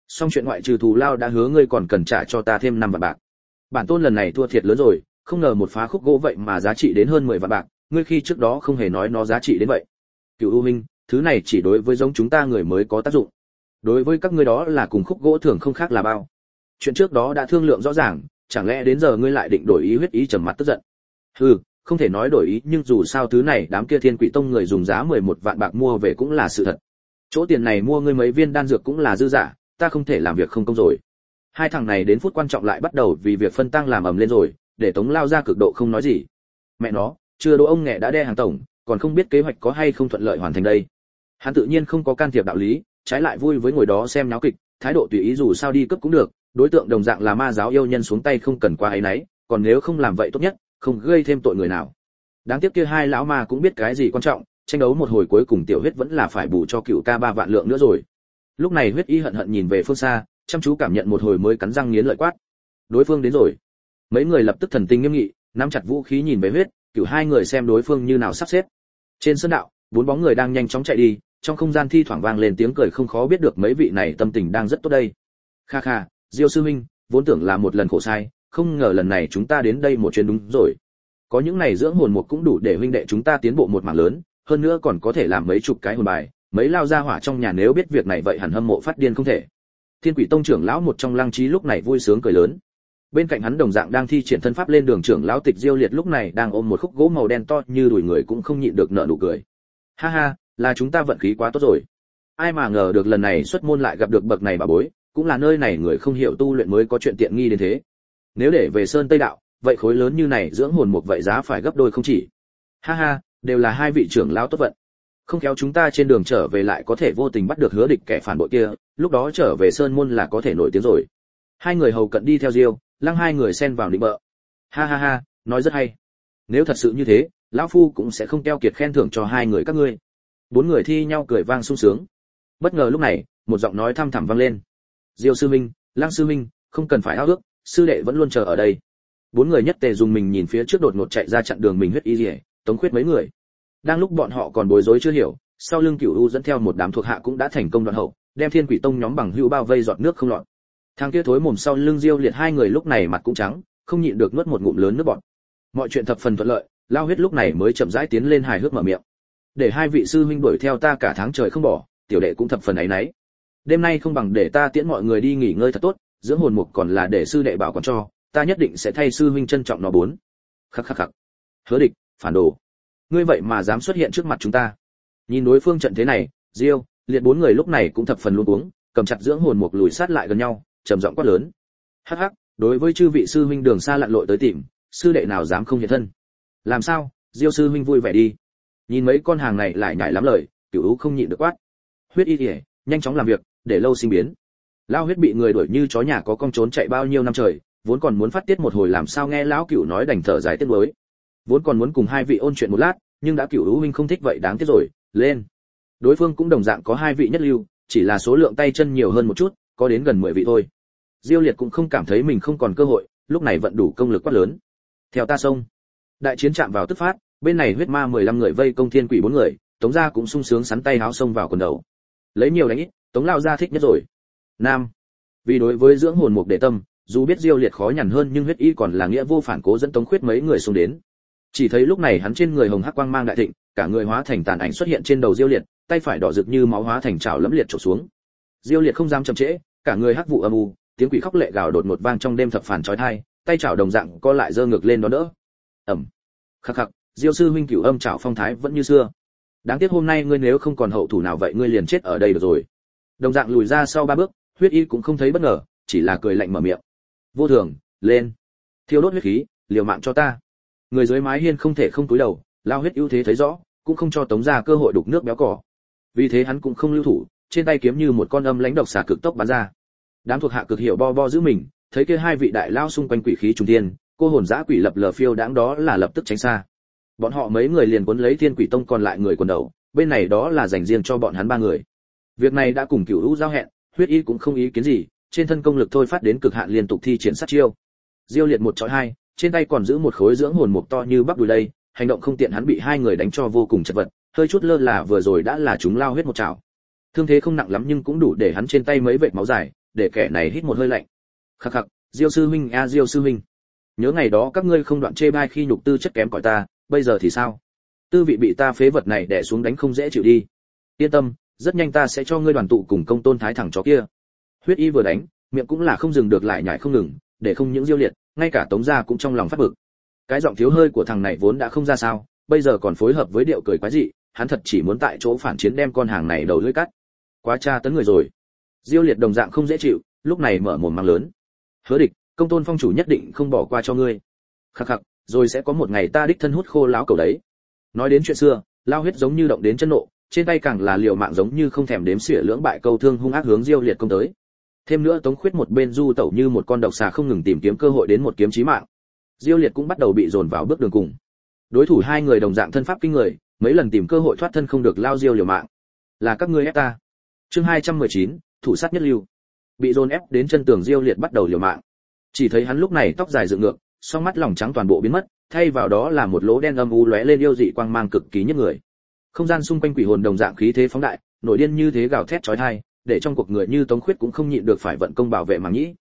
Xong chuyện ngoại trừ thù lao đã hứa ngươi còn cần trả cho ta thêm 5 vạn bạc. Bản tôn lần này thua thiệt lớn rồi, không ngờ một phá khúc gỗ vậy mà giá trị đến hơn 10 vạn bạc, ngươi khi trước đó không hề nói nó giá trị đến vậy. Cửu U Minh, thứ này chỉ đối với giống chúng ta người mới có tác dụng. Đối với các ngươi đó là cùng khúc gỗ thường không khác là bao. Chuyện trước đó đã thương lượng rõ ràng, chẳng lẽ đến giờ ngươi lại định đổi ý? Huyết ý trầm mặt tức giận. Hừ, không thể nói đổi ý, nhưng dù sao thứ này đám kia Thiên Quỷ Tông người dùng giá 11 vạn bạc mua về cũng là sự thật. Chỗ tiền này mua ngươi mấy viên đan dược cũng là dư giả, ta không thể làm việc không công rồi. Hai thằng này đến phút quan trọng lại bắt đầu vì việc phân tăng làm ầm lên rồi, để Tống lao ra cực độ không nói gì. Mẹ nó, chưa đỗ ông nghẹ đã đe hàng tổng, còn không biết kế hoạch có hay không thuận lợi hoàn thành đây. Hắn tự nhiên không có can thiệp đạo lý, trái lại vui với ngồi đó xem náo kịch, thái độ tùy ý, dù sao đi cướp cũng được, đối tượng đồng dạng là ma giáo yêu nhân xuống tay không cần quá áy náy, còn nếu không làm vậy tốt nhất, không gây thêm tội người nào. Đáng tiếc kia hai lão ma cũng biết cái gì quan trọng, tranh đấu một hồi cuối cùng tiểu huyết vẫn là phải bù cho cựu ca 3 vạn lượng nữa rồi. Lúc này huyết y hận hận nhìn về phương xa, chăm chú cảm nhận một hồi mới cắn răng nghiến lợi quát: đối phương đến rồi. Mấy người lập tức thần tình nghiêm nghị, nắm chặt vũ khí nhìn về huyết cựu hai người xem đối phương như nào sắp xếp. Trên sân đạo, 4 bóng người đang nhanh chóng chạy đi, trong không gian thi thoảng vang lên tiếng cười, không khó biết được mấy vị này tâm tình đang rất tốt đây. Kha kha, Diêu sư huynh, vốn tưởng là một lần khổ sai, không ngờ lần này chúng ta đến đây một chuyến đúng rồi. Có những này dưỡng hồn mục cũng đủ để huynh đệ chúng ta tiến bộ một mảng lớn, hơn nữa còn có thể làm mấy chục cái hồn bài, mấy lao ra hỏa trong nhà nếu biết việc này vậy hẳn hâm mộ phát điên không thể. Thiên Quỷ Tông trưởng lão một trong Lăng Chí lúc này vui sướng cười lớn. Bên cạnh hắn đồng dạng đang thi triển thân pháp lên đường trưởng lão Tịch Diêu Liệt lúc này đang ôm một khúc gỗ màu đen to như đùi người cũng không nhịn được nở nụ cười. Ha ha, là chúng ta vận khí quá tốt rồi. Ai mà ngờ được lần này xuất môn lại gặp được bậc này bà bối, cũng là nơi này người không hiểu tu luyện mới có chuyện tiện nghi đến thế. Nếu để về Sơn Tây đạo, vậy khối lớn như này dưỡng hồn mục vậy giá phải gấp đôi không chỉ. Ha ha, đều là hai vị trưởng lão tốt vận. Không khéo chúng ta trên đường trở về lại có thể vô tình bắt được Hứa Địch kẻ phản bội kia, lúc đó trở về Sơn môn là có thể nổi tiếng rồi. Hai người hầu cận đi theo Diêu, Lăng hai người xen vào định bợ. Ha ha ha, nói rất hay. Nếu thật sự như thế, lão phu cũng sẽ không keo kiệt khen thưởng cho hai người các ngươi. 4 người thi nhau cười vang sung sướng. Bất ngờ lúc này, một giọng nói thăm thẳm vang lên. Diêu sư minh, Lăng sư minh, không cần phải ao ước, sư đệ vẫn luôn chờ ở đây. 4 người nhất tề dùng mình nhìn phía trước đột ngột chạy ra chặn đường mình Huyết Y Liễu, Tống Khuyết mấy người. Đang lúc bọn họ còn bối rối chưa hiểu, sau lưng Cửu U dẫn theo một đám thuộc hạ cũng đã thành công đoạn hậu, đem Thiên Quỷ Tông nhóm bằng hữu bao vây giọt nước không lọt. Thằng kia thối mồm sau lưng Diêu Liệt hai người lúc này mặt cũng trắng, không nhịn được nuốt một ngụm lớn nước bọt. Mọi chuyện thập phần thuận lợi, Lao Huyết lúc này mới chậm rãi tiến lên hài hước mở miệng. Để hai vị sư huynh đuổi theo ta cả tháng trời không bỏ, tiểu đệ cũng thập phần áy náy. Đêm nay không bằng để ta tiễn mọi người đi nghỉ ngơi thật tốt, dưỡng hồn mục còn là để sư đệ bảo quản cho, ta nhất định sẽ thay sư huynh trân trọng nó. 4. Khắc khắc khắc. Hứa Địch, phản đồ. Ngươi vậy mà dám xuất hiện trước mặt chúng ta. Nhìn đối phương trận thế này, Diêu, Liệt 4 người lúc này cũng thập phần luống cuống, cầm chặt dưỡng hồn mục lùi sát lại gần nhau, trầm giọng quát lớn. Hắc hắc, đối với chư vị sư huynh đường xa lặn lội tới tìm, sư đệ nào dám không hiện thân. Làm sao, Diêu sư huynh vui vẻ đi. Nhìn mấy con hàng này lại nhảy lắm lời, Cửu U không nhịn được quát. Huyết Y Liễu, nhanh chóng làm việc, để lâu sinh biến. Lao Huyết bị người đuổi như chó nhà có con trốn chạy bao nhiêu năm trời, vốn còn muốn phát tiết một hồi làm sao nghe lão Cửu nói đành thở dài tiếc nuối. Vốn còn muốn cùng hai vị ôn chuyện một lát, nhưng đã Cửu U huynh không thích vậy đáng tiếc rồi, lên. Đối phương cũng đồng dạng có hai vị nhất lưu, chỉ là số lượng tay chân nhiều hơn một chút, có đến gần 10 vị thôi. Diêu Liệt cũng không cảm thấy mình không còn cơ hội, lúc này vận đủ công lực quát lớn. Theo ta xông. Đại chiến chạm vào tức phát, bên này huyết ma 15 người vây công Thiên Quỷ 4 người, Tống gia cũng sung sướng sắn tay háo xông vào quần đầu. Lấy nhiều đánh ít, Tống lão gia thích nhất rồi. Nam. Vì đối với dưỡng hồn mục để tâm, dù biết Diêu Liệt khó nhằn hơn nhưng huyết y còn là nghĩa vô phản cố dẫn Tống Khuyết mấy người xông đến. Chỉ thấy lúc này hắn trên người hồng hắc quang mang đại thịnh, cả người hóa thành tàn ảnh xuất hiện trên đầu Diêu Liệt, tay phải đỏ rực như máu hóa thành trảo lẫm liệt chộp xuống. Diêu Liệt không dám chậm trễ, cả người hắc vụ âm u, tiếng quỷ khóc lệ gào đột ngột vang trong đêm thập phản chói tai, tay chảo đồng dạng co lại giơ ngược lên đó đỡ. Ầm. Khắc khắc, Diêu sư huynh Cửu Âm chảo phong thái vẫn như xưa. Đáng tiếc hôm nay ngươi nếu không còn hậu thủ nào vậy ngươi liền chết ở đây được rồi. Đồng dạng lùi ra sau 3 bước, huyết y cũng không thấy bất ngờ, chỉ là cười lạnh mở miệng. Vô thường, lên. Thiêu đốt huyết khí, liều mạng cho ta. Người dưới mái hiên không thể không cúi đầu, Lao Huyết ưu thế thấy rõ, cũng không cho Tống gia cơ hội đục nước béo cỏ. Vì thế hắn cũng không lưu thủ, trên tay kiếm như một con âm lãnh độc xà cực tốc bắn ra. Đám thuộc hạ cực hiểu bo bo giữ mình, thấy kia hai vị đại lao xung quanh quỷ khí trùng thiên, cô hồn dã quỷ lập lờ phiêu đãng đó là lập tức tránh xa. Bọn họ mấy người liền cuốn lấy Thiên Quỷ Tông còn lại người quần đầu, bên này đó là dành riêng cho bọn hắn 3 người. Việc này đã cùng Cửu U giao hẹn, huyết y cũng không ý kiến gì, trên thân công lực thôi phát đến cực hạn liên tục thi triển sát chiêu. Diêu Liệt 1 chọi 2, trên tay còn giữ một khối dưỡng hồn mục to như bắp đùi đây, hành động không tiện hắn bị hai người đánh cho vô cùng chật vật, hơi chút lơ là vừa rồi đã là chúng Lao Huyết một chảo. Thương thế không nặng lắm nhưng cũng đủ để hắn trên tay mấy vệt máu dài, để kẻ này hít một hơi lạnh. Khắc khắc, Diêu sư huynh a Diêu sư huynh, nhớ ngày đó các ngươi không đoạn chê bai khi nhục tư chất kém cỏi ta, bây giờ thì sao? Tư vị bị ta phế vật này đè xuống đánh không dễ chịu đi. Yên tâm, rất nhanh ta sẽ cho ngươi đoàn tụ cùng công tôn thái thẳng chó kia. Huyết Y vừa đánh, miệng cũng là không dừng được lại nhảy không ngừng, để không những Diêu Liệt, ngay cả Tống gia cũng trong lòng phát bực. Cái giọng thiếu hơi của thằng này vốn đã không ra sao, bây giờ còn phối hợp với điệu cười quái dị, hắn thật chỉ muốn tại chỗ phản chiến đem con hàng này đầu lưỡi cắt. Quá tra tấn người rồi. Diêu Liệt đồng dạng không dễ chịu, lúc này mở mồm mang lớn. Hứa Địch, công tôn phong chủ nhất định không bỏ qua cho ngươi. Khắc khắc, rồi sẽ có một ngày ta đích thân hút khô láo cầu đấy. Nói đến chuyện xưa, Lao Huyết giống như động đến chân nộ, trên tay càng là liều mạng giống như không thèm đếm xỉa lưỡng bại câu thương hung ác hướng Diêu Liệt công tới. Thêm nữa Tống Khuyết một bên du tẩu như một con độc xà không ngừng tìm kiếm cơ hội đến một kiếm chí mạng. Diêu Liệt cũng bắt đầu bị dồn vào bước đường cùng. Đối thủ hai người đồng dạng thân pháp kinh người, mấy lần tìm cơ hội thoát thân không được lao Diêu liều mạng. Là các ngươi ép ta. Chương 219, thủ sát nhất lưu. Bị dồn ép đến chân tường Diêu Liệt bắt đầu liều mạng. Chỉ thấy hắn lúc này tóc dài dựng ngược, song mắt lòng trắng toàn bộ biến mất, thay vào đó là một lỗ đen âm u lóe lên yêu dị quang mang cực kỳ nhức người. Không gian xung quanh quỷ hồn đồng dạng khí thế phóng đại, nổi điên như thế gào thét chói tai, để trong cuộc người như Tống Khuyết cũng không nhịn được phải vận công bảo vệ màng nhĩ.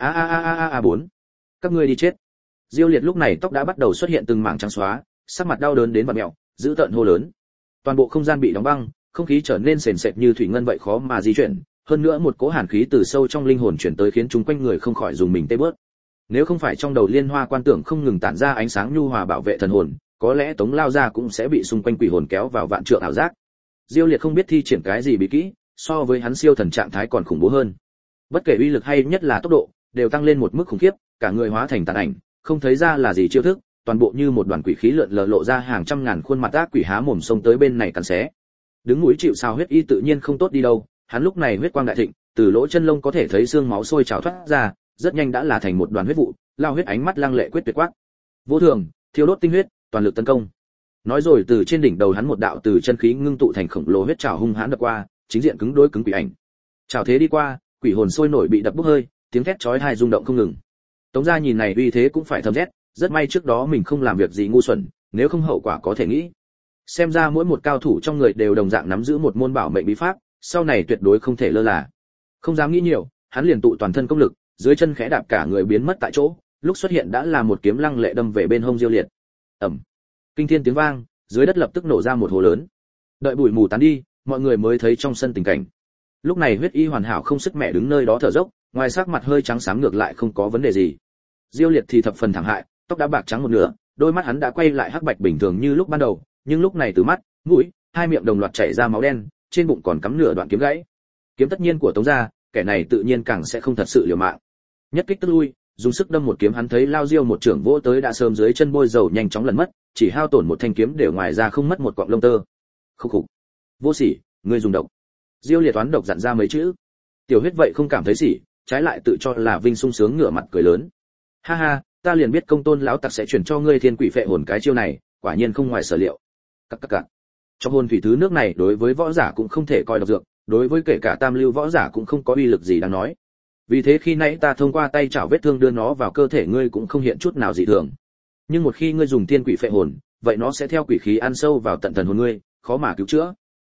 A bốn, các ngươi đi chết. Diêu Liệt lúc này tóc đã bắt đầu xuất hiện từng mảng trắng xóa, sắc mặt đau đớn đến vặn mèo, giữ tợn hô lớn. Toàn bộ không gian bị đóng băng, không khí trở nên sền sệt như thủy ngân vậy khó mà di chuyển, hơn nữa một cỗ hàn khí từ sâu trong linh hồn chuyển tới khiến chúng quanh người không khỏi dùng mình tê bớt. Nếu không phải trong đầu Liên Hoa quan tưởng không ngừng tản ra ánh sáng nhu hòa bảo vệ thần hồn, có lẽ Tống lao ra cũng sẽ bị xung quanh quỷ hồn kéo vào vạn trượng ảo giác. Diêu Liệt không biết thi triển cái gì bí kỹ, so với hắn siêu thần trạng thái còn khủng bố hơn. Bất kể uy lực hay nhất là tốc độ, đều tăng lên một mức khủng khiếp, cả người hóa thành tàn ảnh, không thấy ra là gì chiêu thức, toàn bộ như một đoàn quỷ khí lượn lờ lộ ra hàng trăm ngàn khuôn mặt ác quỷ há mồm xông tới bên này cắn xé. Đứng mũi chịu sào Huyết Y tự nhiên không tốt đi đâu, hắn lúc này huyết quang đại thịnh, từ lỗ chân lông có thể thấy xương máu sôi trào thoát ra, rất nhanh đã là thành một đoàn huyết vụ, lao huyết ánh mắt lăng lệ quyết tuyệt quát. Vô thường, thiêu đốt tinh huyết, toàn lực tấn công. Nói rồi từ trên đỉnh đầu hắn một đạo từ chân khí ngưng tụ thành khổng lồ huyết trảo hung hãn đập qua, chính diện cứng đối cứng quỷ ảnh. Trảo thế đi qua, quỷ hồn sôi nổi bị đập bốc hơi, tiếng thét chói tai rung động không ngừng. Tống gia nhìn này uy thế cũng phải thầm rét, rất may trước đó mình không làm việc gì ngu xuẩn, nếu không hậu quả có thể nghĩ. Xem ra mỗi một cao thủ trong người đều đồng dạng nắm giữ một môn bảo mệnh bí pháp, sau này tuyệt đối không thể lơ là. Không dám nghĩ nhiều, hắn liền tụ toàn thân công lực, dưới chân khẽ đạp cả người biến mất tại chỗ, lúc xuất hiện đã là một kiếm lăng lệ đâm về bên hông Diêu Liệt. Ầm. Kinh thiên tiếng vang, dưới đất lập tức nổ ra một hố lớn. Đợi bụi mù tán đi, mọi người mới thấy trong sân tình cảnh. Lúc này Huyết Y hoàn hảo không sức mẹ đứng nơi đó thở dốc, ngoài sắc mặt hơi trắng xám ngược lại không có vấn đề gì. Diêu Liệt thì thập phần thảm hại, tóc đã bạc trắng một nửa, đôi mắt hắn đã quay lại hắc bạch bình thường như lúc ban đầu, nhưng lúc này từ mắt, mũi, hai miệng đồng loạt chảy ra máu đen, trên bụng còn cắm nửa đoạn kiếm gãy. Kiếm tất nhiên của Tống gia, kẻ này tự nhiên càng sẽ không thật sự liều mạng. Nhất kích tức lui, dùng sức đâm một kiếm hắn thấy lao Diêu một trưởng vỗ tới đã sớm dưới chân bôi dầu nhanh chóng lần mất, chỉ hao tổn một thanh kiếm để ngoài ra không mất một cọng lông tơ. Khúc khục. Vô sỉ, ngươi dùng độc. Diêu Liệt toán độc dặn ra mấy chữ. Tiểu Huyết vậy không cảm thấy sỉ, trái lại tự cho là vinh sung sướng ngửa mặt cười lớn. Ha ha, ta liền biết công tôn lão tặc sẽ chuyển cho ngươi thiên quỷ phệ hồn cái chiêu này, quả nhiên không ngoài sở liệu. Các. Trong hồn thủy thứ nước này đối với võ giả cũng không thể coi độc dược, đối với kể cả tam lưu võ giả cũng không có uy lực gì đáng nói. Vì thế khi nãy ta thông qua tay chảo vết thương đưa nó vào cơ thể ngươi cũng không hiện chút nào dị thường. Nhưng một khi ngươi dùng thiên quỷ phệ hồn, vậy nó sẽ theo quỷ khí ăn sâu vào tận thần hồn ngươi, khó mà cứu chữa.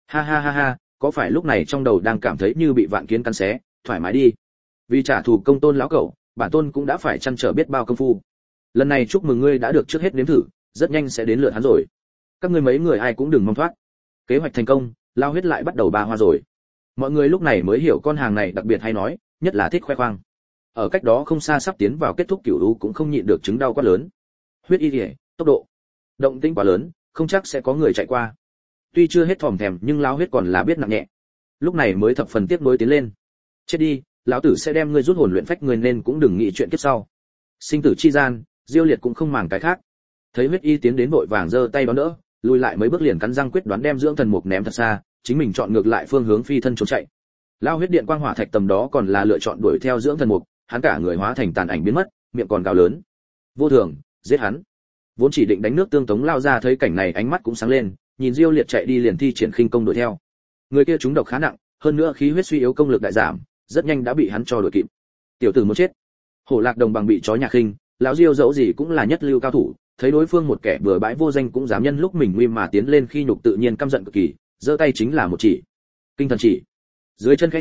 Ha, có phải lúc này trong đầu đang cảm thấy như bị vạn kiến cắn xé, thoải mái đi. Vì trả thù công tôn lão cẩu, bản tôn cũng đã phải chăn trở biết bao công phu. Lần này chúc mừng ngươi đã được trước hết nếm thử, rất nhanh sẽ đến lượt hắn rồi. Các ngươi mấy người ai cũng đừng mong thoát. Kế hoạch thành công, lao huyết lại bắt đầu ba hoa rồi. Mọi người lúc này mới hiểu con hàng này đặc biệt hay nói, nhất là thích khoe khoang. Ở cách đó không xa sắp tiến vào kết thúc cửu u cũng không nhịn được chứng đau quá lớn. Huyết Y liễu, tốc độ, động tĩnh quá lớn, không chắc sẽ có người chạy qua. Tuy chưa hết thòm thèm nhưng lão huyết còn là biết nặng nhẹ. Lúc này mới thập phần tiếp nối tiến lên. Chết đi, lão tử sẽ đem ngươi rút hồn luyện phách ngươi nên cũng đừng nghĩ chuyện kiếp sau. Sinh tử chi gian, Diêu Liệt cũng không màng cái khác. Thấy Huyết Y tiến đến vội vàng giơ tay đón đỡ, lùi lại mấy bước liền cắn răng quyết đoán đem dưỡng thần mục ném thật xa, chính mình chọn ngược lại phương hướng phi thân trốn chạy. Lao huyết điện quang hỏa thạch tầm đó còn là lựa chọn đuổi theo dưỡng thần mục, hắn cả người hóa thành tàn ảnh biến mất, miệng còn gào lớn. Vô thường, giết hắn. Vốn chỉ định đánh nước tương Tống lao ra thấy cảnh này ánh mắt cũng sáng lên, nhìn Diêu Liệt chạy đi liền thi triển khinh công đuổi theo. Người kia trúng độc khá nặng, hơn nữa khí huyết suy yếu công lực đại giảm, rất nhanh đã bị hắn cho đuổi kịp. Tiểu tử muốn chết. Hổ Lạc Đồng bằng bị chó nhà khinh, lão Diêu dẫu gì cũng là nhất lưu cao thủ, thấy đối phương một kẻ bừa bãi vô danh cũng dám nhân lúc mình nguy mà tiến lên khi nhục tự nhiên căm giận cực kỳ, giơ tay chính là một chỉ. Kinh thần chỉ. Dưới chân khẽ chuyển,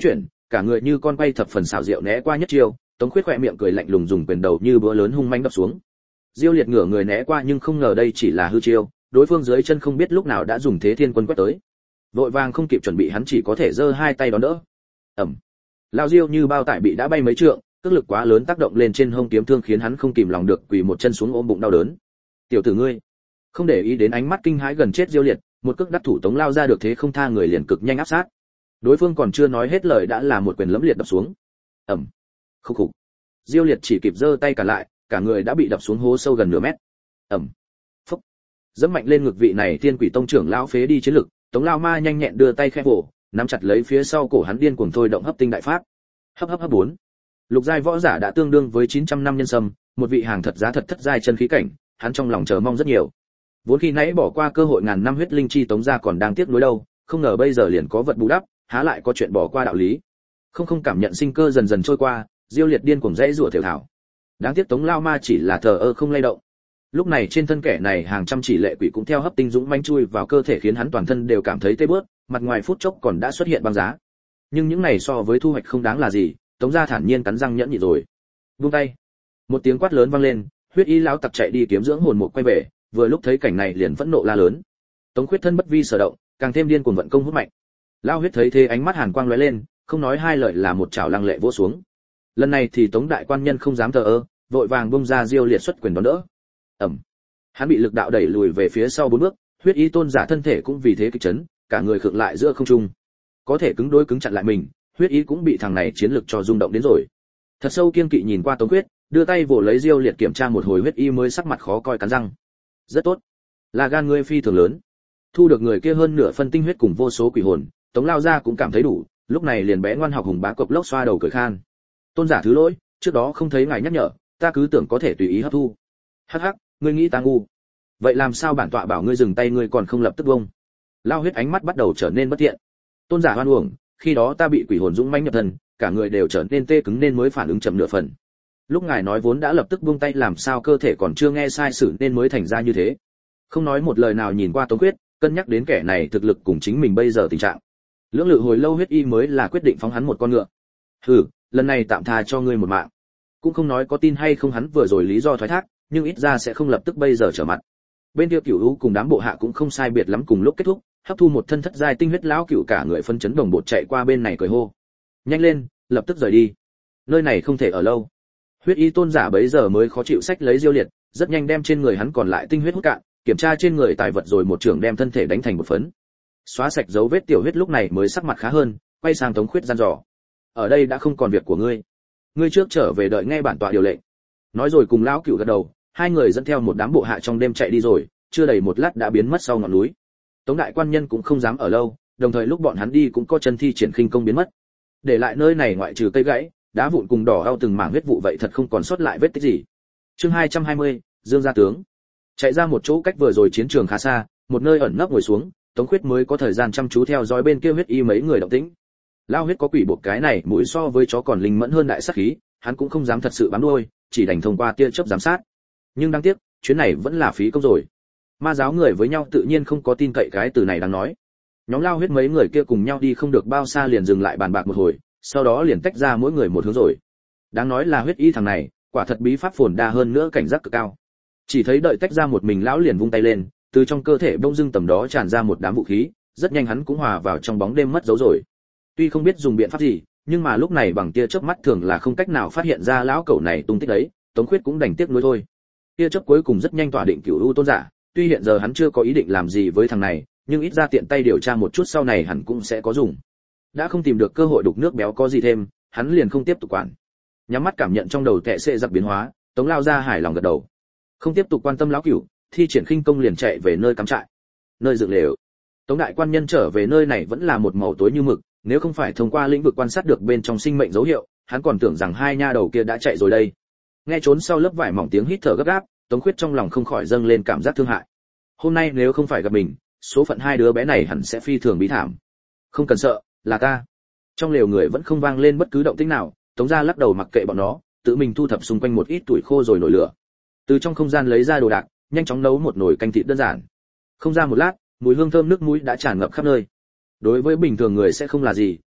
cả người như con quay thập phần xảo diệu né qua nhất chiêu, Tống Khuyết khẽ miệng cười lạnh lùng dùng quyền đầu như búa lớn hung mãnh đập xuống. Diêu Liệt ngửa người né qua nhưng không ngờ đây chỉ là hư chiêu, đối phương dưới chân không biết lúc nào đã dùng thế thiên quân quét tới. Vội vàng không kịp chuẩn bị hắn chỉ có thể giơ hai tay đón đỡ. Ầm. Lao Diêu như bao tải bị đã bay mấy trượng, tức lực quá lớn tác động lên trên hông kiếm thương khiến hắn không kìm lòng được quỳ một chân xuống ôm bụng đau đớn. Tiểu tử ngươi, không để ý đến ánh mắt kinh hãi gần chết Diêu Liệt, một cước đắc thủ Tống lao ra được thế không tha người liền cực nhanh áp sát. Đối phương còn chưa nói hết lời đã là một quyền lẫm liệt đập xuống. Ầm. Khục khục. Diêu Liệt chỉ kịp giơ tay cả lại, cả người đã bị đập xuống hố sâu gần nửa mét. Ầm. Phốc. Dẫm mạnh lên ngực vị này Tiên Quỷ Tông trưởng lão phế đi chiến lực, Tống lao ma nhanh nhẹn đưa tay khẽ vỗ, nắm chặt lấy phía sau cổ hắn điên cuồng thôi động hấp tinh đại pháp. Hấp hấp hấp 4. Lục giai võ giả đã tương đương với 900 năm nhân sâm, một vị hàng thật giá thật thất giai chân khí cảnh, hắn trong lòng chờ mong rất nhiều. Vốn khi nãy bỏ qua cơ hội ngàn năm huyết linh chi Tống gia còn đang tiếc nuối đâu, không ngờ bây giờ liền có vật bù đắp, há lại có chuyện bỏ qua đạo lý. Không cảm nhận sinh cơ dần dần trôi qua, Diêu Liệt điên cuồng dãy rủa thều thảo. Đáng tiếc Tống lao ma chỉ là thờ ơ không lay động. Lúc này trên thân kẻ này hàng trăm chỉ lệ quỷ cũng theo hấp tinh dũng mãnh chui vào cơ thể khiến hắn toàn thân đều cảm thấy tê bớt, mặt ngoài phút chốc còn đã xuất hiện băng giá. Nhưng những này so với thu hoạch không đáng là gì, Tống gia thản nhiên cắn răng nhẫn nhịn rồi. Buông tay. Một tiếng quát lớn vang lên, huyết y lão tặc chạy đi kiếm dưỡng hồn một quay về, vừa lúc thấy cảnh này liền phẫn nộ la lớn. Tống Khuyết thân bất vi sở động, càng thêm điên cuồng vận công hút mạnh. Lão huyết thấy thế ánh mắt hàn quang lóe lên, không nói hai lời là một chảo lăng lệ vỗ xuống. Lần này thì Tống đại quan nhân không dám thờ ơ, vội vàng bung ra Diêu Liệt xuất quyền đón đỡ. Ầm. Hắn bị lực đạo đẩy lùi về phía sau 4 bước, huyết y tôn giả thân thể cũng vì thế kịch chấn, cả người khựng lại giữa không trung. Có thể cứng đối cứng chặn lại mình, huyết y cũng bị thằng này chiến lực cho rung động đến rồi. Thật sâu kiên kỵ nhìn qua Tống Khuyết, đưa tay vồ lấy Diêu Liệt kiểm tra một hồi, huyết y mới sắc mặt khó coi cắn răng. Rất tốt, là gan ngươi phi thường lớn. Thu được người kia hơn nửa phân tinh huyết cùng vô số quỷ hồn, Tống lao ra cũng cảm thấy đủ, lúc này liền bé ngoan học hùng bá cộc lốc xoa đầu cười khan. Tôn giả thứ lỗi, trước đó không thấy ngài nhắc nhở, ta cứ tưởng có thể tùy ý hấp thu. Hắc hắc, ngươi nghĩ ta ngu. Vậy làm sao bản tọa bảo ngươi dừng tay ngươi còn không lập tức buông? Lao huyết ánh mắt bắt đầu trở nên bất thiện. Tôn giả hoan uổng, khi đó ta bị quỷ hồn dũng mãnh nhập thân, cả người đều trở nên tê cứng nên mới phản ứng chậm nửa phần. Lúc ngài nói vốn đã lập tức buông tay làm sao cơ thể còn chưa nghe sai sử nên mới thành ra như thế. Không nói một lời nào nhìn qua Tống Khuyết, cân nhắc đến kẻ này thực lực cùng chính mình bây giờ tình trạng. Lưỡng lự hồi lâu huyết y mới là quyết định phóng hắn một con ngựa. Hừ, lần này tạm tha cho ngươi một mạng. Cũng không nói có tin hay không hắn vừa rồi lý do thoái thác, nhưng ít ra sẽ không lập tức bây giờ trở mặt. Bên kia Cửu U cùng đám bộ hạ cũng không sai biệt lắm cùng lúc kết thúc, hấp thu một thân thất giai tinh huyết lão cửu cả người phân chấn đồng bột chạy qua bên này cười hô. Nhanh lên, lập tức rời đi. Nơi này không thể ở lâu. Huyết y tôn giả bấy giờ mới khó chịu sách lấy Diêu Liệt, rất nhanh đem trên người hắn còn lại tinh huyết hút cạn, kiểm tra trên người tài vật rồi một trường đem thân thể đánh thành một phấn. Xóa sạch dấu vết tiểu huyết lúc này mới sắc mặt khá hơn, quay sang Tống Khuyết gian dò. Ở đây đã không còn việc của ngươi. Ngươi trước trở về đợi nghe bản tọa điều lệnh. Nói rồi cùng lão cửu gật đầu, hai người dẫn theo một đám bộ hạ trong đêm chạy đi rồi, chưa đầy một lát đã biến mất sau ngọn núi. Tống đại quan nhân cũng không dám ở lâu, đồng thời lúc bọn hắn đi cũng có chân thi triển khinh công biến mất. Để lại nơi này ngoại trừ cây gãy, đá vụn cùng đỏ ao từng mảng huyết vụ vậy thật không còn sót lại vết tích gì. Chương 220, Dương gia tướng. Chạy ra một chỗ cách vừa rồi chiến trường khá xa, một nơi ẩn nấp ngồi xuống, Tống Khuyết mới có thời gian chăm chú theo dõi bên kia huyết y mấy người động tĩnh. Lao huyết có quỷ buộc cái này mũi so với chó còn linh mẫn hơn đại sát khí, hắn cũng không dám thật sự bám đuôi, chỉ đành thông qua tia chớp giám sát. Nhưng đáng tiếc, chuyến này vẫn là phí công rồi. Ma giáo người với nhau tự nhiên không có tin cậy cái từ này đáng nói. Nhóm Lao huyết mấy người kia cùng nhau đi không được bao xa liền dừng lại bàn bạc một hồi, sau đó liền tách ra mỗi người một hướng rồi. Đáng nói là huyết y thằng này, quả thật bí pháp phồn đa hơn nữa cảnh giác cực cao. Chỉ thấy đợi tách ra một mình lão liền vung tay lên, từ trong cơ thể bỗng dưng tầm đó tràn ra một đám vũ khí, rất nhanh hắn cũng hòa vào trong bóng đêm mất dấu rồi. Tuy không biết dùng biện pháp gì, nhưng mà lúc này bằng tia chớp mắt thường là không cách nào phát hiện ra lão cẩu này tung tích đấy, Tống Khuyết cũng đành tiếc nuối thôi. Tia chớp cuối cùng rất nhanh tỏa định Cửu U tôn giả, tuy hiện giờ hắn chưa có ý định làm gì với thằng này, nhưng ít ra tiện tay điều tra một chút sau này hẳn cũng sẽ có dùng. Đã không tìm được cơ hội đục nước béo có gì thêm, hắn liền không tiếp tục quản. Nhắm mắt cảm nhận trong đầu tệ xệ giặc biến hóa, Tống lao ra hài lòng gật đầu. Không tiếp tục quan tâm lão cửu, thi triển khinh công liền chạy về nơi cắm trại. Nơi dựng lều. Tống đại quan nhân trở về nơi này vẫn là một màu tối như mực, nếu không phải thông qua lĩnh vực quan sát được bên trong sinh mệnh dấu hiệu, hắn còn tưởng rằng hai nha đầu kia đã chạy rồi đây. Nghe trốn sau lớp vải mỏng tiếng hít thở gấp gáp, Tống Khuyết trong lòng không khỏi dâng lên cảm giác thương hại. Hôm nay nếu không phải gặp mình, số phận hai đứa bé này hẳn sẽ phi thường bí thảm. Không cần sợ, là ta. Trong lều người vẫn không vang lên bất cứ động tĩnh nào, Tống gia lắc đầu mặc kệ bọn nó, tự mình thu thập xung quanh một ít tuổi khô rồi nổi lửa. Từ trong không gian lấy ra đồ đạc, nhanh chóng nấu một nồi canh thịt đơn giản. Không ra một lát, mùi hương thơm nước mũi đã tràn ngập khắp nơi. Đối với bình thường người sẽ không là gì,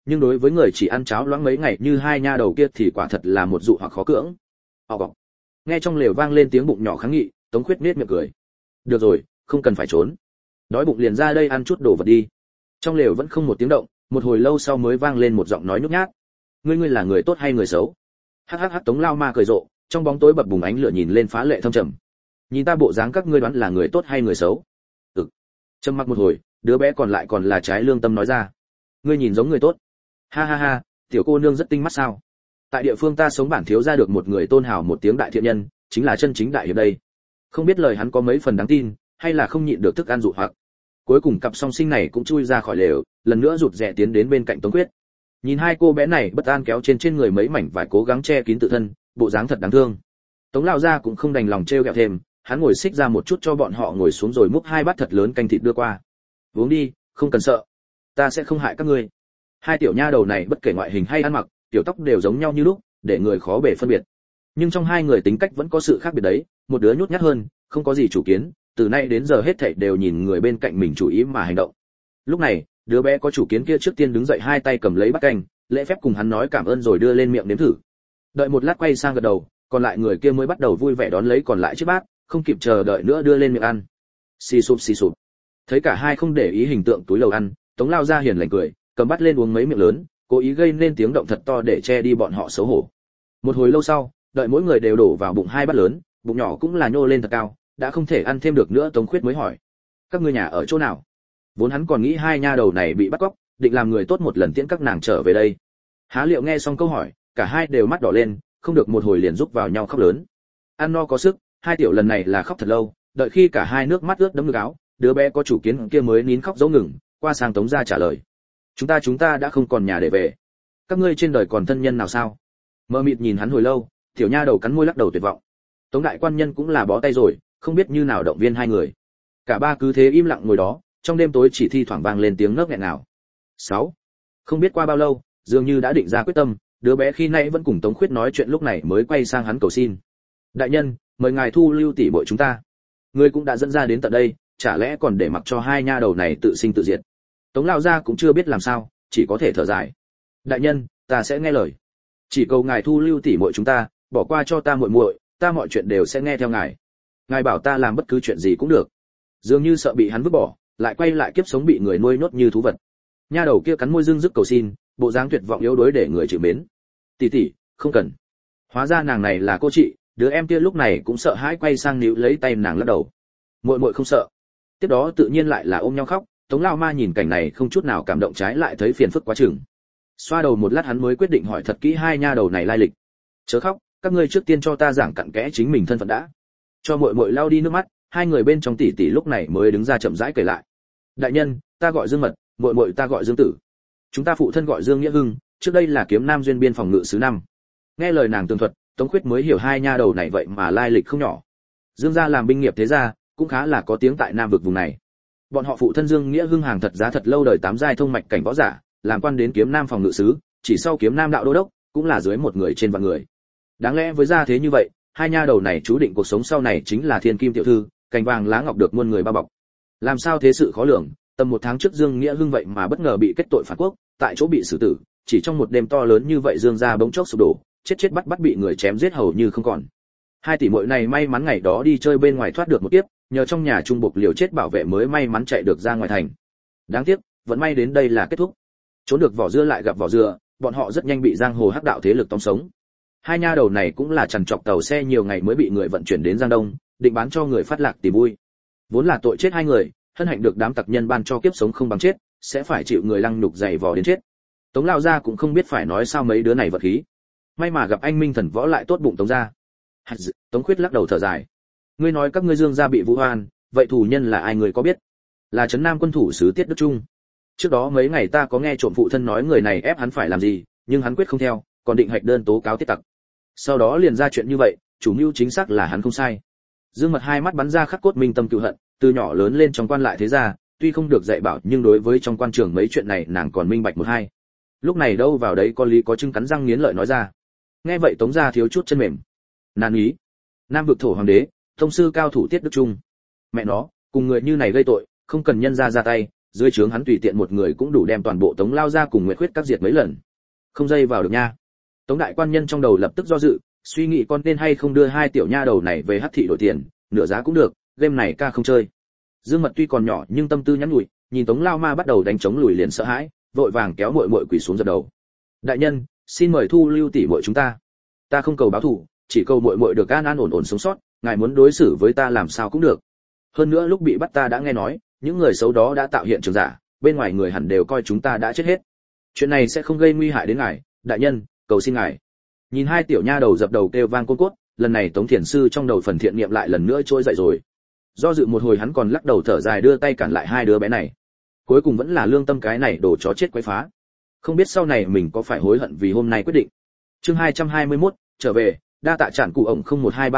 nhưng đối với người chỉ ăn cháo loãng mấy ngày như hai nha đầu kia thì quả thật là một dụ hoặc khó cưỡng. Họ nghe trong lều vang lên tiếng bụng nhỏ kháng nghị, Tống Khuyết nết miệng cười. Được rồi, không cần phải trốn, đói bụng liền ra đây ăn chút đồ vật đi. Trong lều vẫn không một tiếng động, một hồi lâu sau mới vang lên một giọng nói nhút nhát. Ngươi là người tốt hay người xấu? Hắc hắc hắc, Tống Lao Ma cười rộ, trong bóng tối bập bùng ánh lửa nhìn lên phá lệ thâm trầm. Nhìn ta bộ dáng các ngươi đoán là người tốt hay người xấu? Trầm mặc một hồi, đứa bé còn lại còn là trái lương tâm nói ra. Ngươi nhìn giống người tốt. Ha ha ha, tiểu cô nương rất tinh mắt sao? Tại địa phương ta sống bản thiếu ra được một người tôn hào một tiếng đại thiện nhân, chính là chân chính đại hiệp đây. Không biết lời hắn có mấy phần đáng tin, hay là không nhịn được thức ăn dụ hoặc. Cuối cùng cặp song sinh này cũng chui ra khỏi lều, lần nữa rụt rè tiến đến bên cạnh Tống Quyết. Nhìn hai cô bé này bất an kéo trên người mấy mảnh vải cố gắng che kín tự thân, bộ dáng thật đáng thương. Tống lão gia cũng không đành lòng trêu ghẹo thêm, hắn ngồi xích ra một chút cho bọn họ ngồi xuống rồi múc hai bát thật lớn canh thịt đưa qua. Uống đi, không cần sợ, ta sẽ không hại các ngươi. Hai tiểu nha đầu này bất kể ngoại hình hay ăn mặc, tiểu tóc đều giống nhau như lúc, để người khó bề phân biệt. Nhưng trong hai người tính cách vẫn có sự khác biệt đấy, một đứa nhút nhát hơn, không có gì chủ kiến, từ nay đến giờ hết thảy đều nhìn người bên cạnh mình chủ ý mà hành động. Lúc này, đứa bé có chủ kiến kia trước tiên đứng dậy hai tay cầm lấy bát canh, lễ phép cùng hắn nói cảm ơn rồi đưa lên miệng nếm thử. Đợi một lát quay sang gật đầu, còn lại người kia mới bắt đầu vui vẻ đón lấy còn lại chiếc bát, không kịp chờ đợi nữa đưa lên miệng ăn. Xì sụp xì sụp. Thấy cả hai không để ý hình tượng túi lầu ăn, Tống lao ra hiền lành cười, cầm bát lên uống mấy miệng lớn, cố ý gây nên tiếng động thật to để che đi bọn họ xấu hổ. Một hồi lâu sau, đợi mỗi người đều đổ vào bụng hai bát lớn, bụng nhỏ cũng là nhô lên thật cao, đã không thể ăn thêm được nữa. Tống Khuyết mới hỏi, các ngươi nhà ở chỗ nào? Vốn hắn còn nghĩ hai nha đầu này bị bắt cóc, định làm người tốt một lần tiễn các nàng trở về đây. Há Liệu nghe xong câu hỏi, cả hai đều mắt đỏ lên, không được một hồi liền rúc vào nhau khóc lớn. Ăn no có sức, hai tiểu lần này là khóc thật lâu, đợi khi cả hai nước mắt ướt đẫm ngực áo, đứa bé có chủ kiến kia mới nín khóc dấu ngừng, qua sang Tống gia trả lời. Chúng ta đã không còn nhà để về. Các ngươi trên đời còn thân nhân nào sao? Mơ mịt nhìn hắn hồi lâu, tiểu nha đầu cắn môi lắc đầu tuyệt vọng. Tống đại quan nhân cũng là bó tay rồi, không biết như nào động viên hai người. Cả ba cứ thế im lặng ngồi đó, trong đêm tối chỉ thi thoảng vang lên tiếng nấc nghẹn nào. 6. Không biết qua bao lâu, dường như đã định ra quyết tâm, đứa bé khi nãy vẫn cùng Tống Khuyết nói chuyện lúc này mới quay sang hắn cầu xin. Đại nhân, mời ngài thu lưu tỷ muội chúng ta. Người cũng đã dẫn ra đến tận đây, chả lẽ còn để mặc cho hai nha đầu này tự sinh tự diệt? Tống lão gia cũng chưa biết làm sao, chỉ có thể thở dài. Đại nhân, ta sẽ nghe lời. Chỉ cầu ngài thu lưu tỷ muội chúng ta, bỏ qua cho ta muội muội, ta mọi chuyện đều sẽ nghe theo ngài. Ngài bảo ta làm bất cứ chuyện gì cũng được. Dường như sợ bị hắn vứt bỏ, lại quay lại kiếp sống bị người nuôi nhốt như thú vật. Nha đầu kia cắn môi dưng dứt cầu xin, bộ dáng tuyệt vọng yếu đuối để người chịu mến. Tỷ tỷ, không cần. Hóa ra nàng này là cô chị. Đứa em kia lúc này cũng sợ hãi quay sang níu lấy tay nàng lắc đầu. Muội muội không sợ. Tiếp đó tự nhiên lại là ôm nhau khóc. Tống lão ma nhìn cảnh này không chút nào cảm động, trái lại thấy phiền phức quá chừng. Xoa đầu một lát hắn mới quyết định hỏi thật kỹ hai nha đầu này lai lịch. Chớ khóc, các ngươi trước tiên cho ta giảng cặn kẽ chính mình thân phận đã. Cho muội muội lau đi nước mắt, hai người bên trong tỷ tỷ lúc này mới đứng ra chậm rãi kể lại. Đại nhân, ta gọi Dương Mật, muội muội ta gọi Dương Tử. Chúng ta phụ thân gọi Dương Nghĩa Hưng, trước đây là kiếm nam duyên biên phòng ngự sứ năm. Nghe lời nàng tường thuật, Tống Khuyết mới hiểu hai nha đầu này vậy mà lai lịch không nhỏ. Dương gia làm binh nghiệp thế gia, cũng khá là có tiếng tại Nam vực vùng này. Bọn họ phụ thân Dương Nghĩa Hưng hàng thật giá thật lâu đời tám giai thông mạch cảnh võ giả, làm quan đến kiếm nam phòng ngự sứ, chỉ sau kiếm nam đạo đô đốc, cũng là dưới một người trên vạn người. Đáng lẽ với gia thế như vậy, hai nha đầu này chú định cuộc sống sau này chính là thiên kim tiểu thư, cành vàng lá ngọc được muôn người bao bọc. Làm sao thế sự khó lường, tầm một tháng trước Dương Nghĩa Hưng vậy mà bất ngờ bị kết tội phản quốc, tại chỗ bị xử tử, chỉ trong một đêm to lớn như vậy Dương gia bỗng chốc sụp đổ, chết bắt bị người chém giết hầu như không còn. Hai tỷ muội này may mắn ngày đó đi chơi bên ngoài thoát được một kiếp, nhờ trong nhà trung bộc liều chết bảo vệ mới may mắn chạy được ra ngoài thành. Đáng tiếc, vẫn may đến đây là kết thúc. Trốn được vỏ dưa lại gặp vỏ dừa, bọn họ rất nhanh bị giang hồ hắc đạo thế lực tóm sống. Hai nha đầu này cũng là trằn trọc tàu xe nhiều ngày mới bị người vận chuyển đến Giang Đông, định bán cho người phát lạc tìm vui. Vốn là tội chết hai người, hân hạnh được đám tặc nhân ban cho kiếp sống không bằng chết, sẽ phải chịu người lăng nhục dày vò đến chết. Tống lão gia cũng không biết phải nói sao mấy đứa này vật khí. May mà gặp anh minh thần võ lại tốt bụng Tống gia. Tống Khuyết lắc đầu thở dài. Ngươi nói các ngươi Dương gia bị vu oan, vậy thủ nhân là ai người có biết? Là trấn Nam quân thủ sứ Tiết Đức Trung. Trước đó mấy ngày ta có nghe trộm phụ thân nói người này ép hắn phải làm gì, nhưng hắn quyết không theo, còn định hạch đơn tố cáo Tiết tặc. Sau đó liền ra chuyện như vậy, chủ mưu chính xác là hắn không sai. Dương Mật hai mắt bắn ra khắc cốt minh tâm cừu hận, từ nhỏ lớn lên trong quan lại thế gia, tuy không được dạy bảo nhưng đối với trong quan trường mấy chuyện này nàng còn minh bạch một hai. Lúc này đâu vào đấy có lý có chứng, cắn răng nghiến lợi nói ra. Nghe vậy Tống gia thiếu chút chân mềm. Nan ý, Nam vực thổ hoàng đế, thông sư cao thủ Tiết Đức Trung. Mẹ nó, cùng người như này gây tội, không cần nhân gia ra tay, dưới trướng hắn tùy tiện một người cũng đủ đem toàn bộ Tống lao ra cùng Nguyệt Khuyết các diệt mấy lần. Không dây vào được nha. Tống đại quan nhân trong đầu lập tức do dự, suy nghĩ con nên hay không đưa hai tiểu nha đầu này về Hắc thị đổi tiền, nửa giá cũng được, game này ca không chơi. Dương Mật tuy còn nhỏ nhưng tâm tư nhắn nhủi, nhìn Tống lao ma bắt đầu đánh chống lùi liền sợ hãi, vội vàng kéo muội muội quỳ xuống dập đầu. Đại nhân, xin mời thu lưu tỷ muội chúng ta. Ta không cầu báo thù, chỉ cầu muội muội được an an ổn ổn sống sót, ngài muốn đối xử với ta làm sao cũng được. Hơn nữa lúc bị bắt ta đã nghe nói, những người xấu đó đã tạo hiện trường giả, bên ngoài người hẳn đều coi chúng ta đã chết hết. Chuyện này sẽ không gây nguy hại đến ngài, đại nhân, cầu xin ngài. Nhìn hai tiểu nha đầu dập đầu kêu vang côn cốt, lần này Tống Thiền sư trong đầu phần thiện niệm lại lần nữa trôi dậy rồi. Do dự một hồi hắn còn lắc đầu thở dài đưa tay cản lại hai đứa bé này. Cuối cùng vẫn là lương tâm cái này đổ chó chết quấy phá. Không biết sau này mình có phải hối hận vì hôm nay quyết định. Chương 221, trở về, đa tạ trản cụ ổng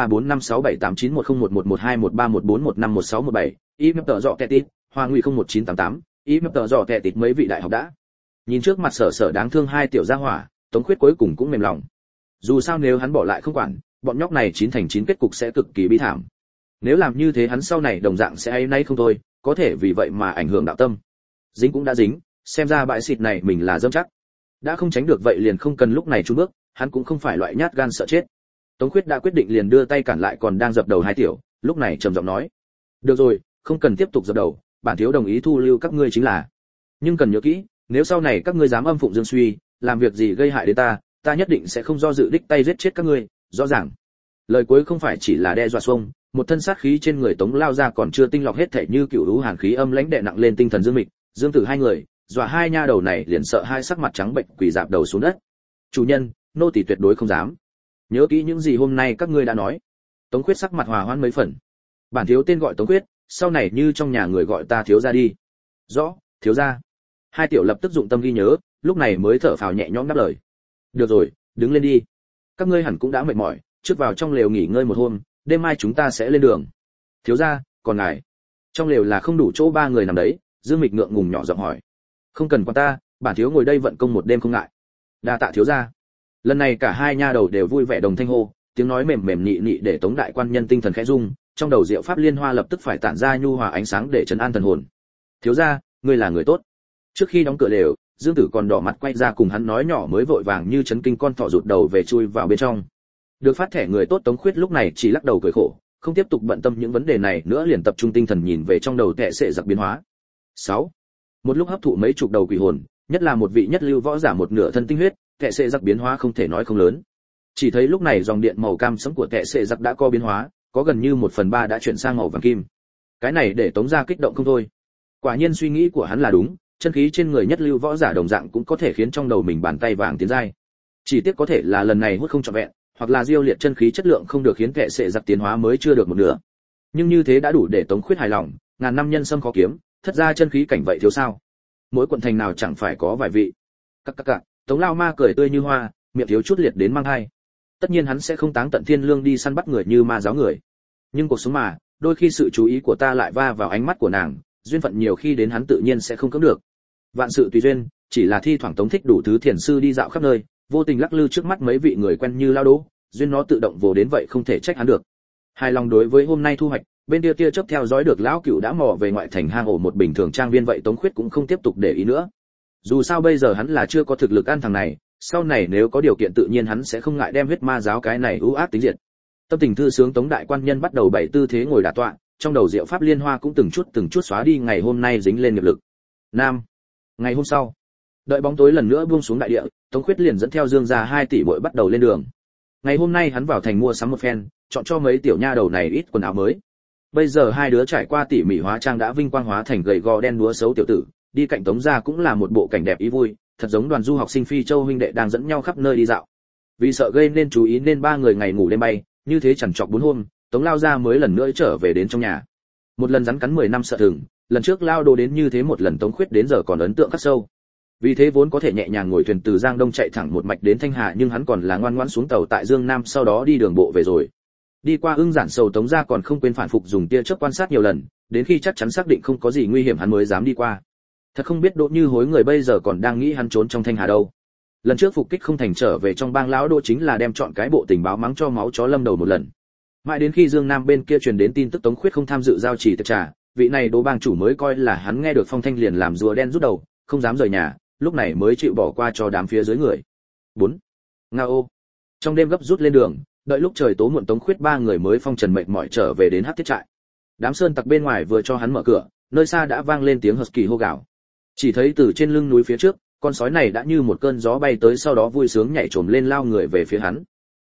01234567891011121314151617, email tờ dọ kẹt tít, Hoa Ngụy 01988, email tờ dọ kẹt tít mấy vị đại học đã. Nhìn trước mặt sở sở đáng thương hai tiểu gia hỏa, Tống Khuyết cuối cùng cũng mềm lòng. Dù sao nếu hắn bỏ lại không quản, bọn nhóc này 9/9 kết cục sẽ cực kỳ bi thảm. Nếu làm như thế hắn sau này đồng dạng sẽ áy náy không thôi, có thể vì vậy mà ảnh hưởng đạo tâm. Dính cũng đã dính, xem ra bãi xịt này mình là dâm chắc. Đã không tránh được vậy liền không cần lúc này chùn bước, hắn cũng không phải loại nhát gan sợ chết. Tống Khuyết đã quyết định liền đưa tay cản lại còn đang dập đầu hai tiểu, lúc này trầm giọng nói: "Được rồi, không cần tiếp tục dập đầu, bản thiếu đồng ý thu lưu các ngươi chính là. Nhưng cần nhớ kỹ, nếu sau này các ngươi dám âm phụng Dương Suy, làm việc gì gây hại đến ta nhất định sẽ không do dự đích tay giết chết các ngươi, rõ ràng." Lời cuối không phải chỉ là đe dọa xuông, một thân sát khí trên người Tống lao ra còn chưa tinh lọc hết thể như cựu lũ hàn khí âm lãnh đè nặng lên tinh thần Dương Mịch, Dương Tử hai người, dọa hai nha đầu này liền sợ hai sắc mặt trắng bệch quỳ dạp đầu xuống đất. "Chủ nhân, nô tỳ tuyệt đối không dám. Nhớ kỹ những gì hôm nay các ngươi đã nói." Tống Khuyết sắc mặt hòa hoãn mấy phần. "Bản thiếu tên gọi Tống Khuyết, sau này như trong nhà người gọi ta thiếu gia đi." "Rõ, thiếu gia." Hai tiểu lập tức dụng tâm ghi nhớ, lúc này mới thở phào nhẹ nhõm đáp lời. "Được rồi, đứng lên đi. Các ngươi hẳn cũng đã mệt mỏi, trước vào trong lều nghỉ ngơi một hôm, đêm mai chúng ta sẽ lên đường." "Thiếu gia, còn ngài?" Trong lều là không đủ chỗ ba người nằm đấy, Dương Mịch ngượng ngùng nhỏ giọng hỏi. "Không cần quan ta, bản thiếu ngồi đây vận công một đêm không ngại." "Đa tạ thiếu gia." Lần này cả hai nha đầu đều vui vẻ đồng thanh hô, tiếng nói mềm mềm nhị nhị để Tống đại quan nhân tinh thần khẽ rung, trong đầu diệu pháp liên hoa lập tức phải tản ra nhu hòa ánh sáng để trấn an thần hồn. "Thiếu gia, ngươi là người tốt." Trước khi đóng cửa lều, Dương Tử còn đỏ mặt quay ra cùng hắn nói nhỏ mới vội vàng như chấn kinh con thỏ rụt đầu về chui vào bên trong. Được phát thẻ người tốt Tống Khuyết lúc này chỉ lắc đầu cười khổ, không tiếp tục bận tâm những vấn đề này nữa, liền tập trung tinh thần nhìn về trong đầu tệ sệ giặc biến hóa. 6. Một lúc hấp thụ mấy chục đầu quỷ hồn, nhất là một vị nhất lưu võ giả một nửa thân tinh huyết, tệ sệ giặc biến hóa không thể nói không lớn. Chỉ thấy lúc này dòng điện màu cam sẫm của tệ sệ giặc đã có biến hóa, có gần như 1/3 đã chuyển sang màu vàng kim. Cái này để Tống gia kích động không thôi. Quả nhiên suy nghĩ của hắn là đúng, chân khí trên người nhất lưu võ giả đồng dạng cũng có thể khiến trong đầu mình bàn tay vàng tiến giai. Chỉ tiếc có thể là lần này hút không trọn vẹn, hoặc là diêu liệt chân khí chất lượng không được khiến kệ sệ giặc tiến hóa mới chưa được một nửa. Nhưng như thế đã đủ để Tống Khuyết hài lòng, ngàn năm nhân sâm khó kiếm, thất ra chân khí cảnh vậy thiếu sao? Mỗi quận thành nào chẳng phải có vài vị. Các. Tống lao ma cười tươi như hoa, miệng thiếu chút liệt đến mang hai. Tất nhiên hắn sẽ không táng tận thiên lương đi săn bắt người như ma giáo người. Nhưng cuộc sống mà, đôi khi sự chú ý của ta lại va vào ánh mắt của nàng, duyên phận nhiều khi đến hắn tự nhiên sẽ không cưỡng được. Vạn sự tùy duyên, chỉ là thi thoảng Tống thích đủ thứ thiền sư đi dạo khắp nơi, vô tình lắc lư trước mắt mấy vị người quen như lao đố, duyên nó tự động vồ đến vậy không thể trách hắn được. Hài lòng đối với hôm nay thu hoạch, bên kia tia chớp theo dõi được lão cựu đã mò về ngoại thành hang ổ một bình thường trang viên vậy Tống Khuyết cũng không tiếp tục để ý nữa. Dù sao bây giờ hắn là chưa có thực lực ăn thằng này, sau này nếu có điều kiện tự nhiên hắn sẽ không ngại đem huyết ma giáo cái này ưu ác tính diệt. Tâm tình thư sướng Tống đại quan nhân bắt đầu bày tư thế ngồi đả tọa, trong đầu diệu pháp liên hoa cũng từng chút xóa đi ngày hôm nay dính lên nghiệp lực. Nam. Ngày hôm sau, đợi bóng tối lần nữa buông xuống đại địa, Tống Khuyết liền dẫn theo Dương gia 2 tỷ muội bắt đầu lên đường. Ngày hôm nay hắn vào thành mua sắm một phen, chọn cho mấy tiểu nha đầu này ít quần áo mới. Bây giờ hai đứa trải qua tỉ mỉ hóa trang đã vinh quang hóa thành gầy gò đen đúa xấu tiểu tử, đi cạnh Tống gia cũng là một bộ cảnh đẹp ý vui, thật giống đoàn du học sinh Phi Châu huynh đệ đang dẫn nhau khắp nơi đi dạo. Vì sợ gây nên chú ý nên ba người ngày ngủ đêm bay, như thế chằn chọc 4 hôm, Tống lao gia mới lần nữa trở về đến trong nhà. Một lần rắn cắn 10 năm sợ thừng, lần trước lao đồ đến như thế một lần Tống Khuyết đến giờ còn ấn tượng khắc sâu. Vì thế vốn có thể nhẹ nhàng ngồi thuyền từ Giang Đông chạy thẳng một mạch đến Thanh Hà, nhưng hắn còn là ngoan ngoãn xuống tàu tại Dương Nam, sau đó đi đường bộ về rồi. Đi qua Ưng Giản Sầu Tống gia còn không quên phản phục dùng tia chớp quan sát nhiều lần, đến khi chắc chắn xác định không có gì nguy hiểm hắn mới dám đi qua. Thật không biết Đỗ Như Hối người bây giờ còn đang nghĩ hắn trốn trong Thanh Hà đâu. Lần trước phục kích không thành trở về trong bang lão Đỗ chính là đem chọn cái bộ tình báo mắng cho máu chó lâm đầu một lần. Mãi đến khi Dương Nam bên kia truyền đến tin tức Tống Khuyết không tham dự giao trì tiệc trà, vị này Đỗ bang chủ mới coi là hắn nghe được phong thanh liền làm rùa đen rút đầu, không dám rời nhà, lúc này mới chịu bỏ qua cho đám phía dưới người. 4. Ngao. Trong đêm gấp rút lên đường, đợi lúc trời tối muộn Tống Khuyết ba người mới phong trần mệt mỏi trở về đến Hắc Thiết trại. Đám sơn tặc bên ngoài vừa cho hắn mở cửa, nơi xa đã vang lên tiếng husky hô gào. Chỉ thấy từ trên lưng núi phía trước, con sói này đã như một cơn gió bay tới, sau đó vui sướng nhảy trồm lên lao người về phía hắn.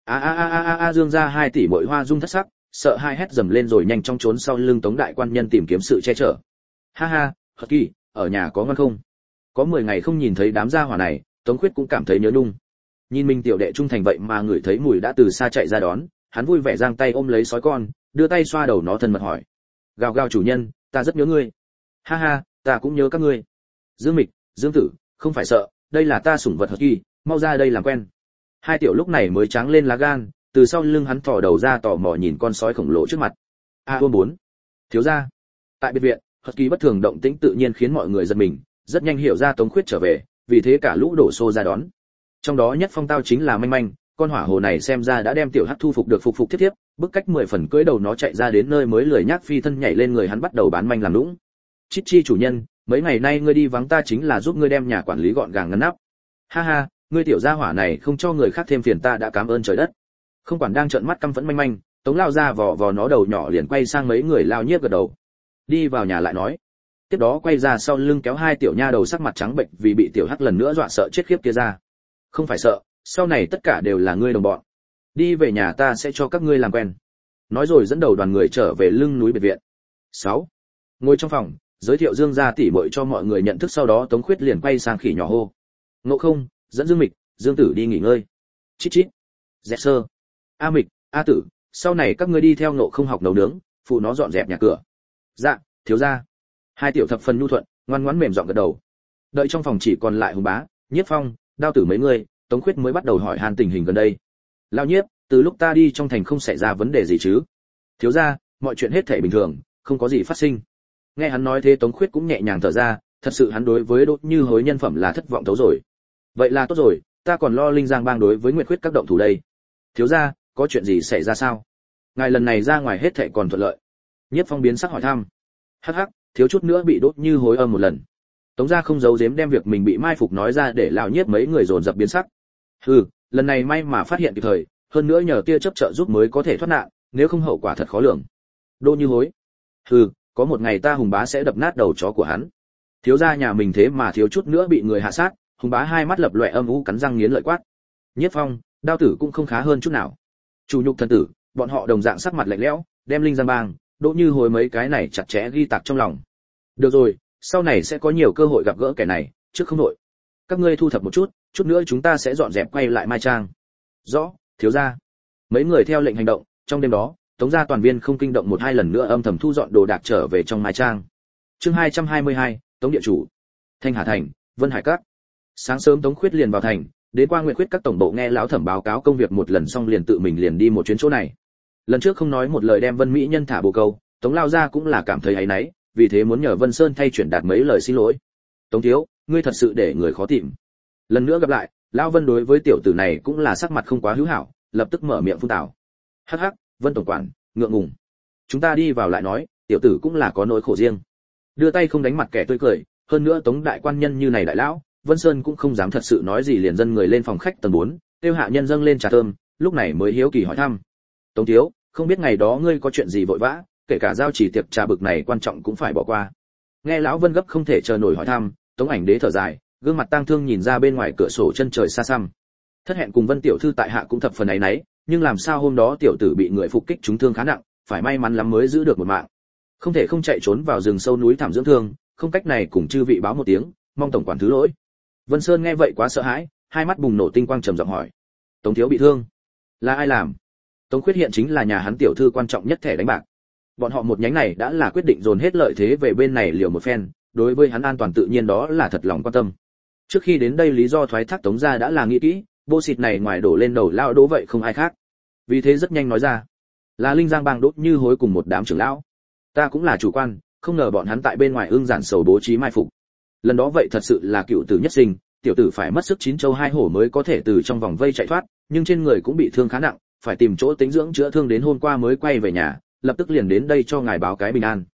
Dương ra 2 tỷ muội Hoa Dung thất sắc, sợ hai hét dầm lên rồi nhanh chóng trốn sau lưng Tống đại quan nhân tìm kiếm sự che chở. Ha ha, husky, ở nhà có ngon không? Có 10 ngày không nhìn thấy đám gia hỏa này, Tống Khuyết cũng cảm thấy nhớ nhung. Nhìn mình tiểu đệ trung thành vậy mà ngửi thấy mùi đã từ xa chạy ra đón, hắn vui vẻ giang tay ôm lấy sói con, đưa tay xoa đầu nó thân mật hỏi: "Gào gào chủ nhân, ta rất nhớ ngươi." "Ha ha, ta cũng nhớ các ngươi." "Dương Mịch, Dương Tử, không phải sợ, đây là ta sủng vật husky, mau ra đây làm quen." Hai tiểu lúc này mới tráng lên lá gan, từ sau lưng hắn thò đầu ra tò mò nhìn con sói khổng lồ trước mặt. Ôm 4. Thiếu gia. Tại biệt viện, husky bất thường động tĩnh tự nhiên khiến mọi người giật mình, rất nhanh hiểu ra Tống Khuyết trở về, vì thế cả lũ đổ xô ra đón. Trong đó nhất phong tao chính là Manh Manh, con hỏa hồ này xem ra đã đem tiểu hắc thu phục được phục tiếp tiếp, bức cách 10 phần cưỡi đầu nó chạy ra đến nơi mới lười nhác phi thân nhảy lên người hắn bắt đầu bán manh làm lũng. "Chít chi chủ nhân, mấy ngày nay ngươi đi vắng ta chính là giúp ngươi đem nhà quản lý gọn gàng ngăn nắp. Ha ha, ngươi tiểu gia hỏa này không cho người khác thêm phiền ta đã cảm ơn trời đất." Không quản đang trợn mắt căm phẫn Manh Manh, Tống lao ra vò vò nó đầu nhỏ liền quay sang mấy người lao nhiếp gật đầu. Đi vào nhà lại nói. Tiếp đó quay ra sau lưng kéo hai tiểu nha đầu sắc mặt trắng bệch vì bị tiểu hắc lần nữa dọa sợ chết khiếp kia ra. "Không phải sợ, sau này tất cả đều là ngươi đồng bọn. Đi về nhà ta sẽ cho các ngươi làm quen." Nói rồi dẫn đầu đoàn người trở về lưng núi biệt viện. 6. Ngồi trong phòng, giới thiệu Dương gia tỷ muội cho mọi người nhận thức, sau đó Tống Khuyết liền quay sang khỉ nhỏ hô: "Ngộ Không, dẫn Dương Mịch, Dương Tử đi nghỉ ngơi." "Chít chít." "Dẹt sơ." "A Mịch, A Tử, sau này các ngươi đi theo Ngộ Không học nấu nướng, phụ nó dọn dẹp nhà cửa." "Dạ, thiếu gia." Hai tiểu thập phần nhu thuận, ngoan ngoãn mềm giọng gật đầu. Đợi trong phòng chỉ còn lại Hùng Bá, Nhiếp Phong, Đao Tử mấy người, Tống Khuyết mới bắt đầu hỏi han tình hình gần đây. "Lão Nhiếp, từ lúc ta đi trong thành không xảy ra vấn đề gì chứ?" "Thiếu gia, mọi chuyện hết thảy bình thường, không có gì phát sinh." Nghe hắn nói thế Tống Khuyết cũng nhẹ nhàng thở ra, thật sự hắn đối với Đỗ Như Hối nhân phẩm là thất vọng thấu rồi. "Vậy là tốt rồi, ta còn lo Linh Giang bang đối với Nguyệt Khuyết các động thủ đây." "Thiếu gia, có chuyện gì xảy ra sao? Ngài lần này ra ngoài hết thảy còn thuận lợi?" Nhiếp Phong biến sắc hỏi thăm. "Hắc hắc, thiếu chút nữa bị Đỗ Như Hối âm một lần." Tống gia không giấu giếm đem việc mình bị mai phục nói ra để lão Nhiếp mấy người dồn dập biến sắc. "Hừ, lần này may mà phát hiện kịp thời, hơn nữa nhờ tia chớp trợ giúp mới có thể thoát nạn, nếu không hậu quả thật khó lường." Đỗ Như Hối: "Hừ, có một ngày ta Hùng Bá sẽ đập nát đầu chó của hắn." Thiếu gia nhà mình thế mà thiếu chút nữa bị người hạ sát, Hùng Bá hai mắt lập lòe âm u cắn răng nghiến lợi quát. Nhiếp Phong, Đao Tử cũng không khá hơn chút nào. Chủ Nhục thần tử, bọn họ đồng dạng sắc mặt lạnh lẽo, đem Linh Giang bang, Đỗ Như Hối mấy cái này chặt chẽ ghi tạc trong lòng. "Được rồi, sau này sẽ có nhiều cơ hội gặp gỡ kẻ này, trước không đội. Các ngươi thu thập một chút, chút nữa chúng ta sẽ dọn dẹp quay lại Mai Trang." "Rõ, thiếu gia." Mấy người theo lệnh hành động, trong đêm đó, Tống gia toàn viên không kinh động một hai lần nữa âm thầm thu dọn đồ đạc trở về trong Mai Trang. Chương 222, Tống địa chủ. Thanh Hà thành, Vân Hải các. Sáng sớm Tống Khuyết liền vào thành, đến qua Nguyệt Khuyết các tổng bộ nghe lão thẩm báo cáo công việc một lần xong liền tự mình liền đi một chuyến chỗ này. Lần trước không nói một lời đem Vân Mỹ Nhân thả bồ câu, Tống lao gia cũng là cảm thấy áy náy, vì thế muốn nhờ Vân Sơn thay chuyển đạt mấy lời xin lỗi. "Tống thiếu, ngươi thật sự để người khó tìm." Lần nữa gặp lại, lão Vân đối với tiểu tử này cũng là sắc mặt không quá hữu hảo, lập tức mở miệng phun tào. "Hắc hắc, Vân tổng quản, ngượng ngùng. Chúng ta đi vào lại nói, tiểu tử cũng là có nỗi khổ riêng." Đưa tay không đánh mặt kẻ tươi cười, hơn nữa Tống đại quan nhân như này đại lão, Vân Sơn cũng không dám thật sự nói gì liền dân người lên phòng khách tầng 4, kêu hạ nhân dâng lên trà thơm, lúc này mới hiếu kỳ hỏi thăm. "Tống thiếu, không biết ngày đó ngươi có chuyện gì vội vã, kể cả giao chỉ tiệc trà bực này quan trọng cũng phải bỏ qua." Nghe lão Vân gấp không thể chờ nổi hỏi thăm, Tống Ảnh Đế thở dài, gương mặt tang thương nhìn ra bên ngoài cửa sổ chân trời xa xăm. Thất hẹn cùng Vân tiểu thư tại hạ cũng thập phần áy náy, nhưng làm sao hôm đó tiểu tử bị người phục kích trúng thương khá nặng, phải may mắn lắm mới giữ được một mạng. Không thể không chạy trốn vào rừng sâu núi thảm dưỡng thương, không cách này cùng chư vị báo một tiếng, mong tổng quản thứ lỗi. Vân Sơn nghe vậy quá sợ hãi, hai mắt bùng nổ tinh quang trầm giọng hỏi: "Tống thiếu bị thương, là ai làm?" Tống Khuyết hiện chính là nhà hắn tiểu thư quan trọng nhất thẻ đánh bạc. Bọn họ một nhánh này đã là quyết định dồn hết lợi thế về bên này liều một phen, đối với hắn an toàn tự nhiên đó là thật lòng quan tâm. Trước khi đến đây lý do thoái thác Tống gia đã là nghĩ kỹ, vô xịt này ngoài đổ lên đầu lao Đỗ vậy không ai khác. Vì thế rất nhanh nói ra: "Là Linh Giang bang Đỗ Như Hối cùng một đám trưởng lão. Ta cũng là chủ quan, không ngờ bọn hắn tại bên ngoài ương giản sầu bố trí mai phục. Lần đó vậy thật sự là cựu tử nhất sinh, tiểu tử phải mất sức chín châu hai hổ mới có thể từ trong vòng vây chạy thoát, nhưng trên người cũng bị thương khá nặng, phải tìm chỗ tĩnh dưỡng chữa thương đến hôm qua mới quay về nhà, lập tức liền đến đây cho ngài báo cái bình an."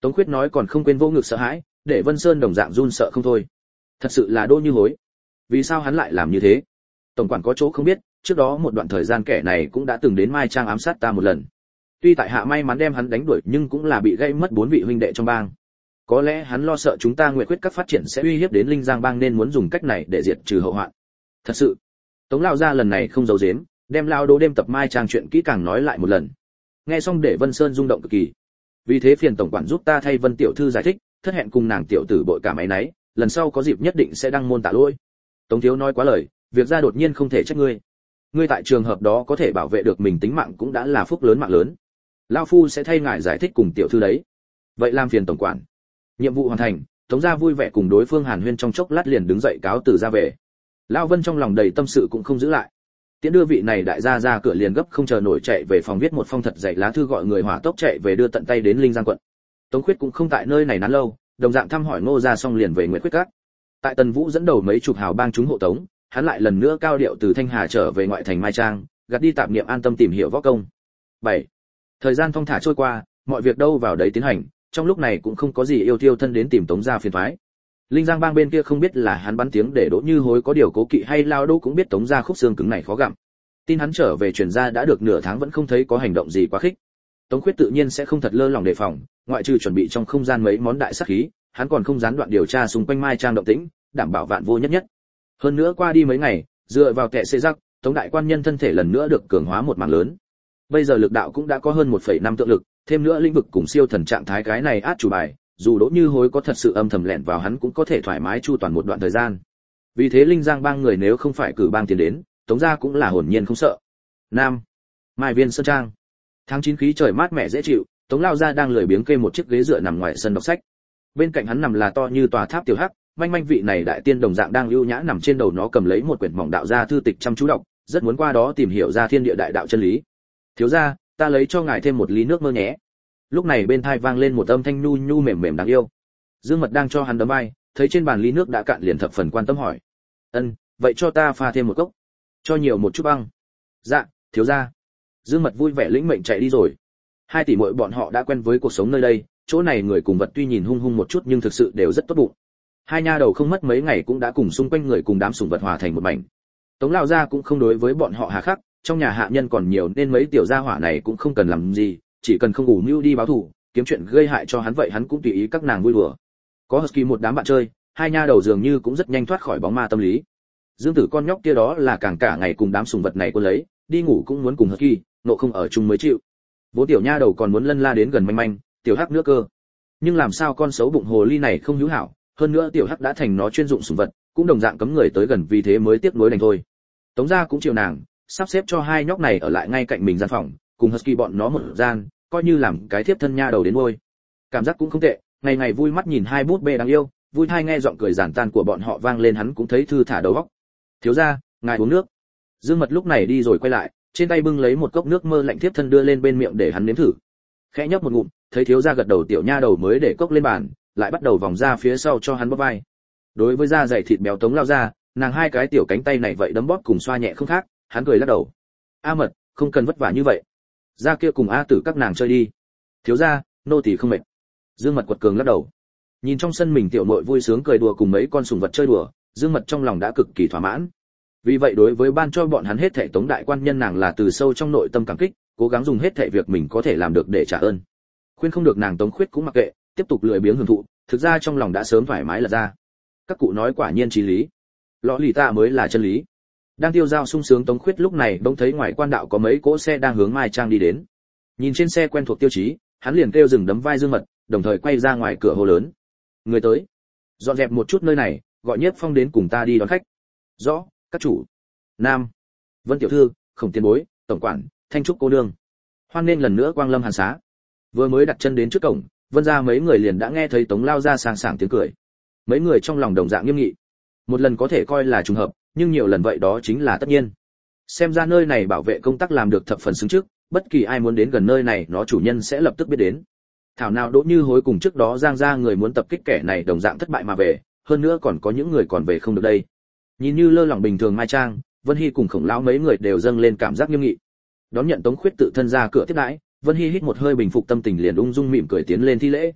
Tống Khuyết nói còn không quên vô ngực sợ hãi, để Vân Sơn đồng dạng run sợ không thôi. Thật sự là Đỗ Như Hối. Vì sao hắn lại làm như thế? Tổng quản có chỗ không biết, trước đó một đoạn thời gian kẻ này cũng đã từng đến Mai Trang ám sát ta một lần. Tuy tại hạ may mắn đem hắn đánh đuổi, nhưng cũng là bị gây mất 4 vị huynh đệ trong bang. Có lẽ hắn lo sợ chúng ta Nguyệt Quyết các phát triển sẽ uy hiếp đến Linh Giang bang nên muốn dùng cách này để diệt trừ hậu hoạn. Thật sự. Tống lão gia lần này không giấu giếm, đem lao Đỗ đêm tập Mai Trang chuyện kỹ càng nói lại một lần. Nghe xong để Vân Sơn rung động cực kỳ. Vì thế phiền tổng quản giúp ta thay Vân tiểu thư giải thích, thất hẹn cùng nàng tiểu tử bội cảm ấy nấy, lần sau có dịp nhất định sẽ đăng môn tạ lỗi. Tống thiếu nói quá lời, việc ra đột nhiên không thể trách ngươi. Ngươi tại trường hợp đó có thể bảo vệ được mình tính mạng cũng đã là phúc lớn mạng lớn. Lão phu sẽ thay ngài giải thích cùng tiểu thư đấy. Vậy làm phiền tổng quản. Nhiệm vụ hoàn thành, Tống gia vui vẻ cùng đối phương hàn huyên trong chốc lát liền đứng dậy cáo từ ra về. Lão Vân trong lòng đầy tâm sự cũng không giữ lại. Tiễn đưa vị này đại gia ra cửa liền gấp không chờ nổi chạy về phòng viết một phong thật dày lá thư gọi người hỏa tốc chạy về đưa tận tay đến Linh Giang quận. Tống Khuyết cũng không tại nơi này nán lâu, đồng dạng thăm hỏi Ngô gia xong liền về Nguyệt Quyết các. Tại Tần Vũ dẫn đầu mấy chục hào bang chúng hộ tống, hắn lại lần nữa cao điệu từ Thanh Hà trở về ngoại thành Mai Trang, gạt đi tạp niệm an tâm tìm hiểu võ công. 7. Thời gian thong thả trôi qua, mọi việc đâu vào đấy tiến hành, trong lúc này cũng không có gì yêu tiêu thân đến tìm Tống gia phiền toái. Linh Giang bang bên kia không biết là hắn bắn tiếng để Đỗ Như Hối có điều cố kỵ hay lao Đỗ cũng biết Tống gia khúc xương cứng này khó gặm. Tin hắn trở về truyền ra đã được nửa tháng vẫn không thấy có hành động gì quá khích. Tống Khuyết tự nhiên sẽ không thật lơ lỏng đề phòng, ngoại trừ chuẩn bị trong không gian mấy món đại sát khí, hắn còn không gián đoạn điều tra xung quanh Mai Trang động tĩnh, đảm bảo vạn vô nhất nhất. Hơn nữa qua đi mấy ngày, dựa vào kệ xê rắc, Tống đại quan nhân thân thể lần nữa được cường hóa một mảng lớn. Bây giờ lực đạo cũng đã có hơn 1,5 tượng lực, thêm nữa lĩnh vực cùng siêu thần trạng thái cái này át chủ bài, dù Đỗ Như Hối có thật sự âm thầm lẻn vào hắn cũng có thể thoải mái chu toàn một đoạn thời gian. Vì thế Linh Giang bang người nếu không phải cử bang tiến đến, Tống gia cũng là hồn nhiên không sợ. Nam, Mai Viên Sơn Trang. Tháng 9 khí trời mát mẻ dễ chịu, Tống lão gia đang lười biếng kê một chiếc ghế dựa nằm ngoài sân đọc sách. Bên cạnh hắn nằm là to như tòa tháp tiểu hắc, manh manh vị này đại tiên đồng dạng đang ưu nhã nằm trên đầu nó cầm lấy một quyển mỏng đạo gia thư tịch chăm chú đọc, rất muốn qua đó tìm hiểu ra thiên địa đại đạo chân lý. Thiếu gia, ta lấy cho ngài thêm một ly nước mơ nhé. Lúc này bên tai vang lên một âm thanh nhu nhu mềm mềm đáng yêu. Dương Mật đang cho hắn đấm vai, thấy trên bàn ly nước đã cạn liền thập phần quan tâm hỏi: "Ân, vậy cho ta pha thêm một cốc, cho nhiều một chút băng." "Dạ, thiếu gia." Dương Mật vui vẻ lĩnh mệnh chạy đi rồi. Hai tỷ muội bọn họ đã quen với cuộc sống nơi đây, chỗ này người cùng vật tuy nhìn hung hung một chút nhưng thực sự đều rất tốt bụng. Hai nha đầu không mất mấy ngày cũng đã cùng xung quanh người cùng đám sủng vật hòa thành một mảnh. Tống lão gia cũng không đối với bọn họ hà khắc, trong nhà hạ nhân còn nhiều nên mấy tiểu gia hỏa này cũng không cần làm gì, chỉ cần không ngủ mưu đi báo thù, kiếm chuyện gây hại cho hắn vậy hắn cũng tùy ý các nàng vui đùa. Có Husky một đám bạn chơi, hai nha đầu dường như cũng rất nhanh thoát khỏi bóng ma tâm lý. Dương Tử con nhóc kia đó là càng cả ngày cùng đám sủng vật này cuốn lấy, đi ngủ cũng muốn cùng Husky, nộ không ở chung mới chịu. Vốn tiểu nha đầu còn muốn lân la đến gần manh manh, tiểu hắc nữa cơ. Nhưng làm sao con xấu bụng hồ ly này không hữu hảo, hơn nữa tiểu hắc đã thành nó chuyên dụng sủng vật, cũng đồng dạng cấm người tới gần vì thế mới tiếc nuối đành thôi. Tống gia cũng chiều nàng, sắp xếp cho hai nhóc này ở lại ngay cạnh mình gian phòng, cùng Husky bọn nó một gian, coi như làm cái thiếp thân nha đầu đến ngôi. Cảm giác cũng không tệ, ngày ngày vui mắt nhìn hai bút bê đáng yêu, vui thai nghe giọng cười giản tan của bọn họ vang lên hắn cũng thấy thư thả đầu óc. Thiếu gia, ngài uống nước. Dương Mật lúc này đi rồi quay lại, trên tay bưng lấy một cốc nước mơ lạnh thiếp thân đưa lên bên miệng để hắn nếm thử. Khẽ nhấp một ngụm, thấy thiếu gia gật đầu tiểu nha đầu mới để cốc lên bàn, lại bắt đầu vòng ra phía sau cho hắn bóp vai. Đối với da dày thịt béo Tống lao ra, nàng hai cái tiểu cánh tay này vậy đấm bóp cùng xoa nhẹ không khác, hắn cười lắc đầu. A Mật, không cần vất vả như vậy. Ra kia cùng A Tử các nàng chơi đi. Thiếu gia, nô tỳ không mệt. Dương Mật quật cường lắc đầu. Nhìn trong sân mình tiểu muội vui sướng cười đùa cùng mấy con sủng vật chơi đùa, Dương Mật trong lòng đã cực kỳ thỏa mãn. Vì vậy đối với ban cho bọn hắn hết thảy Tống đại quan nhân nàng là từ sâu trong nội tâm cảm kích, cố gắng dùng hết thảy việc mình có thể làm được để trả ơn. Khuyên không được nàng Tống Khuyết cũng mặc kệ, tiếp tục lười biếng hưởng thụ, thực ra trong lòng đã sớm thoải mái là ra. Các cụ nói quả nhiên chí lý. Lọ lì ta mới là chân lý. Đang tiêu dao sung sướng Tống Khuyết lúc này bỗng thấy ngoài quan đạo có mấy cỗ xe đang hướng Mai Trang đi đến. Nhìn trên xe quen thuộc tiêu chí, hắn liền kêu dừng đấm vai Dương Mật, đồng thời quay ra ngoài cửa hô lớn: "Người tới, dọn dẹp một chút nơi này, gọi Nhiếp Phong đến cùng ta đi đón khách." "Rõ, các chủ." "Nam, Vân tiểu thư, Khổng tiền bối, tổng quản, Thanh trúc cô nương, hoan nên lần nữa quang lâm Hàn xá." Vừa mới đặt chân đến trước cổng, Vân gia mấy người liền đã nghe thấy Tống lao ra sảng sảng tiếng cười. Mấy người trong lòng đồng dạng nghiêm nghị. Một lần có thể coi là trùng hợp, nhưng nhiều lần vậy đó chính là tất nhiên. Xem ra nơi này bảo vệ công tác làm được thập phần xứng trước, bất kỳ ai muốn đến gần nơi này nó chủ nhân sẽ lập tức biết đến. Thảo nào Đỗ Như Hối cùng trước đó Giang gia người muốn tập kích kẻ này đồng dạng thất bại mà về, hơn nữa còn có những người còn về không được đây. Nhìn như lơ lỏng bình thường Mai Trang, Vân Hy cùng Khổng lão mấy người đều dâng lên cảm giác nghiêm nghị. Đón nhận Tống Khuyết tự thân ra cửa tiếp đãi, Vân Hy hít một hơi bình phục tâm tình liền ung dung mỉm cười tiến lên thi lễ.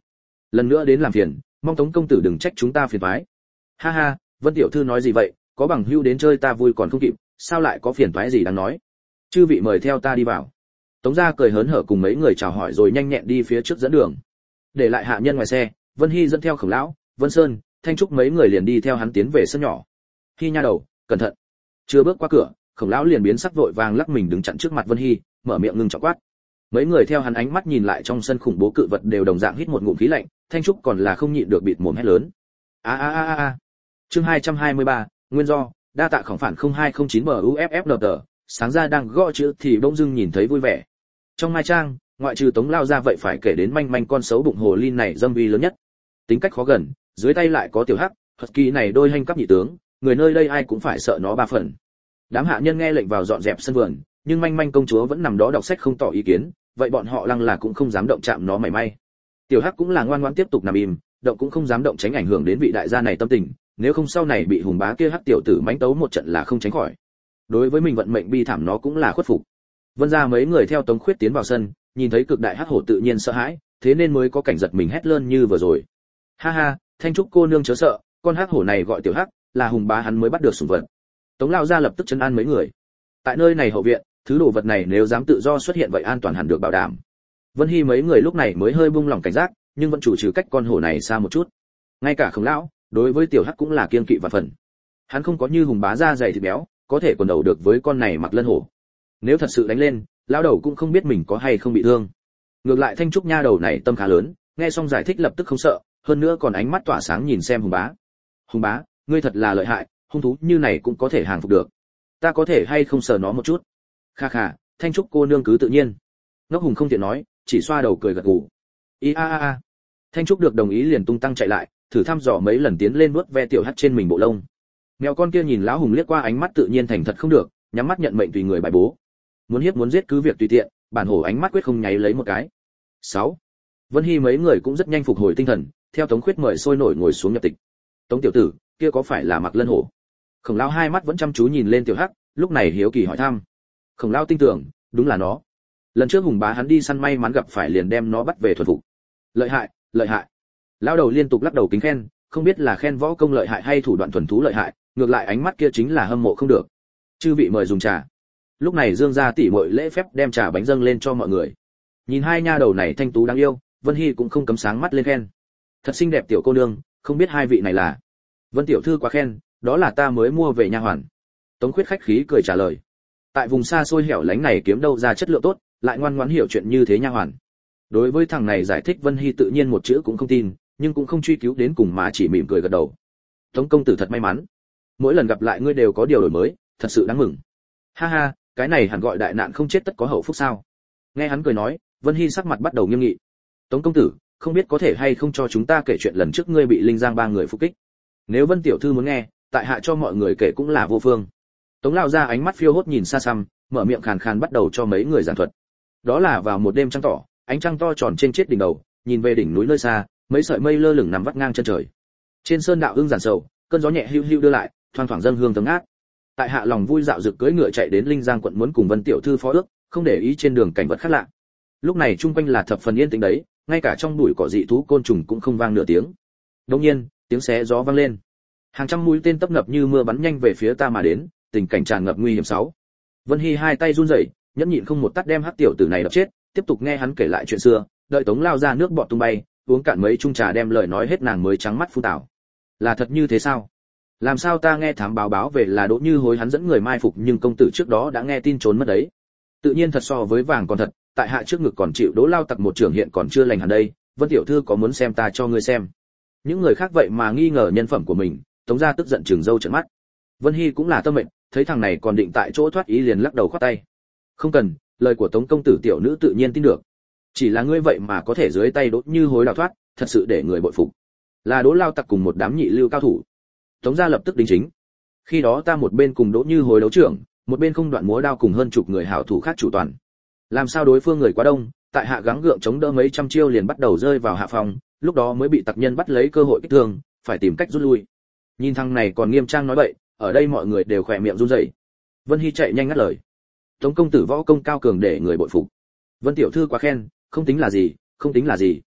lần nữa đến làm phiền, mong Tống công tử đừng trách chúng ta phiền toái. Ha ha, Vân tiểu thư nói gì vậy, có bằng hữu đến chơi ta vui còn không kịp, sao lại có phiền toái gì đáng nói. Chư vị mời theo ta đi vào. Tống gia cười hớn hở cùng mấy người chào hỏi rồi nhanh nhẹn đi phía trước dẫn đường. Để lại hạ nhân ngoài xe, Vân Hy dẫn theo Khổng lão, Vân Sơn, Thanh Trúc mấy người liền đi theo hắn tiến về sân nhỏ. Hy nha đầu, cẩn thận. Chưa bước qua cửa, Khổng lão liền biến sắc vội vàng lắc mình đứng chặn trước mặt Vân Hy, mở miệng ngưng trọng quát. Mấy người theo hắn ánh mắt nhìn lại trong sân khủng bố cự vật đều đồng dạng hít một ngụm khí lạnh, Thanh Trúc còn là không nhịn được bịt mồm hét lớn. A a a a. Chương 223, nguyên do, đa tạ Khổng phản 0209 MUFFNT, sáng ra đang gõ chữ thì bỗng dưng nhìn thấy vui vẻ. Trong mai trang, ngoại trừ Tống lao ra vậy phải kể đến manh manh con xấu bụng hồ ly này dâm uy lớn nhất. Tính cách khó gần, dưới tay lại có tiểu hắc, thật kỳ này đôi hành cấp nhị tướng, người nơi đây ai cũng phải sợ nó ba phần. Đám hạ nhân nghe lệnh vào dọn dẹp sân vườn, nhưng manh manh công chúa vẫn nằm đó đọc sách không tỏ ý kiến, vậy bọn họ lăng là cũng không dám động chạm nó mảy may. Tiểu hắc cũng là ngoan ngoãn tiếp tục nằm im, động cũng không dám động tránh ảnh hưởng đến vị đại gia này tâm tình, nếu không sau này bị hùng bá kia hắc tiểu tử mánh tấu một trận là không tránh khỏi. Đối với mình vận mệnh bi thảm nó cũng là khuất phục. Vân gia mấy người theo Tống Khuyết tiến vào sân, nhìn thấy cực đại hắc hổ tự nhiên sợ hãi, thế nên mới có cảnh giật mình hét lớn như vừa rồi. Ha ha, Thanh Trúc cô nương chớ sợ, con hắc hổ này gọi tiểu hắc, là hùng bá hắn mới bắt được sủng vật. Tống lão gia lập tức trấn an mấy người. Tại nơi này hậu viện, thứ đồ vật này nếu dám tự do xuất hiện vậy an toàn hẳn được bảo đảm. Vân Hy mấy người lúc này mới hơi buông lỏng cảnh giác, nhưng vẫn chủ trừ cách con hổ này xa một chút. Ngay cả Khổng lão, đối với tiểu hắc cũng là kiêng kỵ và phần. Hắn không có như hùng bá da dày thịt béo, có thể quần đầu được với con này mặc lân hổ. Nếu thật sự đánh lên, lão đầu cũng không biết mình có hay không bị thương. Ngược lại Thanh Trúc nha đầu này tâm khá lớn, nghe xong giải thích lập tức không sợ, hơn nữa còn ánh mắt tỏa sáng nhìn xem hùng bá. Hùng bá, ngươi thật là lợi hại, hung thú như này cũng có thể hàng phục được. Ta có thể hay không sờ nó một chút? Kha kha, Thanh Trúc cô nương cứ tự nhiên. Ngốc hùng không tiện nói, chỉ xoa đầu cười gật gù. Ý a a a. Thanh Trúc được đồng ý liền tung tăng chạy lại, thử thăm dò mấy lần tiến lên nuốt ve tiểu hắc trên mình bộ lông. Mèo con kia nhìn lão hùng liếc qua ánh mắt tự nhiên thành thật không được, nhắm mắt nhận mệnh tùy người bài bố. Muốn hiếp muốn giết cứ việc tùy tiện, bản hổ ánh mắt quyết không nháy lấy một cái. 6. Vân Hy mấy người cũng rất nhanh phục hồi tinh thần, theo Tống Khuyết mời sôi nổi ngồi xuống nhập tịch. Tống tiểu tử, kia có phải là mặc lân hổ? Khổng lão hai mắt vẫn chăm chú nhìn lên tiểu hắc, lúc này hiếu kỳ hỏi thăm. Khổng lão tin tưởng, đúng là nó. Lần trước hùng bá hắn đi săn may mắn gặp phải liền đem nó bắt về thuần phục. Lợi hại, lợi hại. Lão đầu liên tục lắc đầu kính khen, không biết là khen võ công lợi hại hay thủ đoạn thuần thú lợi hại, ngược lại ánh mắt kia chính là hâm mộ không được. Chư vị mời dùng trà. Lúc này Dương gia tỷ muội lễ phép đem trà bánh dâng lên cho mọi người. Nhìn hai nha đầu này thanh tú đáng yêu, Vân Hy cũng không cấm sáng mắt lên khen. Thật xinh đẹp tiểu cô nương, không biết hai vị này là. Vân tiểu thư quá khen, đó là ta mới mua về nha hoàn. Tống Khuyết khách khí cười trả lời. Tại vùng xa xôi hẻo lánh này kiếm đâu ra chất lượng tốt, lại ngoan ngoãn hiểu chuyện như thế nha hoàn. Đối với thằng này giải thích Vân Hy tự nhiên một chữ cũng không tin, nhưng cũng không truy cứu đến cùng mà chỉ mỉm cười gật đầu. Tống công tử thật may mắn, mỗi lần gặp lại ngươi đều có điều đổi mới, thật sự đáng mừng. Ha ha, cái này hẳn gọi đại nạn không chết tất có hậu phúc sao? Nghe hắn cười nói, Vân Hy sắc mặt bắt đầu nghiêm nghị. Tống công tử, không biết có thể hay không cho chúng ta kể chuyện lần trước ngươi bị Linh Giang ba người phục kích. Nếu Vân tiểu thư muốn nghe, tại hạ cho mọi người kể cũng là vô phương. Tống lão ra ánh mắt phiêu hốt nhìn xa xăm, mở miệng khàn khàn bắt đầu cho mấy người giảng thuật. Đó là vào một đêm trăng tỏ, ánh trăng to tròn trên chết đỉnh đầu, nhìn về đỉnh núi nơi xa, mấy sợi mây lơ lửng nằm vắt ngang chân trời. Trên sơn đạo ương giản sầu, cơn gió nhẹ hưu hưu đưa lại, thoang thoảng dâng hương thơm ngát. Tại hạ lòng vui dạo dực cưỡi ngựa chạy đến Linh Giang quận muốn cùng Vân tiểu thư phó ước, không để ý trên đường cảnh vật khác lạ. Lúc này chung quanh là thập phần yên tĩnh đấy, ngay cả trong bụi cỏ dị thú côn trùng cũng không vang nửa tiếng. Đột nhiên, tiếng xé gió vang lên. Hàng trăm mũi tên tấp nập như mưa bắn nhanh về phía ta mà đến, tình cảnh tràn ngập nguy hiểm. 6. Vân Hy hai tay run rẩy, nhẫn nhịn không một tát đem hắc tiểu tử này đập chết, tiếp tục nghe hắn kể lại chuyện xưa, đợi Tống lao ra nước bọt tung bay, uống cạn mấy chung trà đem lời nói hết nàng mới trắng mắt phun tảo. Là thật như thế sao? Làm sao ta nghe thám báo về là Đỗ Như Hối hắn dẫn người mai phục nhưng công tử trước đó đã nghe tin trốn mất đấy. Tự nhiên thật so với vàng còn thật, tại hạ trước ngực còn chịu Đỗ lao tặc một trưởng hiện còn chưa lành hẳn đây, Vân tiểu thư có muốn xem ta cho ngươi xem. Những người khác vậy mà nghi ngờ nhân phẩm của mình, Tống gia tức giận trừng râu trợn mắt. Vân Hy cũng là tâm mệnh, thấy thằng này còn định tại chỗ thoát ý liền lắc đầu khoát tay. Không cần, lời của Tống công tử tiểu nữ tự nhiên tin được. Chỉ là ngươi vậy mà có thể dưới tay Đỗ Như Hối đào thoát, thật sự để người bội phục. Là Đỗ lao tặc cùng một đám nhị lưu cao thủ. Tống gia lập tức đính chính. Khi đó ta một bên cùng Đỗ Như Hối đấu trưởng, một bên không đoạn múa đao cùng hơn chục người hảo thủ khác chủ toàn. Làm sao đối phương người quá đông, tại hạ gắng gượng chống đỡ mấy trăm chiêu liền bắt đầu rơi vào hạ phòng, lúc đó mới bị tặc nhân bắt lấy cơ hội kích thương, phải tìm cách rút lui. Nhìn thằng này còn nghiêm trang nói bậy, ở đây mọi người đều khỏe miệng run rẩy. Vân Hy chạy nhanh ngắt lời. Tống công tử võ công cao cường để người bội phục. Vân tiểu thư quá khen, không tính là gì, không tính là gì.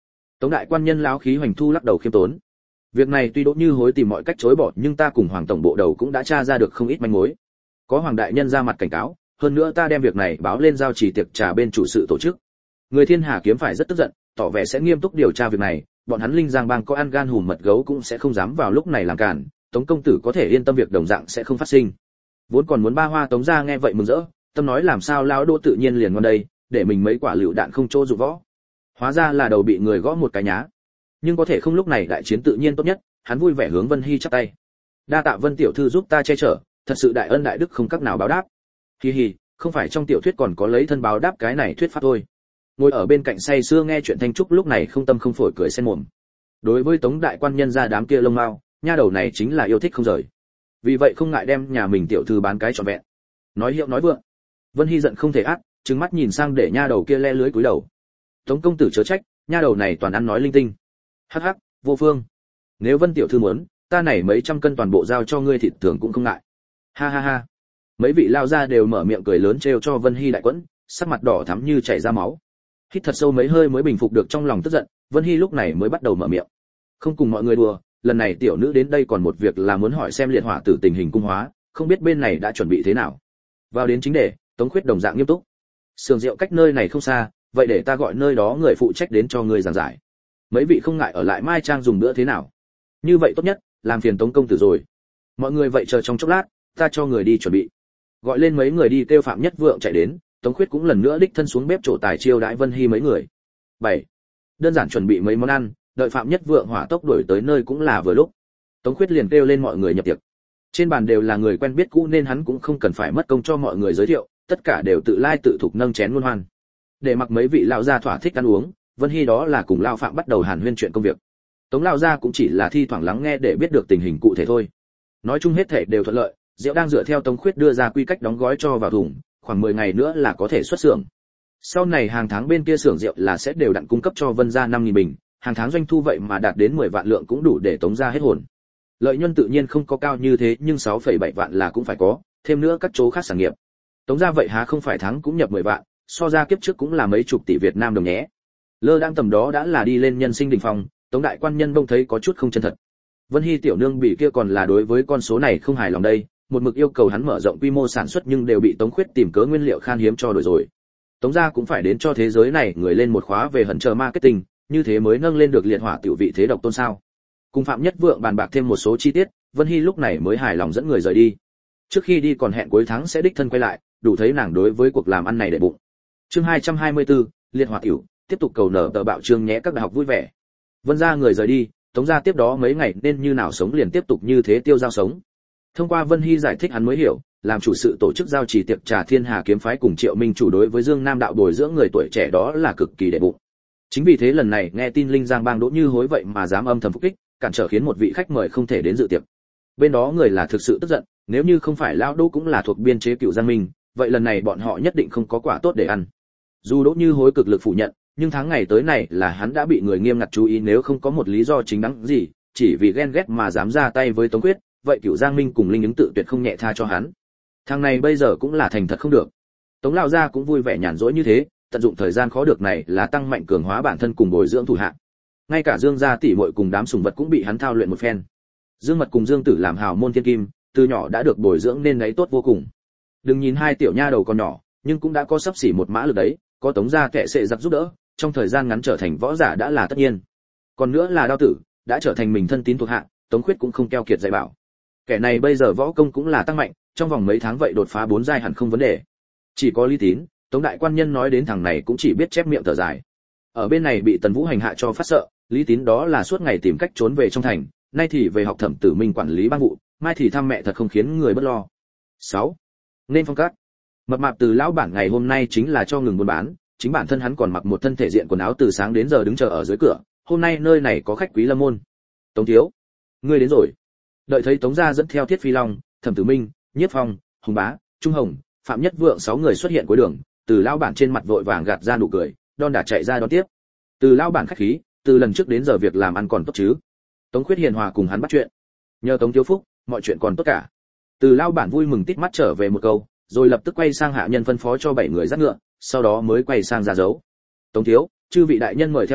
Tống đại quan nhân lão khí hoành thu lắc đầu khiêm tốn. Việc này tuy Đỗ Như Hối tìm mọi cách chối bỏ, nhưng ta cùng Hoàng tổng bộ đầu cũng đã tra ra được không ít manh mối. Có Hoàng đại nhân ra mặt cảnh cáo, hơn nữa ta đem việc này báo lên giao trì tiệc trà bên chủ sự tổ chức. Người Thiên Hà kiếm phải rất tức giận, tỏ vẻ sẽ nghiêm túc điều tra việc này, bọn hắn Linh Giang bang có ăn gan hùm mật gấu cũng sẽ không dám vào lúc này làm cản, Tống công tử có thể yên tâm việc đồng dạng sẽ không phát sinh. Vốn còn muốn ba hoa Tống gia nghe vậy mừng rỡ, tâm nói làm sao lão Đỗ tự nhiên liền ngon đây, để mình mấy quả lựu đạn không chỗ dụng võ. Hóa ra là đầu bị người gõ một cái nhá. Nhưng có thể không lúc này đại chiến tự nhiên tốt nhất, hắn vui vẻ hướng Vân Hy chắp tay. Đa tạ Vân tiểu thư giúp ta che chở, thật sự đại ân đại đức không cách nào báo đáp. Hi hi, không phải trong tiểu thuyết còn có lấy thân báo đáp cái này thuyết pháp thôi. Ngồi ở bên cạnh say sưa nghe chuyện Thanh Trúc lúc này không tâm không phổi cười xen mồm. Đối với Tống đại quan nhân gia đám kia lông mao, nha đầu này chính là yêu thích không rời. Vì vậy không ngại đem nhà mình tiểu thư bán cái trọn vẹn. Nói hiệu nói vượng. Vân Hy giận không thể át, trừng mắt nhìn sang để nha đầu kia le lưới cúi đầu. Tống công tử chớ trách, nha đầu này toàn ăn nói linh tinh. Hắc hắc, vô phương. Nếu Vân tiểu thư muốn, ta này mấy trăm cân toàn bộ giao cho ngươi thịt thường cũng không ngại. Ha ha ha. Mấy vị lao ra đều mở miệng cười lớn trêu cho Vân Hy đại quẫn, sắc mặt đỏ thắm như chảy ra máu. Hít thật sâu mấy hơi mới bình phục được trong lòng tức giận, Vân Hy lúc này mới bắt đầu mở miệng. Không cùng mọi người đùa, lần này tiểu nữ đến đây còn một việc là muốn hỏi xem liệt hỏa tử tình hình cung hóa, không biết bên này đã chuẩn bị thế nào. Vào đến chính đề, Tống Khuyết đồng dạng nghiêm túc. Sườn rượu cách nơi này không xa, vậy để ta gọi nơi đó người phụ trách đến cho người giảng giải. Mấy vị không ngại ở lại Mai Trang dùng bữa thế nào? Như vậy tốt nhất, làm phiền Tống công tử rồi. Mọi người vậy chờ trong chốc lát, ta cho người đi chuẩn bị. Gọi lên mấy người đi kêu Phạm Nhất Vượng chạy đến, Tống Khuyết cũng lần nữa đích thân xuống bếp trổ tài chiêu đãi Vân Hy mấy người. 7. Đơn giản chuẩn bị mấy món ăn, đợi Phạm Nhất Vượng hỏa tốc đuổi tới nơi cũng là vừa lúc. Tống Khuyết liền kêu lên mọi người nhập tiệc. Trên bàn đều là người quen biết cũ nên hắn cũng không cần phải mất công cho mọi người giới thiệu, tất cả đều tự lai tự thục nâng chén muôn hoan. Để mặc mấy vị lão gia thỏa thích ăn uống, Vân Hy đó là cùng lão Phạm bắt đầu hàn huyên chuyện công việc. Tống lão gia cũng chỉ là thi thoảng lắng nghe để biết được tình hình cụ thể thôi. Nói chung hết thể đều thuận lợi, rượu đang dựa theo Tống Khuyết đưa ra quy cách đóng gói cho vào thùng, khoảng 10 ngày nữa là có thể xuất xưởng. Sau này hàng tháng bên kia xưởng rượu là sẽ đều đặn cung cấp cho Vân gia 5.000 bình, hàng tháng doanh thu vậy mà đạt đến 10 vạn lượng cũng đủ để Tống gia hết hồn. Lợi nhuận tự nhiên không có cao như thế, nhưng 6,7 vạn là cũng phải có, thêm nữa các chỗ khác sản nghiệp. Tống gia vậy há không phải tháng cũng nhập 10 vạn, so ra kiếp trước cũng là mấy chục tỷ Việt Nam đồng nhé. Lơ đang tầm đó đã là đi lên nhân sinh đỉnh phong, Tống đại quan nhân bông thấy có chút không chân thật. Vân Hy tiểu nương bị kia còn là đối với con số này không hài lòng đây, một mực yêu cầu hắn mở rộng quy mô sản xuất nhưng đều bị Tống Khuyết tìm cớ nguyên liệu khan hiếm cho đổi rồi. Tống gia cũng phải đến cho thế giới này người lên một khóa về hận chờ marketing, như thế mới nâng lên được liệt hỏa tiểu vị thế độc tôn sao. Cùng Phạm Nhất Vượng bàn bạc thêm một số chi tiết, Vân Hy lúc này mới hài lòng dẫn người rời đi. Trước khi đi còn hẹn cuối tháng sẽ đích thân quay lại, đủ thấy nàng đối với cuộc làm ăn này để bụng. Chương 224, liệt hỏa tiểu, tiếp tục cầu nở tờ bạo chương nhé các đại học vui vẻ. Vân gia người rời đi, Tống gia tiếp đó mấy ngày nên như nào sống liền tiếp tục như thế tiêu giao sống. Thông qua Vân Hy giải thích hắn mới hiểu, làm chủ sự tổ chức giao trì tiệc trà Thiên Hà kiếm phái cùng Triệu Minh chủ đối với Dương Nam đạo bồi dưỡng người tuổi trẻ đó là cực kỳ đệ bụng. Chính vì thế lần này nghe tin Linh Giang bang Đỗ Như Hối vậy mà dám âm thầm phục kích, cản trở khiến một vị khách mời không thể đến dự tiệc. Bên đó người là thực sự tức giận, nếu như không phải lão Đỗ cũng là thuộc biên chế Cửu Giang Minh, vậy lần này bọn họ nhất định không có quả tốt để ăn. Dù Đỗ Như Hối cực lực phủ nhận, nhưng tháng ngày tới này là hắn đã bị người nghiêm ngặt chú ý, nếu không có một lý do chính đáng gì, chỉ vì ghen ghét mà dám ra tay với Tống Quyết, vậy Cửu Giang Minh cùng Linh ứng tự tuyệt không nhẹ tha cho hắn. Thằng này bây giờ cũng là thành thật không được. Tống lão gia cũng vui vẻ nhàn rỗi như thế, tận dụng thời gian khó được này là tăng mạnh cường hóa bản thân cùng bồi dưỡng thủ hạ. Ngay cả Dương gia tỷ muội cùng đám sủng vật cũng bị hắn thao luyện một phen. Dương Mật cùng Dương Tử làm hào môn thiên kim, từ nhỏ đã được bồi dưỡng nên ấy tốt vô cùng. Đừng nhìn hai tiểu nha đầu còn nhỏ, nhưng cũng đã có sắp xỉ một mã lực đấy, có Tống gia kệ sệ giặc giúp đỡ, trong thời gian ngắn trở thành võ giả đã là tất nhiên. Còn nữa là Đao Tử, đã trở thành mình thân tín thuộc hạ, Tống Khuyết cũng không keo kiệt dạy bảo. Kẻ này bây giờ võ công cũng là tăng mạnh, trong vòng mấy tháng vậy đột phá 4 giai hẳn không vấn đề. Chỉ có Lý Tín, Tống đại quan nhân nói đến thằng này cũng chỉ biết chép miệng thở dài. Ở bên này bị Tần Vũ hành hạ cho phát sợ, Lý Tín đó là suốt ngày tìm cách trốn về trong thành, nay thì về học Thẩm Tử Minh quản lý bang vụ, mai thì thăm mẹ thật không khiến người bất lo. 6. Nên phong cách. Mập mạp từ lão bản ngày hôm nay chính là cho ngừng buôn bán, chính bản thân hắn còn mặc một thân thể diện quần áo từ sáng đến giờ đứng chờ ở dưới cửa, hôm nay nơi này có khách quý lâm môn. Tống thiếu, ngươi đến rồi. Đợi thấy Tống gia dẫn theo Thiết Phi Long, Thẩm Tử Minh, Nhiếp Phong, Hùng Bá, Trung Hồng, Phạm Nhất Vượng 6 người xuất hiện cuối đường, từ lão bản trên mặt vội vàng gạt ra nụ cười, đon đả chạy ra đón tiếp. Từ lão bản khách khí, từ lần trước đến giờ việc làm ăn còn tốt chứ? Tống Khuyết hiền hòa cùng hắn bắt chuyện. Nhờ Tống thiếu phúc, mọi chuyện còn tốt cả. Từ lão bản vui mừng tít mắt trở về một câu, rồi lập tức quay sang hạ nhân phân phó cho 7 người dắt ngựa, sau đó mới quay sang ra dấu. Tống thiếu, chư vị đại nhân mời theo ta,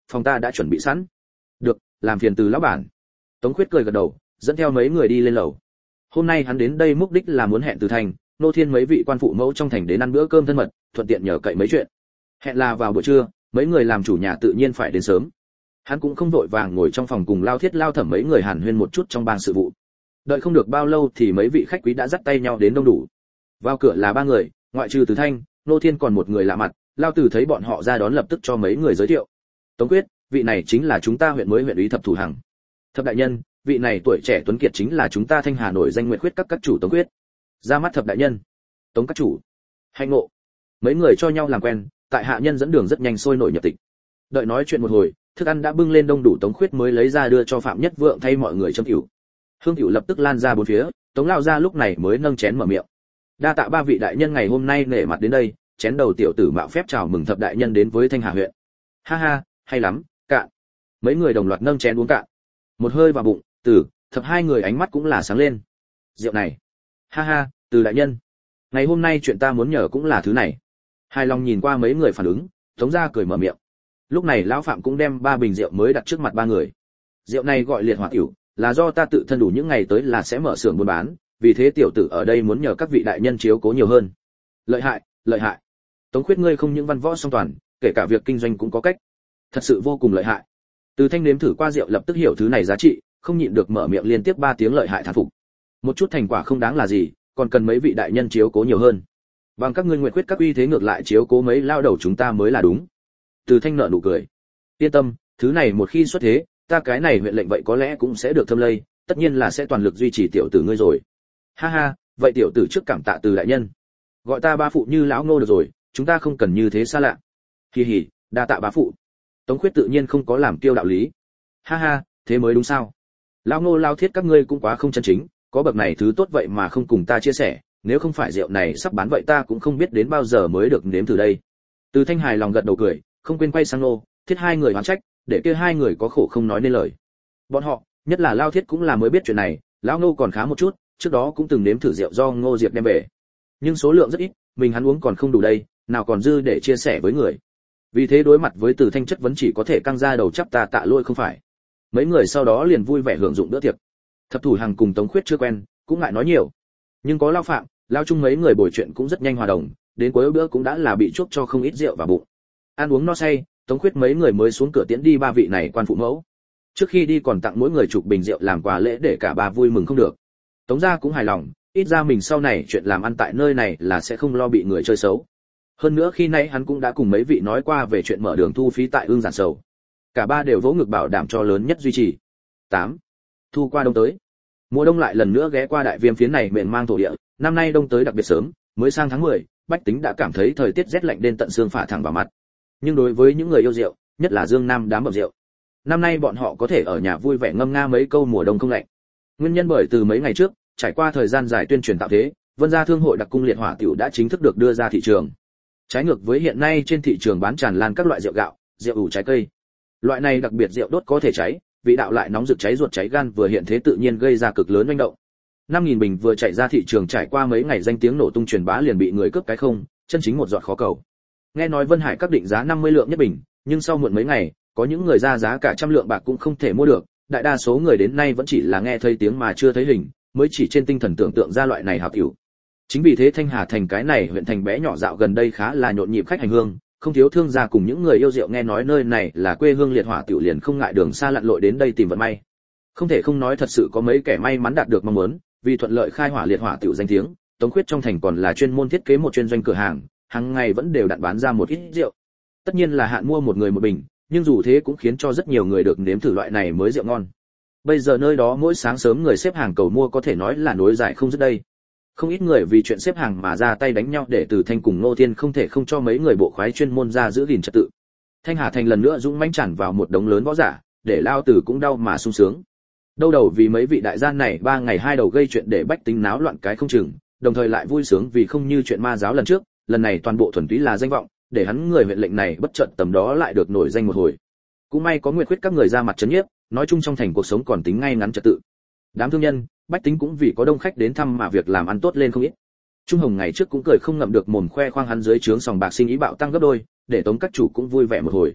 phòng ta đã chuẩn bị sẵn. Được, làm phiền Từ lão bản. Tống Khuyết cười gật đầu, dẫn theo mấy người đi lên lầu. Hôm nay hắn đến đây mục đích là muốn hẹn Từ Thanh, Nô Thiên mấy vị quan phụ mẫu trong thành đến ăn bữa cơm thân mật, thuận tiện nhờ cậy mấy chuyện. Hẹn là vào buổi trưa, mấy người làm chủ nhà tự nhiên phải đến sớm. Hắn cũng không vội vàng ngồi trong phòng cùng Lao Thiết Lao Thẩm mấy người hàn huyên một chút trong bang sự vụ. Đợi không được bao lâu thì mấy vị khách quý đã dắt tay nhau đến đông đủ. Vào cửa là 3 người, ngoại trừ Từ Thanh, Nô Thiên còn một người lạ mặt. Lao Tử thấy bọn họ ra đón lập tức cho mấy người giới thiệu. Tống Quyết, vị này chính là chúng ta huyện mới huyện úy Thập Thủ Hằng. Thập đại nhân, vị này tuổi trẻ tuấn kiệt chính là chúng ta Thanh Hà nổi danh nguyện khuyết các chủ Tống Quyết. Ra mắt Thập đại nhân. Tống các chủ. Hạnh ngộ. Mấy người cho nhau làm quen, tại hạ nhân dẫn đường rất nhanh sôi nổi nhập tịch. Đợi nói chuyện một hồi, thức ăn đã bưng lên đông đủ, Tống Khuyết mới lấy ra đưa cho Phạm Nhất Vượng thay mọi người châm rượu. Hương rượu lập tức lan ra bốn phía, Tống lão gia lúc này mới nâng chén mở miệng. Đa tạ 3 vị đại nhân ngày hôm nay nể mặt đến đây, chén đầu tiểu tử mạo phép chào mừng Thập đại nhân đến với Thanh Hà huyện. Ha ha, hay lắm, cạn. Mấy người đồng loạt nâng chén uống cạn. Một hơi vào bụng, Thập hai người ánh mắt cũng là sáng lên. Rượu này. Ha ha, Từ đại nhân. Ngày hôm nay chuyện ta muốn nhờ cũng là thứ này. Hài lòng nhìn qua mấy người phản ứng, Tống gia cười mở miệng. Lúc này lão Phạm cũng đem 3 bình rượu mới đặt trước mặt 3 người. Rượu này gọi liệt hỏa tiểu, là do ta tự thân đủ những ngày tới là sẽ mở xưởng buôn bán, vì thế tiểu tử ở đây muốn nhờ các vị đại nhân chiếu cố nhiều hơn. Lợi hại, lợi hại. Tống Khuyết ngươi không những văn võ song toàn, kể cả việc kinh doanh cũng có cách. Thật sự vô cùng lợi hại. Từ Thanh nếm thử qua rượu lập tức hiểu thứ này giá trị, không nhịn được mở miệng liên tiếp 3 tiếng lợi hại thán phục. Một chút thành quả không đáng là gì, còn cần mấy vị đại nhân chiếu cố nhiều hơn. Bằng các ngươi nguyện quyết các uy thế ngược lại chiếu cố mấy lao đầu chúng ta mới là đúng. Từ Thanh nở nụ cười. Yên tâm, thứ này một khi xuất thế, ta cái này huyện lệnh vậy có lẽ cũng sẽ được thâm lây, tất nhiên là sẽ toàn lực duy trì tiểu tử ngươi rồi. Ha ha, vậy tiểu tử trước cảm tạ Từ đại nhân. Gọi ta bá phụ như lão Ngô được rồi, chúng ta không cần như thế xa lạ. Hì hì, đa tạ bá phụ. Tống Khuyết tự nhiên không có làm kiêu đạo lý. Ha ha, thế mới đúng sao? Lão Ngô Lao Thiết các ngươi cũng quá không chân chính, có bậc này thứ tốt vậy mà không cùng ta chia sẻ, nếu không phải rượu này sắp bán vậy ta cũng không biết đến bao giờ mới được nếm từ đây. Từ Thanh hài lòng gật đầu cười, không quên quay sang Ngô Thiết hai người oán trách, để kia hai người có khổ không nói nên lời. Bọn họ, nhất là Lao Thiết cũng là mới biết chuyện này, lão Ngô còn khá một chút, trước đó cũng từng nếm thử rượu do Ngô Diệp đem về, nhưng số lượng rất ít, mình hắn uống còn không đủ đây, nào còn dư để chia sẻ với người. Vì thế đối mặt với Từ Thanh chất vấn chỉ có thể căng ra đầu chắp ta tạ lỗi không phải. Mấy người sau đó liền vui vẻ hưởng dụng bữa tiệc. Thập Thủ Hằng cùng Tống Khuyết chưa quen, cũng ngại nói nhiều, nhưng có Lao Phạm, Lao Trung mấy người bồi chuyện cũng rất nhanh hòa đồng, đến cuối bữa cũng đã là bị chuốc cho không ít rượu vào bụng. Ăn uống no say, Tống Khuyết mấy người mới xuống cửa tiễn đi 3 vị này quan phụ mẫu. Trước khi đi còn tặng mỗi người chục bình rượu làm quà lễ để cả 3 vui mừng không được. Tống gia cũng hài lòng, ít ra mình sau này chuyện làm ăn tại nơi này là sẽ không lo bị người chơi xấu. Hơn nữa khi nãy hắn cũng đã cùng mấy vị nói qua về chuyện mở đường thu phí tại Ưng Giản Sầu. Cả 3 đều vỗ ngực bảo đảm cho lớn nhất duy trì. 8. Thu qua đông tới. Mùa đông lại lần nữa ghé qua đại viêm phiến này mền mang thổ địa, năm nay đông tới đặc biệt sớm, mới sang tháng 10, Bách Tính đã cảm thấy thời tiết rét lạnh đến tận xương phả thẳng vào mặt. Nhưng đối với những người yêu rượu, nhất là Dương Nam đám bậm rượu, năm nay bọn họ có thể ở nhà vui vẻ ngâm nga mấy câu mùa đông không lạnh. Nguyên nhân bởi từ mấy ngày trước, trải qua thời gian dài tuyên truyền tạo thế, Vân Gia Thương hội đặc cung liệt hỏa tiểu đã chính thức được đưa ra thị trường. Trái ngược với hiện nay trên thị trường bán tràn lan các loại rượu gạo, rượu ủ trái cây. Loại này đặc biệt rượu đốt có thể cháy, vị đạo lại nóng rực cháy ruột cháy gan vừa hiện thế tự nhiên gây ra cực lớn manh động. 5.000 bình vừa chạy ra thị trường trải qua mấy ngày danh tiếng nổ tung truyền bá liền bị người cướp cái không, chân chính một giọt khó cầu. Nghe nói Vân Hải các định giá 50 lượng nhất bình, nhưng sau muộn mấy ngày, có những người ra giá cả trăm lượng bạc cũng không thể mua được, đại đa số người đến nay vẫn chỉ là nghe thấy tiếng mà chưa thấy hình, mới chỉ trên tinh thần tưởng tượng ra loại này hảo tiểu. Chính vì thế Thanh Hà thành cái này huyện thành bé nhỏ dạo gần đây khá là nhộn nhịp khách hành hương, không thiếu thương gia cùng những người yêu rượu nghe nói nơi này là quê hương liệt hỏa tiểu liền không ngại đường xa lặn lội đến đây tìm vận may. Không thể không nói thật sự có mấy kẻ may mắn đạt được mong muốn, vì thuận lợi khai hỏa liệt hỏa tiểu danh tiếng, Tống Khuyết trong thành còn là chuyên môn thiết kế một chuyên doanh cửa hàng, hàng ngày vẫn đều đặn bán ra một ít rượu. Tất nhiên là hạn mua một người một bình, nhưng dù thế cũng khiến cho rất nhiều người được nếm thử loại này mới rượu ngon. Bây giờ nơi đó mỗi sáng sớm người xếp hàng cầu mua có thể nói là nối dài không dứt đây. Không ít người vì chuyện xếp hàng mà ra tay đánh nhau để Từ Thanh cùng Ngô Thiên không thể không cho mấy người bộ khoái chuyên môn ra giữ gìn trật tự. Thanh Hà thành lần nữa dũng mãnh tràn vào một đống lớn võ giả, để Lao Tử cũng đau mà sung sướng. Đâu đầu vì mấy vị đại gian này 3 ngày 2 đầu gây chuyện để Bách Tính náo loạn cái không chừng, đồng thời lại vui sướng vì không như chuyện ma giáo lần trước, lần này toàn bộ thuần túy là danh vọng, để hắn người huyện lệnh này bất chợt tầm đó lại được nổi danh một hồi. Cũng may có Nguyệt Khuyết các người ra mặt trấn nhiếp, nói chung trong thành cuộc sống còn tính ngay ngắn trật tự. Đám thương nhân, Bách Tính cũng vì có đông khách đến thăm mà việc làm ăn tốt lên không ít. Trung Hồng ngày trước cũng cười không ngậm được mồm khoe khoang hắn dưới trướng sòng bạc sinh ý bạo tăng gấp đôi, để Tống các chủ cũng vui vẻ một hồi.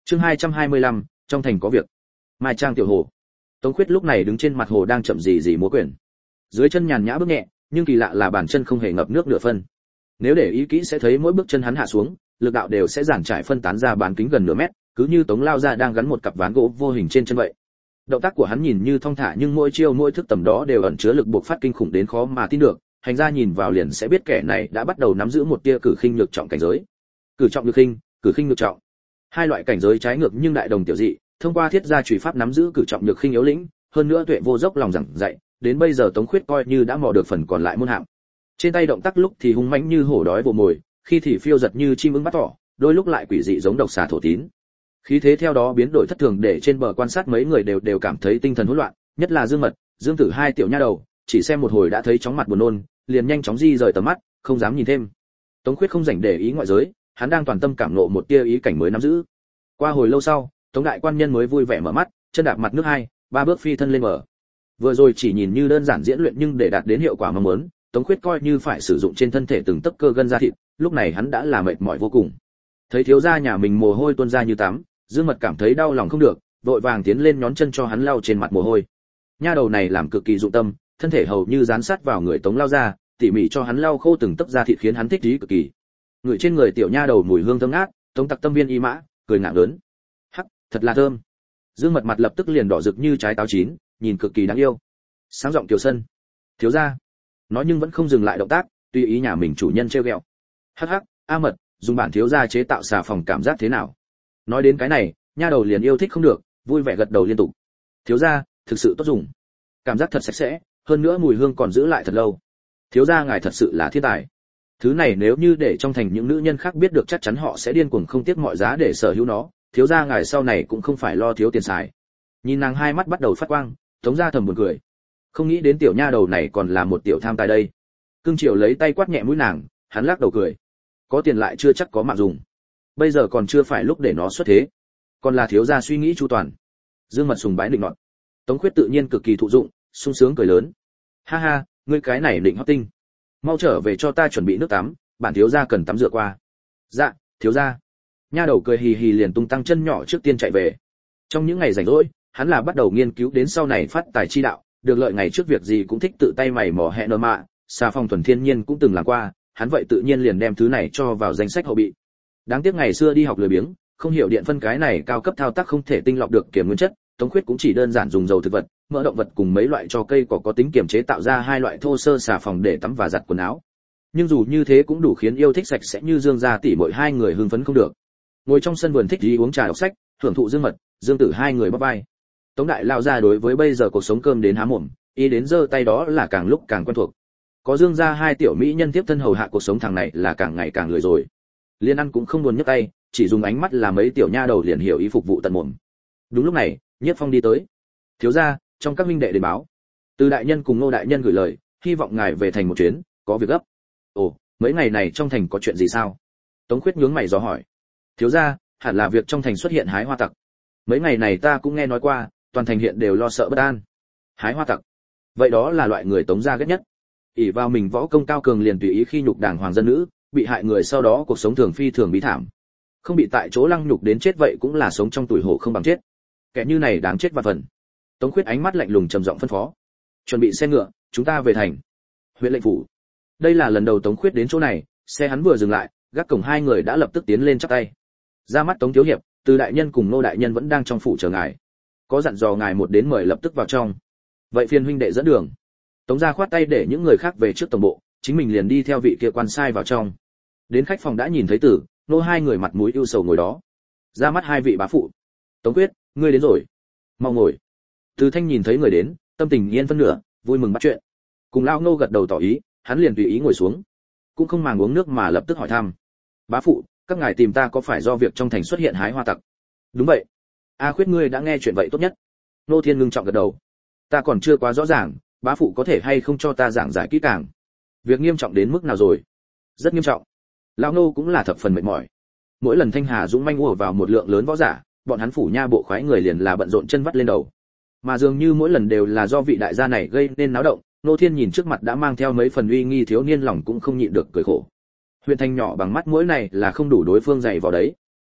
Chương 225, trong thành có việc. Mai Trang tiểu hồ. Tống Khuyết lúc này đứng trên mặt hồ đang chậm gì múa quyền. Dưới chân nhàn nhã bước nhẹ, nhưng kỳ lạ là bàn chân không hề ngập nước nửa phân. Nếu để ý kỹ sẽ thấy mỗi bước chân hắn hạ xuống, lực đạo đều sẽ giản trải phân tán ra bán kính gần nửa mét, cứ như Tống lao ra đang gắn một cặp ván gỗ vô hình trên chân vậy. Động tác của hắn nhìn như thong thả nhưng mỗi chiêu mỗi thức tầm đó đều ẩn chứa lực buộc phát kinh khủng đến khó mà tin được, hành gia nhìn vào liền sẽ biết kẻ này đã bắt đầu nắm giữ một tia cử khinh nhược trọng cảnh giới. Cử trọng nhược khinh, cử khinh nhược trọng. Hai loại cảnh giới trái ngược nhưng đại đồng tiểu dị, thông qua thiết gia chủy pháp nắm giữ cử trọng nhược khinh yếu lĩnh, hơn nữa tuệ vô dốc lòng giảng dạy, đến bây giờ Tống Khuyết coi như đã mò được phần còn lại môn hạng. Trên tay động tác lúc thì hung mãnh như hổ đói vồ mồi, khi thì phiêu giật như chim ưng bắt thỏ, đôi lúc lại quỷ dị giống độc xà thổ tín. Khí thế theo đó biến đổi thất thường để trên bờ quan sát mấy người đều cảm thấy tinh thần hỗn loạn, nhất là Dương Mật, Dương Tử hai tiểu nha đầu, chỉ xem một hồi đã thấy chóng mặt buồn nôn, liền nhanh chóng di rời tầm mắt, không dám nhìn thêm. Tống Khuyết không rảnh để ý ngoại giới, hắn đang toàn tâm cảm ngộ một tia ý cảnh mới nắm giữ. Qua hồi lâu sau, Tống đại quan nhân mới vui vẻ mở mắt, chân đạp mặt nước 2, 3 bước phi thân lên bờ. Vừa rồi chỉ nhìn như đơn giản diễn luyện nhưng để đạt đến hiệu quả mong muốn, Tống Khuyết coi như phải sử dụng trên thân thể từng tấc cơ gân da thịt, lúc này hắn đã là mệt mỏi vô cùng. Thấy thiếu gia nhà mình mồ hôi tuôn ra như tắm, Dương Mật cảm thấy đau lòng không được, vội vàng tiến lên nhón chân cho hắn lau trên mặt mồ hôi. Nha đầu này làm cực kỳ dụng tâm, thân thể hầu như dán sát vào người Tống lao ra, tỉ mỉ cho hắn lau khô từng tấc da thịt khiến hắn thích ý cực kỳ. Người trên người tiểu nha đầu mùi hương thơm ngát, Tống Tặc tâm viên y mã, cười ngạo lớn. Hắc, thật là thơm. Dương Mật mặt lập tức liền đỏ rực như trái táo chín, nhìn cực kỳ đáng yêu. Sáng giọng Kiều Sân, thiếu gia. Nói nhưng vẫn không dừng lại động tác, tùy ý nhà mình chủ nhân trêu ghẹo. Hắc hắc, A Mật, dùng bản thiếu gia chế tạo xà phòng cảm giác thế nào? Nói đến cái này, nha đầu liền yêu thích không được, vui vẻ gật đầu liên tục. Thiếu gia, thực sự tốt dùng. Cảm giác thật sạch sẽ, hơn nữa mùi hương còn giữ lại thật lâu. Thiếu gia ngài thật sự là thiên tài. Thứ này nếu như để trong thành những nữ nhân khác biết được chắc chắn họ sẽ điên cuồng không tiếc mọi giá để sở hữu nó, thiếu gia ngài sau này cũng không phải lo thiếu tiền xài. Nhìn nàng hai mắt bắt đầu phát quang, Tống gia thầm buồn cười. Không nghĩ đến tiểu nha đầu này còn là một tiểu tham tài đây. Cương Triều lấy tay quát nhẹ mũi nàng, hắn lắc đầu cười. Có tiền lại chưa chắc có mạng dùng. Bây giờ còn chưa phải lúc để nó xuất thế. Còn là thiếu gia suy nghĩ chu toàn. Dương Mật sùng bái định nọt. Tống Khuyết tự nhiên cực kỳ thụ dụng, sung sướng cười lớn. Ha ha, ngươi cái này định hót tinh. Mau trở về cho ta chuẩn bị nước tắm, bản thiếu gia cần tắm rửa qua. Dạ, thiếu gia. Nha đầu cười hì hì liền tung tăng chân nhỏ trước tiên chạy về. Trong những ngày rảnh rỗi, hắn là bắt đầu nghiên cứu đến sau này phát tài chi đạo, được lợi ngày trước việc gì cũng thích tự tay mày mò hẹ nơ mạ, xà phòng thuần thiên nhiên cũng từng làm qua, hắn vậy tự nhiên liền đem thứ này cho vào danh sách hậu bị. Đáng tiếc ngày xưa đi học lười biếng, không hiểu điện phân cái này cao cấp thao tác không thể tinh lọc được kiểm nguyên chất, Tống Khuyết cũng chỉ đơn giản dùng dầu thực vật, mỡ động vật cùng mấy loại cho cây có tính kiềm chế tạo ra hai loại thô sơ xà phòng để tắm và giặt quần áo. Nhưng dù như thế cũng đủ khiến yêu thích sạch sẽ như Dương gia tỷ muội hai người hưng phấn không được. Ngồi trong sân vườn thích đi uống trà đọc sách, hưởng thụ Dương Mật, Dương Tử hai người bắp vai. Tống đại lao ra đối với bây giờ cuộc sống cơm đến há mồm, ý đến giơ tay đó là càng lúc càng quen thuộc. Có Dương gia hai tiểu mỹ nhân tiếp thân hầu hạ cuộc sống thằng này là càng ngày càng lười rồi. Liên ăn cũng không buồn nhấc tay, chỉ dùng ánh mắt là mấy tiểu nha đầu liền hiểu ý phục vụ tận mồm. Đúng lúc này, Nhiếp Phong đi tới. Thiếu gia, trong các minh đệ đến báo, Từ đại nhân cùng Ngô đại nhân gửi lời, hy vọng ngài về thành một chuyến, có việc gấp. Ồ, mấy ngày này trong thành có chuyện gì sao? Tống Khuyết nhướng mày dò hỏi. Thiếu gia, hẳn là việc trong thành xuất hiện hái hoa tặc. Mấy ngày này ta cũng nghe nói qua, toàn thành hiện đều lo sợ bất an. Hái hoa tặc? Vậy đó là loại người Tống gia ghét nhất. ỷ vào mình võ công cao cường liền tùy ý khi nhục đảng hoàng dân nữ, bị hại người sau đó cuộc sống thường phi thường bí thảm. Không bị tại chỗ lăng nhục đến chết vậy cũng là sống trong tủi hổ không bằng chết. Kẻ như này đáng chết vạn phần. Tống Khuyết ánh mắt lạnh lùng trầm giọng phân phó. Chuẩn bị xe ngựa, chúng ta về thành. Huyện lệnh phủ. Đây là lần đầu Tống Khuyết đến chỗ này, xe hắn vừa dừng lại, gác cổng hai người đã lập tức tiến lên chắp tay. Ra mắt Tống thiếu hiệp, Từ đại nhân cùng Ngô đại nhân vẫn đang trong phủ chờ ngài. Có dặn dò ngài một đến mời lập tức vào trong. Vậy phiền huynh đệ dẫn đường. Tống gia khoát tay để những người khác về trước tổng bộ, chính mình liền đi theo vị kia quan sai vào trong. Đến khách phòng đã nhìn thấy Tử, Ngô hai người mặt mũi ưu sầu ngồi đó. Ra mắt hai vị bá phụ. Tống Quyết, ngươi đến rồi. Mau ngồi. Từ Thanh nhìn thấy người đến, tâm tình yên phân nửa, vui mừng bắt chuyện. Cùng lão Ngô gật đầu tỏ ý, hắn liền tùy ý ngồi xuống, cũng không màng uống nước mà lập tức hỏi thăm. Bá phụ, các ngài tìm ta có phải do việc trong thành xuất hiện hái hoa tặc? Đúng vậy. A Khuyết ngươi đã nghe chuyện vậy tốt nhất. Nô Thiên ngưng trọng gật đầu. Ta còn chưa quá rõ ràng, bá phụ có thể hay không cho ta giảng giải kỹ càng. Việc nghiêm trọng đến mức nào rồi? Rất nghiêm trọng. Lão Ngô cũng là thập phần mệt mỏi. Mỗi lần Thanh Hà Dũng manh ùa vào một lượng lớn võ giả, bọn hắn phủ nha bộ khoái người liền là bận rộn chân vắt lên đầu. Mà dường như mỗi lần đều là do vị đại gia này gây nên náo động. Nô Thiên nhìn trước mặt đã mang theo mấy phần uy nghi thiếu niên lòng cũng không nhịn được cười khổ. Huyện thành nhỏ bằng mắt mũi này là không đủ đối phương dạy vào đấy.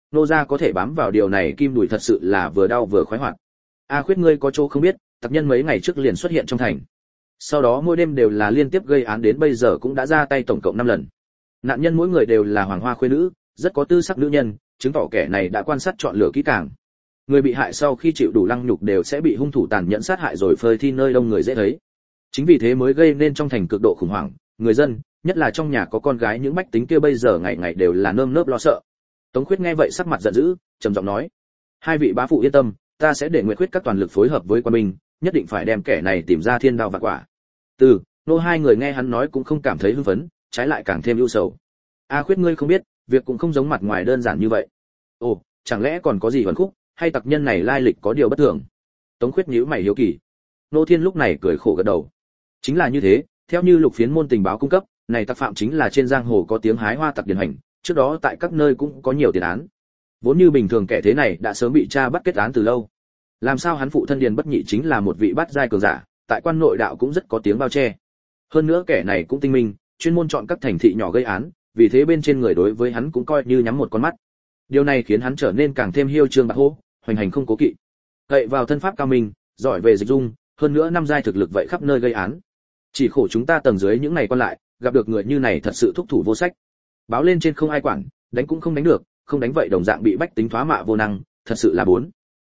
nô gia có thể bám vào điều này kim đùi thật sự là vừa đau vừa khoái hoạt. A Khuyết ngươi có chỗ không biết, tặc nhân mấy ngày trước liền xuất hiện trong thành. Sau đó mỗi đêm đều là liên tiếp gây án, đến bây giờ cũng đã ra tay tổng cộng 5 lần. Nạn nhân mỗi người đều là hoàng hoa khuê nữ, rất có tư sắc nữ nhân, chứng tỏ kẻ này đã quan sát chọn lựa kỹ càng. Người bị hại sau khi chịu đủ lăng nhục đều sẽ bị hung thủ tàn nhẫn sát hại rồi phơi thi nơi đông người dễ thấy. Chính vì thế mới gây nên trong thành cực độ khủng hoảng, người dân, nhất là trong nhà có con gái những bách tính kia bây giờ ngày ngày đều là nơm nớp lo sợ. Tống Khuyết nghe vậy sắc mặt giận dữ, trầm giọng nói: "Hai vị bá phụ yên tâm, ta sẽ để Nguyệt Khuyết các toàn lực phối hợp với quan binh, nhất định phải đem kẻ này tìm ra thiên đao vạn quả." Nô hai người nghe hắn nói cũng không cảm thấy hưng phấn, trái lại càng thêm ưu sầu. A Khuyết ngươi không biết, việc cũng không giống mặt ngoài đơn giản như vậy. Ồ, chẳng lẽ còn có gì uẩn khúc, hay tặc nhân này lai lịch có điều bất thường? Tống Khuyết nhíu mày hiếu kỳ. Nô Thiên lúc này cười khổ gật đầu. Chính là như thế, theo như Lục Phiến môn tình báo cung cấp, này tặc phạm chính là trên giang hồ có tiếng hái hoa tặc điển hình, trước đó tại các nơi cũng có nhiều tiền án. Vốn như bình thường kẻ thế này đã sớm bị tra bắt kết án từ lâu. Làm sao hắn phụ thân Điền Bất Nhị chính là một vị bát giai cường giả, tại quan nội đạo cũng rất có tiếng bao che. Hơn nữa kẻ này cũng tinh minh, chuyên môn chọn các thành thị nhỏ gây án, vì thế bên trên người đối với hắn cũng coi như nhắm một con mắt. Điều này khiến hắn trở nên càng thêm hiêu trương bạc hô, hoành hành không cố kỵ. Cậy vào thân pháp cao minh, giỏi về dịch dung, hơn nữa năm giai thực lực vậy khắp nơi gây án. Chỉ khổ chúng ta tầng dưới những này quan lại, gặp được người như này thật sự thúc thủ vô sách. Báo lên trên không ai quản, đánh cũng không đánh được, không đánh vậy đồng dạng bị bách tính thoá mạ vô năng, thật sự là bốn.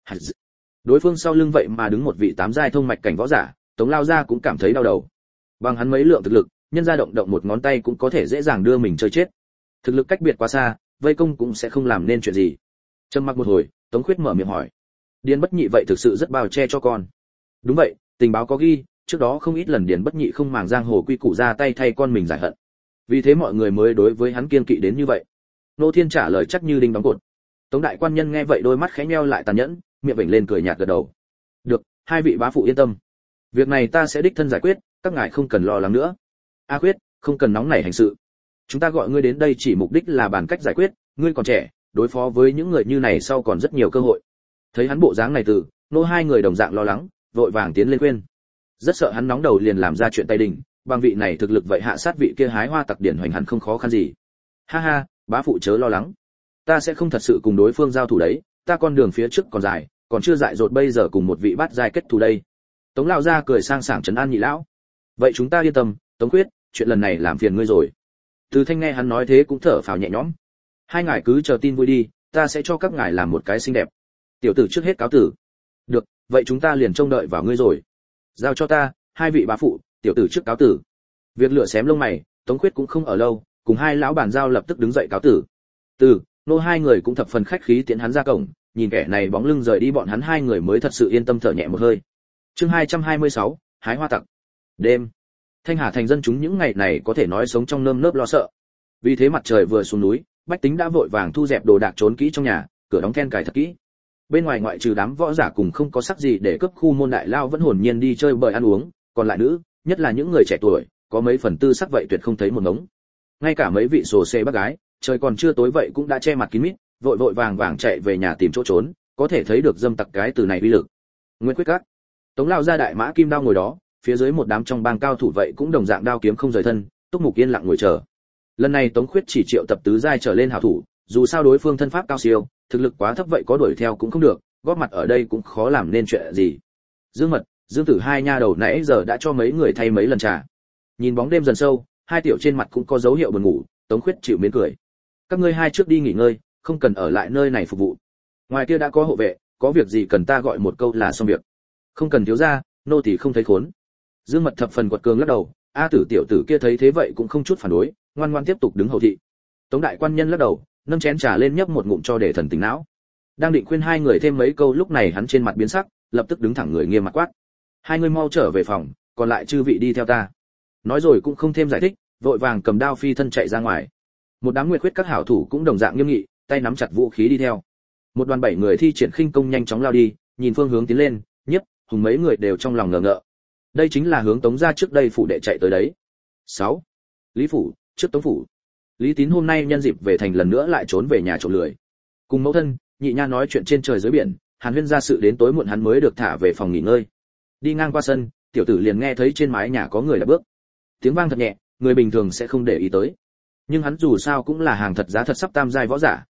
Đối phương sau lưng vậy mà đứng một vị 8 giai thông mạch cảnh võ giả, Tống lao ra cũng cảm thấy đau đầu. Bằng hắn mấy lượng thực lực, nhân ra động động một ngón tay cũng có thể dễ dàng đưa mình chơi chết. Thực lực cách biệt quá xa, vây công cũng sẽ không làm nên chuyện gì. Trầm mặc một hồi, Tống Khuyết mở miệng hỏi: Điền Bất Nhị vậy thực sự rất bao che cho con? Đúng vậy, tình báo có ghi, trước đó không ít lần Điền Bất Nhị không màng giang hồ quy củ ra tay thay con mình giải hận. Vì thế mọi người mới đối với hắn kiên kỵ đến như vậy. Nô Thiên trả lời chắc như đinh đóng cột. Tống đại quan nhân nghe vậy đôi mắt khẽ nheo lại tàn nhẫn, miệng vểnh lên cười nhạt gật đầu. Được, hai vị bá phụ yên tâm. Việc này ta sẽ đích thân giải quyết, các ngài không cần lo lắng nữa. A Khuyết, không cần nóng nảy hành sự. Chúng ta gọi ngươi đến đây chỉ mục đích là bàn cách giải quyết, ngươi còn trẻ, đối phó với những người như này sau còn rất nhiều cơ hội. Thấy hắn bộ dáng này từ, nô hai người đồng dạng lo lắng, vội vàng tiến lên khuyên. Rất sợ hắn nóng đầu liền làm ra chuyện tay đình, bằng vị này thực lực vậy hạ sát vị kia hái hoa tặc điển hoành hẳn không khó khăn gì. Ha ha, bá phụ chớ lo lắng, ta sẽ không thật sự cùng đối phương giao thủ đấy, ta con đường phía trước còn dài, còn chưa dại dột bây giờ cùng một vị bát giai kết thù đây. Tống lão gia cười sang sảng trấn an nhị lão. Vậy chúng ta yên tâm, Tống Khuyết, chuyện lần này làm phiền ngươi rồi. Từ Thanh nghe hắn nói thế cũng thở phào nhẹ nhõm. Hai ngài cứ chờ tin vui đi, ta sẽ cho các ngài làm một cái xinh đẹp. Tiểu tử trước hết cáo tử. Được, vậy chúng ta liền trông đợi vào ngươi rồi. Giao cho ta, hai vị bá phụ, tiểu tử trước cáo tử. Việc lựa xém lông mày, Tống Khuyết cũng không ở lâu, cùng hai lão bàn giao lập tức đứng dậy cáo tử. Nô hai người cũng thập phần khách khí tiễn hắn ra cổng, nhìn kẻ này bóng lưng rời đi bọn hắn hai người mới thật sự yên tâm thở nhẹ một hơi. Chương 226, hái hoa tặc. Đêm. Thanh Hà thành dân chúng những ngày này có thể nói sống trong nơm nớp lo sợ. Vì thế mặt trời vừa xuống núi, bách tính đã vội vàng thu dẹp đồ đạc trốn kỹ trong nhà, cửa đóng then cài thật kỹ. Bên ngoài ngoại trừ đám võ giả cùng không có sắc gì để cướp khu môn đại lao vẫn hồn nhiên đi chơi bời ăn uống, còn lại nữ, nhất là những người trẻ tuổi, có mấy phần tư sắc vậy tuyệt không thấy một ngống. Ngay cả mấy vị sồ xê bác gái, trời còn chưa tối vậy cũng đã che mặt kín mít, vội vội vàng vàng chạy về nhà tìm chỗ trốn, có thể thấy được dâm tặc cái từ này uy lực. Nguyên quyết các. Tống lao ra đại mã kim đao ngồi đó, phía dưới một đám trong bang cao thủ vậy cũng đồng dạng đao kiếm không rời thân, Túc Mục yên lặng ngồi chờ. Lần này Tống Khuyết chỉ triệu tập tứ giai trở lên hảo thủ, dù sao đối phương thân pháp cao siêu, thực lực quá thấp vậy có đuổi theo cũng không được, góp mặt ở đây cũng khó làm nên chuyện gì. Dương Mật, Dương Tử hai nha đầu nãy giờ đã cho mấy người thay mấy lần trà. Nhìn bóng đêm dần sâu, hai tiểu trên mặt cũng có dấu hiệu buồn ngủ, Tống Khuyết chịu miễn cười. Các ngươi hai trước đi nghỉ ngơi, không cần ở lại nơi này phục vụ. Ngoài kia đã có hộ vệ, có việc gì cần ta gọi một câu là xong việc. Không cần thiếu gia, nô tỳ không thấy khốn. Dương Mật thập phần quật cường lắc đầu, A Tử tiểu tử kia thấy thế vậy cũng không chút phản đối, ngoan ngoan tiếp tục đứng hầu thị. Tống đại quan nhân lắc đầu, nâng chén trà lên nhấp một ngụm cho để thần tỉnh não. Đang định khuyên hai người thêm mấy câu lúc này hắn trên mặt biến sắc, lập tức đứng thẳng người nghiêm mặt quát: hai người mau trở về phòng, còn lại chư vị đi theo ta. Nói rồi cũng không thêm giải thích, vội vàng cầm đao phi thân chạy ra ngoài. Một đám nguyệt khuyết các hảo thủ cũng đồng dạng nghiêm nghị, tay nắm chặt vũ khí đi theo. Một đoàn 7 người thi triển khinh công nhanh chóng lao đi, nhìn phương hướng tiến lên, Nhiếp, Hùng mấy người đều trong lòng ngờ ngợ. Đây chính là hướng Tống gia trước đây phủ đệ chạy tới đấy. 6. Lý phủ, trước Tống phủ. Lý Tín hôm nay nhân dịp về thành lần nữa lại trốn về nhà trộm lười. Cùng mẫu thân, nhị nha nói chuyện trên trời dưới biển, Hàn Huyên ra sự đến tối muộn hắn mới được thả về phòng nghỉ ngơi. Đi ngang qua sân, tiểu tử liền nghe thấy trên mái nhà có người đạp bước. Tiếng vang thật nhẹ, người bình thường sẽ không để ý tới. Nhưng hắn dù sao cũng là hàng thật giá thật sắp tam giai võ giả,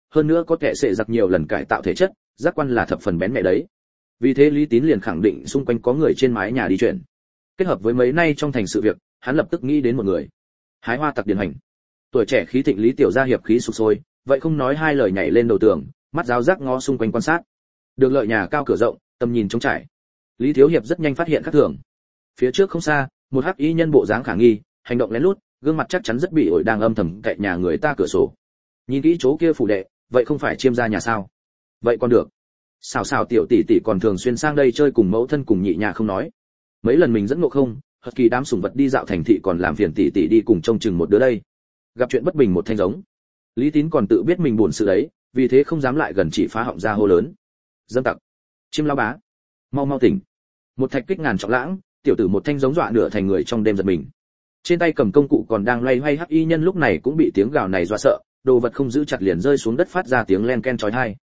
hơn nữa có kẻ sẽ giặc nhiều lần cải tạo thể chất, giác quan là thập phần bén mẹ đấy. Vì thế Lý Tín liền khẳng định xung quanh có người trên mái nhà đi chuyển. Kết hợp với mấy nay trong thành sự việc, hắn lập tức nghĩ đến một người. Hái hoa tặc Điền Hành. Tuổi trẻ khí thịnh Lý tiểu gia hiệp khí sục sôi, vậy không nói hai lời nhảy lên đầu tường, mắt giáo giác ngó xung quanh quan sát. Được lợi nhà cao cửa rộng, tầm nhìn trống trải. Lý thiếu hiệp rất nhanh phát hiện khác thường. Phía trước không xa, một hắc y nhân bộ dáng khả nghi, hành động lén lút, gương mặt chắc chắn rất bị ổi đang âm thầm cạnh nhà người ta cửa sổ. Nhìn kỹ chỗ kia phủ đệ, vậy không phải chiêm gia nhà sao? Vậy còn được. Xào xào tiểu tỷ tỷ còn thường xuyên sang đây chơi cùng mẫu thân cùng nhị nhà không nói. Mấy lần mình dẫn Ngộ Không, Hật Kỳ đám sủng vật đi dạo thành thị còn làm phiền tỷ tỷ đi cùng trông chừng một đứa đây. Gặp chuyện bất bình một thanh giống. Lý Tín còn tự biết mình buồn sự đấy, vì thế không dám lại gần, chỉ phá họng ra hô lớn. Dâm tặc, Chiêm lão bá, mau mau tỉnh. Một thạch kích ngàn trọng lãng, tiểu tử một thanh giống dọa nửa thành người trong đêm giật mình. Trên tay cầm công cụ còn đang loay hoay hắc y nhân lúc này cũng bị tiếng gào này dọa sợ, đồ vật không giữ chặt liền rơi xuống đất phát ra tiếng len ken chói tai.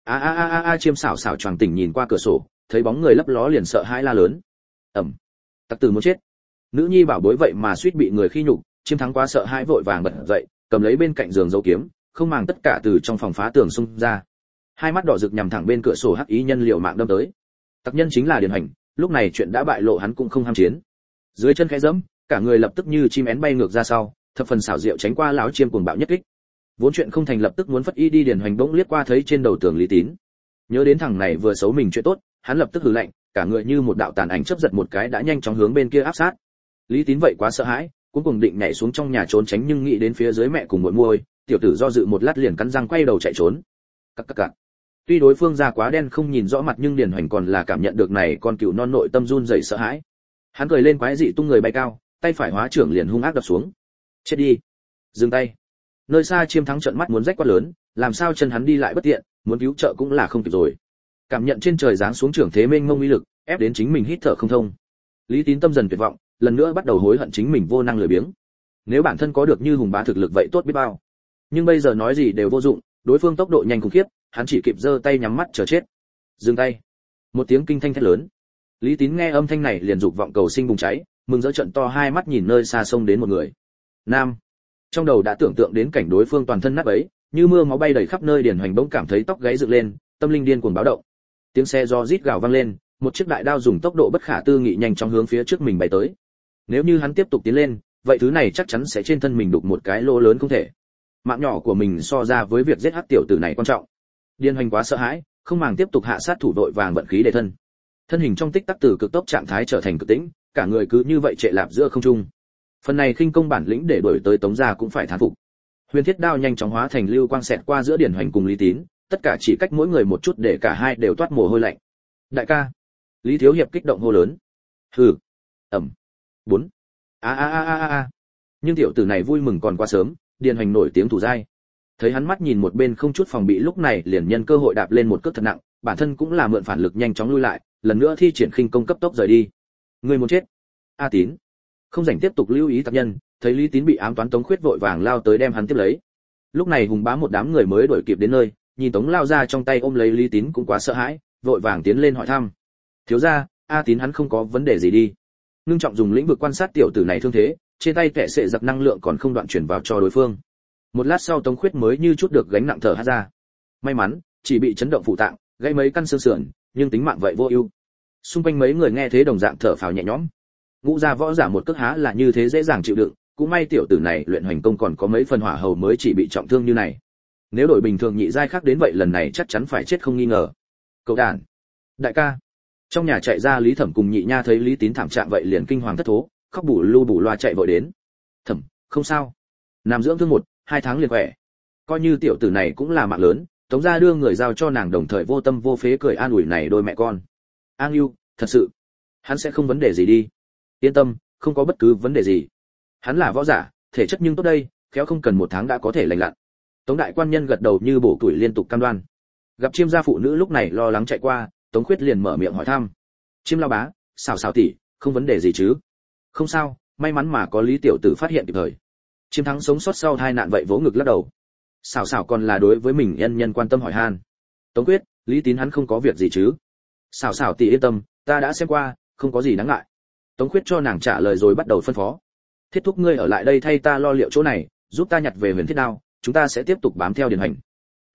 Chiêm xảo xảo choàng tỉnh nhìn qua cửa sổ, thấy bóng người lấp ló liền sợ hãi la lớn. Ầm. Tặc tử muốn chết. Nữ nhi bảo bối vậy mà suýt bị người khi nhục, Chiêm Thắng quá sợ hãi vội vàng bật dậy, cầm lấy bên cạnh giường dấu kiếm, không màng tất cả từ trong phòng phá tường xung ra. Hai mắt đỏ rực nhằm thẳng bên cửa sổ hắc ý nhân liều mạng đâm tới. Tặc nhân chính là Điền Hành, lúc này chuyện đã bại lộ hắn cũng không ham chiến. Dưới chân khẽ giẫm, cả người lập tức như chim én bay ngược ra sau, thập phần xảo diệu tránh qua lão Chiêm cuồng bạo nhất kích. Vốn chuyện không thành lập tức muốn phất y đi, Điền Hành bỗng liếc qua thấy trên đầu tường Lý Tín. Nhớ đến thằng này vừa xấu mình chuyện tốt, hắn lập tức hừ lạnh, cả người như một đạo tàn ảnh chớp giật một cái đã nhanh chóng hướng bên kia áp sát. Lý Tín vậy quá sợ hãi, cuối cùng định nhảy xuống trong nhà trốn tránh nhưng nghĩ đến phía dưới mẹ cùng muội muội, tiểu tử do dự một lát liền cắn răng quay đầu chạy trốn. Cặc. Tuy đối phương da quá đen không nhìn rõ mặt nhưng Điền Hoành còn là cảm nhận được này con cừu non nội tâm run rẩy sợ hãi. Hắn cười lên quái dị tung người bay cao, tay phải hóa trưởng liền hung ác đập xuống. Chết đi. Dừng tay. Nơi xa Chiêm Thắng trợn mắt muốn rách quát lớn, làm sao chân hắn đi lại bất tiện, muốn cứu trợ cũng là không kịp rồi. Cảm nhận trên trời giáng xuống trưởng thế mênh mông uy lực, ép đến chính mình hít thở không thông. Lý Tín tâm dần tuyệt vọng, lần nữa bắt đầu hối hận chính mình vô năng lười biếng. Nếu bản thân có được như hùng bá thực lực vậy tốt biết bao. Nhưng bây giờ nói gì đều vô dụng, đối phương tốc độ nhanh khủng khiếp, hắn chỉ kịp giơ tay nhắm mắt chờ chết. Dừng tay. Một tiếng kinh thanh thét lớn. Lý Tín nghe âm thanh này liền dục vọng cầu sinh bùng cháy, mừng rỡ trợn to hai mắt nhìn nơi xa sông đến một người. Nam. Trong đầu đã tưởng tượng đến cảnh đối phương toàn thân nát bấy, như mưa máu bay đầy khắp nơi, Điền Hoành bỗng cảm thấy tóc gáy dựng lên, tâm linh điên cuồng báo động. Tiếng xe do rít gào vang lên, một chiếc đại đao dùng tốc độ bất khả tư nghị nhanh chóng hướng phía trước mình bay tới. Nếu như hắn tiếp tục tiến lên, vậy thứ này chắc chắn sẽ trên thân mình đục một cái lỗ lớn không thể. Mạng nhỏ của mình so ra với việc giết hắc tiểu tử này quan trọng. Điền Hoành quá sợ hãi, không màng tiếp tục hạ sát thủ, vội vàng vận khí để thân. Thân hình trong tích tắc từ cực tốc trạng thái trở thành cực tĩnh, cả người cứ như vậy trệ lạp giữa không trung. Phần này khinh công bản lĩnh để đuổi tới Tống gia cũng phải thán phục. Huyền thiết đao nhanh chóng hóa thành lưu quang xẹt qua giữa Điền Hoành cùng Lý Tín, tất cả chỉ cách mỗi người một chút để cả hai đều toát mồ hôi lạnh. Đại ca. Lý thiếu hiệp kích động hô lớn. Hừ. Ẩm. 4. Nhưng tiểu tử này vui mừng còn quá sớm, Điền Hoành nổi tiếng thủ dai. Thấy hắn mắt nhìn một bên không chút phòng bị, lúc này liền nhân cơ hội đạp lên một cước thật nặng, bản thân cũng là mượn phản lực nhanh chóng lui lại, lần nữa thi triển khinh công cấp tốc rời đi. Người muốn chết. A Tín. Không rảnh tiếp tục lưu ý tác nhân, thấy Lý Tín bị ám toán, Tống Khuyết vội vàng lao tới đem hắn tiếp lấy. Lúc này hùng bá một đám người mới đuổi kịp đến nơi, nhìn Tống lao ra trong tay ôm lấy Lý Tín cũng quá sợ hãi, vội vàng tiến lên hỏi thăm. Thiếu gia, A Tín hắn không có vấn đề gì đi. Ngưng trọng dùng lĩnh vực quan sát tiểu tử này thương thế, trên tay kẻ sệ giặc năng lượng còn không đoạn chuyển vào cho đối phương. Một lát sau Tống Khuyết mới như chút được gánh nặng thở hắt ra. May mắn, chỉ bị chấn động phụ tạng, gãy mấy căn xương sườn, nhưng tính mạng vậy vô ưu. Xung quanh mấy người nghe thế đồng dạng thở phào nhẹ nhõm. Ngũ gia võ giả một cước há là như thế dễ dàng chịu đựng, cũng may tiểu tử này luyện hoành công còn có mấy phần hỏa hầu mới chỉ bị trọng thương như này. Nếu đổi bình thường nhị giai khác đến vậy lần này chắc chắn phải chết không nghi ngờ. Cậu đàn. Đại ca. Trong nhà chạy ra Lý Thẩm cùng nhị nha thấy Lý Tín thảm trạng vậy liền kinh hoàng thất thố, khóc bù lu bù loa chạy vội đến. Thẩm, không sao. Nam dưỡng thương 1-2 tháng liền khỏe. Coi như tiểu tử này cũng là mạng lớn, Tống gia đưa người giao cho nàng đồng thời vô tâm vô phế cười an ủi này đôi mẹ con. An Ưu, thật sự, hắn sẽ không vấn đề gì đi. Yên tâm, không có bất cứ vấn đề gì. Hắn là võ giả, thể chất nhưng tốt đây, khéo không cần 1 tháng đã có thể lành lặn. Tống đại quan nhân gật đầu như bổ tuổi liên tục cam đoan. Gặp Chiêm gia phụ nữ lúc này lo lắng chạy qua, Tống Khuyết liền mở miệng hỏi thăm. Chiêm lao bá, xảo xảo tỷ, không vấn đề gì chứ? Không sao, may mắn mà có Lý tiểu tử phát hiện kịp thời. Chiêm Thắng sống sót sau tai nạn vậy vỗ ngực lắc đầu. Xảo xảo còn là đối với mình nhân quan tâm hỏi han. Tống Quyết, Lý Tín hắn không có việc gì chứ? Xảo xảo tỷ yên tâm, ta đã xem qua, không có gì đáng ngại. Tống Quyết cho nàng trả lời rồi bắt đầu phân phó. Thiết thúc ngươi ở lại đây thay ta lo liệu chỗ này, giúp ta nhặt về huyền thiết đao, chúng ta sẽ tiếp tục bám theo Điền Hành.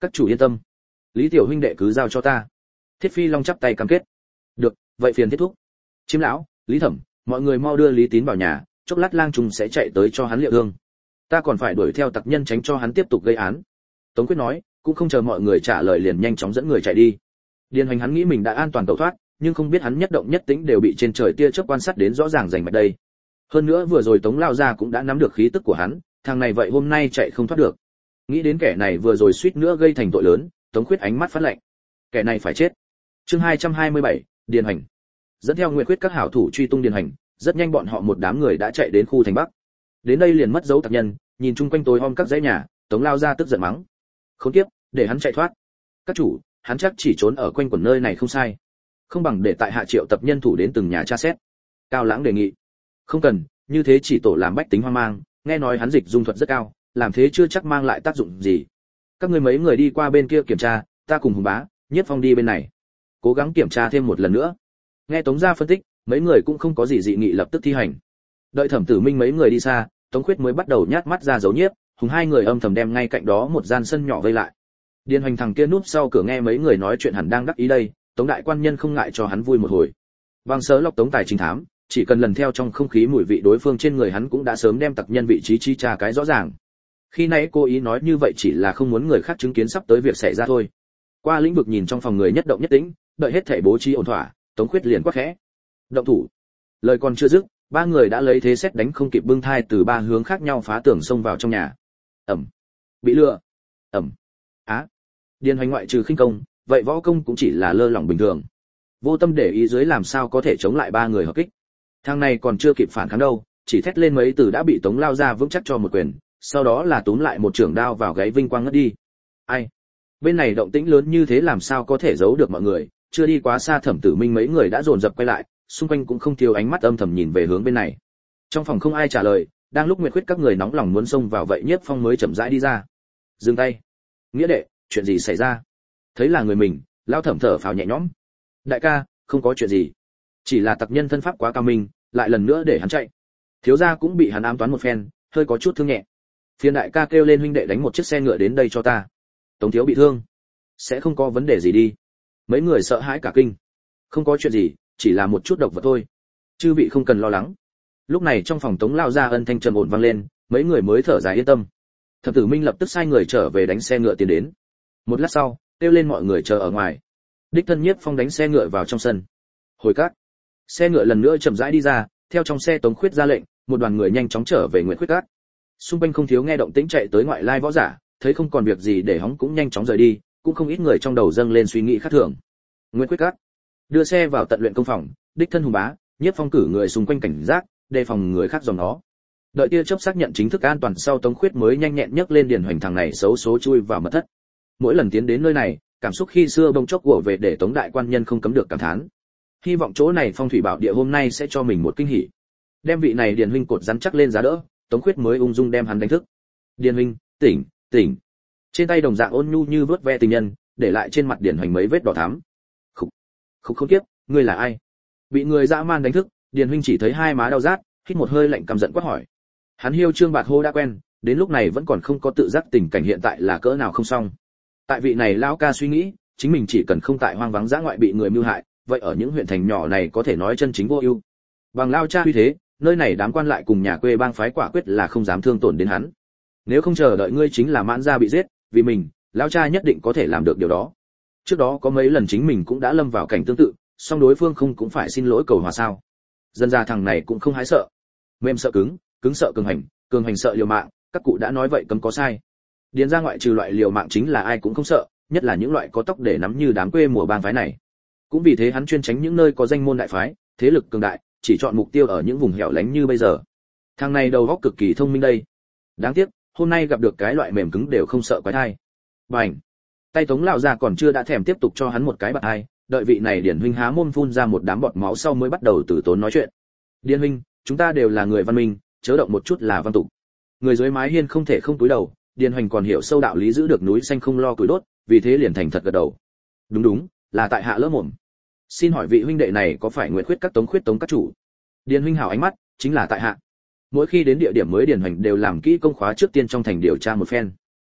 Các chủ yên tâm, Lý tiểu huynh đệ cứ giao cho ta. Thiết Phi Long chắp tay cam kết. Được, vậy phiền Thiết thúc. Chiêm lão, Lý thẩm, mọi người mau đưa Lý Tín vào nhà, chốc lát lang trùng sẽ chạy tới cho hắn liệu thương. Ta còn phải đuổi theo tặc nhân tránh cho hắn tiếp tục gây án. Tống Quyết nói, cũng không chờ mọi người trả lời liền nhanh chóng dẫn người chạy đi. Điền Hoành hắn nghĩ mình đã an toàn tẩu thoát, nhưng không biết hắn nhất động nhất tĩnh đều bị trên trời tia chớp quan sát đến rõ ràng rành mạch đây. Hơn nữa vừa rồi Tống lao ra cũng đã nắm được khí tức của hắn, thằng này vậy hôm nay chạy không thoát được. Nghĩ đến kẻ này vừa rồi suýt nữa gây thành tội lớn, Tống Khuyết ánh mắt phát lạnh. Kẻ này phải chết. Chương 227, Điền Hoành. Dẫn theo Nguyệt Khuyết các hảo thủ truy tung Điền Hoành, rất nhanh bọn họ một đám người đã chạy đến khu thành Bắc. Đến đây liền mất dấu tặc nhân, nhìn chung quanh tối om các dãy nhà, Tống lao ra tức giận mắng. Khốn kiếp, để hắn chạy thoát. Các chủ, hắn chắc chỉ trốn ở quanh quẩn nơi này không sai. Không bằng để tại hạ triệu tập nhân thủ đến từng nhà tra xét. Cao Lãng đề nghị. Không cần, như thế chỉ tổ làm bách tính hoang mang, nghe nói hắn dịch dung thuật rất cao, làm thế chưa chắc mang lại tác dụng gì. Các ngươi mấy người đi qua bên kia kiểm tra, ta cùng Hùng Bá, Nhiếp Phong đi bên này. Cố gắng kiểm tra thêm một lần nữa. Nghe Tống gia phân tích, mấy người cũng không có gì dị nghị lập tức thi hành. Đợi Thẩm Tử Minh mấy người đi xa, Tống Khuyết mới bắt đầu nhát mắt ra dấu nhiếp, Hùng hai người âm thầm đem ngay cạnh đó một gian sân nhỏ vây lại. Điền Hoành thằng kia núp sau cửa nghe mấy người nói chuyện hẳn đang đắc ý đây, Tống đại quan nhân không ngại cho hắn vui một hồi. Bằng sớ lọc Tống tài trình thám, chỉ cần lần theo trong không khí mùi vị đối phương trên người hắn cũng đã sớm đem tặc nhân vị trí chi tra cái rõ ràng. Khi nãy cô ý nói như vậy chỉ là không muốn người khác chứng kiến sắp tới việc xảy ra thôi. Qua lĩnh vực nhìn trong phòng người nhất động nhất tĩnh, đợi hết thảy bố trí ổn thỏa, Tống Khuyết liền quát khẽ. Động thủ. Lời còn chưa dứt, ba người đã lấy thế xét đánh không kịp bưng thai từ ba hướng khác nhau phá tường xông vào trong nhà. Ẩm. Bị lừa. Ẩm. Á. Điền Hoành ngoại trừ khinh công, vậy võ công cũng chỉ là lơ lỏng bình thường. Vô tâm để ý dưới làm sao có thể chống lại ba người hợp kích. Thằng này còn chưa kịp phản kháng đâu, chỉ thét lên mấy từ đã bị Tống lao ra vững chắc cho một quyền, sau đó là túm lại một trường đao vào gáy vinh quang ngất đi. Ai? Bên này động tĩnh lớn như thế làm sao có thể giấu được mọi người, chưa đi quá xa Thẩm Tử Minh mấy người đã dồn dập quay lại, xung quanh cũng không thiếu ánh mắt âm thầm nhìn về hướng bên này. Trong phòng không ai trả lời, đang lúc Nguyệt Khuyết các người nóng lòng muốn xông vào vậy Nhiếp Phong mới chậm rãi đi ra. Dừng tay. Nghĩa đệ, chuyện gì xảy ra? Thấy là người mình, lão Thẩm thở phào nhẹ nhõm. Đại ca, không có chuyện gì, chỉ là tặc nhân thân pháp quá cao minh, lại lần nữa để hắn chạy. Thiếu gia cũng bị hắn ám toán một phen, hơi có chút thương nhẹ. Phiền đại ca kêu lên huynh đệ đánh một chiếc xe ngựa đến đây cho ta. Tống thiếu bị thương, sẽ không có vấn đề gì đi. Mấy người sợ hãi cả kinh. Không có chuyện gì, chỉ là một chút độc vật thôi, chư vị không cần lo lắng. Lúc này trong phòng Tống lao ra âm thanh trầm ổn vang lên, mấy người mới thở dài yên tâm. Thẩm Tử Minh lập tức sai người trở về đánh xe ngựa tiến đến. Một lát sau, kêu lên mọi người chờ ở ngoài. Đích thân Nhiếp Phong đánh xe ngựa vào trong sân. Hồi cát. Xe ngựa lần nữa chậm rãi đi ra, theo trong xe Tống Khuyết ra lệnh, một đoàn người nhanh chóng trở về Nguyệt Khuyết Cát. Xung quanh không thiếu nghe động tĩnh chạy tới ngoại lai võ giả, thấy không còn việc gì để hóng cũng nhanh chóng rời đi, cũng không ít người trong đầu dâng lên suy nghĩ khác thường. Nguyệt Khuyết Cát. Đưa xe vào tận luyện công phòng, đích thân Hùng Bá, Nhiếp Phong cử người xung quanh cảnh giác, đề phòng người khác dòng nó. Đợi tia chớp xác nhận chính thức an toàn sau, Tống Khuyết mới nhanh nhẹn nhấc lên Điền Hoành thằng này xấu số chui vào mật thất. Mỗi lần tiến đến nơi này, cảm xúc khi xưa bỗng chốc của về để Tống đại quan nhân không cấm được cảm thán. Hy vọng chỗ này phong thủy bảo địa hôm nay sẽ cho mình một kinh hỉ. Đem vị này Điền huynh cột rắn chắc lên giá đỡ, Tống Khuyết mới ung dung đem hắn đánh thức. Điền huynh, tỉnh, tỉnh. Trên tay đồng dạng ôn nhu như vớt ve tình nhân, để lại trên mặt Điền Hoành mấy vết đỏ thắm. Khục, khục không kiếp, ngươi là ai? Bị người dã man đánh thức, Điền huynh chỉ thấy hai má đau rát, hít một hơi lạnh căm giận quát hỏi. Hắn hiêu trương bạt hô đã quen, đến lúc này vẫn còn không có tự giác tình cảnh hiện tại là cỡ nào không xong. Tại vị này lão ca suy nghĩ, chính mình chỉ cần không tại hoang vắng dã ngoại bị người mưu hại, vậy ở những huyện thành nhỏ này có thể nói chân chính vô ưu. Bằng lao cha uy thế, nơi này đám quan lại cùng nhà quê bang phái quả quyết là không dám thương tổn đến hắn. Nếu không chờ đợi ngươi chính là Mãn gia bị giết, vì mình, lão cha nhất định có thể làm được điều đó. Trước đó có mấy lần chính mình cũng đã lâm vào cảnh tương tự, song đối phương không cũng phải xin lỗi cầu hòa sao? Dân gia thằng này cũng không hái sợ, mềm sợ cứng, cứng sợ cường hành sợ liều mạng, các cụ đã nói vậy cấm có sai. Điền gia ngoại trừ loại liều mạng chính là ai cũng không sợ, nhất là những loại có tóc để nắm như đám quê mùa bang phái này. Cũng vì thế hắn chuyên tránh những nơi có danh môn đại phái, thế lực cường đại, chỉ chọn mục tiêu ở những vùng hẻo lánh như bây giờ. Thằng này đầu óc cực kỳ thông minh đây. Đáng tiếc, hôm nay gặp được cái loại mềm cứng đều không sợ quái thai. Bành! Tay Tống lão già còn chưa đã thèm tiếp tục cho hắn một cái bạt hai, đợi vị này Điền huynh há môn phun ra một đám bọt máu sau mới bắt đầu từ tốn nói chuyện. Điền huynh, chúng ta đều là người văn minh, chớ động một chút là văn tục. Người dưới mái hiên không thể không cúi đầu, Điền Hoành còn hiểu sâu đạo lý giữ được núi xanh không lo củi đốt, vì thế liền thành thật gật đầu. Đúng, là tại hạ lỡ mồm. Xin hỏi vị huynh đệ này có phải Nguyệt Khuyết các Tống các chủ? Điền huynh hảo ánh mắt, chính là tại hạ. Mỗi khi đến địa điểm mới Điền Hoành đều làm kỹ công khóa trước tiên trong thành điều tra một phen.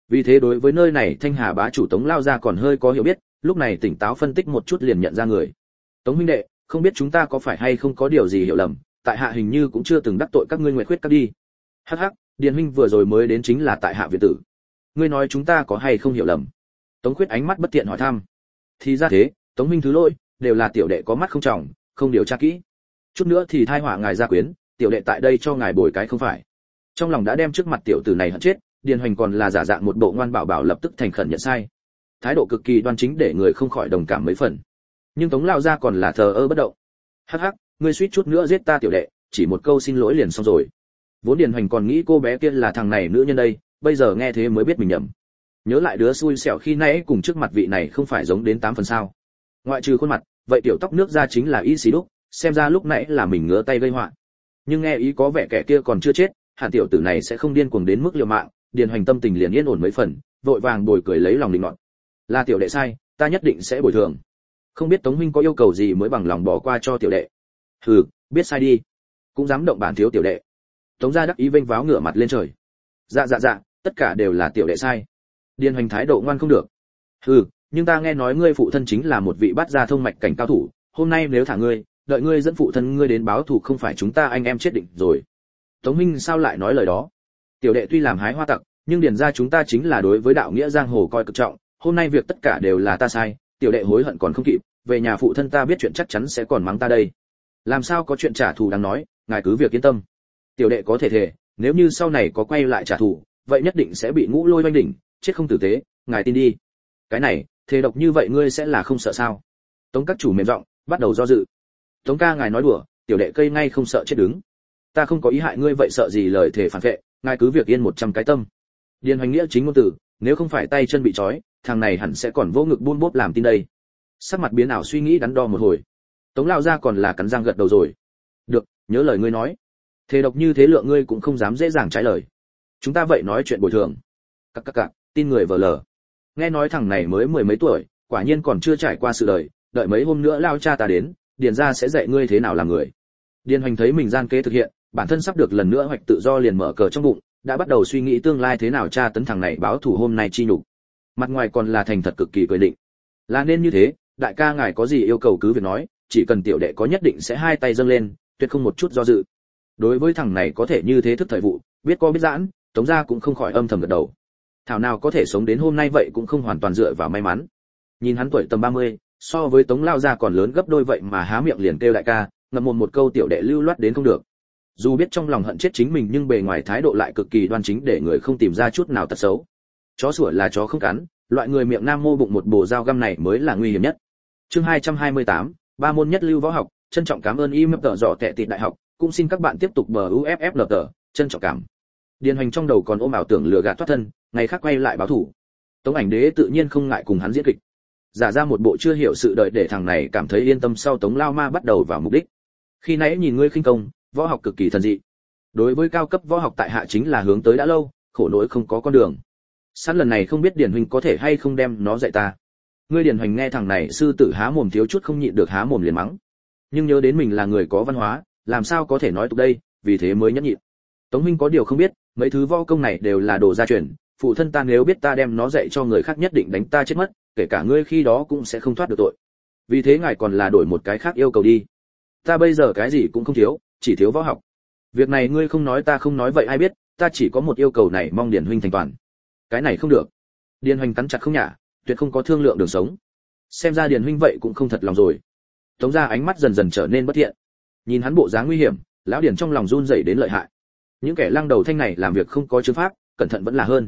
Vì thế đối với nơi này Thanh Hà bá chủ Tống lao ra còn hơi có hiểu biết, lúc này tỉnh táo phân tích một chút liền nhận ra người. Tống huynh đệ, không biết chúng ta có phải hay không có điều gì hiểu lầm, tại hạ hình như cũng chưa từng đắc tội các ngươi Nguyệt Khuyết các đi. Hắc hắc, Điền huynh vừa rồi mới đến chính là tại hạ viện tử. Ngươi nói chúng ta có hay không hiểu lầm? Tống Khuyết ánh mắt bất tiện hỏi thăm. Thì ra thế, Tống huynh thứ lỗi, đều là tiểu đệ có mắt không tròng, không điều tra kỹ. Chút nữa thì thai họa ngài gia quyến, tiểu đệ tại đây cho ngài bồi cái không phải. Trong lòng đã đem trước mặt tiểu tử này hận chết, Điền Hoành còn là giả dạng một bộ ngoan bảo bảo lập tức thành khẩn nhận sai. Thái độ cực kỳ đoan chính để người không khỏi đồng cảm mấy phần. Nhưng Tống lão gia còn là thờ ơ bất động. Hắc hắc, ngươi suýt chút nữa giết ta tiểu đệ, chỉ một câu xin lỗi liền xong rồi. Vốn Điền Hoành còn nghĩ cô bé kia là thằng này nữ nhân đây, bây giờ nghe thế mới biết mình nhầm. Nhớ lại đứa xui xẻo khi nãy cùng trước mặt vị này không phải giống đến 8 phần sao? Ngoại trừ khuôn mặt, vậy tiểu tóc nước ra chính là Y Xí Đúc, xem ra lúc nãy là mình ngứa tay gây họa. Nhưng nghe ý có vẻ kẻ kia còn chưa chết, hẳn tiểu tử này sẽ không điên cuồng đến mức liều mạng, Điền Hoành tâm tình liền yên ổn mấy phần, vội vàng bồi cười lấy lòng định nọt. Là tiểu đệ sai, ta nhất định sẽ bồi thường. Không biết Tống huynh có yêu cầu gì mới bằng lòng bỏ qua cho tiểu đệ. Hừ, biết sai đi, cũng dám động bản thiếu tiểu đệ. Tống gia đắc ý vênh váo ngửa mặt lên trời. Dạ, tất cả đều là tiểu đệ sai. Điền Hoành thái độ ngoan không được. Hừ, nhưng ta nghe nói ngươi phụ thân chính là một vị bát gia thông mạch cảnh cao thủ, hôm nay nếu thả ngươi, đợi ngươi dẫn phụ thân ngươi đến báo thù không phải chúng ta anh em chết định rồi. Tống huynh sao lại nói lời đó? Tiểu đệ tuy làm hái hoa tặc, nhưng điền gia chúng ta chính là đối với đạo nghĩa giang hồ coi cực trọng, hôm nay việc tất cả đều là ta sai, tiểu đệ hối hận còn không kịp, về nhà phụ thân ta biết chuyện chắc chắn sẽ còn mắng ta đây. Làm sao có chuyện trả thù đáng nói, ngài cứ việc yên tâm. Tiểu đệ có thể thề, nếu như sau này có quay lại trả thù, vậy nhất định sẽ bị ngũ lôi oanh đỉnh, chết không tử tế, ngài tin đi. Cái này, thề độc như vậy ngươi sẽ là không sợ sao? Tống các chủ mềm giọng, bắt đầu do dự. Tống ca ngài nói đùa, tiểu đệ cây ngay không sợ chết đứng. Ta không có ý hại ngươi vậy sợ gì lời thề phản vệ, ngài cứ việc yên 100 cái tâm. Điền Hoành nghĩa chính ngôn từ, nếu không phải tay chân bị trói, thằng này hẳn sẽ còn vô ngực buôn bốp làm tin đây. Sắc mặt biến ảo suy nghĩ đắn đo một hồi. Tống lao ra còn là cắn răng gật đầu rồi. Được, nhớ lời ngươi nói. Thề độc như thế lượng ngươi cũng không dám dễ dàng trái lời. Chúng ta vậy nói chuyện bồi thường. Cặc, tin người vờ lờ. Nghe nói thằng này mới 10 mấy tuổi, quả nhiên còn chưa trải qua sự đời, đợi mấy hôm nữa lao cha ta đến, Điền gia sẽ dạy ngươi thế nào làm người. Điền Hoành thấy mình gian kế thực hiện, bản thân sắp được lần nữa hoạch tự do liền mở cờ trong bụng, đã bắt đầu suy nghĩ tương lai thế nào tra tấn thằng này báo thù hôm nay chi nhục. Mặt ngoài còn là thành thật cực kỳ cười định. Là nên như thế, đại ca ngài có gì yêu cầu cứ việc nói, chỉ cần tiểu đệ có nhất định sẽ hai tay dâng lên, tuyệt không một chút do dự. Đối với thằng này có thể như thế thức thời vụ, biết có biết giãn, Tống gia cũng không khỏi âm thầm gật đầu. Thảo nào có thể sống đến hôm nay vậy cũng không hoàn toàn dựa vào may mắn. Nhìn hắn tuổi tầm 30, so với Tống lao gia còn lớn gấp đôi vậy mà há miệng liền kêu đại ca, ngậm mồm một câu tiểu đệ lưu loát đến không được. Dù biết trong lòng hận chết chính mình nhưng bề ngoài thái độ lại cực kỳ đoan chính để người không tìm ra chút nào tật xấu. Chó sủa là chó không cắn, loại người miệng nam mô bụng một bồ dao găm này mới là nguy hiểm nhất. Chương 228, ba môn nhất lưu võ học, trân trọng cảm ơn im tợ dọ tệ tịt đại học, cũng xin các bạn tiếp tục bờ UFF tờ, trân trọng cảm. Điền Hoành trong đầu còn ôm ảo tưởng lừa gạt thoát thân, ngày khác quay lại báo thủ. Tống Ảnh Đế tự nhiên không ngại cùng hắn diễn kịch. Giả ra một bộ chưa hiểu sự đợi để thằng này cảm thấy yên tâm sau Tống Lao Ma bắt đầu vào mục đích. Khi nãy nhìn ngươi khinh công, võ học cực kỳ thần dị. Đối với cao cấp võ học tại hạ chính là hướng tới đã lâu, khổ nỗi không có con đường. Sẵn lần này không biết Điền huynh có thể hay không đem nó dạy ta. Ngươi Điền Hoành nghe thằng này sư tử há mồm thiếu chút không nhịn được há mồm liền mắng. Nhưng nhớ đến mình là người có văn hóa, làm sao có thể nói tục đây, vì thế mới nhẫn nhịn. Tống huynh có điều không biết, mấy thứ võ công này đều là đồ gia truyền, phụ thân ta nếu biết ta đem nó dạy cho người khác nhất định đánh ta chết mất, kể cả ngươi khi đó cũng sẽ không thoát được tội. Vì thế ngài còn là đổi một cái khác yêu cầu đi. Ta bây giờ cái gì cũng không thiếu, chỉ thiếu võ học. Việc này ngươi không nói ta không nói vậy ai biết, ta chỉ có một yêu cầu này mong Điền huynh thành toàn. Cái này không được. Điền Hoành cắn chặt không nhả, tuyệt không có thương lượng đường sống. Xem ra Điền huynh vậy cũng không thật lòng rồi. Tống gia ánh mắt dần dần trở nên bất thiện. Nhìn hắn bộ dáng nguy hiểm, lão Điền trong lòng run rẩy đến lợi hại. Những kẻ lăng đầu thanh này làm việc không có chứng pháp, cẩn thận vẫn là hơn.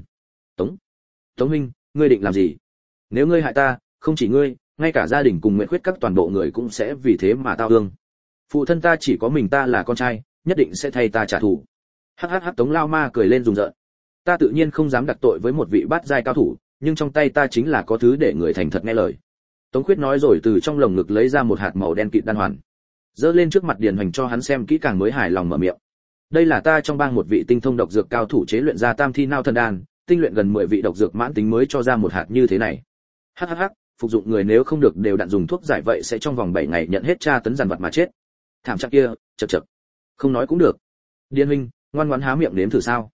Tống huynh, ngươi định làm gì? Nếu ngươi hại ta, không chỉ ngươi, ngay cả gia đình cùng Nguyệt Khuyết các toàn bộ người cũng sẽ vì thế mà tao ương. Phụ thân ta chỉ có mình ta là con trai, nhất định sẽ thay ta trả thù. Hắc Tống Lao Ma cười lên rùng rợn. Ta tự nhiên không dám đặt tội với một vị bát giai cao thủ, nhưng trong tay ta chính là có thứ để người thành thật nghe lời. Tống Khuyết nói rồi từ trong lồng ngực lấy ra một hạt màu đen kịt đan hoàn, giơ lên trước mặt Điền Hoành cho hắn xem kỹ càng mới hài lòng mở miệng. Đây là ta trong bang một vị tinh thông độc dược cao thủ chế luyện ra Tam Thi Nao Thần Đan, tinh luyện gần 10 vị độc dược mãn tính mới cho ra một hạt như thế này. Hắc, phục dụng người nếu không được đều đặn dùng thuốc giải vậy sẽ trong vòng 7 ngày nhận hết tra tấn dằn vặt mà chết. Thảm trạng kia, chậc. Không nói cũng được. Điền huynh, ngoan ngoãn há miệng nếm thử sao?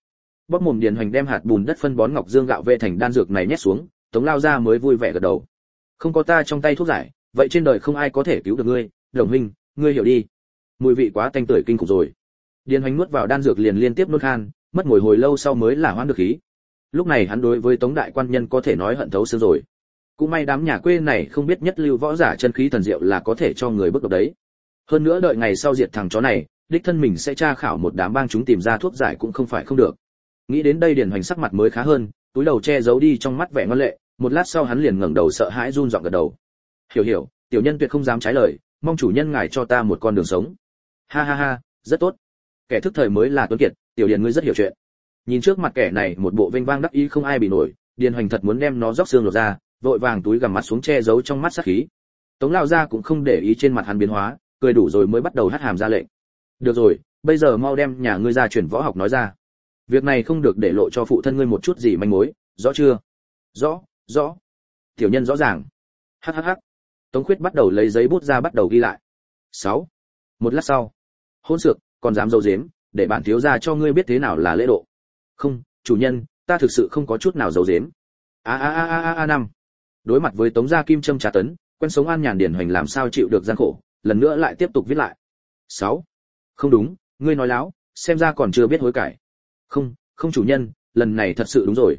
Bóp mồm Điền Hoành đem hạt bùn đất phân bón ngọc dương gạo vệ thành đan dược này nhét xuống, Tống lao ra mới vui vẻ gật đầu. Không có ta trong tay thuốc giải, vậy trên đời không ai có thể cứu được ngươi, Đồng huynh, ngươi hiểu đi. Mùi vị quá tanh tưởi kinh khủng rồi. Điền Hoành nuốt vào đan dược liền liên tiếp nuốt khan, mất ngồi hồi lâu sau mới là hoãn được khí. Lúc này hắn đối với Tống đại quan nhân có thể nói hận thấu xương rồi. Cũng may đám nhà quê này không biết nhất lưu võ giả chân khí thần diệu là có thể cho người bước độc đấy. Hơn nữa đợi ngày sau diệt thằng chó này, đích thân mình sẽ tra khảo một đám bang chúng tìm ra thuốc giải cũng không phải không được. Nghĩ đến đây Điền Hoành sắc mặt mới khá hơn, túi đầu che giấu đi trong mắt vẻ ngoan lệ, một lát sau hắn liền ngẩng đầu sợ hãi run giọng gật đầu. Hiểu, tiểu nhân tuyệt không dám trái lời, mong chủ nhân ngài cho ta một con đường sống. Ha ha ha, rất tốt. Kẻ thức thời mới là tuấn kiệt, tiểu Điền ngươi rất hiểu chuyện. Nhìn trước mặt kẻ này một bộ vênh vang đắc ý không ai bị nổi, Điền Hoành thật muốn đem nó róc xương lột ra, vội vàng túi gằm mặt xuống che giấu trong mắt sát khí. Tống lão gia cũng không để ý trên mặt hắn biến hóa, cười đủ rồi mới bắt đầu hất hàm ra lệnh. Được rồi, bây giờ mau đem nhà ngươi ra chuyển võ học nói ra. Việc này không được để lộ cho phụ thân ngươi một chút gì manh mối, rõ chưa? Rõ. Tiểu nhân rõ ràng. Hắc. Tống Khuyết bắt đầu lấy giấy bút ra bắt đầu ghi lại. 6. Một lát sau. Hỗn xược, còn dám giấu giếm, để bản thiếu gia cho ngươi biết thế nào là lễ độ. Không, chủ nhân, ta thực sự không có chút nào giấu giếm. Năm. Đối mặt với Tống gia kim châm trà tấn, quen sống an nhàn Điền Hoành làm sao chịu được gian khổ, lần nữa lại tiếp tục viết lại. 6. Không đúng, ngươi nói láo, xem ra còn chưa biết hối cải. Không chủ nhân, lần này thật sự đúng rồi.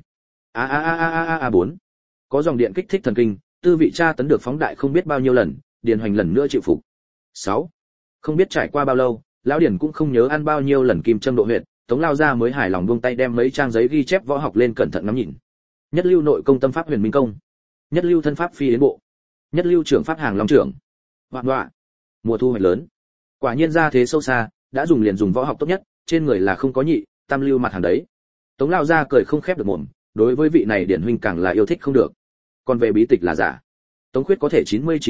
4. Có dòng điện kích thích thần kinh, tư vị tra tấn được phóng đại không biết bao nhiêu lần, Điền Hoành lần nữa chịu phục. 6. Không biết trải qua bao lâu, lão Điền cũng không nhớ ăn bao nhiêu lần kim châm độ huyệt, Tống lao ra mới hài lòng buông tay đem mấy trang giấy ghi chép võ học lên cẩn thận ngắm nhìn. Nhất lưu nội công tâm pháp huyền minh công, nhất lưu thân pháp phi yến bộ, nhất lưu trưởng pháp hàng long trưởng. Hoạn. Mùa thu hoạch lớn. Quả nhiên ra thế sâu xa, đã dùng liền dùng võ học tốt nhất, trên người là không có nhị, tam lưu mặt hàng đấy. Tống lao ra cười không khép được mồm, đối với vị này Điển huynh càng là yêu thích không được. Còn về bí tịch là giả, Tống Khuyết có thể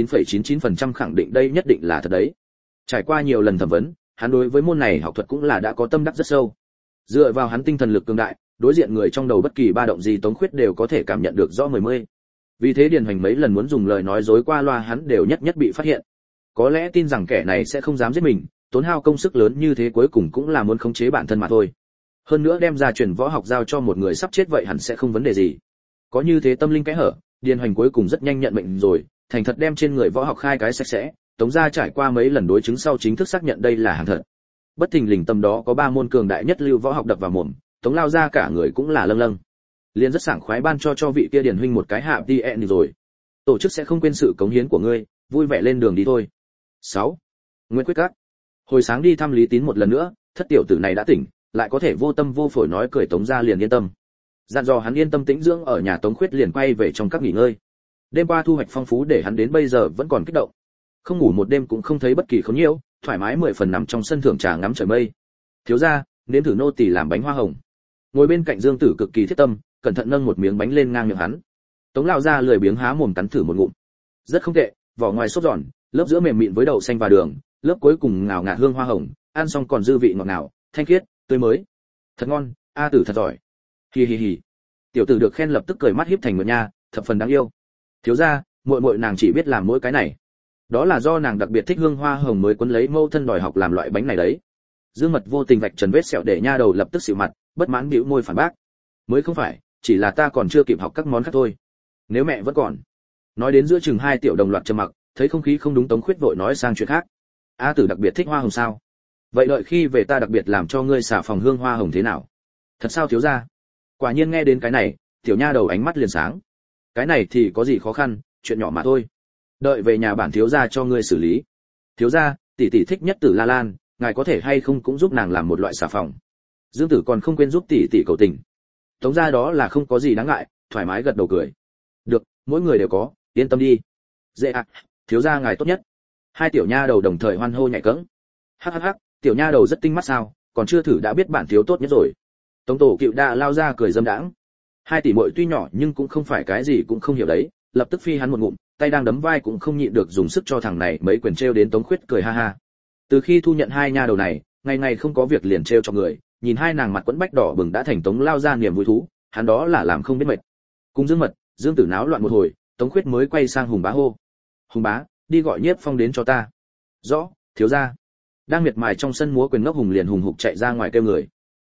99,99% khẳng định đây nhất định là thật đấy. Trải qua nhiều lần thẩm vấn, hắn đối với môn này học thuật cũng là đã có tâm đắc rất sâu. Dựa vào hắn tinh thần lực cường đại, đối diện người trong đầu bất kỳ ba động gì Tống Khuyết đều có thể cảm nhận được rõ mười mươi. Vì thế Điền Hoành mấy lần muốn dùng lời nói dối qua loa hắn đều nhất bị phát hiện. Có lẽ tin rằng kẻ này sẽ không dám giết mình, tốn hao công sức lớn như thế cuối cùng cũng là muốn khống chế bản thân mà thôi. Hơn nữa đem ra truyền võ học giao cho một người sắp chết vậy hẳn sẽ không vấn đề gì. Có như thế tâm linh kẽ hở, Điền Hoành cuối cùng rất nhanh nhận mệnh rồi, thành thật đem trên người võ học khai cái sạch sẽ, Tống gia trải qua mấy lần đối chứng sau chính thức xác nhận đây là hàng thật. Bất thình lình tâm đó có 3 môn cường đại nhất lưu võ học đập vào mồm, Tống lao ra cả người cũng là lâng lâng. Liền rất sảng khoái ban cho vị kia Điền huynh một cái hạ đi ẹn rồi. Tổ chức sẽ không quên sự cống hiến của ngươi, vui vẻ lên đường đi thôi. 6. Nguyễn Quyết Các. Hồi sáng đi thăm Lý Tín một lần nữa, thất tiểu tử này đã tỉnh, lại có thể vô tâm vô phổi nói cười Tống gia liền yên tâm. Dặn dò hắn yên tâm tĩnh dưỡng ở nhà Tống Khuyết liền quay về trong các nghỉ ngơi. Đêm qua thu hoạch phong phú để hắn đến bây giờ vẫn còn kích động. Không ngủ một đêm cũng không thấy bất kỳ khốn nhiễu, thoải mái 10 phần nằm trong sân thưởng trà ngắm trời mây. Thiếu gia, nếm thử nô tỳ làm bánh hoa hồng. Ngồi bên cạnh Dương Tử cực kỳ thiết tâm, cẩn thận nâng một miếng bánh lên ngang miệng hắn. Tống lão gia lười biếng há mồm cắn thử một ngụm. Rất không tệ, vỏ ngoài xốp giòn, lớp giữa mềm mịn với đậu xanh và đường, lớp cuối cùng ngào ngạt hương hoa hồng, ăn xong còn dư vị ngọt ngào, thanh khiết, tươi mới. Thật ngon, A Tử thật giỏi. Hi hi hi. Tiểu tử được khen lập tức cười mắt híp thành một nha, thập phần đáng yêu. Thiếu gia, muội nàng chỉ biết làm mỗi cái này. Đó là do nàng đặc biệt thích hương hoa hồng mới quấn lấy mâu thân đòi học làm loại bánh này đấy. Dương Mật vô tình vạch trần vết sẹo để nha đầu lập tức xịu mặt, bất mãn bĩu môi phản bác. Mới không phải, chỉ là ta còn chưa kịp học các món khác thôi. Nếu mẹ vẫn còn. Nói đến giữa chừng hai tiểu đồng loạt trầm mặc, thấy không khí không đúng Tống Khuyết vội nói sang chuyện khác. A Tử đặc biệt thích hoa hồng sao? Vậy đợi khi về ta đặc biệt làm cho ngươi xả phòng hương hoa hồng thế nào? Thật sao thiếu gia? Quả nhiên nghe đến cái này, tiểu nha đầu ánh mắt liền sáng. Cái này thì có gì khó khăn, chuyện nhỏ mà thôi. Đợi về nhà bản thiếu gia cho ngươi xử lý. Thiếu gia, tỷ tỷ thích nhất Tử La Lan, ngài có thể hay không cũng giúp nàng làm một loại xà phòng. Dương Tử còn không quên giúp tỷ tỷ cầu tình. Tống gia đó là không có gì đáng ngại, thoải mái gật đầu cười. Được, mỗi người đều có, yên tâm đi. Dễ ạ, thiếu gia ngài tốt nhất. Hai tiểu nha đầu đồng thời hoan hô nhảy cẫng. Hắc hắc hắc, tiểu nha đầu rất tinh mắt sao, còn chưa thử đã biết bản thiếu tốt nhất rồi. Tống tổ cựu đã lao ra cười dâm đãng. Hai tỷ muội tuy nhỏ nhưng cũng không phải cái gì cũng không hiểu đấy, lập tức phi hắn một ngụm, tay đang đấm vai cũng không nhịn được dùng sức cho thằng này mấy quyền trêu đến Tống Khuyết cười ha ha. Từ khi thu nhận hai nha đầu này, ngày ngày không có việc liền trêu cho người, nhìn hai nàng mặt quẫn bách đỏ bừng đã thành Tống lao ra niềm vui thú, hắn đó là làm không biết mệt. Cùng Dương Mật, Dương Tử náo loạn một hồi, Tống Khuyết mới quay sang Hùng Bá hô. Hùng Bá, đi gọi Nhiếp Phong đến cho ta. Rõ, thiếu gia. Đang miệt mài trong sân múa quyền ngốc Hùng liền hùng hục chạy ra ngoài kêu người.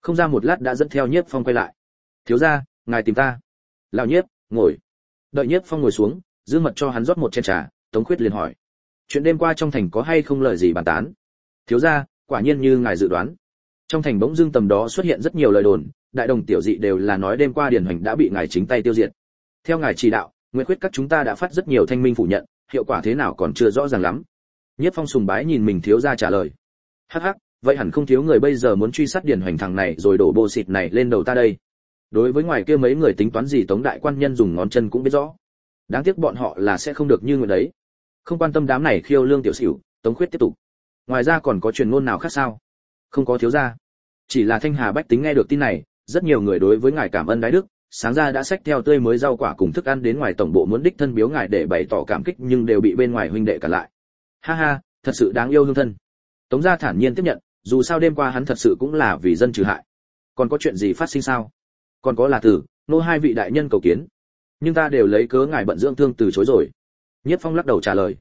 Không ra một lát đã dẫn theo Nhiếp Phong quay lại. Thiếu gia, ngài tìm ta. Lão Nhiếp, ngồi. Đợi Nhiếp Phong ngồi xuống, Dương Mật cho hắn rót một chén trà, Tống Khuyết liền hỏi: chuyện đêm qua trong thành có hay không lời gì bàn tán? Thiếu gia, quả nhiên như ngài dự đoán. Trong thành bỗng dưng tầm đó xuất hiện rất nhiều lời đồn, đại đồng tiểu dị đều là nói đêm qua Điền Hoành đã bị ngài chính tay tiêu diệt. Theo ngài chỉ đạo, Nguyệt Khuyết các chúng ta đã phát rất nhiều thanh minh phủ nhận, hiệu quả thế nào còn chưa rõ ràng lắm. Nhiếp Phong sùng bái nhìn mình thiếu gia trả lời. Hắc hắc, vậy hẳn không thiếu người bây giờ muốn truy sát Điền Hoành thằng này rồi đổ bô xịt này lên đầu ta đây. Đối với ngoài kia mấy người tính toán gì Tống đại quan nhân dùng ngón chân cũng biết rõ. Đáng tiếc bọn họ là sẽ không được như người đấy. Không quan tâm đám này khiêu lương tiểu xỉu, Tống Khuyết tiếp tục. Ngoài ra còn có truyền ngôn nào khác sao? Không có thiếu gia. Chỉ là Thanh Hà bách tính nghe được tin này, rất nhiều người đối với ngài cảm ơn đái đức, sáng ra đã xách theo tươi mới rau quả cùng thức ăn đến ngoài tổng bộ muốn đích thân biếu ngài để bày tỏ cảm kích nhưng đều bị bên ngoài huynh đệ cản lại. Ha ha, thật sự đáng yêu hương thân. Tống gia thản nhiên tiếp nhận, dù sao đêm qua hắn thật sự cũng là vì dân trừ hại. Còn có chuyện gì phát sinh sao? Còn có là tử, nô hai vị đại nhân cầu kiến. Nhưng ta đều lấy cớ ngài bận dưỡng thương từ chối rồi. Nhiếp Phong lắc đầu trả lời.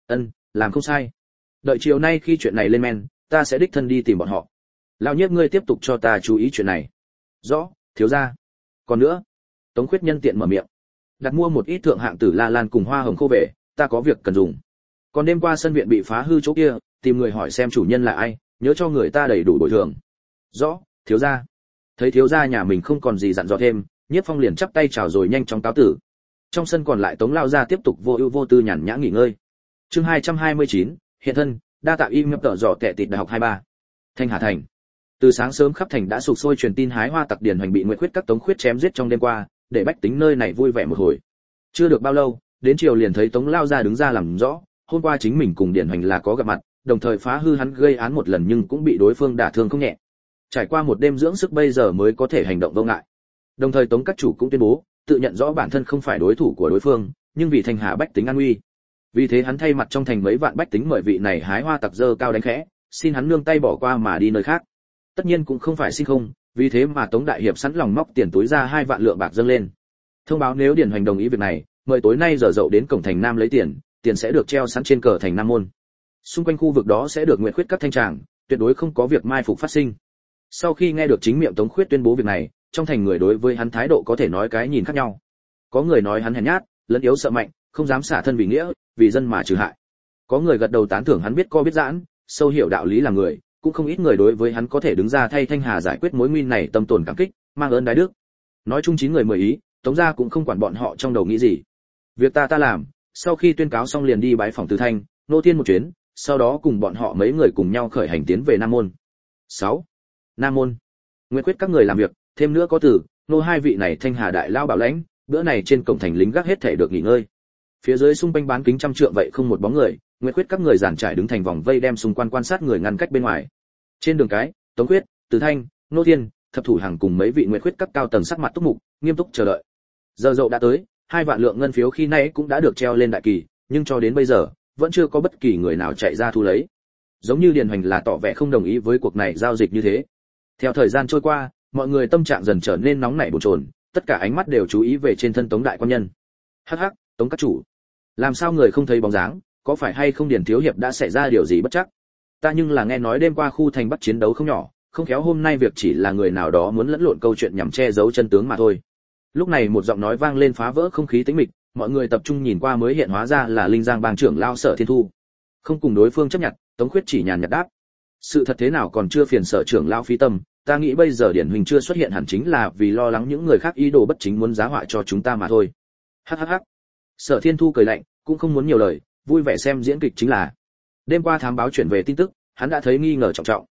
Làm không sai. Đợi chiều nay khi chuyện này lên men, ta sẽ đích thân đi tìm bọn họ. Lão Nhiếp ngươi tiếp tục cho ta chú ý chuyện này. Rõ, thiếu gia. Còn nữa, Tống Khuyết nhân tiện mở miệng. Đặt mua một ít thượng hạng tử la lan cùng hoa hồng khô về, ta có việc cần dùng. Còn đêm qua sân viện bị phá hư chỗ kia, tìm người hỏi xem chủ nhân là ai, nhớ cho người ta đầy đủ bồi thường. Rõ, thiếu gia. Thấy thiếu gia nhà mình không còn gì dặn dò thêm, Nhiếp Phong liền chắp tay chào rồi nhanh chóng cáo tử. Trong sân còn lại Tống lao gia tiếp tục vô ưu vô tư nhàn nhã nghỉ ngơi. Chương 229, hiện thân, đa tạ im nhập tở dò tệ tịt đại học 23. Thanh Hà thành. Từ sáng sớm khắp thành đã sục sôi truyền tin hái hoa tặc Điền Hoành bị Nguyệt Khuyết các Tống Khuyết chém giết trong đêm qua, để bách tính nơi này vui vẻ một hồi. Chưa được bao lâu, đến chiều liền thấy Tống lao gia đứng ra làm rõ, hôm qua chính mình cùng Điền Hoành là có gặp mặt, đồng thời phá hư hắn gây án một lần nhưng cũng bị đối phương đả thương không nhẹ. Trải qua một đêm dưỡng sức bây giờ mới có thể hành động vô ngại. Đồng thời Tống các chủ cũng tuyên bố, tự nhận rõ bản thân không phải đối thủ của đối phương, nhưng vì Thanh Hà bách tính an nguy. Vì thế hắn thay mặt trong thành mấy vạn bách tính mời vị này hái hoa tặc dơ cao đánh khẽ, xin hắn nương tay bỏ qua mà đi nơi khác. Tất nhiên cũng không phải xin không, vì thế mà Tống đại hiệp sẵn lòng móc tiền túi ra 2 vạn lượng bạc dâng lên. Thông báo nếu Điền Hoành đồng ý việc này, mời tối nay giờ dậu đến cổng thành Nam lấy tiền, tiền sẽ được treo sẵn trên cờ thành Nam môn. Xung quanh khu vực đó sẽ được Nguyệt Khuyết các thanh tràng, tuyệt đối không có việc mai phục phát sinh. Sau khi nghe được chính miệng Tống Khuyết tuyên bố việc này, trong thành người đối với hắn thái độ có thể nói cái nhìn khác nhau. Có người nói hắn hèn nhát, lẫn yếu sợ mạnh, không dám xả thân vì nghĩa, vì dân mà trừ hại. Có người gật đầu tán thưởng hắn biết co biết giãn, sâu hiểu đạo lý làm người, cũng không ít người đối với hắn có thể đứng ra thay Thanh Hà giải quyết mối nguy này tâm tồn cảm kích, mang ơn đái đức. Nói chung 9 người 10 ý, Tống gia cũng không quản bọn họ trong đầu nghĩ gì. Việc ta làm, sau khi tuyên cáo xong liền đi bái phòng Từ Thanh, Nô Thiên một chuyến, sau đó cùng bọn họ mấy người cùng nhau khởi hành tiến về Nam môn. 6. Nam môn. Nguyệt Khuyết các người làm việc, thêm nữa có Tử, Nô hai vị này Thanh Hà đại lao bảo lãnh, bữa này trên cổng thành lính gác hết thể được nghỉ ngơi. Phía dưới xung quanh bán kính trăm trượng vậy không một bóng người, Nguyệt Khuyết các người giản trải đứng thành vòng vây đem xung quanh quan sát người ngăn cách bên ngoài. Trên đường cái, Tống Khuyết, Từ Thanh, Nô Thiên, Thập Thủ Hàng cùng mấy vị Nguyệt Khuyết các cao tầng sắc mặt túc mục, nghiêm túc chờ đợi. Giờ dậu đã tới, 2 vạn lượng ngân phiếu khi nãy cũng đã được treo lên đại kỳ, nhưng cho đến bây giờ, vẫn chưa có bất kỳ người nào chạy ra thu lấy. Giống như Điền Hoành là tỏ vẻ không đồng ý với cuộc này giao dịch như thế. Theo thời gian trôi qua, mọi người tâm trạng dần trở nên nóng nảy bồn chồn, tất cả ánh mắt đều chú ý về trên thân Tống đại quan nhân. Hắc hắc, Tống các chủ, làm sao người không thấy bóng dáng, có phải hay không Điền thiếu hiệp đã xảy ra điều gì bất trắc? Ta nhưng là nghe nói đêm qua khu thành Bắc chiến đấu không nhỏ, không khéo hôm nay việc chỉ là người nào đó muốn lẫn lộn câu chuyện nhằm che giấu chân tướng mà thôi. Lúc này một giọng nói vang lên phá vỡ không khí tĩnh mịch, mọi người tập trung nhìn qua mới hiện hóa ra là Linh Giang bang trưởng lao Sở Thiên Thu. Không cùng đối phương chấp nhận, Tống Khuyết chỉ nhàn nhạt đáp: sự thật thế nào còn chưa phiền Sở trưởng lao phí tâm, ta nghĩ bây giờ Điển huynh chưa xuất hiện hẳn chính là vì lo lắng những người khác ý đồ bất chính muốn giá họa cho chúng ta mà thôi. Hắc. Sở Thiên Thu cười lạnh, cũng không muốn nhiều lời, vui vẻ xem diễn kịch chính là. Đêm qua thám báo chuyển về tin tức, hắn đã thấy nghi ngờ trọng trọng.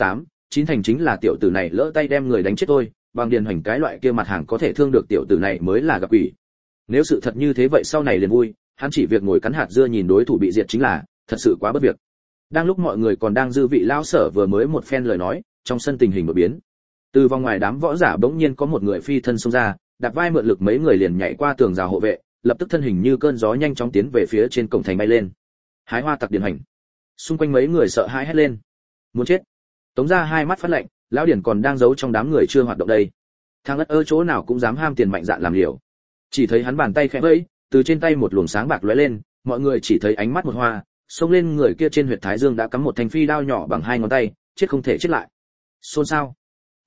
9 thành chính là tiểu tử này lỡ tay đem người đánh chết thôi, bằng Điền Hoành cái loại kia mặt hàng có thể thương được tiểu tử này mới là gặp quỷ. Nếu sự thật như thế vậy sau này liền vui, hắn chỉ việc ngồi cắn hạt dưa nhìn đối thủ bị diệt chính là, thật sự quá bất việc. Đang lúc mọi người còn đang dư vị lão Sở vừa mới một phen lời nói, trong sân tình hình đột biến. Từ vòng ngoài đám võ giả bỗng nhiên có một người phi thân xông ra, đạp vai mượn lực mấy người liền nhảy qua tường rào hộ vệ, lập tức thân hình như cơn gió nhanh chóng tiến về phía trên cổng thành bay lên. Hái hoa tặc Điền Hoành. Xung quanh mấy người sợ hãi hét lên. Muốn chết. Tống gia hai mắt phát lạnh, lão Điền còn đang giấu trong đám người chưa hoạt động đây. Thằng ất ơ chỗ nào cũng dám ham tiền mạnh dạn làm liều. Chỉ thấy hắn bàn tay khẽ vẫy, từ trên tay một luồng sáng bạc lóe lên, mọi người chỉ thấy ánh mắt một hoa, xông lên người kia trên huyệt thái dương đã cắm một thanh phi đao nhỏ bằng 2 ngón tay, chết không thể chết lại. Xôn xao.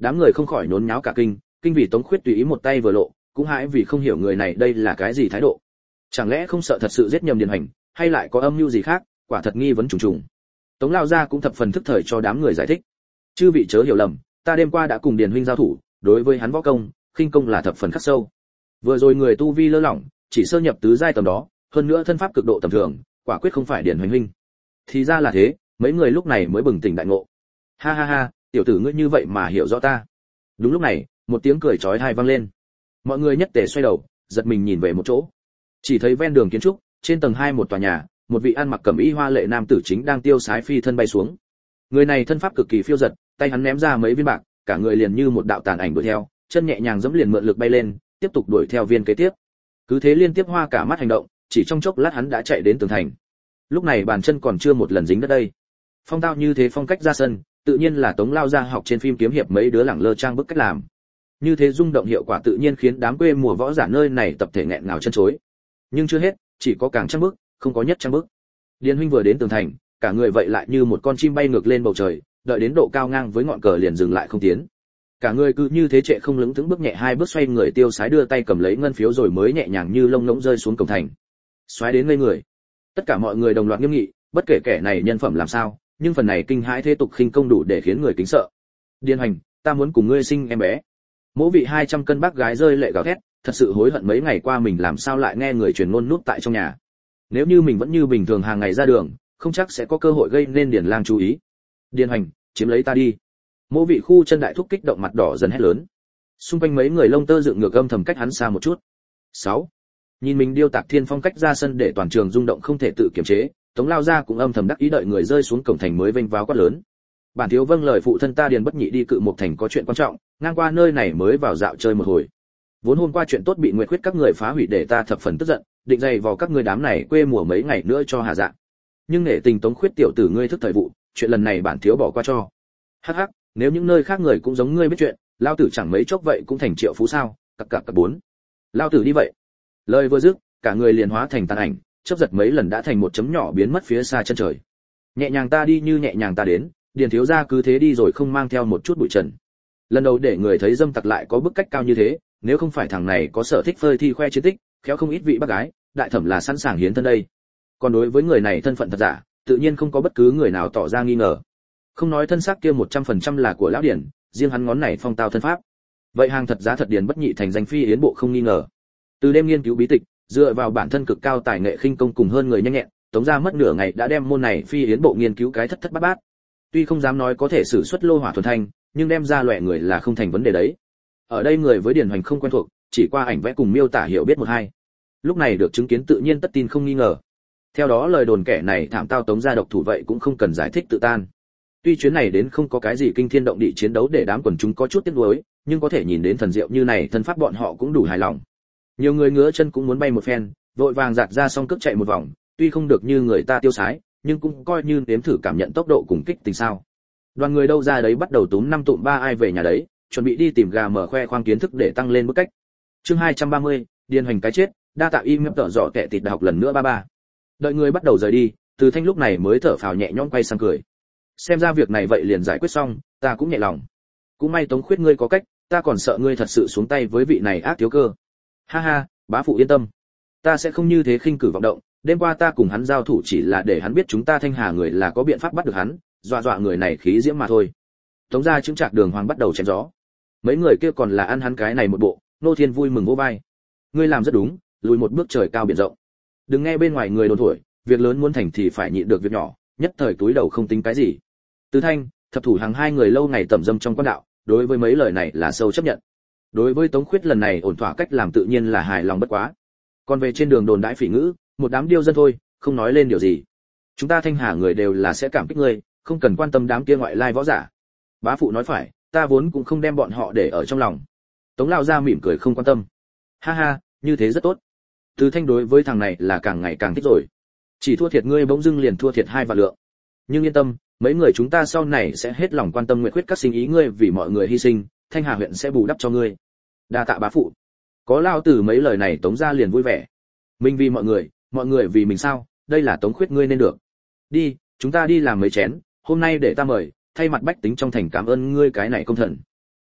Đám người không khỏi nhốn nháo cả kinh vì Tống Khuyết tùy ý một tay vừa lộ, cũng hãi vì không hiểu người này đây là cái gì thái độ. Chẳng lẽ không sợ thật sự giết nhầm Điền Hoành, hay lại có âm mưu gì khác, quả thật nghi vấn trùng trùng. Tống lao gia cũng thập phần thức thời cho đám người giải thích. Chư vị chớ hiểu lầm, ta đêm qua đã cùng Điền huynh giao thủ, đối với hắn võ công, khinh công là thập phần khắc sâu. Vừa rồi người tu vi lơ lỏng, chỉ sơ nhập tứ giai tầm đó, hơn nữa thân pháp cực độ tầm thường, quả quyết không phải Điền Hoành huynh. Thì ra là thế, mấy người lúc này mới bừng tỉnh đại ngộ. Ha ha ha, tiểu tử ngươi như vậy mà hiểu rõ ta. Đúng lúc này, một tiếng cười chói tai vang lên. Mọi người nhất tề xoay đầu, giật mình nhìn về một chỗ. Chỉ thấy ven đường kiến trúc, trên tầng 2 một tòa nhà, một vị ăn mặc cẩm y hoa lệ nam tử chính đang tiêu sái phi thân bay xuống. Người này thân pháp cực kỳ phiêu dật, tay hắn ném ra mấy viên bạc, cả người liền như một đạo tàn ảnh đuổi theo, chân nhẹ nhàng giẫm liền mượn lực bay lên, tiếp tục đuổi theo viên kế tiếp. Cứ thế liên tiếp hoa cả mắt hành động, chỉ trong chốc lát hắn đã chạy đến tường thành. Lúc này bàn chân còn chưa một lần dính đất đây. Phong tao như thế phong cách ra sân, tự nhiên là Tống lao ra học trên phim kiếm hiệp mấy đứa lẳng lơ trang bức cách làm. Như thế rung động hiệu quả tự nhiên khiến đám quê mùa võ giả nơi này tập thể nghẹn ngào chân chối. Nhưng chưa hết, chỉ có càng trang bức, không có nhất trang bức. Điền huynh vừa đến tường thành, cả người vậy lại như một con chim bay ngược lên bầu trời, đợi đến độ cao ngang với ngọn cờ liền dừng lại không tiến. Cả người cứ như thế trệ không lững thững bước nhẹ 2 bước xoay người tiêu sái đưa tay cầm lấy ngân phiếu rồi mới nhẹ nhàng như lông ngỗng rơi xuống cổng thành. Xoáy đến ngây người. Tất cả mọi người đồng loạt nghiêm nghị, bất kể kẻ này nhân phẩm làm sao, nhưng phần này kinh hãi thế tục khinh công đủ để khiến người kính sợ. Điền Hoành, ta muốn cùng ngươi sinh em bé. Mỗ vị 200 cân bác gái rơi lệ gào thét, thật sự hối hận mấy ngày qua mình làm sao lại nghe người truyền ngôn nút tại trong nhà. Nếu như mình vẫn như bình thường hàng ngày ra đường, không chắc sẽ có cơ hội gây nên Điền lang chú ý. Điền Hoành, chiếm lấy ta đi. Mỗ vị khu chân đại thúc kích động mặt đỏ dần hét lớn. Xung quanh mấy người lông tơ dựng ngược âm thầm cách hắn xa một chút. 6. Nhìn mình điêu tạc thiên phong cách ra sân để toàn trường rung động không thể tự kiềm chế, Tống lao ra cũng âm thầm đắc ý đợi người rơi xuống cổng thành mới vênh váo quát lớn. Bản thiếu vâng lời phụ thân ta Điền Bất Nhị đi Cự Mộc thành có chuyện quan trọng, ngang qua nơi này mới vào dạo chơi một hồi. Vốn hôm qua chuyện tốt bị Nguyệt Khuyết các người phá hủy để ta thập phần tức giận, định dày vào các ngươi đám này quê mùa mấy ngày nữa cho hà dạ. Nhưng nể tình Tống Khuyết tiểu tử ngươi thức thời vụ, chuyện lần này bản thiếu bỏ qua cho. Hắc hắc, nếu những nơi khác người cũng giống ngươi biết chuyện, lao tử chẳng mấy chốc vậy cũng thành triệu phú sao? Cặc 4. Lao tử đi vậy. Lời vừa dứt, cả người liền hóa thành tàn ảnh, chớp giật mấy lần đã thành một chấm nhỏ biến mất phía xa chân trời. Nhẹ nhàng ta đi như nhẹ nhàng ta đến, Điền thiếu gia cứ thế đi rồi không mang theo một chút bụi trần. Lần đầu để người thấy dâm tặc lại có bức cách cao như thế, nếu không phải thằng này có sở thích phơi thi khoe chiến tích, khéo không ít vị bác gái, đại thẩm là sẵn sàng hiến thân đây. Còn đối với người này thân phận thật giả, tự nhiên không có bất cứ người nào tỏ ra nghi ngờ. Không nói thân xác kia 100% là của lão Điền, riêng hắn ngón này phong tao thân pháp. Vậy hàng thật giá thật Điền Bất Nhị thành danh phi yến bộ không nghi ngờ. Từ đêm nghiên cứu bí tịch, dựa vào bản thân cực cao tài nghệ khinh công cùng hơn người nhanh nhẹn, Tống gia mất nửa ngày đã đem môn này phi yến bộ nghiên cứu cái thất thất bát bát. Tuy không dám nói có thể sử xuất lô hỏa thuần thanh, nhưng đem ra loẻ người là không thành vấn đề đấy. Ở đây người với Điền Hoành không quen thuộc, chỉ qua ảnh vẽ cùng miêu tả hiểu biết một hai. Lúc này được chứng kiến tự nhiên tất tin không nghi ngờ. Theo đó lời đồn kẻ này thảm tao Tống gia độc thủ vậy cũng không cần giải thích tự tan. Tuy chuyến này đến không có cái gì kinh thiên động địa chiến đấu để đám quần chúng có chút tiếc nuối, nhưng có thể nhìn đến thần diệu như này thân pháp bọn họ cũng đủ hài lòng. Nhiều người ngứa chân cũng muốn bay một phen, vội vàng giạt ra xong cước chạy một vòng, tuy không được như người ta tiêu sái, nhưng cũng coi như nếm thử cảm nhận tốc độ cùng kích tình sao. Đoàn người đâu ra đấy bắt đầu túm 5 tụm 3 ai về nhà đấy, chuẩn bị đi tìm gà mở khoe khoang kiến thức để tăng lên bức cách. Chương 230, Điền Hoành cái chết, đa tạ im tợ dọ tệ tịt đại học lần nữa 33. Đợi người bắt đầu rời đi, Từ Thanh lúc này mới thở phào nhẹ nhõm quay sang cười. Xem ra việc này vậy liền giải quyết xong, ta cũng nhẹ lòng. Cũng may Tống Khuyết ngươi có cách, ta còn sợ ngươi thật sự xuống tay với vị này ác thiếu cơ. Ha ha, bá phụ yên tâm, ta sẽ không như thế khinh cử vọng động, đêm qua ta cùng hắn giao thủ chỉ là để hắn biết chúng ta Thanh Hà người là có biện pháp bắt được hắn, dọa người này khí diễm mà thôi. Tống gia chứng trạc đường hoàng bắt đầu chém gió. Mấy người kia còn là ăn hắn cái này một bộ, Nô Thiên vui mừng vỗ vai. Ngươi làm rất đúng, lùi một bước trời cao biển rộng. Đừng nghe bên ngoài người đồn thổi, việc lớn muốn thành thì phải nhịn được việc nhỏ, nhất thời túi đầu không tính cái gì. Từ Thanh, thập thủ hàng hai người lâu ngày tẩm dâm trong quan đạo, đối với mấy lời này là sâu chấp nhận. Đối với Tống Khuyết lần này ổn thỏa cách làm tự nhiên là hài lòng bất quá. Còn về trên đường đồn đãi phỉ ngữ, một đám điêu dân thôi, không nói lên điều gì. Chúng ta Thanh Hà người đều là sẽ cảm kích ngươi, không cần quan tâm đám kia ngoại lai võ giả. Bá phụ nói phải, ta vốn cũng không đem bọn họ để ở trong lòng. Tống lão gia mỉm cười không quan tâm. Ha ha, như thế rất tốt. Từ Thanh đối với thằng này là càng ngày càng thích rồi. Chỉ thua thiệt ngươi bỗng dưng liền thua thiệt 2 vạn lượng. Nhưng yên tâm, mấy người chúng ta sau này sẽ hết lòng quan tâm nguyện khuyết các sinh ý ngươi vì mọi người hy sinh, Thanh Hà huyện sẽ bù đắp cho ngươi. Đa tạ bá phụ. Có lao tử mấy lời này Tống gia liền vui vẻ. Mình vì mọi người vì mình sao, đây là Tống Khuyết ngươi nên được. Đi, chúng ta đi làm mấy chén, hôm nay để ta mời, thay mặt bách tính trong thành cảm ơn ngươi cái này công thần.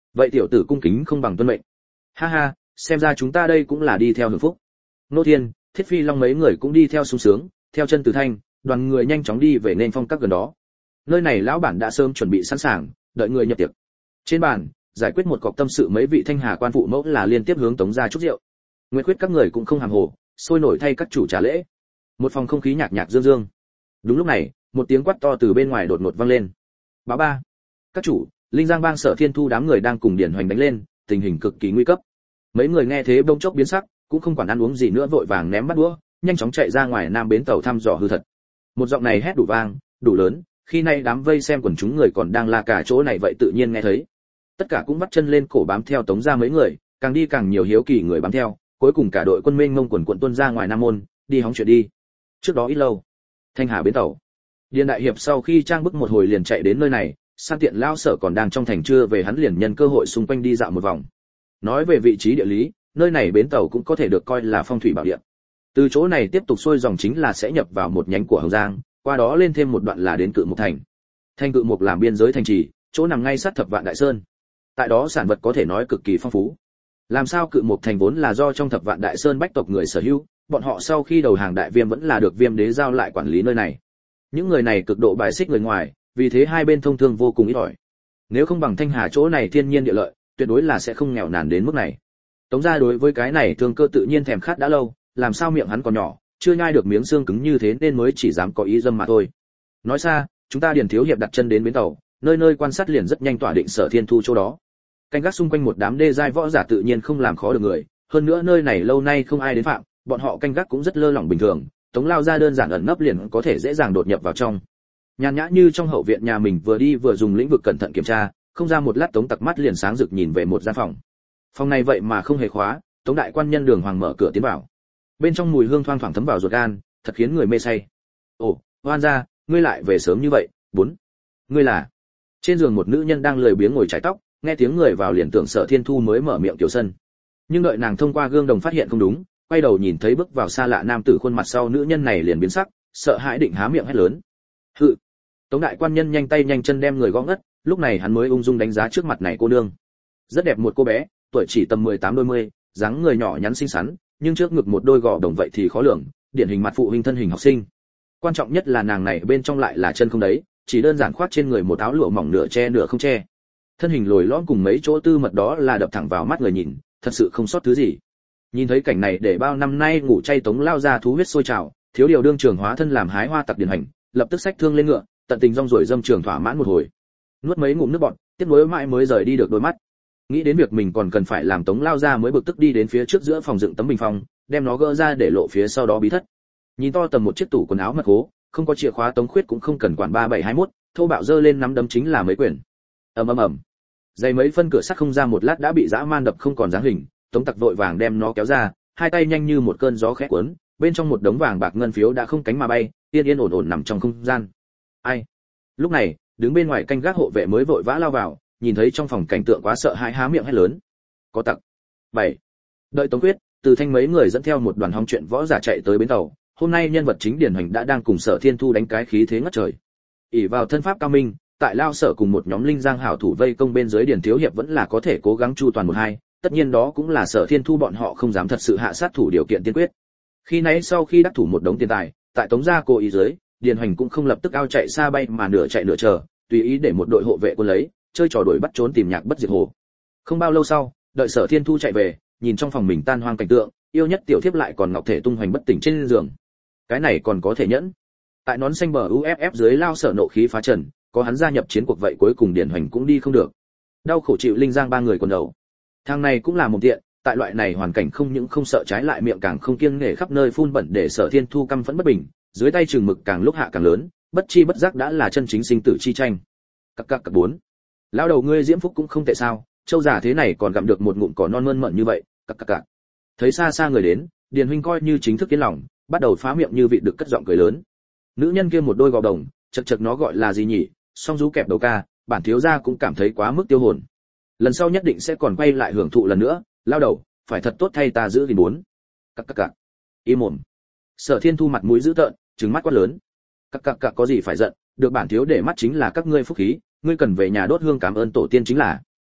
vậy tiểu tử cung kính không bằng tuân mệnh. Ha ha, xem ra chúng ta đây cũng là đi theo hưởng phúc. Nô Thiên, Thiết Phi Long mấy người cũng đi theo sung sướng, theo chân Từ Thanh, đoàn người nhanh chóng đi về nên phong các gần đó. Nơi này lão bản đã sớm chuẩn bị sẵn sàng, đợi người nhập tiệc. Trên bàn, giải quyết một cọc tâm sự mấy vị thanh hà quan phụ mẫu là liên tiếp hướng Tống gia chúc rượu. Nguyệt Quyết các người cũng không hàm hồ, sôi nổi thay các chủ trả lễ. Một phòng không khí nhạc nhạc dương dương. Đúng lúc này, một tiếng quát to từ bên ngoài đột ngột vang lên. Báo ba, các chủ, Linh Giang bang Sở Thiên Thu đám người đang cùng Điển Hoành đánh lên, tình hình cực kỳ nguy cấp. Mấy người nghe thế bỗng chốc biến sắc, cũng không quản ăn uống gì nữa vội vàng ném bát đũa, nhanh chóng chạy ra ngoài nam bến tàu thăm dò hư thật. Một giọng này hét đủ vang, đủ lớn, khi nay đám vây xem quần chúng người còn đang la cả chỗ này vậy tự nhiên nghe thấy. Tất cả cũng bắt chân lên cổ bám theo Tống gia mấy người, càng đi càng nhiều hiếu kỳ người bám theo, cuối cùng cả đội quân mênh mông quần quần tuôn ra ngoài nam môn, đi hóng chuyện đi. Trước đó ít lâu, Thanh Hà bến tàu, Điền đại hiệp sau khi trang bức một hồi liền chạy đến nơi này, San Tiện lao sở còn đang trong thành chưa về hắn liền nhân cơ hội xung quanh đi dạo một vòng. Nói về vị trí địa lý, nơi này bến tàu cũng có thể được coi là phong thủy bảo địa. Từ chỗ này tiếp tục xuôi dòng chính là sẽ nhập vào một nhánh của Hồng Giang, qua đó lên thêm một đoạn là đến Cự Mục thành. Thành Cự Mục làm biên giới thành trì, chỗ nằm ngay sát Thập Vạn Đại Sơn. Tại đó sản vật có thể nói cực kỳ phong phú. Làm sao Cự Mục thành vốn là do trong Thập Vạn Đại Sơn bách tộc người sở hữu, bọn họ sau khi đầu hàng Đại Viêm vẫn là được Viêm đế giao lại quản lý nơi này. Những người này cực độ bài xích người ngoài, vì thế hai bên thông thương vô cùng ít ỏi. Nếu không bằng Thanh Hà chỗ này thiên nhiên địa lợi, tuyệt đối là sẽ không nghèo nàn đến mức này. Tống gia đối với cái này thương cơ tự nhiên thèm khát đã lâu, làm sao miệng hắn còn nhỏ, chưa nhai được miếng xương cứng như thế nên mới chỉ dám có ý dâm mà thôi. Nói xa, chúng ta Điền thiếu hiệp đặt chân đến bến tàu, nơi nơi quan sát liền rất nhanh tỏa định Sở Thiên Thu chỗ đó. Canh gác xung quanh một đám đê giai võ giả tự nhiên không làm khó được người, hơn nữa nơi này lâu nay không ai đến phạm, bọn họ canh gác cũng rất lơ lỏng bình thường, Tống lao ra đơn giản ẩn nấp liền có thể dễ dàng đột nhập vào trong. Nhàn nhã như trong hậu viện nhà mình vừa đi vừa dùng lĩnh vực cẩn thận kiểm tra, không ra một lát Tống Tặc mắt liền sáng rực nhìn về một gian phòng. Phòng này vậy mà không hề khóa, Tống đại quan nhân Đường Hoàng mở cửa tiến vào. Bên trong mùi hương thoang thoảng thấm vào ruột gan, thật khiến người mê say. Ồ, Hoan gia, ngươi lại về sớm như vậy? Bốn, ngươi là? Trên giường một nữ nhân đang lười biếng ngồi chải tóc, nghe tiếng người vào liền tưởng Sở Thiên Thu mới mở miệng tiểu sân. Nhưng đợi nàng thông qua gương đồng phát hiện không đúng, quay đầu nhìn thấy bước vào xa lạ nam tử khuôn mặt sau nữ nhân này liền biến sắc, sợ hãi định há miệng hét lớn. Hự! Tống đại quan nhân nhanh tay nhanh chân đem người gõ ngất, lúc này hắn mới ung dung đánh giá trước mặt này cô nương. Rất đẹp một cô bé, tuổi chỉ tầm 18 đôi mươi, dáng người nhỏ nhắn xinh xắn, nhưng trước ngực một đôi gò đồng vậy thì khó lường, điển hình mặt phụ huynh thân hình học sinh. Quan trọng nhất là nàng này bên trong lại là chân không đấy, chỉ đơn giản khoác trên người một áo lụa mỏng nửa che nửa không che. Thân hình lồi lõm cùng mấy chỗ tư mật đó là đập thẳng vào mắt người nhìn, thật sự không sót thứ gì. Nhìn thấy cảnh này để bao năm nay ngủ chay Tống lao ra thú huyết sôi trào, thiếu điều đương trường hóa thân làm hái hoa tặc điển hành, lập tức xách thương lên ngựa, tận tình rong ruổi dâm trường thỏa mãn một hồi. Nuốt mấy ngụm nước bọt, tiếc nuối mãi mới rời đi được đôi mắt. Nghĩ đến việc mình còn cần phải làm Tống lao ra mới bực tức đi đến phía trước giữa phòng dựng tấm bình phong, đem nó gỡ ra để lộ phía sau đó bí thất. Nhìn to tầm một chiếc tủ quần áo mật hố, không có chìa khóa Tống Khuyết cũng không cần quản 3721, thô bạo giơ lên nắm đấm chính là mấy quyển. Ầm ầm ầm. Dày mấy phân cửa sắt không ra một lát đã bị dã man đập không còn dáng hình, Tống Tặc vội vàng đem nó kéo ra, hai tay nhanh như một cơn gió khẽ cuốn, bên trong một đống vàng bạc ngân phiếu đã không cánh mà bay, yên yên ổn ổn nằm trong không gian. Ai? Lúc này, đứng bên ngoài canh gác hộ vệ mới vội vã lao vào, nhìn thấy trong phòng cảnh tượng quá sợ hãi há miệng hét lớn. Có tặc. 7. Đợi Tống Quyết, Từ Thanh mấy người dẫn theo một đoàn hóng chuyện võ giả chạy tới bến tàu, hôm nay nhân vật chính Điển Hoành đã đang cùng Sở Thiên Thu đánh cái khí thế ngất trời. ỷ vào thân pháp cao minh, tại lao sở cùng một nhóm linh giang hảo thủ vây công bên dưới Điển thiếu hiệp vẫn là có thể cố gắng chu toàn một hai, tất nhiên đó cũng là Sở Thiên Thu bọn họ không dám thật sự hạ sát thủ điều kiện tiên quyết. Khi nãy sau khi đắc thủ một đống tiền tài, tại Tống gia cố ý dưới, Điển Hoành cũng không lập tức ao chạy xa bay mà nửa chạy nửa chờ, tùy ý để một đội hộ vệ quân lấy, chơi trò đuổi bắt trốn tìm nhạc bất diệt hồ. Không bao lâu sau, đợi Sở Thiên Thu chạy về, nhìn trong phòng mình tan hoang cảnh tượng, yêu nhất tiểu thiếp lại còn ngọc thể tung hoành bất tỉnh trên giường. Cái này còn có thể nhẫn. Tại nón xanh bờ UFF dưới lao sở nộ khí phá trần, có hắn gia nhập chiến cuộc vậy cuối cùng Điển Hoành cũng đi không được. Đau khổ chịu linh giang ba người quần đầu. Thằng này cũng là một tiện, tại loại này hoàn cảnh không những không sợ trái lại miệng càng không kiêng nể khắp nơi phun bẩn để Sở Thiên Thu căm phẫn bất bình, dưới tay trường mực càng lúc hạ càng lớn, bất chi bất giác đã là chân chính sinh tử chi tranh. Cặc 4. Lão đầu ngươi diễm phúc cũng không tệ sao, châu già thế này còn gặm được một ngụm cỏ non mơn mởn như vậy. Cặc. Thấy xa xa người đến, Điền huynh coi như chính thức yên lòng, bắt đầu phá miệng như vị được cất giọng cười lớn. Nữ nhân kia một đôi gò đồng, chật nó gọi là gì nhỉ, song rú kẹp đầu ca, bản thiếu gia cũng cảm thấy quá mức tiêu hồn. Lần sau nhất định sẽ còn quay lại hưởng thụ lần nữa, lao đầu, phải thật tốt thay ta giữ gìn 4. Cặc. Im mồm. Sở Thiên Thu mặt mũi dữ tợn, trừng mắt quát lớn. Cặc có gì phải giận, được bản thiếu để mắt chính là các ngươi phúc khí, ngươi cần về nhà đốt hương cảm ơn tổ tiên chính là.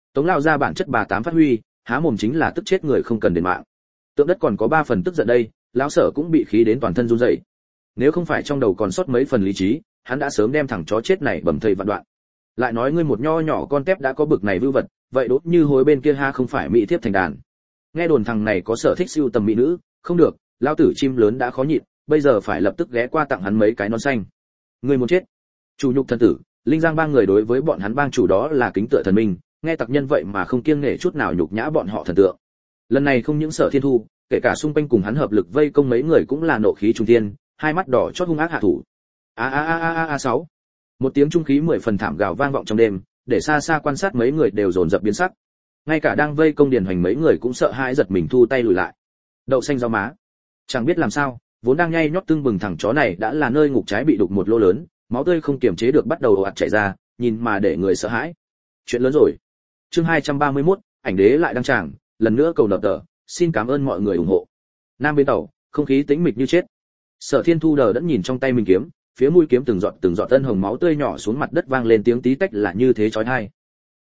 Tống lao ra bản chất bà tám phát huy, há mồm chính là tức chết người không cần đền mạng. Tượng đất còn có 3 phần tức giận đây, lão Sở cũng bị khí đến toàn thân run rẩy. Nếu không phải trong đầu còn sót mấy phần lý trí, hắn đã sớm đem thằng chó chết này bầm thây vạn đoạn. Lại nói ngươi một nho nhỏ con tép đã có bực này vưu vật, vậy đốt như hối bên kia ha không phải mỹ thiếp thành đàn. Nghe đồn thằng này có sở thích siêu tầm mỹ nữ, không được, lão tử chim lớn đã khó nhịn, bây giờ phải lập tức ghé qua tặng hắn mấy cái nón xanh. Ngươi muốn chết. Chủ nhục thần tử, Linh Giang bang người đối với bọn hắn bang chủ đó là kính tựa thần minh, nghe tặc nhân vậy mà không kiêng nể chút nào nhục nhã bọn họ thần tượng. Lần này không những Sở Thiên Thu, kể cả xung quanh cùng hắn hợp lực vây công mấy người cũng là nộ khí trung thiên, hai mắt đỏ chót hung ác hạ thủ. A 6. Một tiếng trung khí 10 phần thảm gào vang vọng trong đêm, để xa xa quan sát mấy người đều dồn dập biến sắc. Ngay cả đang vây công Điền Hoành mấy người cũng sợ hãi giật mình thu tay lùi lại. Đậu xanh rau má. Chẳng biết làm sao, vốn đang nhây nhót tưng bừng thằng chó này đã là nơi ngục trái bị đục một lỗ lớn, máu tươi không kiềm chế được bắt đầu ồ ạt chảy ra, nhìn mà để người sợ hãi. Chuyện lớn rồi. Chương 231, ảnh đế lại đăng tràng, lần nữa cầu nợ tờ, xin cảm ơn mọi người ủng hộ. Nam bên tàu, không khí tĩnh mịch như chết. Sở Thiên Thu đờ đẫn nhìn trong tay mình kiếm, phía mũi kiếm từng giọt ân hồng máu tươi nhỏ xuống mặt đất vang lên tiếng tí tách là như thế chói tai.